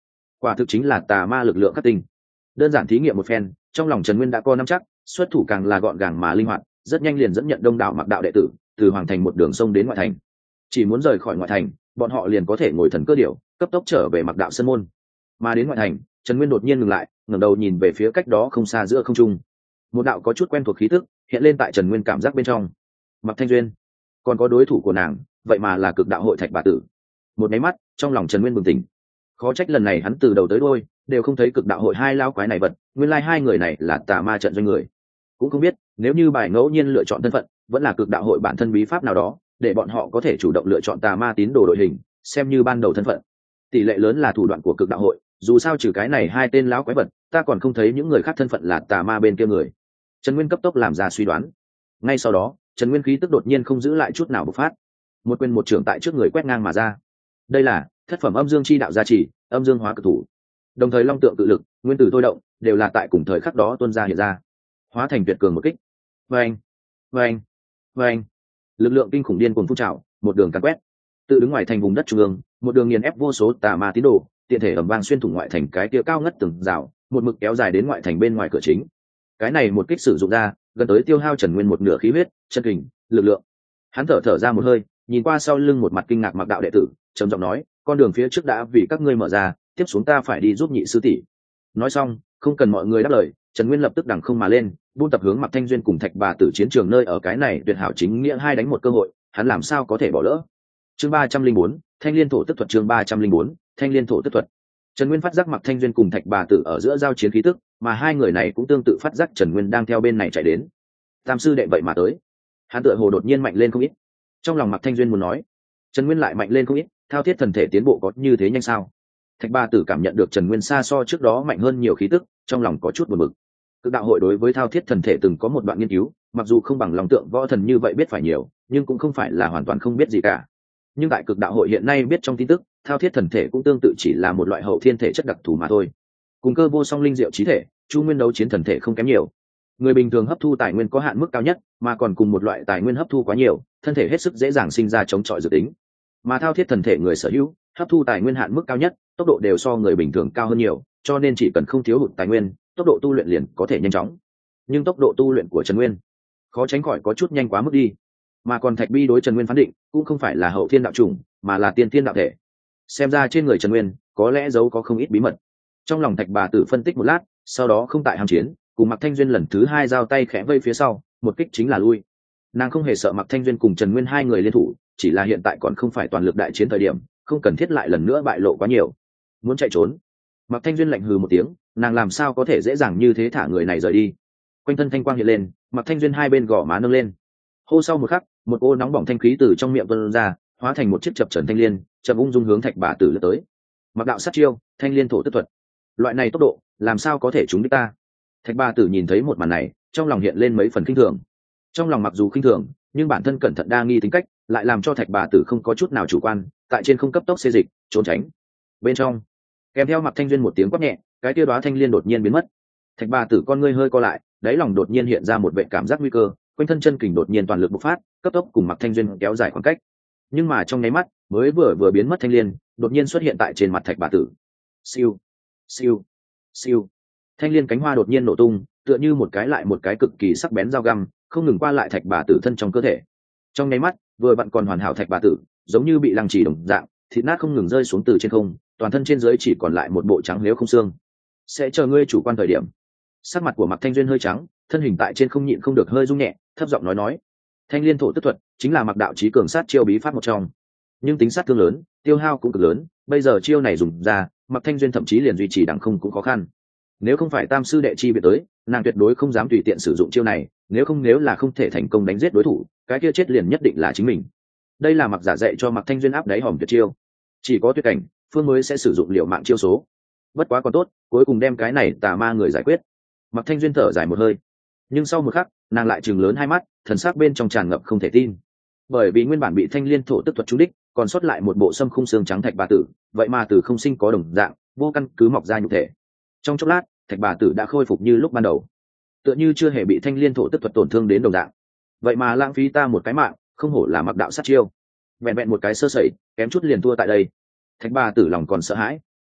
quả thực chính là tà ma lực lượng khắc tinh. Đơn giản thí nghiệm một phen, trong lòng Trần Nguyên đã có nắm chắc, xuất thủ càng là gọn gàng mà linh hoạt, rất nhanh liền dẫn nhận đông đảo Mặc đạo đệ tử từ hoàng thành một đường sông đến ngoại thành. Chỉ muốn rời khỏi ngoại thành, bọn họ liền có thể ngồi thần cơ điểu cấp tốc trở về Mặc đạo sân môn. Mà đến ngoại thành, Trần Nguyên đột nhiên ngừng lại, ngẩng đầu nhìn về phía cách đó không xa giữa không trung. Một đạo có chút quen thuộc khí tức hiện lên tại Trần Nguyên cảm giác bên trong. Mặc Thanh Duyên, còn có đối thủ của nàng, vậy mà là Cực Đạo hội Thạch Bà Tử. Một máy mắt, trong lòng Trần Nguyên bừng tỉnh. Khó trách lần này hắn từ đầu tới đuôi đều không thấy Cực Đạo hội hai lao quái này vật, nguyên lai hai người này là tà ma trận doanh người. Cũng không biết nếu như bài ngẫu nhiên lựa chọn thân phận vẫn là Cực Đạo hội bản thân bí pháp nào đó, để bọn họ có thể chủ động lựa chọn tà ma tín đồ đội hình, xem như ban đầu thân phận. Tỷ lệ lớn là thủ đoạn của Cực Đạo hội, dù sao trừ cái này hai tên lão quái vật, ta còn không thấy những người khác thân phận là tà ma bên kia người. Trần Nguyên cấp tốc làm ra suy đoán. Ngay sau đó, Trần Nguyên khí tức đột nhiên không giữ lại chút nào bộc phát, một quyền một trưởng tại trước người quét ngang mà ra. Đây là thất phẩm âm dương chi đạo gia trì, âm dương hóa cực thủ. Đồng thời long tượng tự lực, nguyên tử thôi động, đều là tại cùng thời khắc đó tuôn ra hiện ra, hóa thành tuyệt cường một kích. Vâng, vâng, vâng, lực lượng kinh khủng điên cuồng phun trào, một đường càn quét. Tự đứng ngoài thành vùng đất trung ương, một đường nghiền ép vô số tà ma tín đồ, tiện thể ầm vang xuyên thủng ngoại thành cái kia cao ngất từng rào, một mực kéo dài đến ngoại thành bên ngoài cửa chính. Cái này một kích sử dụng ra, gần tới tiêu hao Trần Nguyên một nửa khí huyết, chân kình, lực lượng. Hắn thở ra một hơi, nhìn qua sau lưng một mặt kinh ngạc Mặc đạo đệ tử, trầm giọng nói, con đường phía trước đã vì các ngươi mở ra, tiếp xuống ta phải đi giúp nhị sư tỷ. Nói xong, không cần mọi người đáp lời, Trần Nguyên lập tức đằng không mà lên, buôn tập hướng Mặc Thanh Duyên cùng Thạch Bà Tử chiến trường nơi ở cái này tuyệt hảo chính nghĩa hai đánh một cơ hội, hắn làm sao có thể bỏ lỡ. Chương 304, Thanh Liên thổ tức thuật. Chương 304, Thanh Liên thổ tức thuật. Trần Nguyên phát giác Mặc Thanh Duyên cùng Thạch Bà Tử ở giữa giao chiến khí tức, mà hai người này cũng tương tự phát giác Trần Nguyên đang theo bên này chạy đến. Tam sư đệ vậy mà tới. Hắn tựa hồ đột nhiên mạnh lên không ít. Trong lòng Mặc Thanh Duyên muốn nói, Trần Nguyên lại mạnh lên không ít, thao thiết thần thể tiến bộ có như thế nhanh sao? Thạch Bà Tử cảm nhận được Trần Nguyên xa so trước đó mạnh hơn nhiều khí tức, trong lòng có chút buồn bực. Cực đạo hội đối với thao thiết thần thể từng có một đoạn nghiên cứu, mặc dù không bằng lòng tượng võ thần như vậy biết phải nhiều, nhưng cũng không phải là hoàn toàn không biết gì cả. Nhưng tại Cực đạo hội hiện nay biết trong tin tức, thao thiết thần thể cũng tương tự chỉ là một loại hậu thiên thể chất đặc thù mà thôi. Cùng cơ vô song linh diệu chí thể, chu nguyên đấu chiến thần thể không kém nhiều. Người bình thường hấp thu tài nguyên có hạn mức cao nhất, mà còn cùng một loại tài nguyên hấp thu quá nhiều, thân thể hết sức dễ dàng sinh ra chống chọi dự tính. Mà thao thiết thần thể người sở hữu, hấp thu tài nguyên hạn mức cao nhất, tốc độ đều so người bình thường cao hơn nhiều, cho nên chỉ cần không thiếu hụt tài nguyên, tốc độ tu luyện liền có thể nhanh chóng. Nhưng tốc độ tu luyện của Trần Nguyên khó tránh khỏi có chút nhanh quá mức đi. Mà còn Thạch Bi đối Trần Nguyên phán định cũng không phải là hậu thiên đạo chủng, mà là tiên thiên đạo thể. Xem ra trên người Trần Nguyên có lẽ giấu có không ít bí mật. Trong lòng Thạch Bà Tử phân tích một lát, sau đó không tại hàm chiến, cùng Mặc Thanh Duyên lần thứ hai giao tay khẽ vây phía sau, một kích chính là lui. Nàng không hề sợ Mặc Thanh Duyên cùng Trần Nguyên hai người liên thủ, chỉ là hiện tại còn không phải toàn lực đại chiến thời điểm, không cần thiết lại lần nữa bại lộ quá nhiều. Muốn chạy trốn, Mặc Thanh Duyên lạnh hừ một tiếng, nàng làm sao có thể dễ dàng như thế thả người này rời đi. Quanh thân thanh quang hiện lên, Mặc Thanh Duyên hai bên gò má nâng lên. Hô sau một khắc, một ô nóng bỏng thanh khí từ trong miệng vươn ra, hóa thành một chiếc chập trần thanh liên, chậm ung dung hướng Thạch Bà Tử lướt tới. Mặc đạo sát chiêu, Thanh Liên thổ tức thuật. Loại này tốc độ, làm sao có thể trúng đích ta? Thạch Bà Tử nhìn thấy một màn này, trong lòng hiện lên mấy phần khinh thường. Trong lòng mặc dù khinh thường, nhưng bản thân cẩn thận đa nghi tính cách, lại làm cho Thạch Bà Tử không có chút nào chủ quan, tại trên không cấp tốc xê dịch, trốn tránh. Bên trong, kèm theo Mặc Thanh Duyên một tiếng quát nhẹ, cái tia đóa thanh liên đột nhiên biến mất. Thạch Bà Tử con ngươi hơi co lại, đáy lòng đột nhiên hiện ra một vẻ cảm giác nguy cơ, quanh thân chân kình đột nhiên toàn lực bộc phát, cấp tốc cùng Mặc Thanh Duyên kéo dài khoảng cách. Nhưng mà trong nháy mắt, mới vừa biến mất thanh liên, đột nhiên xuất hiện tại trên mặt Thạch Bà Tử. Siêu, siêu, siêu. Thanh liên cánh hoa đột nhiên nổ tung, tựa như một cái lại một cái cực kỳ sắc bén dao găm, không ngừng qua lại Thạch Bà Tử thân trong cơ thể. Trong nháy mắt, vừa vặn còn hoàn hảo Thạch Bà Tử, giống như bị lăng trì đồng dạng, thịt nát không ngừng rơi xuống từ trên không, toàn thân trên dưới chỉ còn lại một bộ trắng liếu không xương. Sẽ chờ ngươi chủ quan thời điểm. Sắc mặt của Mặc Thanh Duyên hơi trắng, thân hình tại trên không nhịn không được hơi rung nhẹ, thấp giọng nói, Thanh Liên thổ tức thuật chính là Mặc đạo chí cường sát chiêu bí pháp một trong, nhưng tính sát thương lớn, tiêu hao cũng cực lớn, bây giờ chiêu này dùng ra, Mặc Thanh Duyên thậm chí liền duy trì đẳng không cũng khó khăn. Nếu không phải tam sư đệ chi biệt tới, nàng tuyệt đối không dám tùy tiện sử dụng chiêu này, nếu là không thể thành công đánh giết đối thủ, cái kia chết liền nhất định là chính mình. Đây là Mặc giả dạy cho Mặc Thanh Duyên áp đáy hòm tuyệt chiêu, chỉ có tuyệt cảnh phương mới sẽ sử dụng liều mạng chiêu số. Bất quá còn tốt, cuối cùng đem cái này tà ma người giải quyết. Mặc Thanh Duyên thở dài một hơi, nhưng sau một khắc, nàng lại trừng lớn hai mắt, thần sắc bên trong tràn ngập không thể tin. Bởi vì nguyên bản bị Thanh Liên thổ tức thuật trúng đích, còn sót lại một bộ xâm khung xương trắng Thạch Bà Tử, vậy mà từ không sinh có đồng dạng, vô căn cứ mọc ra nhục thể. Trong chốc lát, Thạch Bà Tử đã khôi phục như lúc ban đầu, tựa như chưa hề bị Thanh Liên thổ tức thuật tổn thương đến đồng dạng. Vậy mà lãng phí ta một cái mạng, không hổ là Mặc đạo sát chiêu. Vẹn vẹn một cái sơ sẩy, kém chút liền thua tại đây. Thạch Bà Tử lòng còn sợ hãi.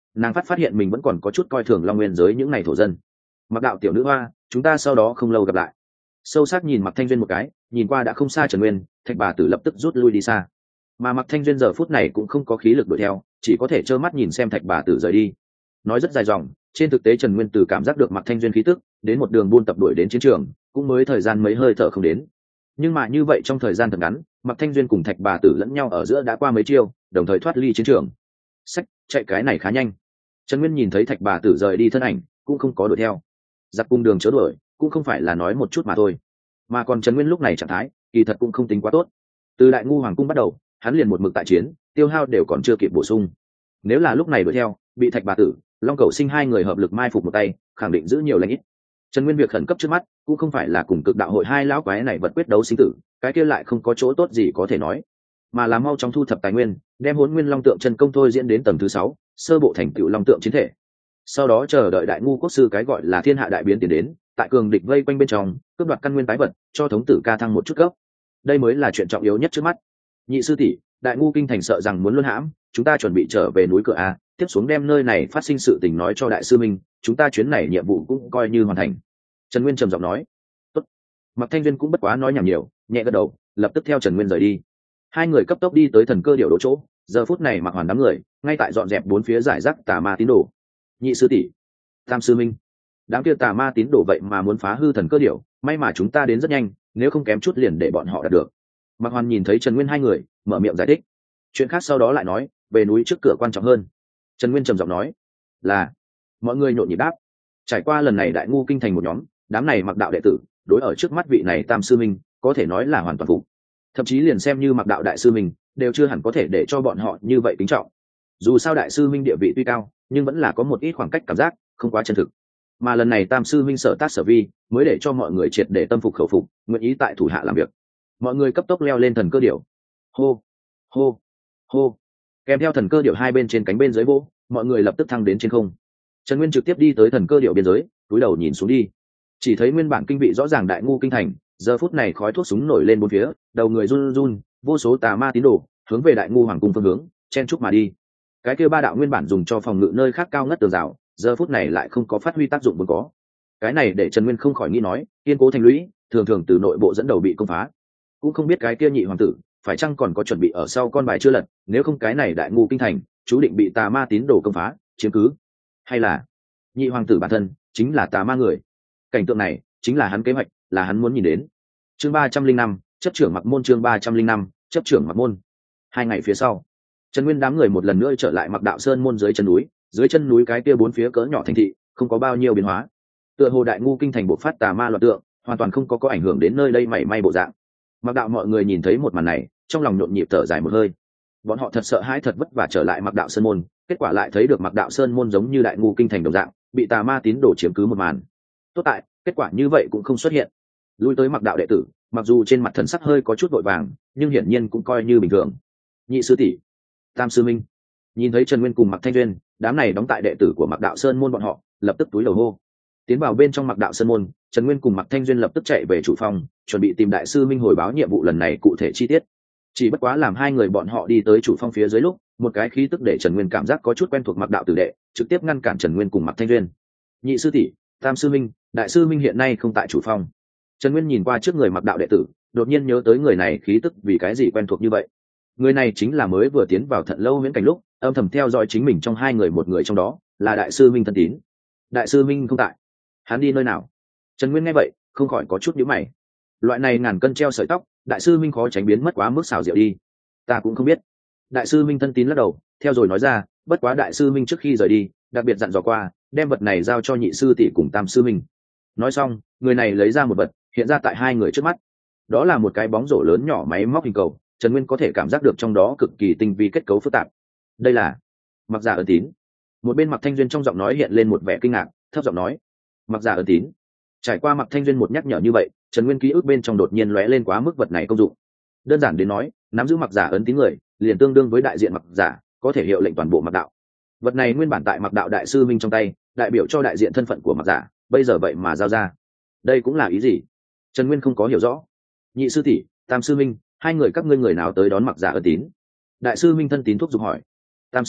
nàng phát hiện mình vẫn còn có chút coi thường long nguyên giới những ngày thổ dân. Mặc đạo tiểu nữ hoa, chúng ta sau đó không lâu gặp lại. Sâu sắc nhìn Mặc Thanh Duyên một cái, nhìn qua đã không xa Trần Nguyên, Thạch bà tử lập tức rút lui đi xa. Mà Mặc Thanh Duyên giờ phút này cũng không có khí lực đuổi theo, chỉ có thể trơ mắt nhìn xem Thạch bà tử rời đi. Nói rất dài dòng, trên thực tế Trần Nguyên từ cảm giác được Mặc Thanh Duyên khí tức, đến một đường buôn tập đuổi đến chiến trường, cũng mới thời gian mấy hơi thở không đến. Nhưng mà như vậy trong thời gian thật ngắn, Mặc Thanh Duyên cùng Thạch bà tử lẫn nhau ở giữa đã qua mấy chiêu, đồng thời thoát ly chiến trường. Sách, chạy cái này khá nhanh. Trần Nguyên nhìn thấy Thạch bà tử rời đi thân ảnh, cũng không có đuổi theo. Giặc cung đường chớ đuổi, cũng không phải là nói một chút mà thôi. Mà còn Trần Nguyên lúc này trạng thái, kỳ thật cũng không tính quá tốt. Từ Đại Ngu Hoàng cung bắt đầu, hắn liền một mực tại chiến, tiêu hao đều còn chưa kịp bổ sung. Nếu là lúc này đuổi theo, bị Thạch bà tử, Long Cẩu Sinh hai người hợp lực mai phục một tay, khẳng định giữ nhiều lãnh ít. Trần Nguyên việc khẩn cấp trước mắt, cũng không phải là cùng Cực Đạo hội hai lão quái này vật quyết đấu sinh tử, cái kia lại không có chỗ tốt gì có thể nói, mà là mau chóng thu thập tài nguyên, đem Hỗn Nguyên Long Tượng chân công thôi diễn đến tầng thứ 6, sơ bộ thành tựu Long Tượng chiến thể. Sau đó chờ đợi Đại Ngu quốc sư cái gọi là Thiên Hạ đại biến tiến đến, tại cường địch vây quanh bên trong, cướp đoạt căn nguyên tái vật, cho thống tử ca thăng một chút cấp. Đây mới là chuyện trọng yếu nhất trước mắt. Nhị sư tỷ, Đại Ngu kinh thành sợ rằng muốn luân hãm, chúng ta chuẩn bị trở về núi Cửa A, tiếp xuống đem nơi này phát sinh sự tình nói cho đại sư minh, chúng ta chuyến này nhiệm vụ cũng coi như hoàn thành. Trần Nguyên trầm giọng nói. Tốt. Mặc Thanh Duyên cũng bất quá nói nhảm nhiều, nhẹ gật đầu, lập tức theo Trần Nguyên rời đi. Hai người cấp tốc đi tới thần cơ điệu đỗ chỗ, giờ phút này Mặc Hoàn đám người ngay tại dọn dẹp bốn phía giải rác tà ma tín đồ. Nhị sư tỷ, tam sư minh, đám kia tà ma tín đồ vậy mà muốn phá hư thần cơ điệu, may mà chúng ta đến rất nhanh, nếu không kém chút liền để bọn họ đạt được. Mặc Hoàn nhìn thấy Trần Nguyên hai người, mở miệng giải thích. Chuyện khác sau đó lại nói, về núi trước cửa quan trọng hơn. Trần Nguyên trầm giọng nói. Là. Mọi người nhộn nhịp đáp. Trải qua lần này Đại Ngu kinh thành một nhóm, đám này Mặc đạo đệ tử, đối ở trước mắt vị này tam sư minh, có thể nói là hoàn toàn phục. Thậm chí liền xem như Mặc đạo đại sư minh, đều chưa hẳn có thể để cho bọn họ như vậy kính trọng. Dù sao đại sư minh địa vị tuy cao, nhưng vẫn là có một ít khoảng cách cảm giác, không quá chân thực. Mà lần này tam sư minh sở tác sở vi, mới để cho mọi người triệt để tâm phục khẩu phục, nguyện ý tại thủ hạ làm việc. Mọi người cấp tốc leo lên thần cơ điểu. Hô, hô, hô. Kèm theo thần cơ điểu hai bên trên cánh bên dưới vô, mọi người lập tức thăng đến trên không. Trần Nguyên trực tiếp đi tới thần cơ điểu biên giới, cúi đầu nhìn xuống đi. Chỉ thấy nguyên bản kinh vị rõ ràng Đại Ngu kinh thành, giờ phút này khói thuốc súng nổi lên bốn phía, đầu người run run, vô số tà ma tín đồ hướng về Đại Ngu hoàng cung phương hướng chen chúc mà đi. Cái kia ba đạo nguyên bản dùng cho phòng ngự nơi khác cao ngất tường rào, giờ phút này lại không có phát huy tác dụng vốn có. Cái này để Trần Nguyên không khỏi nghĩ nói, kiên cố thành lũy thường thường từ nội bộ dẫn đầu bị công phá, cũng không biết cái kia nhị hoàng tử phải chăng còn có chuẩn bị ở sau con bài chưa lật, nếu không cái này Đại Ngu kinh thành chú định bị tà ma tín đồ công phá chiếm cứ, hay là nhị hoàng tử bản thân chính là tà ma người. Cảnh tượng này chính là hắn kế hoạch, là hắn muốn nhìn đến. Chương 305, chấp trưởng Mặc môn. Chương 305, chấp trưởng Mặc môn. 2 ngày phía sau, Trần Nguyên đám người một lần nữa trở lại Mặc đạo sơn môn dưới chân núi. Dưới chân núi cái kia bốn phía cỡ nhỏ thành thị không có bao nhiêu biến hóa, tựa hồ Đại Ngu kinh thành bộc phát tà ma loạn tượng, hoàn toàn không có ảnh hưởng đến nơi đây mảy may bộ dạng. Mặc đạo mọi người nhìn thấy một màn này, trong lòng nhộn nhịp thở dài một hơi. Bọn họ thật sợ hãi, thật vất vả trở lại Mặc đạo sơn môn, kết quả lại thấy được Mặc đạo sơn môn giống như Đại Ngu kinh thành đồng dạng, bị tà ma tín đồ chiếm cứ một màn. Tốt tại kết quả như vậy cũng không xuất hiện. Lui tới Mặc đạo đệ tử, mặc dù trên mặt thần sắc hơi có chút vội vàng, nhưng hiển nhiên cũng coi như bình thường. Nhị sư tỷ, tam sư minh, nhìn thấy Trần Nguyên cùng Mặc Thanh Duyên, đám này đóng tại đệ tử của Mặc đạo sơn môn bọn họ lập tức túi đầu hô. Tiến vào bên trong Mặc đạo sơn môn, Trần Nguyên cùng Mặc Thanh Duyên lập tức chạy về chủ phòng, chuẩn bị tìm đại sư minh hồi báo nhiệm vụ lần này cụ thể chi tiết. Chỉ bất quá làm hai người bọn họ đi tới chủ phong phía dưới lúc, một cái khí tức để Trần Nguyên cảm giác có chút quen thuộc Mặc đạo tử đệ, trực tiếp ngăn cản Trần Nguyên cùng Mặc Thanh Duyên. Nhị sư tỷ, tam sư minh, đại sư minh hiện nay không tại chủ phong. Trần Nguyên nhìn qua trước người Mặc đạo đệ tử, đột nhiên nhớ tới người này khí tức vì cái gì quen thuộc như vậy. Người này chính là mới vừa tiến vào Thận Lâu Huyễn Cảnh lúc âm thầm theo dõi chính mình trong hai người, một người trong đó là đại sư minh thân tín. Đại sư minh không tại, hắn đi nơi nào? Trần Nguyên nghe vậy không khỏi có chút nhíu mày. Loại này ngàn cân treo sợi tóc, đại sư minh khó tránh biến mất quá mức xảo diệu đi. Ta cũng không biết. Đại sư minh thân tín lắc đầu, theo rồi nói ra, bất quá đại sư minh trước khi rời đi đặc biệt dặn dò qua, đem vật này giao cho nhị sư tỷ cùng tam sư minh. Nói xong, người này lấy ra một vật hiện ra tại hai người trước mắt. Đó là một cái bóng rổ lớn nhỏ máy móc hình cầu. Trần Nguyên có thể cảm giác được trong đó cực kỳ tinh vi kết cấu phức tạp. Đây là Mặc giả ấn tín. Một bên Mặc Thanh Duyên trong giọng nói hiện lên một vẻ kinh ngạc, thấp giọng nói, Mặc giả ấn tín. Trải qua Mặc Thanh Duyên một nhắc nhở như vậy, Trần Nguyên ký ức bên trong đột nhiên lóe lên quá mức vật này công dụng. Đơn giản đến nói, nắm giữ Mặc giả ấn tín người liền tương đương với đại diện Mặc giả, có thể hiệu lệnh toàn bộ Mặc đạo. Vật này nguyên bản tại Mặc đạo đại sư minh trong tay, đại biểu cho đại diện thân phận của Mặc giả, bây giờ vậy mà giao ra, đây cũng là ý gì? Trần Nguyên không có hiểu rõ. Nhị sư tỷ, tam sư minh, hai người các ngươi người nào tới đón Mặc giả ấn tín? Đại sư minh thân tín thúc giục hỏi. Tam sư đệ,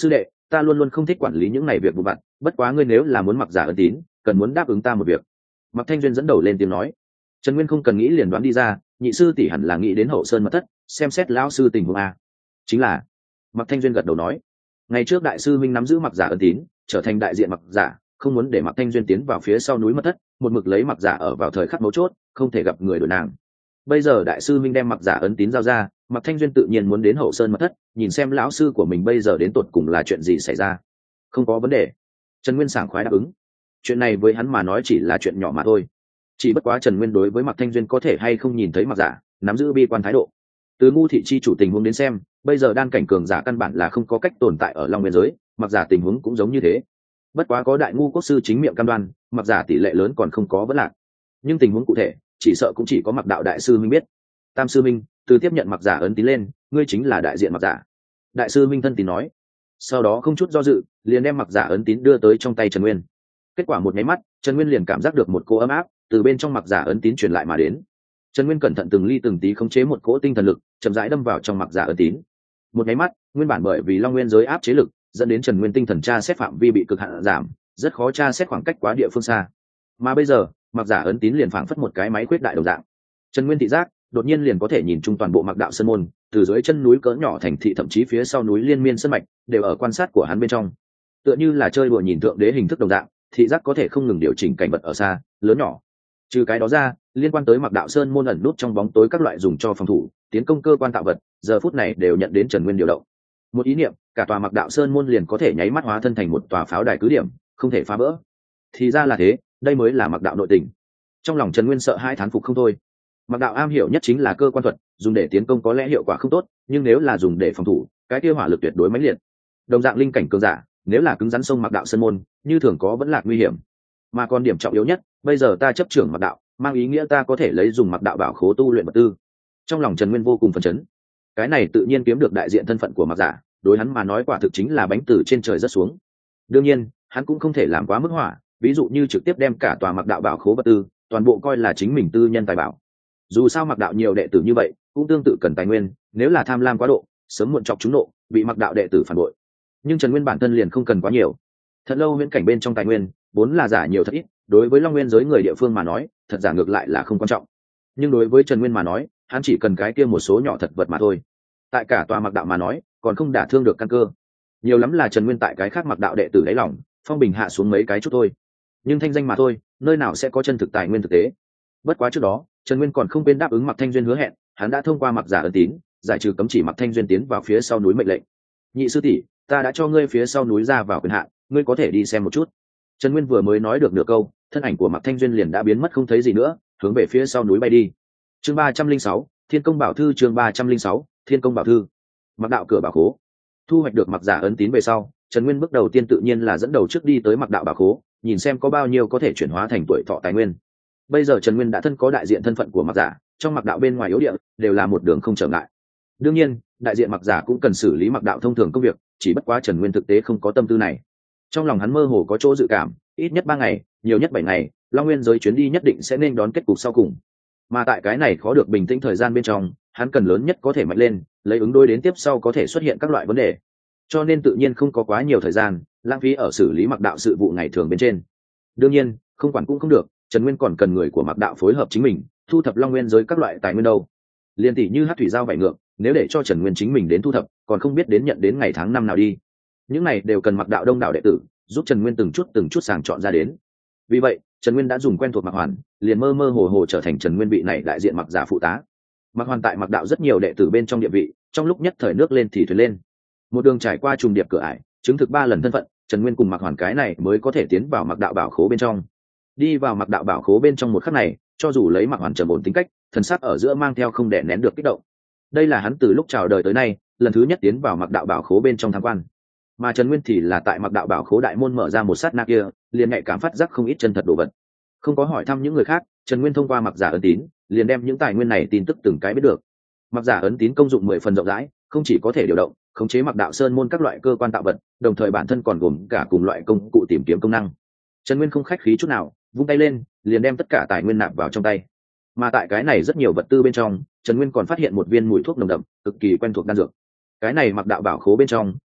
ta luôn luôn không thích quản lý những này việc vụ vặt, bất quá ngươi nếu là muốn mặc giả ân tín, cần muốn đáp ứng ta một việc. Mặc Thanh Duyên dẫn đầu lên tiếng nói. Trần Nguyên không cần nghĩ liền đoán đi ra, nhị sư tỷ hẳn là nghĩ đến Hậu Sơn mật thất, xem xét lão sư tình huống a. Chính là. Mặc Thanh Duyên gật đầu nói. Ngày trước đại sư minh nắm giữ mặc giả ân tín, trở thành đại diện mặc giả, không muốn để Mặc Thanh Duyên tiến vào phía sau núi mật thất, một mực lấy mặc giả ở vào thời khắc mấu chốt, không thể gặp người đổi nàng. Bây giờ đại sư minh đem mặc giả ấn tín giao ra, Mặc Thanh Duyên tự nhiên muốn đến Hậu Sơn mật thất, nhìn xem lão sư của mình bây giờ đến tột cùng là chuyện gì xảy ra. Không có vấn đề. Trần Nguyên sảng khoái đáp ứng. Chuyện này với hắn mà nói chỉ là chuyện nhỏ mà thôi. Chỉ bất quá Trần Nguyên đối với Mặc Thanh Duyên có thể hay không nhìn thấy mặc giả, nắm giữ bi quan thái độ. Từ ngu thị chi chủ tình huống đến xem, bây giờ đan cảnh cường giả căn bản là không có cách tồn tại ở Long Nguyên giới, mặc giả tình huống cũng giống như thế. Bất quá có đại ngu quốc sư chính miệng cam đoan, mặc giả tỷ lệ lớn còn không có vấn lạc. Nhưng tình huống cụ thể, chỉ sợ cũng chỉ có Mặc đạo đại sư minh biết. Tam sư minh, từ tiếp nhận mặc giả ấn tín lên, ngươi chính là đại diện mặc giả. Đại sư minh thân tín nói. Sau đó không chút do dự, liền đem mặc giả ấn tín đưa tới trong tay Trần Nguyên. Kết quả một nháy mắt, Trần Nguyên liền cảm giác được một cỗ ấm áp từ bên trong mặc giả ấn tín truyền lại mà đến. Trần Nguyên cẩn thận từng ly từng tí khống chế một cỗ tinh thần lực, chậm rãi đâm vào trong mặc giả ấn tín. Một nháy mắt, nguyên bản bởi vì Long Nguyên giới áp chế lực, dẫn đến Trần Nguyên tinh thần tra xét phạm vi bị cực hạn giảm, rất khó tra xét khoảng cách quá địa phương xa. Mà bây giờ, mặc giả ấn tín liền phảng phất một cái máy khuyết đại đồng dạng. Trần Nguyên thị giác đột nhiên liền có thể nhìn chung toàn bộ mặc đạo sơn môn, từ dưới chân núi cỡ nhỏ thành thị thậm chí phía sau núi liên miên sơn mạch, đều ở quan sát của hắn bên trong. Tựa như là chơi đùa nhìn thượng đế hình thức đồng dạng, thị giác có thể không ngừng điều chỉnh cảnh vật ở xa, lớn nhỏ. Trừ cái đó ra, liên quan tới mặc đạo sơn môn ẩn nút trong bóng tối các loại dùng cho phòng thủ, tiến công cơ quan tạo vật, giờ phút này đều nhận đến Trần Nguyên điều động. Một ý niệm, cả tòa mặc đạo sơn môn liền có thể nháy mắt hóa thân thành một tòa pháo đài cứ điểm, không thể phá vỡ. Thì ra là thế, đây mới là mặc đạo nội tình. Trong lòng Trần Nguyên sợ hai thán phục không thôi. Mặc đạo am hiểu nhất chính là cơ quan thuật, dùng để tiến công có lẽ hiệu quả không tốt, nhưng nếu là dùng để phòng thủ, cái kia hỏa lực tuyệt đối mãnh liệt. Đồng dạng linh cảnh cường giả, nếu là cứng rắn sông mặc đạo sơn môn, như thường có vẫn lạc nguy hiểm. Mà còn điểm trọng yếu nhất, bây giờ ta chấp trưởng mặc đạo, mang ý nghĩa ta có thể lấy dùng mặc đạo bảo khố tu luyện vật tư. Trong lòng Trần Nguyên vô cùng phấn chấn. Cái này tự nhiên kiếm được đại diện thân phận của mặc giả, đối hắn mà nói quả thực chính là bánh từ trên trời rớt xuống. Đương nhiên, hắn cũng không thể làm quá mức hỏa, ví dụ như trực tiếp đem cả tòa mặc đạo bảo khố vật tư, toàn bộ coi là chính mình tư nhân tài bảo. Dù sao mặc đạo nhiều đệ tử như vậy, cũng tương tự cần tài nguyên, nếu là tham lam quá độ, sớm muộn chọc chúng nộ, bị mặc đạo đệ tử phản bội. Nhưng Trần Nguyên bản thân liền không cần quá nhiều. Thật lâu huyễn cảnh bên trong tài nguyên, vốn là giả nhiều thật ít, đối với Long Nguyên giới người địa phương mà nói, thật giả ngược lại là không quan trọng. Nhưng đối với Trần Nguyên mà nói, hắn chỉ cần cái kia một số nhỏ thật vật mà thôi. Tại cả tòa mặc đạo mà nói, còn không đả thương được căn cơ. Nhiều lắm là Trần Nguyên tại cái khác mặc đạo đệ tử đáy lòng, phong bình hạ xuống mấy cái chút thôi. Nhưng thanh danh mà thôi, nơi nào sẽ có chân thực tài nguyên thực tế. Bất quá trước đó, Trần Nguyên còn không quên đáp ứng Mặc Thanh Duyên hứa hẹn, hắn đã thông qua mặc giả ấn tín, giải trừ cấm chỉ Mặc Thanh Duyên tiến vào phía sau núi mệnh lệnh. Nhị sư tỷ, ta đã cho ngươi phía sau núi ra vào quyền hạn, ngươi có thể đi xem một chút. Trần Nguyên vừa mới nói được nửa câu, thân ảnh của Mặc Thanh Duyên liền đã biến mất không thấy gì nữa, hướng về phía sau núi bay đi. Chương 306, Thiên Công Bảo Thư. Chương 306, Thiên Công Bảo Thư. Mặc đạo cửa bảo khố. Thu hoạch được mặc giả ấn tín về sau, Trần Nguyên bước đầu tiên tự nhiên là dẫn đầu trước đi tới mặc đạo bảo khố, nhìn xem có bao nhiêu có thể chuyển hóa thành tuổi thọ tài nguyên. Bây giờ Trần Nguyên đã thân có đại diện thân phận của mặc giả, trong mặc đạo bên ngoài yếu địa đều là một đường không trở ngại. Đương nhiên, đại diện mặc giả cũng cần xử lý mặc đạo thông thường công việc, chỉ bất quá Trần Nguyên thực tế không có tâm tư này. Trong lòng hắn mơ hồ có chỗ dự cảm, ít nhất 3 ngày, nhiều nhất 7 ngày, Long Nguyên giới chuyến đi nhất định sẽ nên đón kết cục sau cùng. Mà tại cái này khó được bình tĩnh thời gian bên trong, hắn cần lớn nhất có thể mạnh lên, lấy ứng đối đến tiếp sau có thể xuất hiện các loại vấn đề. Cho nên tự nhiên không có quá nhiều thời gian lãng phí ở xử lý mặc đạo sự vụ ngày thường bên trên. Đương nhiên, không quản cũng không được, Trần Nguyên còn cần người của mặc đạo phối hợp chính mình, thu thập Long Nguyên giới các loại tài nguyên đâu. Liên tỷ như hắc thủy giao vảy ngược, nếu để cho Trần Nguyên chính mình đến thu thập, còn không biết đến nhận đến ngày tháng năm nào đi. Những này đều cần mặc đạo đông đảo đệ tử giúp Trần Nguyên từng chút sàng chọn ra đến. Vì vậy, Trần Nguyên đã dùng quen thuộc Mặc Hoàn, liền mơ mơ hồ hồ trở thành Trần Nguyên vị này đại diện mặc giả phụ tá. Mặc Hoàn tại mặc đạo rất nhiều đệ tử bên trong địa vị, trong lúc nhất thời nước lên thì thuyền lên. Một đường trải qua trùng điệp cửa ải, chứng thực 3 lần thân phận, Trần Nguyên cùng Mặc Hoàn cái này mới có thể tiến vào mặc đạo bảo khố bên trong. Đi vào mặc đạo bảo khố bên trong một khắc này, cho dù lấy Mặc Hoàn trầm ổn tính cách, thần sắc ở giữa mang theo không đè nén được kích động. Đây là hắn từ lúc chào đời tới nay, lần thứ nhất tiến vào mặc đạo bảo khố bên trong tham quan. Mà Trần Nguyên thì là tại mặc đạo bảo khố đại môn mở ra một sát na kia, liền nhạy cảm phát giác không ít chân thật đồ vật. Không có hỏi thăm những người khác, Trần Nguyên thông qua mặc giả ấn tín, liền đem những tài nguyên này tin tức từng cái biết được. Mặc giả ấn tín công dụng 10 phần rộng rãi, không chỉ có thể điều động, khống chế mặc đạo sơn môn các loại cơ quan tạo vật, đồng thời bản thân còn gồm cả cùng loại công cụ tìm kiếm công năng. Trần Nguyên không khách khí chút nào, vung tay lên, liền đem tất cả tài nguyên nạp vào trong tay. Mà tại cái này rất nhiều vật tư bên trong, Trần Nguyên còn phát hiện một viên mùi thuốc nồng đậm, cực kỳ quen thuộc đan dược. Cái này mặc đạo bảo khố bên trong,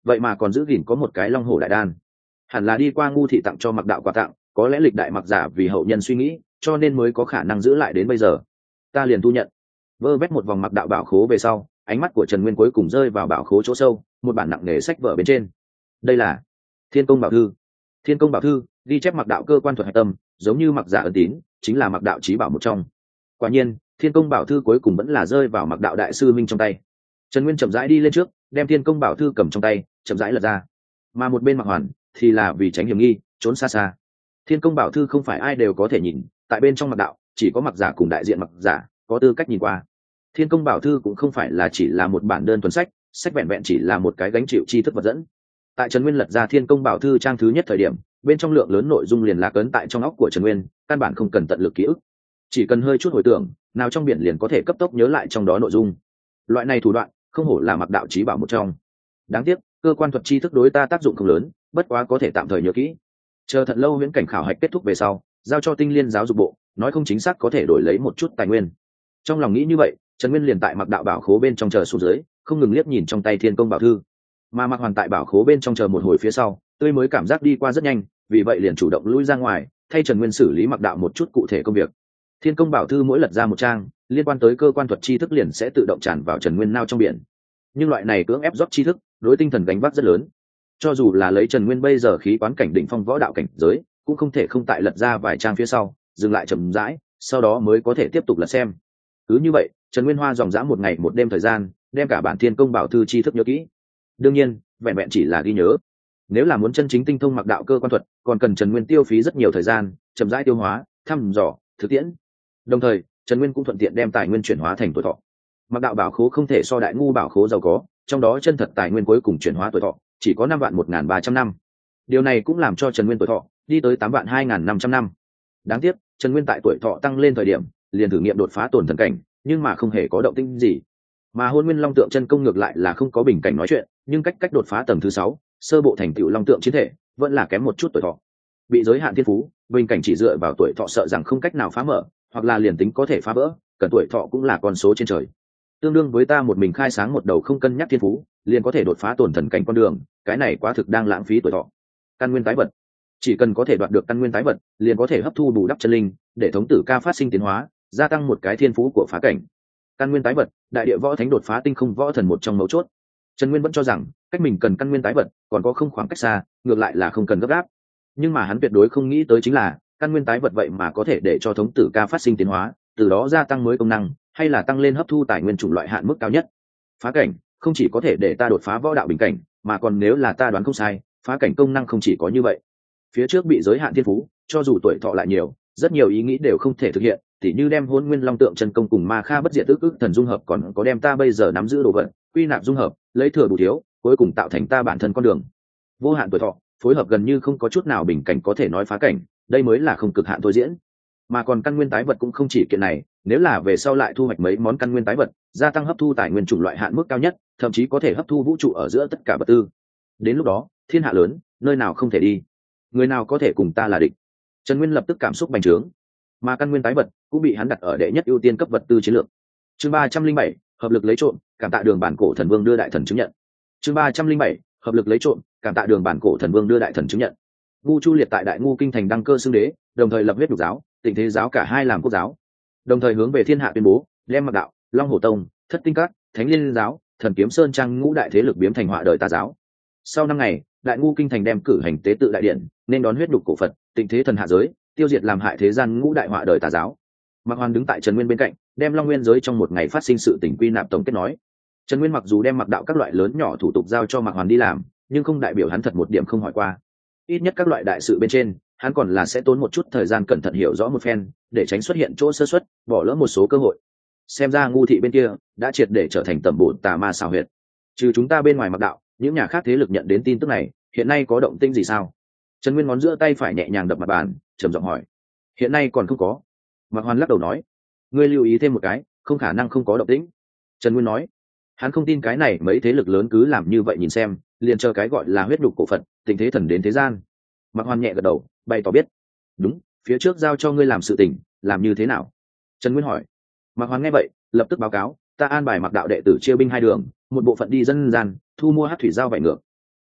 vậy mà còn giữ gìn có một cái long hổ đại đan, hẳn là đi qua ngu thị tặng cho mặc đạo quà tặng, có lẽ lịch đại mặc giả vì hậu nhân suy nghĩ cho nên mới có khả năng giữ lại đến bây giờ. Ta liền thu nhận. Vơ vét một vòng mặc đạo bảo khố về sau, ánh mắt của Trần Nguyên cuối cùng rơi vào bảo khố chỗ sâu, một bản nặng nề sách vở bên trên. Đây là Thiên Công Bảo Thư. Thiên Công Bảo Thư ghi chép mặc đạo cơ quan thuật hạch tâm, giống như mặc giả ấn tín, chính là mặc đạo chí bảo một trong. Quả nhiên, Thiên Công Bảo Thư cuối cùng vẫn là rơi vào mặc đạo đại sư Minh trong tay. Trần Nguyên chậm rãi đi lên trước, đem Thiên Công Bảo Thư cầm trong tay, chậm rãi lật ra. Mà một bên Mặc Hoàn thì là vì tránh hiểm nghi, trốn xa xa. Thiên Công Bảo Thư không phải ai đều có thể nhìn, tại bên trong mặc đạo chỉ có mặc giả cùng đại diện mặc giả có tư cách nhìn qua. Thiên Công Bảo Thư cũng không phải là chỉ là một bản đơn thuần sách, sách vẹn vẹn chỉ là một cái gánh chịu tri thức vật dẫn. Tại Trần Nguyên lật ra Thiên Công Bảo Thư trang thứ nhất thời điểm, bên trong lượng lớn nội dung liền lạc ấn tại trong óc của Trần Nguyên, căn bản không cần tận lực ký ức, chỉ cần hơi chút hồi tưởng, nào trong biển liền có thể cấp tốc nhớ lại trong đó nội dung. Loại này thủ đoạn không hổ là mặc đạo chí bảo một trong. Đáng tiếc cơ quan thuật tri thức đối ta tác dụng không lớn, bất quá có thể tạm thời nhớ kỹ, chờ thật lâu viễn cảnh khảo hạch kết thúc về sau giao cho Tinh Liên giáo dục bộ, nói không chính xác có thể đổi lấy một chút tài nguyên. Trong lòng nghĩ như vậy, Trần Nguyên liền tại mặc đạo bảo khố bên trong chờ xuống dưới, không ngừng liếc nhìn trong tay Thiên Công Bảo Thư. Mà Mặc Hoàn tại bảo khố bên trong chờ một hồi phía sau, tươi mới cảm giác đi qua rất nhanh, vì vậy liền chủ động lui ra ngoài, thay Trần Nguyên xử lý mặc đạo một chút cụ thể công việc. Thiên Công Bảo Thư mỗi lật ra một trang, liên quan tới cơ quan thuật tri thức liền sẽ tự động tràn vào Trần Nguyên nao trong biển. Nhưng loại này cưỡng ép rót tri thức, đối tinh thần gánh vác rất lớn. Cho dù là lấy Trần Nguyên bây giờ khí quán cảnh đỉnh phong võ đạo cảnh giới, cũng không thể không tại lật ra vài trang phía sau, dừng lại chậm rãi, sau đó mới có thể tiếp tục lật xem. Cứ như vậy, Trần Nguyên hoa dòng dã một ngày một đêm thời gian, đem cả bản Thiên Công Bảo Thư tri thức nhớ kỹ. Đương nhiên, vẹn vẹn chỉ là ghi nhớ. Nếu là muốn chân chính tinh thông mặc đạo cơ quan thuật, còn cần Trần Nguyên tiêu phí rất nhiều thời gian, chậm rãi tiêu hóa, thăm dò, thực tiễn. Đồng thời, Trần Nguyên cũng thuận tiện đem tài nguyên chuyển hóa thành tuổi thọ. Mặc đạo bảo khố không thể so đại ngu bảo khố giàu có, trong đó chân thật tài nguyên cuối cùng chuyển hóa tuổi thọ chỉ có 5.1.300 năm. Điều này cũng làm cho Trần Nguyên tuổi thọ đi tới 8.2.500 năm. Đáng tiếc, Trần Nguyên tại tuổi thọ tăng lên thời điểm, liền thử nghiệm đột phá tổn thần cảnh, nhưng mà không hề có động tĩnh gì. Mà Hôn Nguyên Long Tượng chân công ngược lại là không có bình cảnh nói chuyện, nhưng cách đột phá tầng thứ 6, sơ bộ thành tựu Long Tượng chiến thể, vẫn là kém một chút tuổi thọ. Bị giới hạn thiên phú, bình cảnh chỉ dựa vào tuổi thọ sợ rằng không cách nào phá mở, hoặc là liền tính có thể phá vỡ, cần tuổi thọ cũng là con số trên trời. Tương đương với ta một mình khai sáng một đầu không cân nhắc thiên phú, liền có thể đột phá tổn thần cảnh con đường, cái này quá thực đang lãng phí tuổi thọ. Căn nguyên tái vật, chỉ cần có thể đoạt được căn nguyên tái vật, liền có thể hấp thu bù đắp chân linh, để thống tử ca phát sinh tiến hóa, gia tăng một cái thiên phú của phá cảnh. Căn nguyên tái vật, đại địa võ thánh đột phá tinh không võ thần một trong mấu chốt. Trần Nguyên vẫn cho rằng cách mình cần căn nguyên tái vật còn có không khoảng cách xa, ngược lại là không cần gấp gáp. Nhưng mà hắn tuyệt đối không nghĩ tới chính là căn nguyên tái vật vậy mà có thể để cho thống tử ca phát sinh tiến hóa, từ đó gia tăng mới công năng, hay là tăng lên hấp thu tài nguyên chủng loại hạn mức cao nhất. Phá cảnh không chỉ có thể để ta đột phá võ đạo bình cảnh, mà còn nếu là ta đoán không sai, phá cảnh công năng không chỉ có như vậy. Phía trước bị giới hạn thiên phú, cho dù tuổi thọ lại nhiều, rất nhiều ý nghĩ đều không thể thực hiện, tỉ như đem Hôn Nguyên Long Tượng chân công cùng Ma Kha bất diệt tức ức thần dung hợp, còn có đem ta bây giờ nắm giữ đồ vật quy nạp dung hợp, lấy thừa bù thiếu, cuối cùng tạo thành ta bản thân con đường. Vô hạn tuổi thọ phối hợp gần như không có chút nào bình cảnh có thể nói phá cảnh, đây mới là không cực hạn thôi diễn. Mà còn căn nguyên tái vật cũng không chỉ kiện này, nếu là về sau lại thu hoạch mấy món căn nguyên tái vật, gia tăng hấp thu tài nguyên chủng loại hạn mức cao nhất, thậm chí có thể hấp thu vũ trụ ở giữa tất cả vật tư. Đến lúc đó, thiên hạ lớn, nơi nào không thể đi, người nào có thể cùng ta là địch. Trần Nguyên lập tức cảm xúc bành trướng, mà căn nguyên tái vật cũng bị hắn đặt ở đệ nhất ưu tiên cấp vật tư chiến lược. Chương 307, hợp lực lấy trộm, cảm tạ Đường Bản Cổ Thần Vương đưa đại thần chứng nhận. Chương 307, hợp lực lấy trộm, cảm tạ Đường Bản Cổ Thần Vương đưa đại thần chứng nhận. Ngu Chu Liệt tại Đại Ngu kinh thành đăng cơ xưng đế, đồng thời lập huyết nhục giáo, Tịnh Thế giáo cả hai làm quốc giáo, đồng thời hướng về thiên hạ tuyên bố đem Mặc đạo, Long Hổ tông, Thất Tinh các, Thánh Liên giáo, Thần Kiếm Sơn trang ngũ đại thế lực biếm thành họa đời tà giáo. Sau 5 ngày, Đại Ngu kinh thành đem cử hành tế tự đại điện, nên đón huyết nhục cổ Phật, Tịnh Thế thần hạ giới, tiêu diệt làm hại thế gian ngũ đại họa đời tà giáo. Mặc Hoàn đứng tại Trần Nguyên bên cạnh, đem Long Nguyên giới trong một ngày phát sinh sự tình quy nạp tổng kết nói. Trần Nguyên mặc dù đem Mặc đạo các loại lớn nhỏ thủ tục giao cho Mặc Hoàn đi làm, nhưng không đại biểu hắn thật một điểm không hỏi qua. Ít nhất các loại đại sự bên trên, hắn còn là sẽ tốn một chút thời gian cẩn thận hiểu rõ một phen, để tránh xuất hiện chỗ sơ suất, bỏ lỡ một số cơ hội. Xem ra Ngu thị bên kia đã triệt để trở thành tẩm bổ tà ma xào huyệt. Trừ chúng ta bên ngoài Mặc đạo, những nhà khác thế lực nhận đến tin tức này, hiện nay có động tĩnh gì sao? Trần Nguyên ngón giữa tay phải nhẹ nhàng đập mặt bàn, trầm giọng hỏi. Hiện nay còn không có. Mạc Hoàn lắc đầu nói. Ngươi lưu ý thêm một cái, không khả năng không có động tĩnh. Trần Nguyên nói. Hắn không tin cái này mấy thế lực lớn cứ làm như vậy nhìn xem, liền chờ cái gọi là huyết nhục cổ Phật, Tịnh Thế thần đến thế gian. Mạc Hoàn nhẹ gật đầu, bày tỏ biết. Đúng, phía trước giao cho ngươi làm sự tình, làm như thế nào? Trần Nguyên hỏi. Mạc Hoàn nghe vậy, lập tức báo cáo, ta an bài Mặc đạo đệ tử chia binh hai đường, một bộ phận đi dân gian, thu mua hắc thủy giao vải ngược.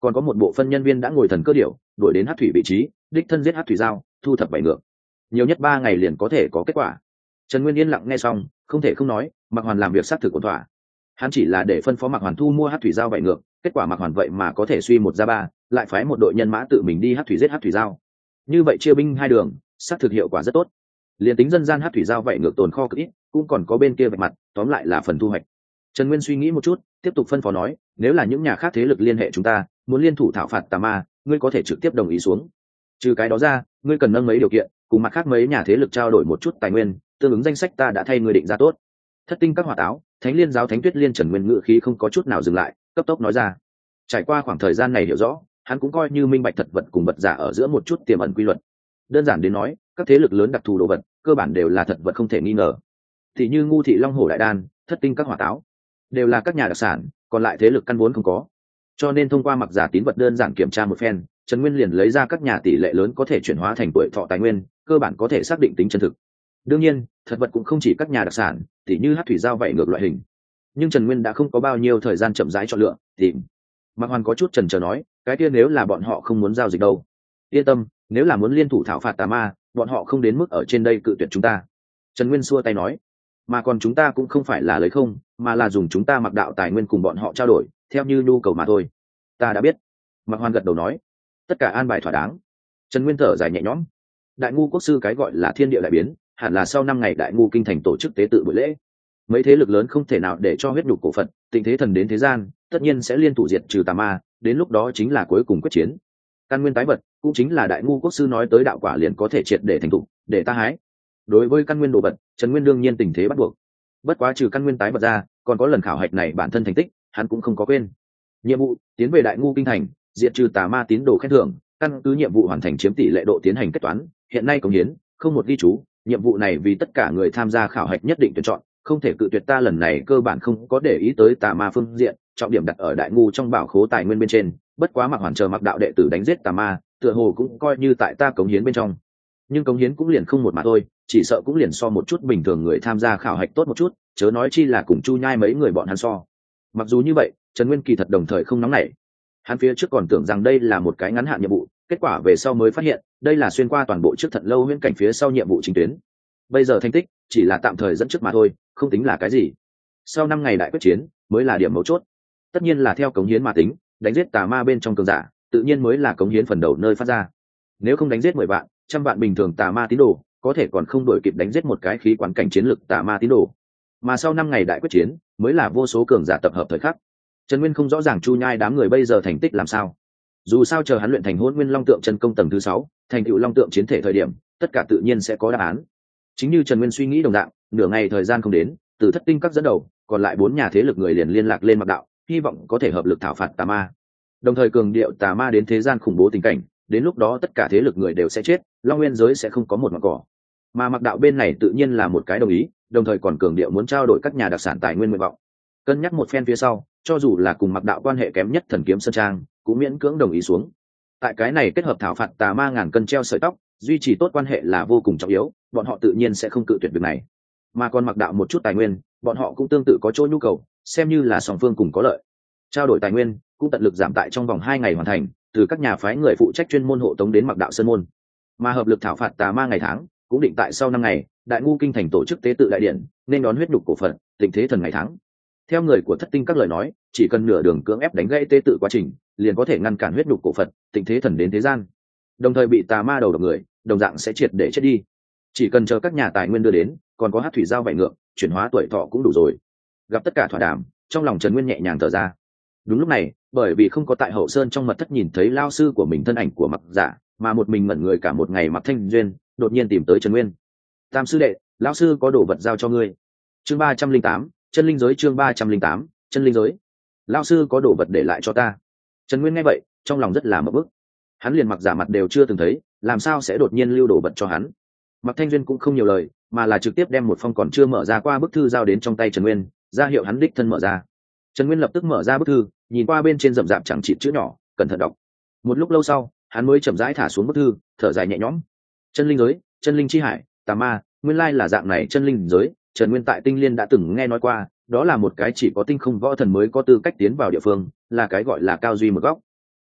còn có một bộ phân nhân viên đã ngồi thần cơ điểu đuổi đến hát thủy vị trí, đích thân giết hát thủy giao, thu thập bảy ngược, nhiều nhất 3 ngày liền có thể có kết quả. Trần Nguyên yên lặng nghe xong, không thể không nói, Mạc Hoàn làm việc xác thực ổn thỏa. Hắn chỉ là để phân phó Mạc Hoàn thu mua hát thủy giao bảy ngược, kết quả Mạc Hoàn vậy mà có thể suy 1 ra 3, lại phái một đội nhân mã tự mình đi hát thủy giết hát thủy giao. Như vậy chia binh 2 đường, xác thực hiệu quả rất tốt. Liên tính dân gian hát thủy giao vậy ngược tồn kho cực ít, cũng còn có bên kia vạch mặt, tóm lại là phần thu hoạch. Trần Nguyên suy nghĩ một chút, tiếp tục phân phó nói, nếu là những nhà khác thế lực liên hệ chúng ta, muốn liên thủ thảo phạt tà ma, ngươi có thể trực tiếp đồng ý xuống. Trừ cái đó ra, ngươi cần nâng mấy điều kiện, cùng mặt khác mấy nhà thế lực trao đổi một chút tài nguyên, tương ứng danh sách ta đã thay ngươi định ra tốt. Thất tinh các hỏa táo, Thánh Liên giáo Thánh Tuyết Liên, Trần Nguyên ngự khí không có chút nào dừng lại, cấp tốc nói ra. Trải qua khoảng thời gian này hiểu rõ, hắn cũng coi như minh bạch thật vật cùng vật giả ở giữa một chút tiềm ẩn quy luật. Đơn giản đến nói, các thế lực lớn đặc thù đồ vật, cơ bản đều là thật vật không thể nghi ngờ. Thì như Ngu thị Long Hổ Đại Đan, Thất tinh các hỏa táo, đều là các nhà đặc sản, còn lại thế lực căn vốn không có. Cho nên thông qua mặc giả tín vật đơn giản kiểm tra một phen, Trần Nguyên liền lấy ra các nhà tỷ lệ lớn có thể chuyển hóa thành tuổi thọ tài nguyên, cơ bản có thể xác định tính chân thực. Đương nhiên, thật vật cũng không chỉ các nhà đặc sản, tỉ như hát thủy giao vậy ngược loại hình. Nhưng Trần Nguyên đã không có bao nhiêu thời gian chậm rãi chọn lựa, tìm. Mạc Hoàn có chút chần chờ nói, cái kia nếu là bọn họ không muốn giao dịch đâu? Yên tâm, nếu là muốn liên thủ thảo phạt tà ma, bọn họ không đến mức ở trên đây cự tuyệt chúng ta. Trần Nguyên xua tay nói, mà còn chúng ta cũng không phải là lấy không, mà là dùng chúng ta mặc đạo tài nguyên cùng bọn họ trao đổi, theo như nhu cầu mà thôi. Ta đã biết. Mạc Hoàn gật đầu nói, tất cả an bài thỏa đáng. Trần Nguyên thở dài nhẹ nhõm. Đại ngu quốc sư cái gọi là thiên địa đại biến, hẳn là sau 5 ngày đại ngu kinh thành tổ chức tế tự buổi lễ. Mấy thế lực lớn không thể nào để cho huyết nhục cổ Phật, Tịnh Thế Thần đến thế gian, tất nhiên sẽ liên thủ diệt trừ tà ma, đến lúc đó chính là cuối cùng quyết chiến. Căn nguyên tái vật, cũng chính là đại ngu quốc sư nói tới đạo quả liền có thể triệt để thành tựu, để ta hái. Đối với căn nguyên đồ vật, Trần Nguyên đương nhiên tình thế bắt buộc. Bất quá trừ căn nguyên tái vật ra, còn có lần khảo hạch này bản thân thành tích, hắn cũng không có quên. Nhiệm vụ: tiến về đại ngu kinh thành, diệt trừ tà ma tín đồ khen thưởng, căn cứ nhiệm vụ hoàn thành chiếm tỷ lệ độ tiến hành kết toán, hiện nay cống hiến không một ghi chú. Nhiệm vụ này vì tất cả người tham gia khảo hạch nhất định tuyển chọn, không thể cự tuyệt. Ta lần này cơ bản không có để ý tới tà ma phương diện, trọng điểm đặt ở đại ngu trong bảo khố tài nguyên bên trên. Bất quá Mạc Hoàn chờ Mạc đạo đệ tử đánh giết tà ma, tựa hồ cũng coi như tại ta cống hiến bên trong. Nhưng cống hiến cũng liền không một mà thôi, chỉ sợ cũng liền so một chút bình thường người tham gia khảo hạch tốt một chút, chớ nói chi là cùng Chu Nhai mấy người bọn hắn so. Mặc dù như vậy, Trần Nguyên kỳ thật đồng thời không nóng nảy. Hắn phía trước còn tưởng rằng đây là một cái ngắn hạn nhiệm vụ, kết quả về sau mới phát hiện đây là xuyên qua toàn bộ trước Thận Lâu huyễn cảnh phía sau nhiệm vụ chính tuyến. Bây giờ thành tích chỉ là tạm thời dẫn trước mà thôi, không tính là cái gì. Sau 5 ngày đại quyết chiến mới là điểm mấu chốt. Tất nhiên là theo cống hiến mà tính, đánh giết tà ma bên trong cường giả, tự nhiên mới là cống hiến phần đầu nơi phát ra. Nếu không đánh giết 10 vạn, 100 vạn bình thường tà ma tín đồ, có thể còn không đổi kịp đánh giết một cái khí quán cảnh chiến lực tà ma tín đồ. Mà sau 5 ngày đại quyết chiến, mới là vô số cường giả tập hợp thời khắc. Trần Nguyên không rõ ràng Chu Nhai đám người bây giờ thành tích làm sao. Dù sao chờ hắn luyện thành Hỗn Nguyên Long Tượng chân công tầng thứ 6, thành tựu Long Tượng chiến thể thời điểm, tất cả tự nhiên sẽ có đáp án. Chính như Trần Nguyên suy nghĩ đồng dạng, nửa ngày thời gian không đến, từ Thất tinh các dẫn đầu, còn lại 4 nhà thế lực người liền liên lạc lên Mạc đạo, hy vọng có thể hợp lực thảo phạt tà ma. Đồng thời cường điệu tà ma đến thế gian khủng bố tình cảnh, đến lúc đó tất cả thế lực người đều sẽ chết, Long Nguyên giới sẽ không có một mảng cỏ. Mà Mạc đạo bên này tự nhiên là một cái đồng ý, đồng thời còn cường điệu muốn trao đổi các nhà đặc sản tài nguyên nguyện vọng. Cân nhắc một phen phía sau, cho dù là cùng Mạc đạo quan hệ kém nhất Thần Kiếm Sơn Trang, cũng miễn cưỡng đồng ý xuống. Tại cái này kết hợp thảo phạt tà ma ngàn cân treo sợi tóc, duy trì tốt quan hệ là vô cùng trọng yếu, bọn họ tự nhiên sẽ không cự tuyệt việc này. Mà còn Mạc đạo một chút tài nguyên, bọn họ cũng tương tự có chỗ nhu cầu, xem như là song phương cùng có lợi. Trao đổi tài nguyên, cũng tận lực giảm tại trong vòng 2 ngày hoàn thành, từ các nhà phái người phụ trách chuyên môn hộ tống đến Mạc đạo sơn môn. Mà hợp lực thảo phạt tà ma ngày tháng, cũng định tại sau 5 ngày, đại ngu kinh thành tổ chức tế tự đại điện, nên đón huyết nhục cổ Phật, Tịnh Thế Thần ngày tháng. Theo người của Thất tinh các lời nói, chỉ cần nửa đường cưỡng ép đánh gãy tế tự quá trình, liền có thể ngăn cản huyết nhục cổ Phật, Tịnh Thế Thần đến thế gian. Đồng thời bị tà ma đầu độc người, đồng dạng sẽ triệt để chết đi. Chỉ cần chờ các nhà tài nguyên đưa đến, còn có hát thủy giao vảy ngược, chuyển hóa tuổi thọ cũng đủ rồi. Gặp tất cả thỏa đàm, trong lòng Trần Nguyên nhẹ nhàng thở ra. Đúng lúc này, bởi vì không có tại hậu sơn trong mật thất nhìn thấy lao sư của mình thân ảnh của Mặc giả, mà một mình ngẩn người cả một ngày Mặc Thanh Duyên đột nhiên tìm tới Trần Nguyên. Tam sư đệ, lão sư có đồ vật giao cho ngươi. Chương 308, chân linh giới. Chương 308, chân linh giới. Lão sư có đồ vật để lại cho ta. Trần Nguyên nghe vậy, trong lòng rất là mập bức. Hắn liền Mặc giả mặt đều chưa từng thấy, làm sao sẽ đột nhiên lưu đồ vật cho hắn. Mặc Thanh Duyên cũng không nhiều lời, mà là trực tiếp đem một phong còn chưa mở ra qua bức thư giao đến trong tay Trần Nguyên, ra hiệu hắn đích thân mở ra. Trần Nguyên lập tức mở ra bức thư, nhìn qua bên trên rậm rạp chẳng chịt chữ nhỏ, cẩn thận đọc. Một lúc lâu sau, hắn mới chậm rãi thả xuống bức thư, thở dài nhẹ nhõm. Chân linh giới, chân linh chi hải, tà ma, nguyên lai là dạng này chân linh giới. Trần Nguyên tại Tinh Liên đã từng nghe nói qua, đó là một cái chỉ có tinh không võ thần mới có tư cách tiến vào địa phương, là cái gọi là cao duy một góc.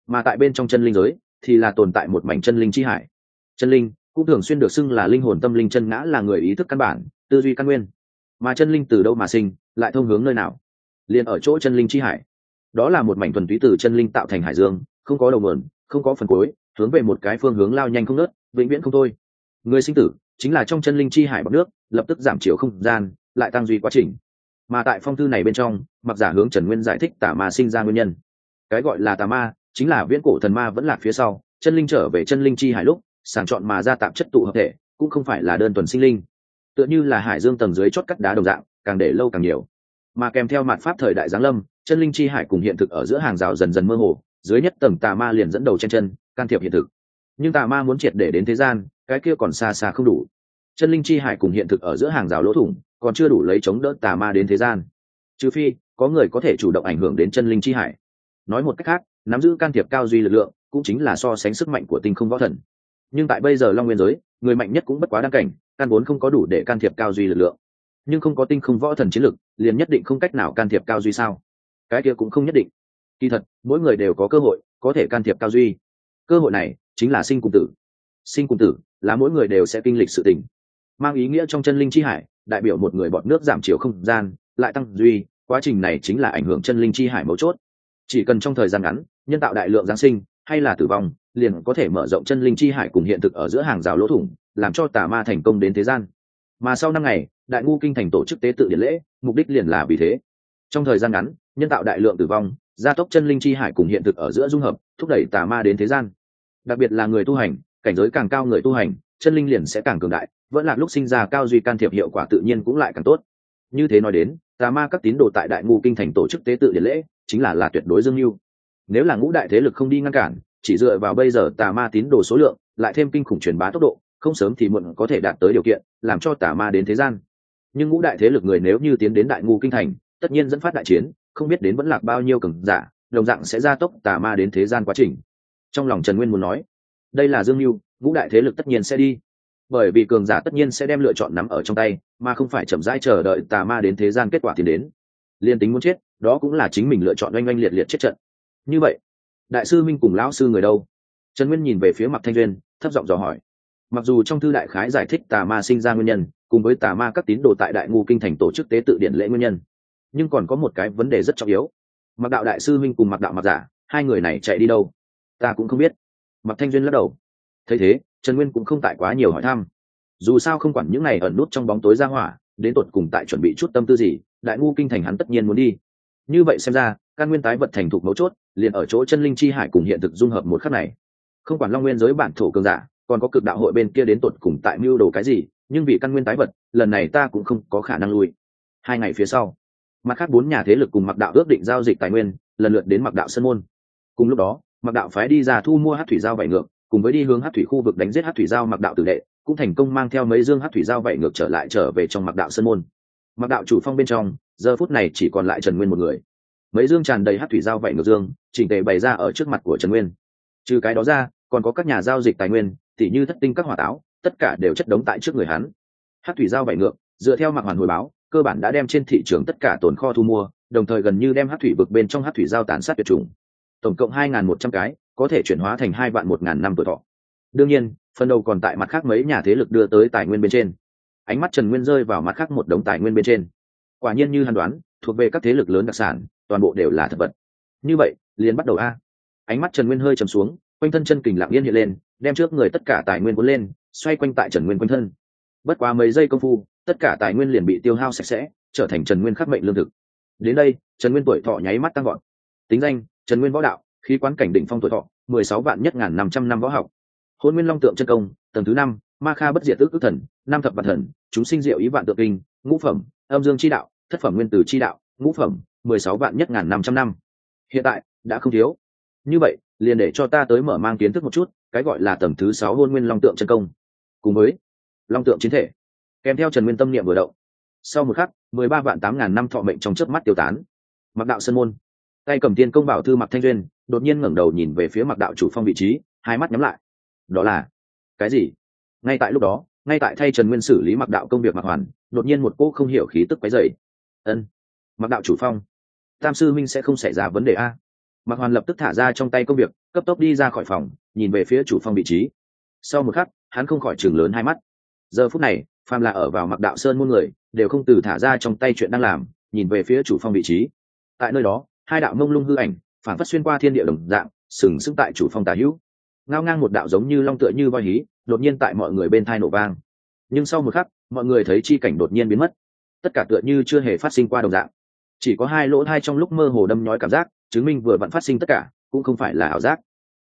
mà tại bên trong chân linh giới thì là tồn tại một mảnh chân linh chi hải. Chân linh cũng thường xuyên được xưng là linh hồn, tâm linh, chân ngã là người ý thức căn bản, tư duy căn nguyên. Mà chân linh từ đâu mà sinh, lại thông hướng nơi nào? Liền ở chỗ chân linh chi hải. Đó là một mảnh thuần túy từ chân linh tạo thành hải dương, không có đầu nguồn, không có phần cuối, hướng về một cái phương hướng lao nhanh không ngớt, vĩnh viễn không thôi. Người sinh tử chính là trong chân linh chi hải bọt nước, lập tức giảm chiều không gian, lại tăng duy quá trình. Mà tại phong thư này bên trong, Mặc Giả hướng Trần Nguyên giải thích tà ma sinh ra nguyên nhân. Cái gọi là tà ma chính là viễn cổ thần ma vẫn lạc phía sau, chân linh trở về chân linh chi hải lúc sàng chọn mà ra tạp chất tụ hợp thể, cũng không phải là đơn thuần sinh linh. Tựa như là hải dương tầng dưới chót cắt đá đồng dạng, càng để lâu càng nhiều. Mà kèm theo mạt pháp thời đại giáng lâm, chân linh chi hải cùng hiện thực ở giữa hàng rào dần dần mơ hồ, dưới nhất tầng tà ma liền dẫn đầu chen chân can thiệp hiện thực. Nhưng tà ma muốn triệt để đến thế gian, cái kia còn xa xa không đủ. Chân linh chi hải cùng hiện thực ở giữa hàng rào lỗ thủng còn chưa đủ lấy chống đỡ tà ma đến thế gian, trừ phi có người có thể chủ động ảnh hưởng đến chân linh chi hải. Nói một cách khác, nắm giữ can thiệp cao duy lực lượng cũng chính là so sánh sức mạnh của tinh không võ thần. Nhưng tại bây giờ long nguyên giới, người mạnh nhất cũng bất quá đăng cảnh, căn vốn không có đủ để can thiệp cao duy lực lượng. Nhưng không có tinh không võ thần chiến lực, liền nhất định không cách nào can thiệp cao duy sao? Cái kia cũng không nhất định. Kỳ thật, mỗi người đều có cơ hội có thể can thiệp cao duy. Cơ hội này chính là sinh cùng tử. Sinh cùng tử là mỗi người đều sẽ kinh lịch sự tình, mang ý nghĩa trong chân linh chi hải đại biểu một người bọt nước giảm chiều không gian lại tăng duy, quá trình này chính là ảnh hưởng chân linh chi hải mấu chốt. Chỉ cần trong thời gian ngắn nhân tạo đại lượng giáng sinh hay là tử vong, liền có thể mở rộng chân linh chi hải cùng hiện thực ở giữa hàng rào lỗ thủng, làm cho tà ma thành công đến thế gian. Mà sau 5 ngày, Đại Ngu Kinh thành tổ chức tế tự điện lễ, mục đích liền là vì thế. Trong thời gian ngắn nhân tạo đại lượng tử vong, gia tốc chân linh chi hải cùng hiện thực ở giữa dung hợp, thúc đẩy tà ma đến thế gian. Đặc biệt là người tu hành, cảnh giới càng cao người tu hành, chân linh liền sẽ càng cường đại, vẫn là lúc sinh ra cao duy can thiệp hiệu quả tự nhiên cũng lại càng tốt. Như thế nói đến, tà ma các tín đồ tại Đại Ngu Kinh thành tổ chức tế tự điện lễ chính là tuyệt đối dương mưu. Nếu là ngũ đại thế lực không đi ngăn cản, chỉ dựa vào bây giờ tà ma tín đồ số lượng, lại thêm kinh khủng truyền bá tốc độ, không sớm thì muộn có thể đạt tới điều kiện làm cho tà ma đến thế gian. Nhưng ngũ đại thế lực người nếu như tiến đến Đại Ngu Kinh thành, tất nhiên dẫn phát đại chiến, không biết đến vẫn lạc bao nhiêu cường giả, đồng dạng sẽ gia tốc tà ma đến thế gian quá trình. Trong lòng Trần Nguyên muốn nói, đây là dương mưu, ngũ đại thế lực tất nhiên sẽ đi, bởi vì cường giả tất nhiên sẽ đem lựa chọn nắm ở trong tay, mà không phải chậm rãi chờ đợi tà ma đến thế gian kết quả tiến đến. Liên tính muốn chết, đó cũng là chính mình lựa chọn, oanh oanh liệt liệt chết trận. Như vậy, đại sư minh cùng lão sư người đâu? Trần Nguyên nhìn về phía Mạc Thanh Duyên, thấp giọng dò hỏi. Mặc dù trong thư đại khái giải thích tà ma sinh ra nguyên nhân, cùng với tà ma các tín đồ tại Đại Ngu Kinh thành tổ chức tế tự điện lễ nguyên nhân, nhưng còn có một cái vấn đề rất trọng yếu. Mạc đạo đại sư minh cùng Mạc đạo Mạc giả, hai người này chạy đi đâu? Ta cũng không biết. Mạc Thanh Duyên lắc đầu. Thấy thế, Trần Nguyên cũng không tại quá nhiều hỏi thăm. Dù sao không quản những này ẩn nút trong bóng tối ra hỏa, đến tột cùng tại chuẩn bị chút tâm tư gì, Đại Ngu Kinh thành hắn tất nhiên muốn đi. Như vậy xem ra, căn nguyên tái vật thành thục mấu chốt, liền ở chỗ chân linh chi hải cùng hiện thực dung hợp một khắc này. Không quản long nguyên giới bản thổ cường giả, còn có cực đạo hội bên kia đến tột cùng tại mưu đồ cái gì, nhưng vì căn nguyên tái vật, lần này ta cũng không có khả năng lui. 2 ngày phía sau, mặt khác 4 nhà thế lực cùng Mặc đạo ước định giao dịch tài nguyên, lần lượt đến Mặc đạo sơn môn. Cùng lúc đó, Mặc đạo phái đi ra thu mua hắc thủy giao vảy ngược, cùng với đi hướng hắc thủy khu vực đánh giết hắc thủy giao Mặc đạo tử đệ, cũng thành công mang theo mấy dương hắc thủy giao vảy ngược trở về trong Mặc đạo sơn môn. Mặc đạo chủ phong bên trong, giờ phút này chỉ còn lại Trần Nguyên một người. Mấy dương tràn đầy hắc thủy giao vảy ngược dương, chỉnh tề bày ra ở trước mặt của Trần Nguyên. Trừ cái đó ra, còn có các nhà giao dịch tài nguyên, tỉ như thất tinh các hỏa táo, tất cả đều chất đống tại trước người hắn. Hắc thủy giao vảy ngược, dựa theo Mạc Hoàn hồi báo, cơ bản đã đem trên thị trường tất cả tồn kho thu mua, đồng thời gần như đem hắc thủy vực bên trong hắc thủy giao tàn sát tuyệt chủng. Tổng cộng 2.100 cái, có thể chuyển hóa thành 2.100.000 năm tuổi thọ. Đương nhiên, phần đầu còn tại mặt khác mấy nhà thế lực đưa tới tài nguyên bên trên. Ánh mắt Trần Nguyên rơi vào mặt khác một đống tài nguyên bên trên. Quả nhiên như hắn đoán, thuộc về các thế lực lớn đặc sản, toàn bộ đều là thật vật. Như vậy, liền bắt đầu a. Ánh mắt Trần Nguyên hơi trầm xuống, quanh thân chân kình lặng yên hiện lên, đem trước người tất cả tài nguyên cuốn lên, xoay quanh tại Trần Nguyên quanh thân. Bất quá mấy giây công phu, tất cả tài nguyên liền bị tiêu hao sạch sẽ, trở thành Trần Nguyên khắc mệnh lương thực. Đến đây, Trần Nguyên tuổi thọ nháy mắt tăng vọt. Tính danh: Trần Nguyên võ đạo, khí quán cảnh đỉnh phong tuổi thọ 16.100.500 năm võ học. Hôn Nguyên Long tượng chân công, tầng thứ 5, Ma Kha bất diệt ức thần, Nam thập vạn thần, chúng sinh diệu ý vạn tượng kinh, ngũ phẩm, âm dương chi đạo, thất phẩm nguyên tử chi đạo, ngũ phẩm, 16.100.500 năm. Hiện tại đã không thiếu. Như vậy, liền để cho ta tới mở mang kiến thức một chút, cái gọi là tầng thứ 6 Hôn Nguyên Long tượng chân công. Cùng với Long tượng chiến thể. Kèm theo Trần Nguyên tâm niệm vừa động. Sau một khắc, 13.800.000 năm thọ mệnh trong chớp mắt tiêu tán. Mặc đạo sơn môn, tay cầm tiên công bảo thư Mạc Thanh Duyên, đột nhiên ngẩng đầu nhìn về phía Mặc đạo chủ phong vị trí, hai mắt nhắm lại. Đó là cái gì? Ngay tại lúc đó, ngay tại thay Trần Nguyên xử lý Mặc đạo công việc Mạc Hoàn, đột nhiên một cô không hiểu khí tức quấy rầy. Ân, Mặc đạo chủ phong, Tam sư minh sẽ không xảy ra vấn đề a? Mạc Hoàn lập tức thả ra trong tay công việc, cấp tốc đi ra khỏi phòng, nhìn về phía chủ phòng vị trí. Sau một khắc, hắn không khỏi chừng lớn hai mắt. Giờ phút này, phàm là ở vào Mặc Đạo Sơn môn người, đều không từ thả ra trong tay chuyện đang làm, nhìn về phía chủ phòng vị trí. Tại nơi đó, hai đạo mông lung hư ảnh, phản phất xuyên qua thiên địa đồng dạng, sừng sững tại chủ phòng tả hữu. Ngao ngang một đạo giống như long tựa như voi hí, đột nhiên tại mọi người bên tai nổ vang. Nhưng sau một khắc, mọi người thấy chi cảnh đột nhiên biến mất, tất cả tựa như chưa hề phát sinh qua đồng dạng. Chỉ có hai lỗ tai trong lúc mơ hồ đâm nhói cảm giác, chứng minh vừa vặn phát sinh tất cả cũng không phải là ảo giác.